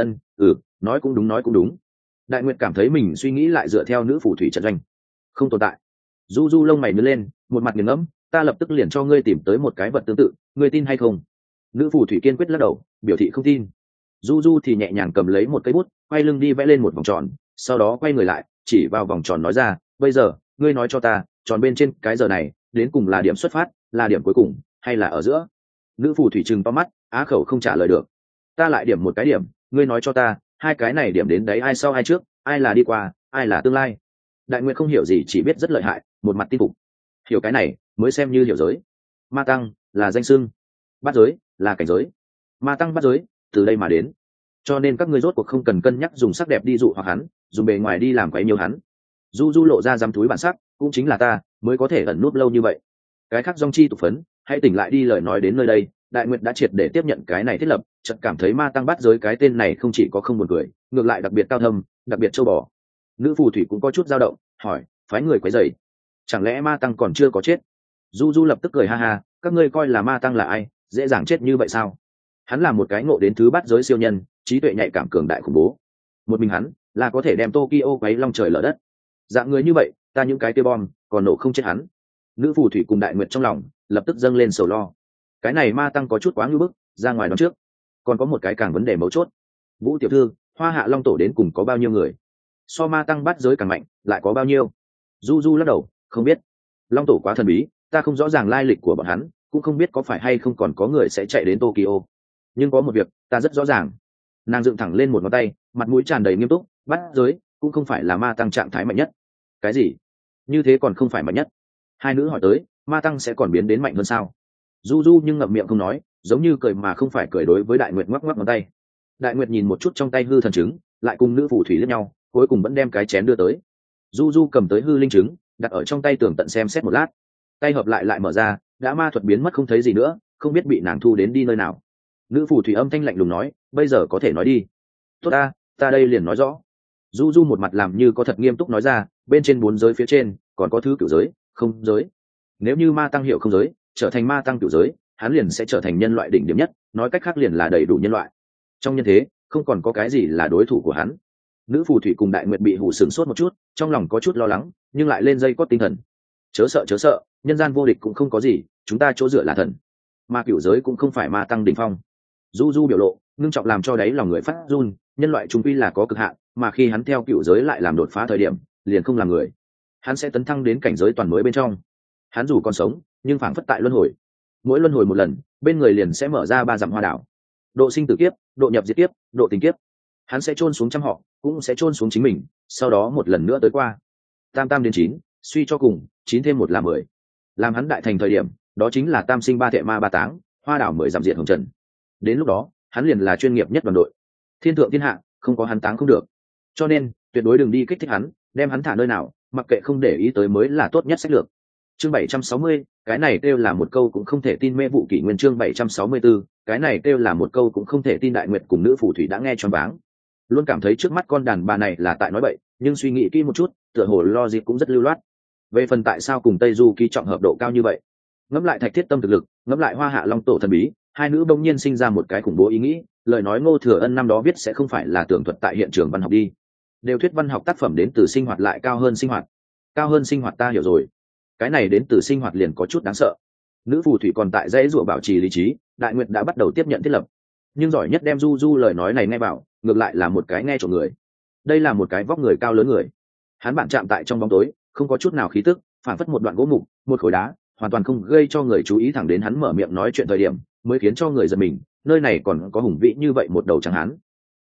Nói cũng đúng, nói cũng đúng. Đại Nguyệt cảm thấy mình suy nghĩ lại dựa theo nữ phù thủy trận doanh, không tồn tại. Du Du lông mày nhướng lên, một mặt nghiền ngẫm, ta lập tức liền cho ngươi tìm tới một cái vật tương tự, ngươi tin hay không? Nữ phù thủy kiên quyết lắc đầu, biểu thị không tin. Du Du thì nhẹ nhàng cầm lấy một cây bút, quay lưng đi vẽ lên một vòng tròn, sau đó quay người lại, chỉ vào vòng tròn nói ra, bây giờ ngươi nói cho ta, tròn bên trên cái giờ này đến cùng là điểm xuất phát, là điểm cuối cùng, hay là ở giữa? Nữ phù thủy trừng to mắt, á khẩu không trả lời được. Ta lại điểm một cái điểm, ngươi nói cho ta, hai cái này điểm đến đấy ai sau ai trước, ai là đi qua, ai là tương lai? Đại Nguyệt không hiểu gì, chỉ biết rất lợi hại, một mặt tin phục. Hiểu cái này mới xem như hiểu giới. Ma tăng là danh xưng, bát giới là cảnh giới. Ma tăng bát giới từ đây mà đến, cho nên các ngươi rốt cuộc không cần cân nhắc dùng sắc đẹp đi dụ hoặc hắn, dùng bề ngoài đi làm quấy nhiều hắn. Du Du lộ ra dám túi bản sắc, cũng chính là ta mới có thể ẩn núp lâu như vậy. Cái khác dòng chi tục phấn, hãy tỉnh lại đi. Lời nói đến nơi đây, Đại Nguyệt đã triệt để tiếp nhận cái này thiết lập, chợt cảm thấy ma tăng bát giới cái tên này không chỉ có không buồn cười, ngược lại đặc biệt cao thâm, đặc biệt châu bò. Nữ phù thủy cũng có chút dao động, hỏi, phái người quấy rầy, chẳng lẽ ma tăng còn chưa có chết? Du Du lập tức cười ha ha, các ngươi coi là ma tăng là ai, dễ dàng chết như vậy sao? Hắn là một cái ngộ đến thứ bát giới siêu nhân, trí tuệ nhạy cảm cường đại khủng bố. Một mình hắn là có thể đem Tokyo quấy long trời lở đất. Dạng người như vậy, ta những cái tia bom còn nổ không chết hắn. Nữ phù thủy cùng Đại Nguyệt trong lòng lập tức dâng lên sầu lo. Cái này ma tăng có chút quá ngưu bức, ra ngoài đón trước. Còn có một cái càng vấn đề mấu chốt. Vũ tiểu thư, Hoa Hạ Long tổ đến cùng có bao nhiêu người? So ma tăng bát giới càng mạnh, lại có bao nhiêu? Du Du lắc đầu, không biết. Long tổ quá thần bí, ta không rõ ràng lai lịch của bọn hắn, cũng không biết có phải hay không còn có người sẽ chạy đến Tokyo. Nhưng có một việc ta rất rõ ràng. Nàng dựng thẳng lên một ngón tay, mặt mũi tràn đầy nghiêm túc, bát giới cũng không phải là ma tăng trạng thái mạnh nhất. Cái gì? Như thế còn không phải mạnh nhất? Hai nữ hỏi tới, ma tăng sẽ còn biến đến mạnh hơn sao? Du Du nhưng ngậm miệng không nói, giống như cười mà không phải cười, đối với Đại Nguyệt ngoắc ngoắc ngón tay. Đại Nguyệt nhìn một chút trong tay hư thần trứng, lại cùng nữ phù thủy liếc nhau, cuối cùng vẫn đem cái chén đưa tới. Du Du cầm tới hư linh trứng, đặt ở trong tay tường tận xem xét một lát, tay hợp lại mở ra, đã ma thuật biến mất không thấy gì nữa, không biết bị nàng thu đến đi nơi nào. Nữ phù thủy âm thanh lạnh lùng nói, bây giờ có thể nói đi. Tốt ta đây liền nói rõ. Du Du một mặt làm như có thật nghiêm túc nói ra, bên trên 4 giới phía trên còn có thứ cửu giới, không giới. Nếu như ma tăng hiệu không giới trở thành ma tăng cửu giới, hắn liền sẽ trở thành nhân loại đỉnh điểm nhất, nói cách khác liền là đầy đủ nhân loại. Trong nhân thế không còn có cái gì là đối thủ của hắn. Nữ phù thủy cùng Đại Nguyệt bị hù sửng sốt một chút, trong lòng có chút lo lắng, nhưng lại lên dây cót tinh thần. Chớ sợ, nhân gian vô địch cũng không có gì, chúng ta chỗ dựa là thần, mà cửu giới cũng không phải ma tăng đỉnh phong. Du Du biểu lộ ngưng trọng làm cho đáy lòng người phát run, nhân loại trung quy là có cực hạn, mà khi hắn theo cửu giới lại làm đột phá thời điểm, liền không làm người, hắn sẽ tấn thăng đến cảnh giới toàn mới bên trong. Hắn dù còn sống, nhưng phảng phất tại luân hồi, mỗi luân hồi một lần, bên người liền sẽ mở ra 3 dặm hoa đảo. Độ sinh tử kiếp, độ nhập diệt kiếp, độ tình kiếp. Hắn sẽ chôn xuống trăm họ, cũng sẽ chôn xuống chính mình, sau đó một lần nữa tới qua. Tam tam đến 9, suy cho cùng 9 thêm 1 là 10. Làm hắn đại thành thời điểm, đó chính là tam sinh ba thệ ma ba táng, hoa đảo 10 dặm diệt hồng trần. Đến lúc đó, hắn liền là chuyên nghiệp nhất đoàn đội. Thiên thượng thiên hạ, không có hắn táng không được. Cho nên, tuyệt đối đừng đi kích thích hắn, đem hắn thả nơi nào, mặc kệ không để ý tới mới là tốt nhất sách lược. Chương 760, cái này kêu là một câu cũng không thể tin. Mê vụ kỷ nguyên chương 764, cái này kêu là một câu cũng không thể tin. Đại Nguyệt cùng nữ phù thủy đã nghe choáng váng, luôn cảm thấy trước mắt con đàn bà này là tại nói bậy, nhưng suy nghĩ kỹ một chút, tựa hồ logic cũng rất lưu loát. Về phần tại sao cùng Tây Du Ký trọng hợp độ cao như vậy, ngẫm lại Thạch Thiết Tâm thực lực, ngẫm lại Hoa Hạ Long tổ thần bí, hai nữ bỗng nhiên sinh ra một cái khủng bố ý nghĩ, lời nói Ngô Thừa Ân năm đó viết sẽ không phải là tưởng thuật tại hiện trường văn học đi. Đều thuyết văn học tác phẩm đến từ sinh hoạt lại cao hơn sinh hoạt. Cao hơn sinh hoạt ta hiểu rồi. Cái này đến từ sinh hoạt liền có chút đáng sợ. Nữ phù thủy còn tại dãy rủa bảo trì lý trí, Đại Nguyệt đã bắt đầu tiếp nhận thiết lập. Nhưng giỏi nhất đem Du Du lời nói này nghe bảo, ngược lại là một cái nghe trộm người. Đây là một cái vóc người cao lớn người. Hắn bạn chạm tại trong bóng tối, không có chút nào khí tức, phản phất một đoạn gỗ mục, một khối đá, hoàn toàn không gây cho người chú ý, thẳng đến hắn mở miệng nói chuyện thời điểm mới khiến cho người giật mình, nơi này còn có hùng vĩ như vậy một đầu trắng hán.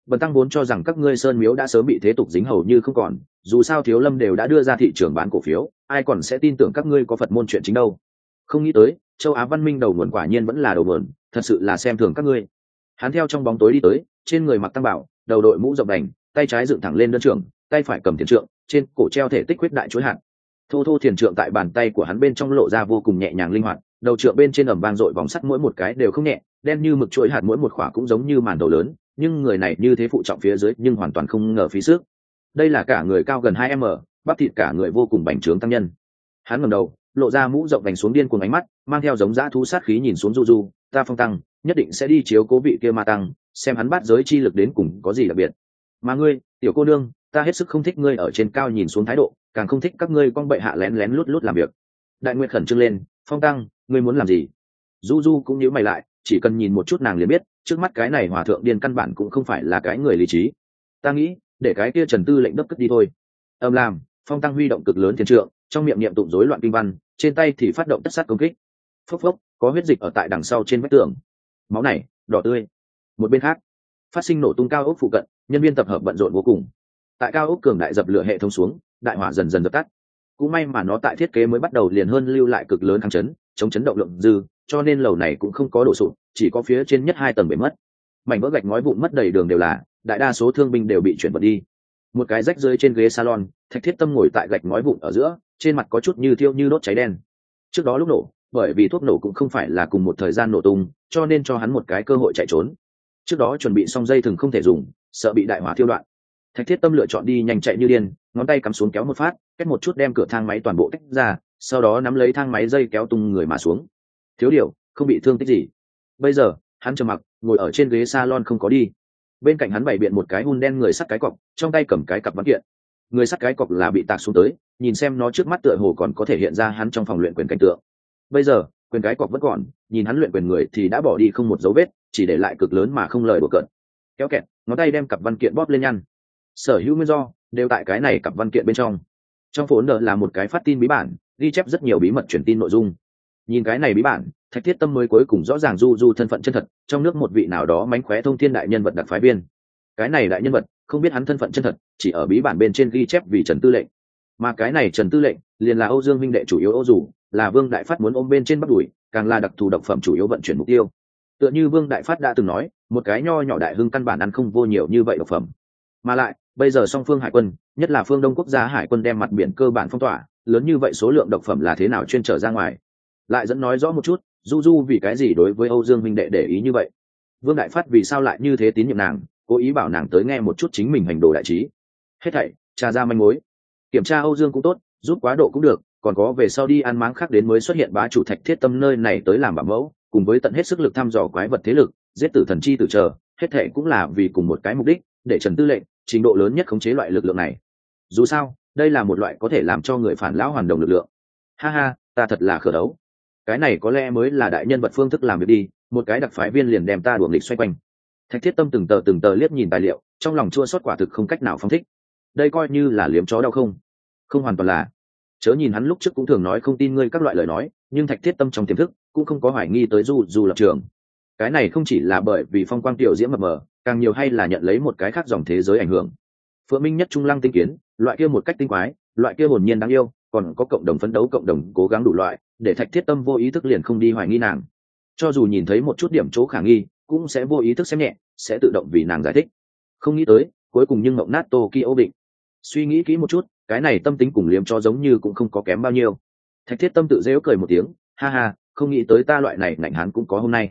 Bần tăng vốn cho rằng các ngươi sơn miếu đã sớm bị thế tục dính hầu như không còn, dù sao thiếu lâm đều đã đưa ra thị trường bán cổ phiếu, ai còn sẽ tin tưởng các ngươi có Phật môn chuyện chính đâu. Không nghĩ tới châu Á văn minh đầu nguồn quả nhiên vẫn là đầu nguồn, thật sự là xem thường các ngươi. Hắn theo trong bóng tối đi tới, trên người mặc tăng bảo, đầu đội mũ rộng đành, tay trái dựng thẳng lên đơn trường, tay phải cầm thiền trượng, trên cổ treo thể tích huyết đại chuỗi hạt. Thô thô thiền trượng tại bàn tay của hắn bên trong lộ ra vô cùng nhẹ nhàng linh hoạt, đầu trượng bên trên ẩm vang dội vòng sắt mỗi một cái đều không nhẹ, đen như mực chuỗi hạt mỗi một khỏa cũng giống như màn đầu lớn, nhưng người này như thế phụ trọng phía dưới nhưng hoàn toàn không ngờ phí sức. Đây là cả người cao gần 2 m, bắp thịt cả người vô cùng bành trướng tăng nhân. Hắn ngẩng đầu, lộ ra mũ rộng vành xuống điên cuồng ánh mắt, mang theo giống dã thú sát khí nhìn xuống Du Du, ta Phong tăng nhất định sẽ đi chiếu cố vị kia ma tăng, xem hắn bắt giới chi lực đến cùng có gì đặc biệt. Mà ngươi, tiểu cô nương, ta hết sức không thích ngươi ở trên cao nhìn xuống thái độ, càng không thích các ngươi con bệ hạ lén lén lút lút làm việc. Đại Nguyệt khẩn trương lên, Phong tăng, ngươi muốn làm gì? Du Du cũng nhíu mày lại, chỉ cần nhìn một chút nàng liền biết, trước mắt cái này hòa thượng điên căn bản cũng không phải là cái người lý trí. Ta nghĩ, để cái kia Trần Tư lệnh đốc cất đi thôi. Làm, Phong tăng huy động cực lớn thiên trượng, trong miệng niệm tụng rối loạn kinh văn, trên tay thì phát động tất sát công kích. Phốc phốc, có huyết dịch ở tại đằng sau trên vách tường. Máu này, đỏ tươi. Một bên khác, phát sinh nổ tung cao ốc phụ cận, nhân viên tập hợp bận rộn vô cùng. Tại cao ốc cường đại dập lửa hệ thống xuống, đại hỏa dần dần dập tắt. Cũng may mà nó tại thiết kế mới bắt đầu liền hơn lưu lại cực lớn kháng chấn, chống chấn động lượng dư, cho nên lầu này cũng không có đổ sụp, chỉ có phía trên nhất 2 tầng bị mất. Mảnh vỡ gạch ngói vụn mất đầy đường đều là, đại đa số thương binh đều bị chuyển vận đi. Một cái rách rơi trên ghế salon, Thạch Thiết Tâm ngồi tại gạch ngói vụn ở giữa, trên mặt có chút như thiêu như đốt cháy đen. Trước đó lúc nổ, bởi vì thuốc nổ cũng không phải là cùng một thời gian nổ tung, cho nên cho hắn một cái cơ hội chạy trốn. Trước đó chuẩn bị xong dây thừng không thể dùng, sợ bị đại hỏa thiêu đoạn. Thạch Thiết Tâm lựa chọn đi nhanh chạy như điên, ngón tay cắm xuống kéo một phát, kết một chút đem cửa thang máy toàn bộ tách ra, sau đó nắm lấy thang máy dây kéo tung người mà xuống. Thiếu điều, không bị thương tích gì. Bây giờ, hắn trầm mặc, ngồi ở trên ghế salon không có đi. Bên cạnh hắn bày biện một cái hun đen người sắt cái cọc, trong tay cầm cái cặp văn kiện. Người sắt cái cọc là bị tạc xuống tới, nhìn xem nó trước mắt tựa hồ còn có thể hiện ra hắn trong phòng luyện quyền cảnh tượng. Bây giờ, quyền cái cọc vẫn còn, nhìn hắn luyện quyền người thì đã bỏ đi không một dấu vết, chỉ để lại cực lớn mà không lời đùa cợt. Kéo kẹt, ngón tay đem cặp văn kiện bóp lên nhăn. Sở hữu nguyên do đều tại cái này cặp văn kiện bên trong. Trong phốn nợ là một cái phát tin bí bản, ghi chép rất nhiều bí mật truyền tin nội dung. Nhìn cái này bí bản, Thạch Thiết Tâm mới cuối cùng rõ ràng Du Du thân phận chân thật, trong nước một vị nào đó mánh khóe thông thiên đại nhân vật đặc phái viên. Cái này đại nhân vật không biết hắn thân phận chân thật, chỉ ở bí bản bên trên ghi chép vì Trần Tư lệnh. Mà cái này Trần Tư lệnh liền là Âu Dương huynh đệ chủ yếu Âu Dù, là Vương Đại Phát muốn ôm bên trên bắt đuổi, càng là đặc thù độc phẩm chủ yếu vận chuyển mục tiêu. Tựa như Vương Đại Phát đã từng nói, một cái nho nhỏ đại hưng căn bản ăn không vô nhiều như vậy độc phẩm. Mà lại, bây giờ song phương hải quân, nhất là phương Đông quốc gia hải quân đem mặt biển cơ bản phong tỏa, lớn như vậy số lượng độc phẩm là thế nào chuyên trở ra ngoài. Lại dẫn nói rõ một chút, Du Du vì cái gì đối với Âu Dương huynh đệ để ý như vậy. Vương Đại Phát vì sao lại như thế tín nhiệm nàng, cố ý bảo nàng tới nghe một chút chính mình hành đồ đại trí. Hết thảy tra ra manh mối, kiểm tra Âu Dương cũng tốt, giúp quá độ cũng được, còn có về sau đi ăn máng khác đến mới xuất hiện bá chủ Thạch Thiết Tâm nơi này tới làm bảo mẫu, cùng với tận hết sức lực thăm dò quái vật thế lực, giết tử thần chi tử chờ, hết thảy cũng là vì cùng một cái mục đích, để Trần Tư lệnh trình độ lớn nhất khống chế loại lực lượng này. Dù sao, đây là một loại có thể làm cho người phản lão hoàn đồng lực lượng. Ha ha, ta thật là khờ đấu. Cái này có lẽ mới là đại nhân vật phương thức làm việc đi, một cái đặc phái viên liền đem ta đuổi nghịch xoay quanh. Thạch Thiết Tâm từng tờ liếc nhìn tài liệu, trong lòng chua xót quả thực không cách nào phóng thích. Đây coi như là liếm chó đau không? Không hoàn toàn là. Chớ nhìn hắn lúc trước cũng thường nói không tin ngươi các loại lời nói, nhưng Thạch Thiết Tâm trong tiềm thức cũng không có hoài nghi tới Du lập trường. Cái này không chỉ là bởi vì phong quang tiểu diễm mập mờ, càng nhiều hay là nhận lấy một cái khác dòng thế giới ảnh hưởng. Phượng Minh nhất trung lăng tinh kiến, loại kia một cách tinh quái, loại kia hồn nhiên đáng yêu, còn có cộng đồng phấn đấu, cộng đồng cố gắng đủ loại, để Thạch Thiết Tâm vô ý thức liền không đi hoài nghi nàng. Cho dù nhìn thấy một chút điểm chỗ khả nghi, cũng sẽ vô ý thức xem nhẹ, sẽ tự động vì nàng giải thích. Không nghĩ tới, cuối cùng nhưng mộng nát Tokyo định. Suy nghĩ kỹ một chút, cái này tâm tính cùng liếm cho giống như cũng không có kém bao nhiêu. Thạch Thiết Tâm tự giễu cười một tiếng, ha ha, không nghĩ tới ta loại này ngạnh hán cũng có hôm nay.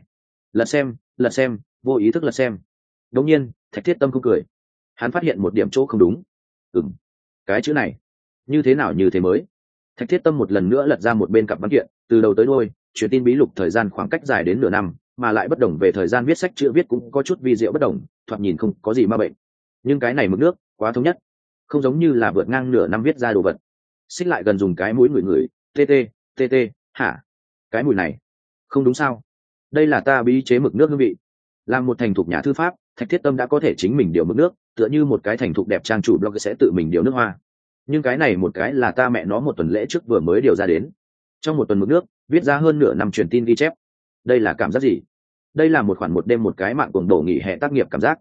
Lật xem, vô ý thức lật xem. Đống nhiên, Thạch Thiết Tâm không cười. Hắn phát hiện một điểm chỗ không đúng. Cái chữ này, như thế nào như thế mới? Thạch Thiết Tâm một lần nữa lật ra một bên cặp văn kiện, từ đầu tới đuôi, truyền tin bí lục thời gian khoảng cách dài đến nửa năm, mà lại bất đồng về thời gian viết sách chữ viết cũng có chút vi diệu bất đồng, thoạt nhìn không có gì ma bệnh. Nhưng cái này mực nước quá thống nhất, không giống như là vượt ngang nửa năm viết ra đồ vật. Xích lại gần dùng cái mũi ngửi, tê, hả? Cái mùi này, không đúng sao? Đây là ta bí chế mực nước hương vị. Làm một thành thục nhà thư pháp, Thạch Thiết Tâm đã có thể chính mình điều mực nước, tựa như một cái thành thục đẹp trang chủ blog sẽ tự mình điều nước hoa. Nhưng cái này một cái là ta mẹ nó một tuần lễ trước vừa mới điều ra đến. Trong một tuần mực nước, viết ra hơn nửa năm truyền tin ghi chép. Đây là cảm giác gì? Đây là một khoản một đêm một cái mạng cuồng đổ nghỉ hè tác nghiệp cảm giác.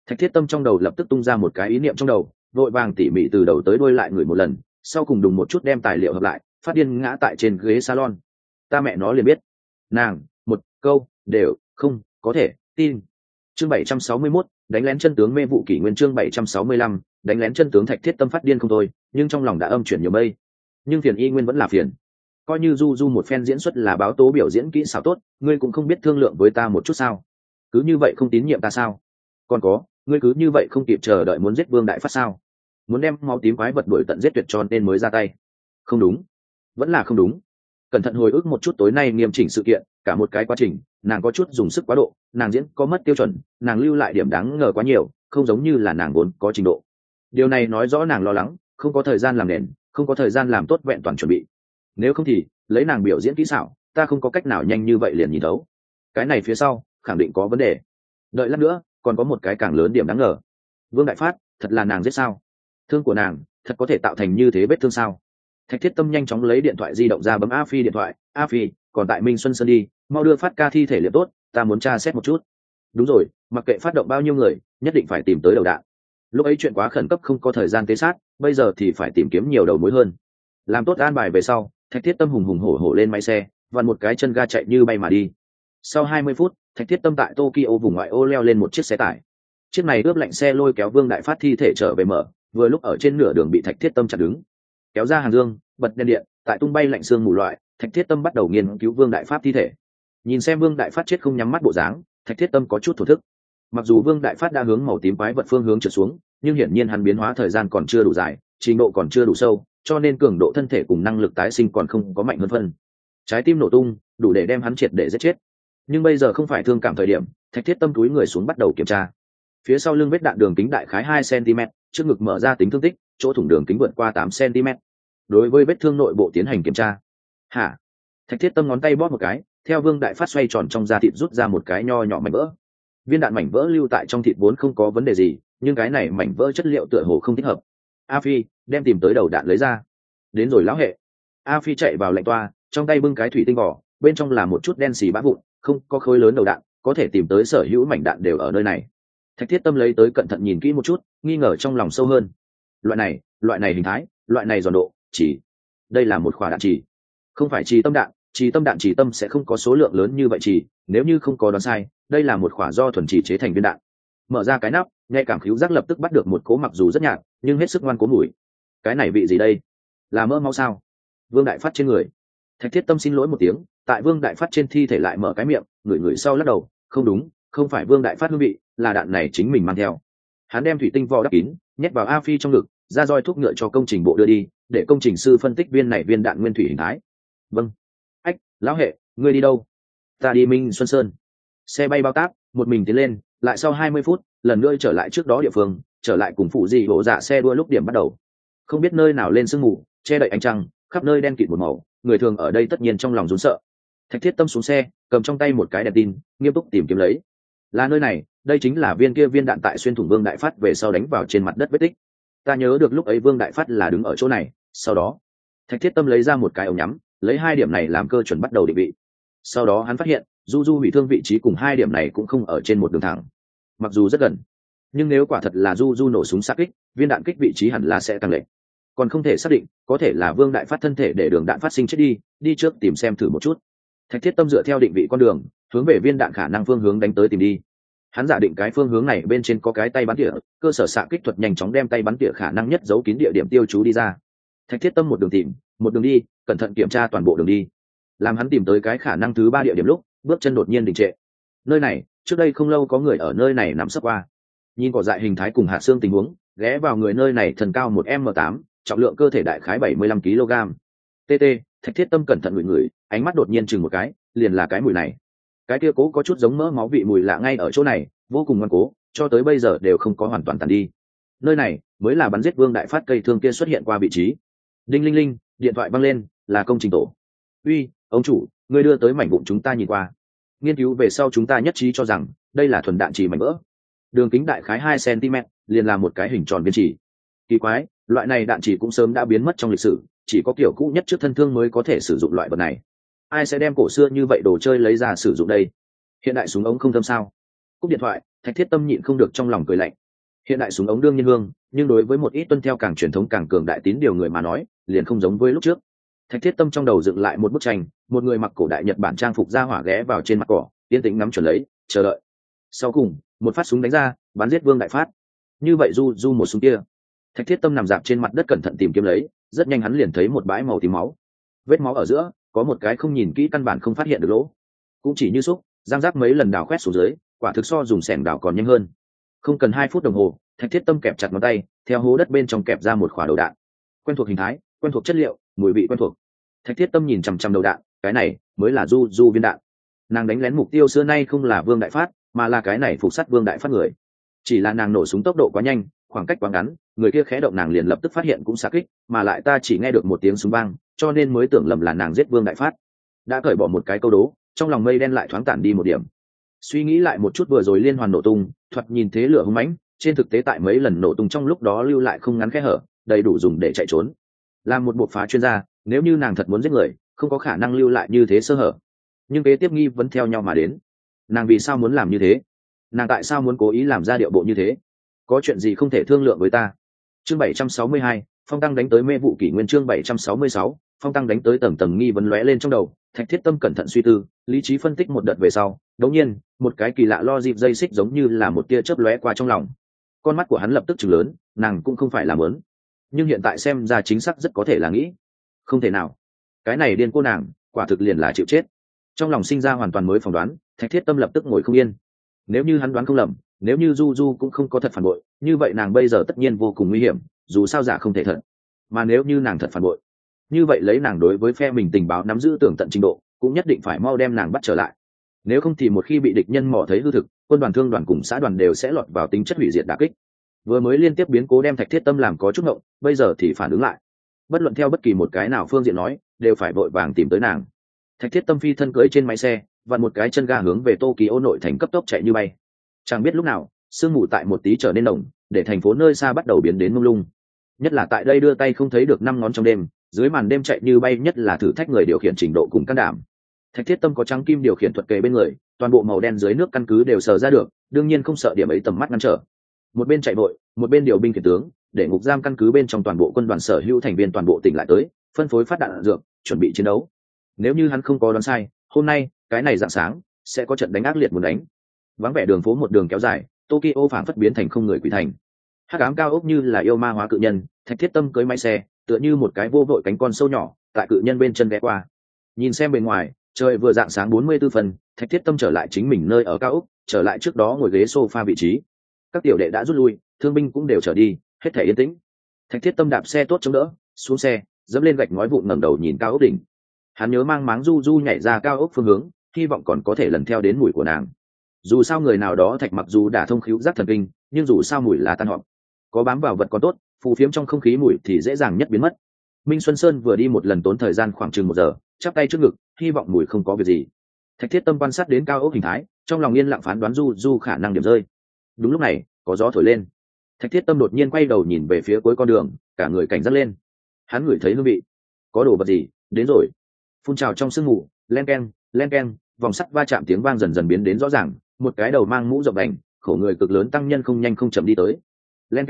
Thạch Thiết Tâm trong đầu lập tức tung ra một cái ý niệm trong đầu, vội vàng tỉ mỉ từ đầu tới đuôi lại ngửi một lần, sau cùng đùng một chút đem tài liệu hợp lại, phát điên ngã tại trên ghế salon. Ta mẹ nó liền biết, nàng một câu đều không có thể tin. Chương 761, đánh lén chân tướng mê vụ kỷ nguyên. Chương 765, đánh lén chân tướng. Thạch Thiết Tâm phát điên không thôi, nhưng trong lòng đã âm chuyển nhiều mây. Nhưng phiền y nguyên vẫn là phiền. Coi như du một phen diễn xuất là báo tố biểu diễn kỹ xảo tốt, ngươi cũng không biết thương lượng với ta một chút sao? Cứ như vậy không tín nhiệm ta sao? Còn có, ngươi cứ như vậy không kịp chờ đợi muốn giết Vương Đại Phát sao? Muốn đem máu tím quái vật đuổi tận giết tuyệt cho nên mới ra tay. Không đúng, vẫn là không đúng. Cẩn thận hồi ức một chút tối nay nghiêm chỉnh sự kiện, cả một cái quá trình, nàng có chút dùng sức quá độ, nàng diễn có mất tiêu chuẩn, nàng lưu lại điểm đáng ngờ quá nhiều, không giống như là nàng vốn có trình độ. Điều này nói rõ nàng lo lắng, không có thời gian làm nền, không có thời gian làm tốt vẹn toàn chuẩn bị. Nếu không thì, lấy nàng biểu diễn kỹ xảo, ta không có cách nào nhanh như vậy liền nhìn thấu. Cái này phía sau, khẳng định có vấn đề. Đợi lát nữa, còn có một cái càng lớn điểm đáng ngờ. Vương Đại Phát, thật là nàng giết sao? Thương của nàng, thật có thể tạo thành như thế vết thương sao? Thạch Thiết Tâm nhanh chóng lấy điện thoại di động ra bấm A Phi điện thoại. A Phi, còn tại Minh Xuân Sơn đi, mau đưa Phát ca thi thể liệu tốt, ta muốn tra xét một chút. Đúng rồi, mặc kệ phát động bao nhiêu người, nhất định phải tìm tới đầu đạn. Lúc ấy chuyện quá khẩn cấp không có thời gian tế sát, bây giờ thì phải tìm kiếm nhiều đầu mối hơn. Làm tốt an bài về sau, Thạch Thiết Tâm hùng hùng hổ hổ lên máy xe, vặn một cái chân ga chạy như bay mà đi. Sau 20 phút, Thạch Thiết Tâm tại Tokyo vùng ngoại ô leo lên một chiếc xe tải. Chiếc này ướp lạnh xe lôi kéo Vương Đại Phát thi thể trở về mở, vừa lúc ở trên nửa đường bị Thạch Thiết Tâm chặn đứng. Kéo ra hàng dương, bật đèn điện, tại tung bay lạnh sương mù loại, Thạch Thiết Tâm bắt đầu nghiên cứu Vương Đại Phát thi thể. Nhìn xem Vương Đại Phát chết không nhắm mắt bộ dáng, Thạch Thiết Tâm có chút thổ thức. Mặc dù Vương Đại Phát đã hướng màu tím quái vật phương hướng trượt xuống, nhưng hiển nhiên hắn biến hóa thời gian còn chưa đủ dài, trình độ còn chưa đủ sâu, cho nên cường độ thân thể cùng năng lực tái sinh còn không có mạnh hơn phân. Trái tim nổ tung, đủ để đem hắn triệt để giết chết. Nhưng bây giờ không phải thương cảm thời điểm, Thạch Thiết Tâm túi người xuống bắt đầu kiểm tra. Phía sau lưng vết đạn đường kính đại khái 2 cm, trước ngực mở ra tính thương tích, chỗ thủng đường kính vượt qua 8 cm. Đối với vết thương nội bộ tiến hành kiểm tra. Hả? Thạch Thiết Tâm ngón tay bóp một cái, theo Vương Đại Phát xoay tròn trong da thịt rút ra một cái nho nhỏ mảnh vỡ. Viên đạn mảnh vỡ lưu tại trong thịt vốn không có vấn đề gì, nhưng cái này mảnh vỡ chất liệu tựa hồ không thích hợp. A Phi, đem tìm tới đầu đạn lấy ra. Đến rồi lão hệ. A Phi chạy vào lạnh toa, trong tay bưng cái thủy tinh vỏ, bên trong là một chút đen xì bã vụn, không có khối lớn đầu đạn, có thể tìm tới sở hữu mảnh đạn đều ở nơi này. Thạch Thiết Tâm lấy tới cẩn thận nhìn kỹ một chút, nghi ngờ trong lòng sâu hơn. Loại này hình thái, loại này giòn độ, chỉ đây là một quả đạn chỉ, không phải trì tâm đạn. Trì tâm sẽ không có số lượng lớn như vậy chỉ, nếu như không có đoán sai, đây là một quả do thuần trì chế thành viên đạn. Mở ra cái nắp, nhạy cảm khứu giác lập tức bắt được một cố mặc dù rất nhạt, nhưng hết sức ngoan cố mùi. Cái này vị gì đây? Là mỡ máu sao? Vương Đại Phát trên người. Thạch Thiết Tâm xin lỗi một tiếng, tại Vương Đại Phát trên thi thể lại mở cái miệng, ngửi sau lắc đầu, không đúng, không phải Vương Đại Phát hương vị, là đạn này chính mình mang theo. Hắn đem thủy tinh vỏ đắp kín, nhét vào A Phi trong ngực, ra roi thuốc ngựa cho công trình bộ đưa đi, để công trình sư phân tích viên này viên đạn nguyên thủy hình thái. Vâng. Ách, lão hệ, ngươi đi đâu? Ta đi Minh Xuân Sơn. Xe bay bao tác, một mình tiến lên, lại sau 20 phút, lần nữa trở lại trước đó địa phương, trở lại cùng phụ gì bộ dạ xe đua lúc điểm bắt đầu. Không biết nơi nào lên sương mù, che đậy ánh trăng, khắp nơi đen kịt một màu, người thường ở đây tất nhiên trong lòng run sợ. Thạch Thiết Tâm xuống xe, cầm trong tay một cái đèn tin, nghiêm túc tìm kiếm lấy. Là nơi này, đây chính là viên kia viên đạn tại xuyên thủng Vương Đại Phát về sau đánh vào trên mặt đất vết tích. Ta nhớ được lúc ấy Vương Đại Phát là đứng ở chỗ này, sau đó, Thạch Thiết Tâm lấy ra một cái ống nhắm, lấy 2 điểm này làm cơ chuẩn bắt đầu định vị. Sau đó hắn phát hiện, Du hủy thương vị trí cùng 2 điểm này cũng không ở trên một đường thẳng. Mặc dù rất gần, nhưng nếu quả thật là Du nổ súng sát kích, viên đạn kích vị trí hẳn là sẽ tăng lệch. Còn không thể xác định, có thể là Vương Đại Phát thân thể để đường đạn phát sinh chết đi trước tìm xem thử một chút. Thạch Thiết Tâm dựa theo định vị con đường, hướng về viên đạn khả năng phương hướng đánh tới tìm đi. Hắn giả định cái phương hướng này bên trên có cái tay bắn tỉa, cơ sở xạ kích thuật nhanh chóng đem tay bắn tỉa khả năng nhất giấu kín địa điểm tiêu chú đi ra. Thạch Thiết Tâm một đường tìm, một đường đi, cẩn thận kiểm tra toàn bộ đường đi. Làm hắn tìm tới cái khả năng thứ 3 địa điểm lúc, bước chân đột nhiên đình trệ. Nơi này, trước đây không lâu có người ở nơi này nằm sấp qua. Nhìn cỏ dại hình thái cùng hạt xương tình huống, ghé vào người nơi này thần cao 1m8, trọng lượng cơ thể đại khái 75 kg. TT, Thạch Thiết Tâm cẩn thận ngửi, ánh mắt đột nhiên chừng một cái, liền là cái mùi này. Cái kia cố có chút giống mỡ máu vị mùi lạ ngay ở chỗ này, vô cùng ngoan cố, cho tới bây giờ đều không có hoàn toàn tàn đi. Nơi này mới là bắn giết Vương Đại Phát cây thương kia xuất hiện qua vị trí. Đinh linh linh, điện thoại vang lên, là công trình tổ. Uy, ông chủ, ngươi đưa tới mảnh vụn chúng ta nhìn qua. Nghiên cứu về sau chúng ta nhất trí cho rằng đây là thuần đạn chỉ mảnh vỡ. Đường kính đại khái 2 cm, liền là một cái hình tròn viên chỉ. Kỳ quái, loại này đạn chỉ cũng sớm đã biến mất trong lịch sử, chỉ có kiểu cũ nhất trước thân thương mới có thể sử dụng loại vật này. Ai sẽ đem cổ xưa như vậy đồ chơi lấy ra sử dụng đây? Hiện đại súng ống không thâm sao? Cúp điện thoại, Thạch Thiết Tâm nhịn không được trong lòng cười lạnh. Hiện đại súng ống đương nhiên hương, nhưng đối với một ít tuân theo càng truyền thống càng cường đại tín điều người mà nói, liền không giống với lúc trước. Thạch Thiết Tâm trong đầu dựng lại một bức tranh, một người mặc cổ đại Nhật Bản trang phục ra hỏa ghé vào trên mặt cỏ, yên tĩnh ngắm chuẩn lấy, chờ đợi. Sau cùng, một phát súng đánh ra, bắn giết Vương Đại Phát. Như vậy du một súng kia. Thạch Thiết Tâm nằm dạp trên mặt đất cẩn thận tìm kiếm lấy, rất nhanh hắn liền thấy một bãi màu tím máu. Vết máu ở giữa, có một cái không nhìn kỹ căn bản không phát hiện được lỗ. Cũng chỉ như xúc, giang giác mấy lần đào khoét xuống dưới, quả thực so dùng xẻng đào còn nhanh hơn. Không cần 2 phút đồng hồ, Thạch Thiết Tâm kẹp chặt ngón tay, theo hố đất bên trong kẹp ra một quả đầu đạn. Quen thuộc hình thái, quen thuộc chất liệu, mùi vị quen thuộc. Thạch Thiết Tâm nhìn chằm chằm đầu đạn, cái này mới là du viên đạn. Nàng đánh lén mục tiêu xưa nay không là Vương Đại Phát, mà là cái này phục sát Vương Đại Phát người. Chỉ là nàng nổ súng tốc độ quá nhanh, khoảng cách quá ngắn, người kia khẽ động nàng liền lập tức phát hiện cũng xạ kích, mà lại ta chỉ nghe được một tiếng súng vang, cho nên mới tưởng lầm là nàng giết Vương Đại Phát. Đã cởi bỏ một cái câu đố, trong lòng mây đen lại thoáng tản đi một điểm. Suy nghĩ lại một chút vừa rồi liên hoàn nổ tung, thoạt nhìn thế lửa hung mãnh, trên thực tế tại mấy lần nổ tung trong lúc đó lưu lại không ngắn kẽ hở, đầy đủ dùng để chạy trốn. Làm một bộ phá chuyên gia, nếu như nàng thật muốn giết người, không có khả năng lưu lại như thế sơ hở. Nhưng kế tiếp nghi vẫn theo nhau mà đến. Nàng vì sao muốn làm như thế? Nàng tại sao muốn cố ý làm ra điệu bộ như thế? Có chuyện gì không thể thương lượng với ta? Chương 762, Phong Tăng đánh tới mê vụ kỷ nguyên. Chương 766, Phong Tăng đánh tới tầng tầng nghi vấn lóe lên trong đầu. Thạch Thiết Tâm cẩn thận suy tư, lý trí phân tích một đợt về sau, đột nhiên, một cái kỳ lạ lo dịp dây xích giống như là một tia chớp lóe qua trong lòng. Con mắt của hắn lập tức trừng lớn, nàng cũng không phải là muốn, nhưng hiện tại xem ra chính xác rất có thể là nghĩ. Không thể nào, cái này điên cô nàng, quả thực liền là chịu chết. Trong lòng sinh ra hoàn toàn mới phỏng đoán, Thạch Thiết Tâm lập tức ngồi không yên. Nếu như hắn đoán không lầm, nếu như Du cũng không có thật phản bội, như vậy nàng bây giờ tất nhiên vô cùng nguy hiểm, dù sao giả không thể thật. Mà nếu như nàng thật phản bội, như vậy lấy nàng đối với phe mình tình báo nắm giữ tường tận trình độ, cũng nhất định phải mau đem nàng bắt trở lại. Nếu không thì một khi bị địch nhân mò thấy hư thực, quân đoàn thương đoàn cùng xã đoàn đều sẽ lọt vào tính chất hủy diệt đả kích. Vừa mới liên tiếp biến cố đem Thạch Thiết Tâm làm có chút ngộng, bây giờ thì phản ứng lại. Bất luận theo bất kỳ một cái nào phương diện nói, đều phải vội vàng tìm tới nàng. Thạch Thiết Tâm phi thân cưỡi trên máy xe, vặn một cái chân ga hướng về Tokyo nội thành cấp tốc chạy như bay. Chẳng biết lúc nào, sương mù tại một tí trở nên nồng, để thành phố nơi xa bắt đầu biến đến mông lung. Nhất là tại đây đưa tay không thấy được 5 ngón trong đêm, dưới màn đêm chạy như bay nhất là thử thách người điều khiển trình độ cùng can đảm. Thạch Thiết Tâm có trắng kim điều khiển thuật kề bên người, toàn bộ màu đen dưới nước căn cứ đều sờ ra được, đương nhiên không sợ điểm ấy tầm mắt ngăn trở. Một bên chạy vội, một bên điều binh khiển tướng, để ngục giam căn cứ bên trong toàn bộ quân đoàn sở hữu thành viên toàn bộ tỉnh lại tới, phân phối phát đạn dược, chuẩn bị chiến đấu. Nếu như hắn không có đoán sai, hôm nay, cái này rạng sáng, sẽ có trận đánh ác liệt muốn đánh. Vắng vẻ đường phố một đường kéo dài, Tokyo phảng phất biến thành không người quỷ thành. Hắc ám cao ốc như là yêu ma hóa cự nhân, Thạch Thiết Tâm cưỡi máy xe, tựa như một cái vô vội cánh con sâu nhỏ, tại cự nhân bên chân ghé qua. Nhìn xem bên ngoài, trời vừa rạng sáng 44 phần, Thạch Thiết Tâm trở lại chính mình nơi ở cao ốc, trở lại trước đó ngồi ghế sofa vị trí. Các tiểu đệ đã rút lui, thương binh cũng đều trở đi, hết thảy yên tĩnh. Thạch Thiết Tâm đạp xe tốt chống đỡ, xuống xe, dẫm lên gạch ngói vụn ngẩng đầu nhìn cao ốc đỉnh. Hắn nhớ mang máng Du nhảy ra cao ốc phương hướng, hy vọng còn có thể lần theo đến mùi của nàng. Dù sao người nào đó Thạch mặc dù đã thông khứu giác thần kinh, nhưng dù sao mùi là tan họp. Có bám vào vật còn tốt, phù phiếm trong không khí mùi thì dễ dàng nhất biến mất. Minh Xuân Sơn vừa đi một lần tốn thời gian khoảng chừng 1 giờ, chắp tay trước ngực, hy vọng mùi không có việc gì. Thạch Thiết Tâm quan sát đến cao ốc hình thái, trong lòng yên lặng phán đoán Du khả năng điểm rơi. Đúng lúc này, có gió thổi lên. Thạch Thiết Tâm đột nhiên quay đầu nhìn về phía cuối con đường, cả người cảnh giác lên. Hắn ngửi thấy hương vị, có đồ vật gì đến rồi. Phun trào trong sương mù, len keng, vòng sắt va chạm tiếng vang dần dần biến đến rõ ràng. Một cái đầu mang mũ rộng đành, khổ người cực lớn tăng nhân không nhanh không chậm đi tới. Len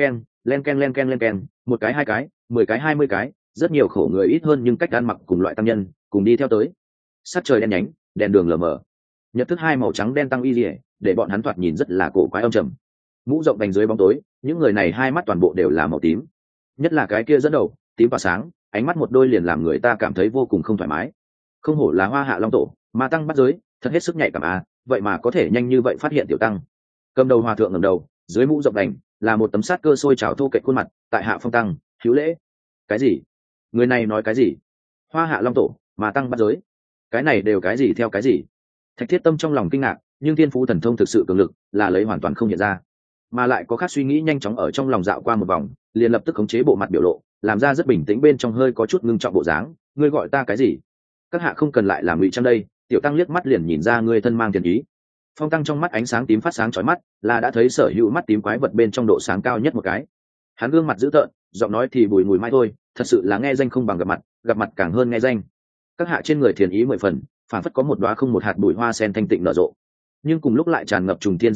keng, một cái 2 cái, 10 cái 20 cái, rất nhiều khổ người ít hơn nhưng cách ăn mặc cùng loại tăng nhân cùng đi theo tới. Sát trời đen nhánh, đèn đường lờ mờ. Nhật thức 2 màu trắng đen tăng y liễu, để bọn hắn thoạt nhìn rất là cổ quái âm trầm. Mũ rộng đành dưới bóng tối, những người này hai mắt toàn bộ đều là màu tím. Nhất là cái kia dẫn đầu, tím và sáng, ánh mắt một đôi liền làm người ta cảm thấy vô cùng không thoải mái. Không hổ là Hoa Hạ Long Tổ, mà tăng bắt giới, thật hết sức nhạy cảm à, vậy mà có thể nhanh như vậy phát hiện tiểu tăng. Cầm đầu hòa thượng ngẩng đầu, dưới mũ rộng đành là một tấm sát cơ sôi trào thô kệch khuôn mặt, tại hạ Phong Tăng, hữu lễ. Cái gì? Người này nói cái gì? Hoa Hạ Long Tổ, mà tăng bắt giới, cái này đều cái gì theo cái gì? Thạch Thiết Tâm trong lòng kinh ngạc, nhưng thiên phú thần thông thực sự cường lực, là lấy hoàn toàn không nhận ra, mà lại có khác suy nghĩ nhanh chóng ở trong lòng dạo qua một vòng, liền lập tức khống chế bộ mặt biểu lộ, làm ra rất bình tĩnh bên trong hơi có chút ngưng trọng bộ dáng. Ngươi gọi ta cái gì? Các hạ không cần lại làm ngụy trang đây. Tiểu tăng liếc mắt liền nhìn ra ngươi thân mang tiền ý. Phong Tăng trong mắt ánh sáng tím phát sáng chói mắt, là đã thấy sở hữu mắt tím quái vật bên trong độ sáng cao nhất một cái. Hắn gương mặt dữ tợn, giọng nói thì bùi mùi mai thôi, thật sự là nghe danh không bằng gặp mặt càng hơn nghe danh. Các hạ trên người thiền ý 10 phần, phản phất có một đóa không một hạt bụi hoa sen thanh tịnh nở rộ, nhưng cùng lúc lại tràn ngập trùng thiên sát ý,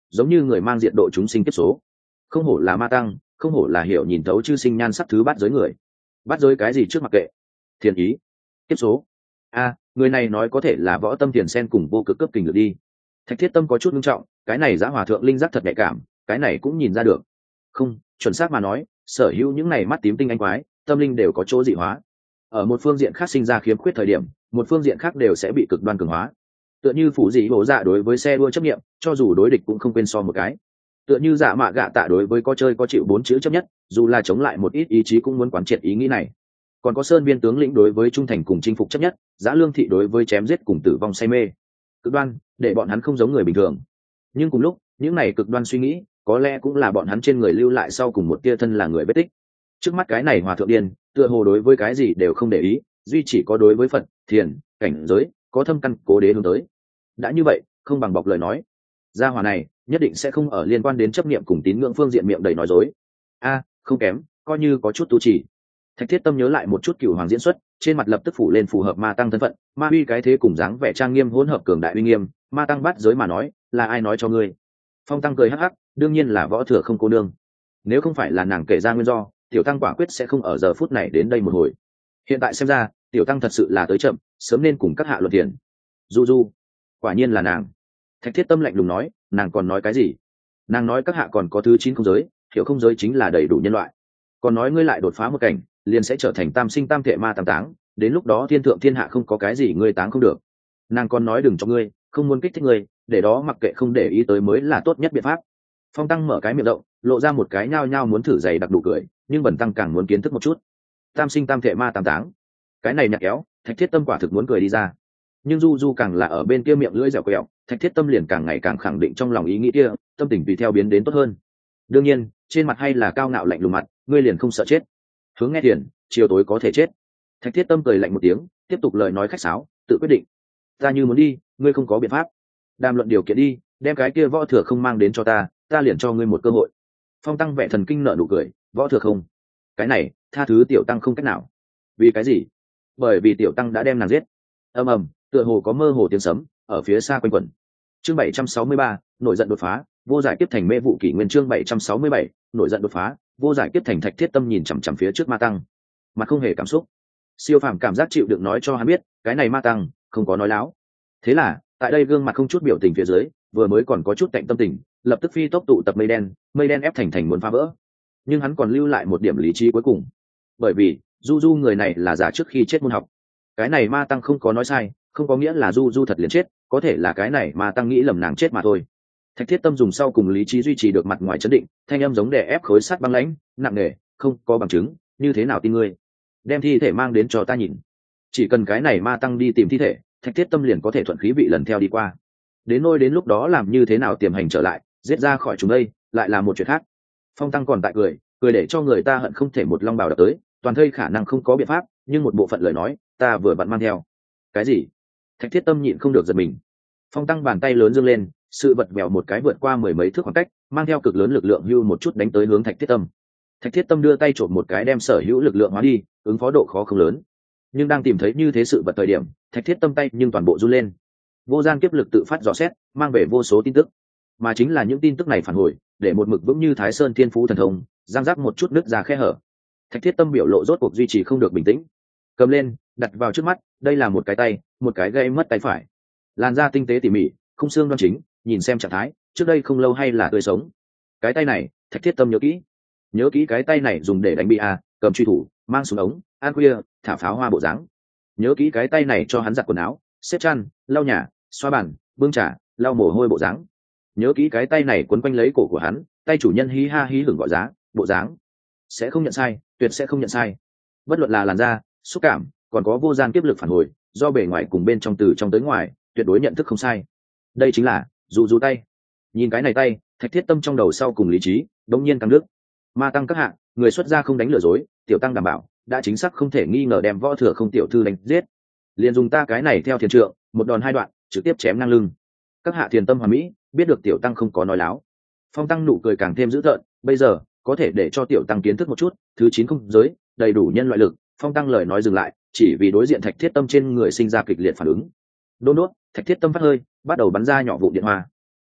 giống như người mang diện độ chúng sinh kiếp số. Không hổ là ma tăng, không hổ là hiểu nhìn thấu chư sinh nhan sắc thứ bát giới người. Bát giới cái gì trước mặc kệ, thiền ý, kiếp số. Người này nói có thể là võ tâm thiền sen cùng vô cực cấp kình lực đi. Thạch Thiết Tâm có chút nghiêm trọng, cái này Giá Hòa thượng linh giác thật nhạy cảm, cái này cũng nhìn ra được. Không, chuẩn xác mà nói, sở hữu những này mắt tím tinh anh quái, tâm linh đều có chỗ dị hóa. Ở một phương diện khác sinh ra khiếm khuyết thời điểm, một phương diện khác đều sẽ bị cực đoan cường hóa. Tựa như phủ dị bổ dạ đối với xe đua chấp nghiệm, cho dù đối địch cũng không quên so một cái. Tựa như Dạ Mạ Gạ Tạ đối với có chơi có chịu 4 chữ chấp nhất, dù là chống lại một ít ý chí cũng muốn quán triệt ý nghĩ này. Còn có Sơn Viên tướng lĩnh đối với trung thành cùng chinh phục chấp nhất, Giá Lương thị đối với chém giết cùng tử vong say mê. Cực đoan, để bọn hắn không giống người bình thường. Nhưng cùng lúc, những này cực đoan suy nghĩ, có lẽ cũng là bọn hắn trên người lưu lại sau cùng một tia thân là người vết tích. Trước mắt cái này hòa thượng điên, tựa hồ đối với cái gì đều không để ý, duy chỉ có đối với Phật, thiền, cảnh giới, có thâm căn cố đế hướng tới. Đã như vậy, không bằng bọc lời nói. Gia hỏa này, nhất định sẽ không ở liên quan đến chấp niệm cùng tín ngưỡng phương diện miệng đầy nói dối. Không kém, coi như có chút tu trì. Thạch Thiết Tâm nhớ lại một chút Cửu Hoàng diễn xuất, trên mặt lập tức phủ lên phù hợp ma tăng thân phận, ma uy cái thế cùng dáng vẻ trang nghiêm hỗn hợp cường đại uy nghiêm, ma tăng bắt giới mà nói, là ai nói cho ngươi? Phong tăng cười hắc hắc, đương nhiên là Võ Thừa Không cô nương. Nếu không phải là nàng kể ra nguyên do, tiểu tăng quả quyết sẽ không ở giờ phút này đến đây một hồi. Hiện tại xem ra, tiểu tăng thật sự là tới chậm, sớm nên cùng các hạ luận tiền. Du, quả nhiên là nàng. Thạch Thiết Tâm lạnh lùng nói, nàng còn nói cái gì? Nàng nói các hạ còn có thứ 9 không giới, hiểu không giới chính là đầy đủ nhân loại. Còn nói ngươi lại đột phá một cảnh, liền sẽ trở thành tam sinh tam thể ma tam táng, đến lúc đó thiên thượng thiên hạ không có cái gì ngươi táng không được. Nàng còn nói đừng cho ngươi, không muốn kích thích ngươi, để đó mặc kệ không để ý tới mới là tốt nhất biện pháp. Phong tăng mở cái miệng rộng, lộ ra một cái nhao nhao muốn thử giày đặc đủ cười, nhưng Bần tăng càng muốn kiến thức một chút. Tam sinh tam thể ma tam táng, cái này nhạc kéo, Thạch Thiết Tâm quả thực muốn cười đi ra. Nhưng Du càng là ở bên kia miệng lưỡi dẻo quẹo, Thạch Thiết Tâm liền càng ngày càng khẳng định trong lòng ý nghĩ kia, tâm tình tùy theo biến đến tốt hơn. Đương nhiên, trên mặt hay là cao ngạo lạnh lùng mặt, ngươi liền không sợ chết. Hướng nghe thiền, chiều tối có thể chết. Thạch Thiết Tâm cười lạnh một tiếng, tiếp tục lời nói khách sáo, tự quyết định. Ta như muốn đi, ngươi không có biện pháp. Đàm luận điều kiện đi, đem cái kia Võ Thừa Không mang đến cho ta, ta liền cho ngươi một cơ hội. Phong tăng vẻ thần kinh nở nụ cười, Võ Thừa Không, cái này tha thứ tiểu tăng không cách nào. Vì cái gì? Bởi vì tiểu tăng đã đem nàng giết. Ầm ầm, tựa hồ có mơ hồ tiếng sấm ở phía xa quanh quẩn. Chương 763, nổi giận đột phá, vô giải kiếp thành mê vụ kỷ nguyên. Chương 767, nổi giận đột phá, vô giải kiếp thành. Thạch Thiết Tâm nhìn chằm chằm phía trước ma tăng, mặt không hề cảm xúc. Siêu phàm cảm giác chịu đựng nói cho hắn biết, cái này ma tăng không có nói láo. Thế là, tại đây gương mặt không chút biểu tình phía dưới, vừa mới còn có chút cạnh tâm tình, lập tức phi tốc tụ tập mây đen ép thành muốn phá vỡ. Nhưng hắn còn lưu lại một điểm lý trí cuối cùng, bởi vì Du người này là giả trước khi chết môn học. Cái này ma tăng không có nói sai, không có nghĩa là Du thật liền chết, có thể là cái này ma tăng nghĩ lầm nàng chết mà thôi. Thạch Thiết Tâm dùng sau cùng lý trí duy trì được mặt ngoài chấn định, thanh âm giống đè ép khối sắt băng lãnh, nặng nề, không có bằng chứng, như thế nào tin ngươi? Đem thi thể mang đến cho ta nhìn. Chỉ cần cái này ma tăng đi tìm thi thể, Thạch Thiết Tâm liền có thể thuận khí vị lần theo đi qua. Đến lúc đó làm như thế nào tiềm hành trở lại, giết ra khỏi chúng đây, lại là một chuyện khác. Phong tăng còn tại cười để cho người ta hận không thể một long bào đập tới, toàn thây khả năng không có biện pháp, nhưng một bộ phận lời nói, ta vừa vặn mang theo. Cái gì? Thạch Thiết Tâm nhịn không được giật mình. Phong tăng bàn tay lớn giương lên, sự vật vèo một cái vượt qua 10 mấy thước khoảng cách, mang theo cực lớn lực lượng hưu một chút đánh tới hướng Thạch Thiết Tâm. Thạch Thiết Tâm đưa tay trộm một cái đem sở hữu lực lượng hóa đi, ứng phó độ khó không lớn. Nhưng đang tìm thấy như thế sự vật thời điểm, Thạch Thiết Tâm tay nhưng toàn bộ run lên. Vô gian kiếp lực tự phát dò xét, mang về vô số tin tức, mà chính là những tin tức này phản hồi, để một mực vững như Thái Sơn Thiên Phú thần thông, giang rác một chút nứt ra khe hở. Thạch Thiết Tâm biểu lộ rốt cuộc duy trì không được bình tĩnh, cầm lên, đặt vào trước mắt, đây là một cái tay, một cái gây mất tay phải, làn da tinh tế tỉ mỉ, không xương đoan chính, nhìn xem trạng thái, trước đây không lâu hay là tươi sống. Cái tay này, Thạch Thiết Tâm nhớ kỹ cái tay này dùng để đánh bia, cầm truy thủ, mang súng ống, ăn khuya, thả pháo hoa bộ dáng. Nhớ kỹ cái tay này cho hắn giặt quần áo, xếp chăn, lau nhà, xoa bàn, bưng trà, lau mồ hôi bộ dáng. Nhớ kỹ cái tay này quấn quanh lấy cổ của hắn, tay chủ nhân hí ha hí hửng gọi giá, bộ dáng. Sẽ không nhận sai, tuyệt sẽ không nhận sai. Bất luận là làn da, xúc cảm, còn có vô gian kiếp lực phản hồi, do bề ngoài cùng bên trong từ trong tới ngoài, tuyệt đối nhận thức không sai. Đây chính là Du tay. Nhìn cái này tay, Thạch Thiết Tâm trong đầu sau cùng lý trí đống nhiên căng nước. Ma tăng các hạng, người xuất gia không đánh lừa dối, tiểu tăng đảm bảo đã chính xác không thể nghi ngờ đem Võ Thừa Không tiểu thư đánh giết. Liền dùng ta cái này theo thiền trượng, một đòn hai đoạn, trực tiếp chém ngang lưng. Các hạ thiền tâm hoàn mỹ, biết được tiểu tăng không có nói láo. Phong tăng nụ cười càng thêm dữ tợn, bây giờ có thể để cho tiểu tăng kiến thức một chút thứ 9 không giới, đầy đủ nhân loại lực. Phong tăng lời nói dừng lại, chỉ vì đối diện Thạch Thiết Tâm trên người sinh ra kịch liệt phản ứng. Đôn đốt, Thạch Thiết Tâm phát hơi, bắt đầu bắn ra nhỏ vụ điện hoa. Phân phật,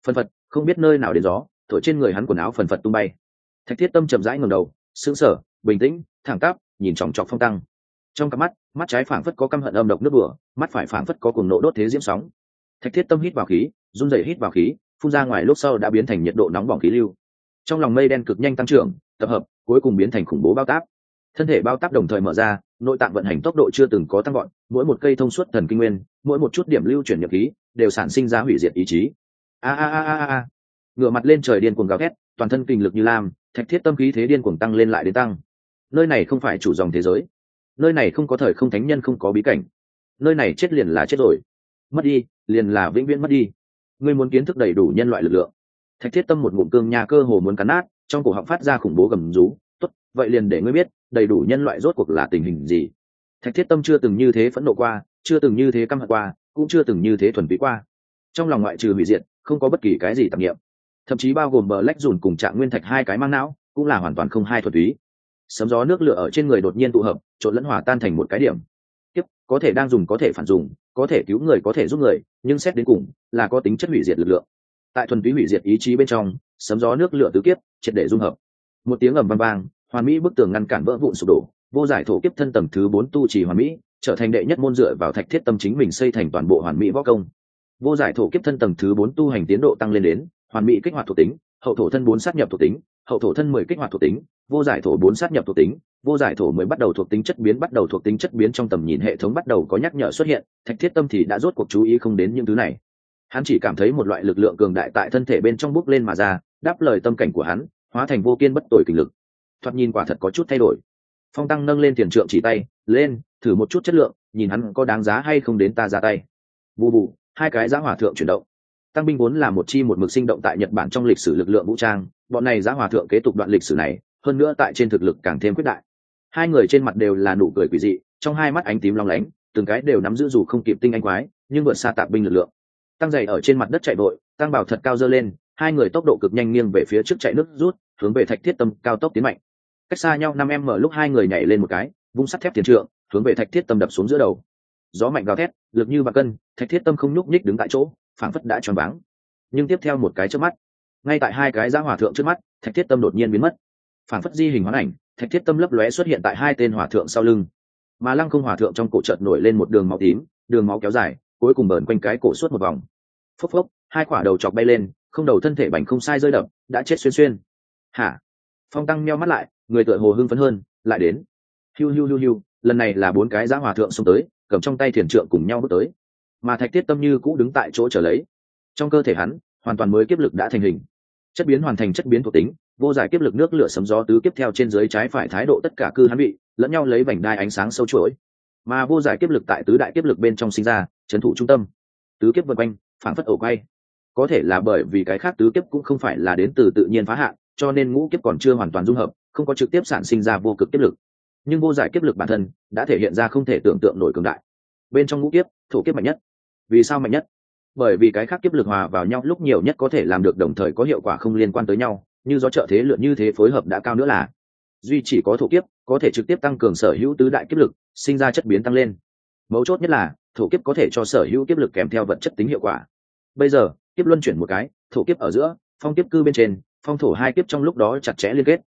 không biết nơi nào đến gió thổi trên người hắn quần áo phần phật tung bay. Thạch Thiết Tâm chậm rãi ngẩng đầu, sững sờ, bình tĩnh, thẳng tắp, nhìn chòng chọc Phong Tăng. Trong cặp mắt, mắt trái phảng phất có căm hận âm độc nước bừa, mắt phải phảng phất có cuồng nộ đốt thế diễm sóng. Thạch Thiết Tâm hít vào khí, run rẩy hít vào khí, phun ra ngoài lúc sau đã biến thành nhiệt độ nóng bỏng khí lưu. Trong lòng mây đen cực nhanh tăng trưởng, tập hợp, cuối cùng biến thành khủng bố bao táp. Thân thể bao táp đồng thời mở ra, nội tạng vận hành tốc độ chưa từng có tăng vọt, mỗi một cây thông suốt thần kinh nguyên, mỗi một chút điểm lưu chuyển nhập khí, đều sản sinh ra hủy diệt ý chí. A a a a a. Ngửa mặt lên trời điên cuồng gào thét, toàn thân kinh lực như lam, Thạch Thiết Tâm khí thế điên cuồng tăng lên lại đến tăng. Nơi này không phải chủ dòng thế giới, nơi này không có thời không thánh nhân, không có bí cảnh, nơi này chết liền là chết rồi, mất đi liền là vĩnh viễn mất đi. Ngươi muốn kiến thức đầy đủ nhân loại lực lượng. Thạch Thiết Tâm một ngụm cương nha cơ hồ muốn cắn nát, trong cổ họng phát ra khủng bố gầm rú. Tốt, vậy liền để ngươi biết đầy đủ nhân loại rốt cuộc là tình hình gì. Thạch Thiết Tâm chưa từng như thế phẫn nộ qua, chưa từng như thế căm hận qua, cũng chưa từng như thế thuần túy qua. Trong lòng ngoại trừ hủy diệt, không có bất kỳ cái gì tạp niệm, thậm chí bao gồm bờ lách dùn cùng Trạng Nguyên Thạch hai cái mang não, cũng là hoàn toàn không hai thuần túy. Sấm gió nước lửa ở trên người đột nhiên tụ hợp, trộn lẫn hòa tan thành một cái điểm. Tiếp, có thể đang dùng, có thể phản dùng, có thể cứu người, có thể giúp người, nhưng xét đến cùng là có tính chất hủy diệt lực lượng. Tại thuần túy hủy diệt ý chí bên trong, sấm gió nước lửa tứ kiếp triệt để dung hợp. Một tiếng ầm vang vang, hoàn mỹ bức tường ngăn cản vỡ vụn sụp đổ, vô giải thổ kiếp thân tầng thứ 4 tu trì hoàn mỹ, trở thành đệ nhất môn dựa vào Thạch Thiết Tâm chính mình xây thành toàn bộ hoàn mỹ võ công. Vô giải thổ kiếp thân tầng thứ 4 tu hành tiến độ tăng lên đến hoàn mỹ kích hoạt thuộc tính, hậu thổ thân 4 sát nhập thuộc tính, hậu thổ thân 10 kích hoạt thuộc tính, vô giải thổ 4 sát nhập thuộc tính, vô giải thổ 10 bắt đầu thuộc tính chất biến, bắt đầu thuộc tính chất biến trong tầm nhìn hệ thống bắt đầu có nhắc nhở xuất hiện. Thạch Thiết Tâm thì đã rốt cuộc chú ý không đến những thứ này. Hắn chỉ cảm thấy một loại lực lượng cường đại tại thân thể bên trong bốc lên mà ra, đáp lời tâm cảnh của hắn, hóa thành vô kiên bất tồi kình lực. Thoạt nhìn quả thật có chút thay đổi. Phong Tăng nâng lên tiền trượng chỉ tay, lên, thử một chút chất lượng, nhìn hắn có đáng giá hay không đến ta ra tay. Bù bù, hai cái giá hỏa thượng chuyển động. Tăng binh vốn là một chi một mực sinh động tại Nhật Bản trong lịch sử lực lượng vũ trang, bọn này giá hỏa thượng kế tục đoạn lịch sử này, hơn nữa tại trên thực lực càng thêm quyết đại. Hai người trên mặt đều là nụ cười quỷ dị, trong hai mắt ánh tím long lánh, từng cái đều nắm giữ dù không kịp tinh anh quái, nhưng vượt xa tạp binh lực lượng. Tăng giày ở trên mặt đất chạy vội, Tăng bảo thật cao dơ lên, hai người tốc độ cực nhanh nghiêng về phía trước chạy nước rút, hướng về Thạch Thiết Tâm cao tốc tiến mạnh. Cách xa nhau 5m lúc hai người nhảy lên một cái, vung sắt thép tiền trượng, hướng về Thạch Thiết Tâm đập xuống giữa đầu. Gió mạnh gào thét, lực như vạn cân, Thạch Thiết Tâm không nhúc nhích đứng tại chỗ, phảng phất đã choáng váng. Nhưng tiếp theo một cái chớp mắt, ngay tại hai cái giá hỏa thượng trước mắt, Thạch Thiết Tâm đột nhiên biến mất, phảng phất di hình hóa ảnh, Thạch Thiết Tâm lấp lóe xuất hiện tại hai tên hỏa thượng sau lưng. Mà Lăng Không hỏa thượng trong cổ chợt nổi lên một đường máu tím, đường máu kéo dài, cuối cùng bờn quanh cái cổ suốt một vòng. Phốc phốc, hai quả đầu chọc bay lên, không đầu thân thể bành không sai rơi đập, đã chết xuyên xuyên. Hả? Phong Tăng nheo mắt lại, người tựa hồ hưng phấn hơn, lại đến. Hiu hiu hiu hiu, lần này là bốn cái giá hỏa thượng xông tới, cầm trong tay thiền trượng cùng nhau bước tới. Mà Thạch Thiết Tâm như cũ đứng tại chỗ chờ lấy. Trong cơ thể hắn, hoàn toàn mới kiếp lực đã thành hình. Chất biến hoàn thành chất biến thuộc tính, vô giải kiếp lực nước lửa sấm gió tứ kiếp theo trên dưới trái phải thái độ tất cả cư hắn bị, lẫn nhau lấy vành đai ánh sáng sâu chuỗi. Mà vô giải kiếp lực tại tứ đại kiếp lực bên trong sinh ra, trấn thủ trung tâm. Tứ kiếp vần quanh, phảng phất ổ quay. Có thể là bởi vì cái khác tứ kiếp cũng không phải là đến từ tự nhiên phá hạn, cho nên ngũ kiếp còn chưa hoàn toàn dung hợp, không có trực tiếp sản sinh ra vô cực kiếp lực. Nhưng vô giải kiếp lực bản thân đã thể hiện ra không thể tưởng tượng nổi cường đại. Bên trong ngũ kiếp, thổ kiếp mạnh nhất. Vì sao mạnh nhất? Bởi vì cái khác kiếp lực hòa vào nhau lúc nhiều nhất có thể làm được đồng thời có hiệu quả không liên quan tới nhau, như gió trợ thế lượn như thế phối hợp đã cao nữa là duy chỉ có thổ kiếp có thể trực tiếp tăng cường sở hữu tứ đại kiếp lực, sinh ra chất biến tăng lên. Mấu chốt nhất là thổ kiếp có thể cho sở hữu kiếp lực kèm theo vật chất tính hiệu quả. Bây giờ kiếp luân chuyển một cái, thổ kiếp ở giữa, phong kiếp cư bên trên, phong thổ hai kiếp trong lúc đó chặt chẽ liên kết,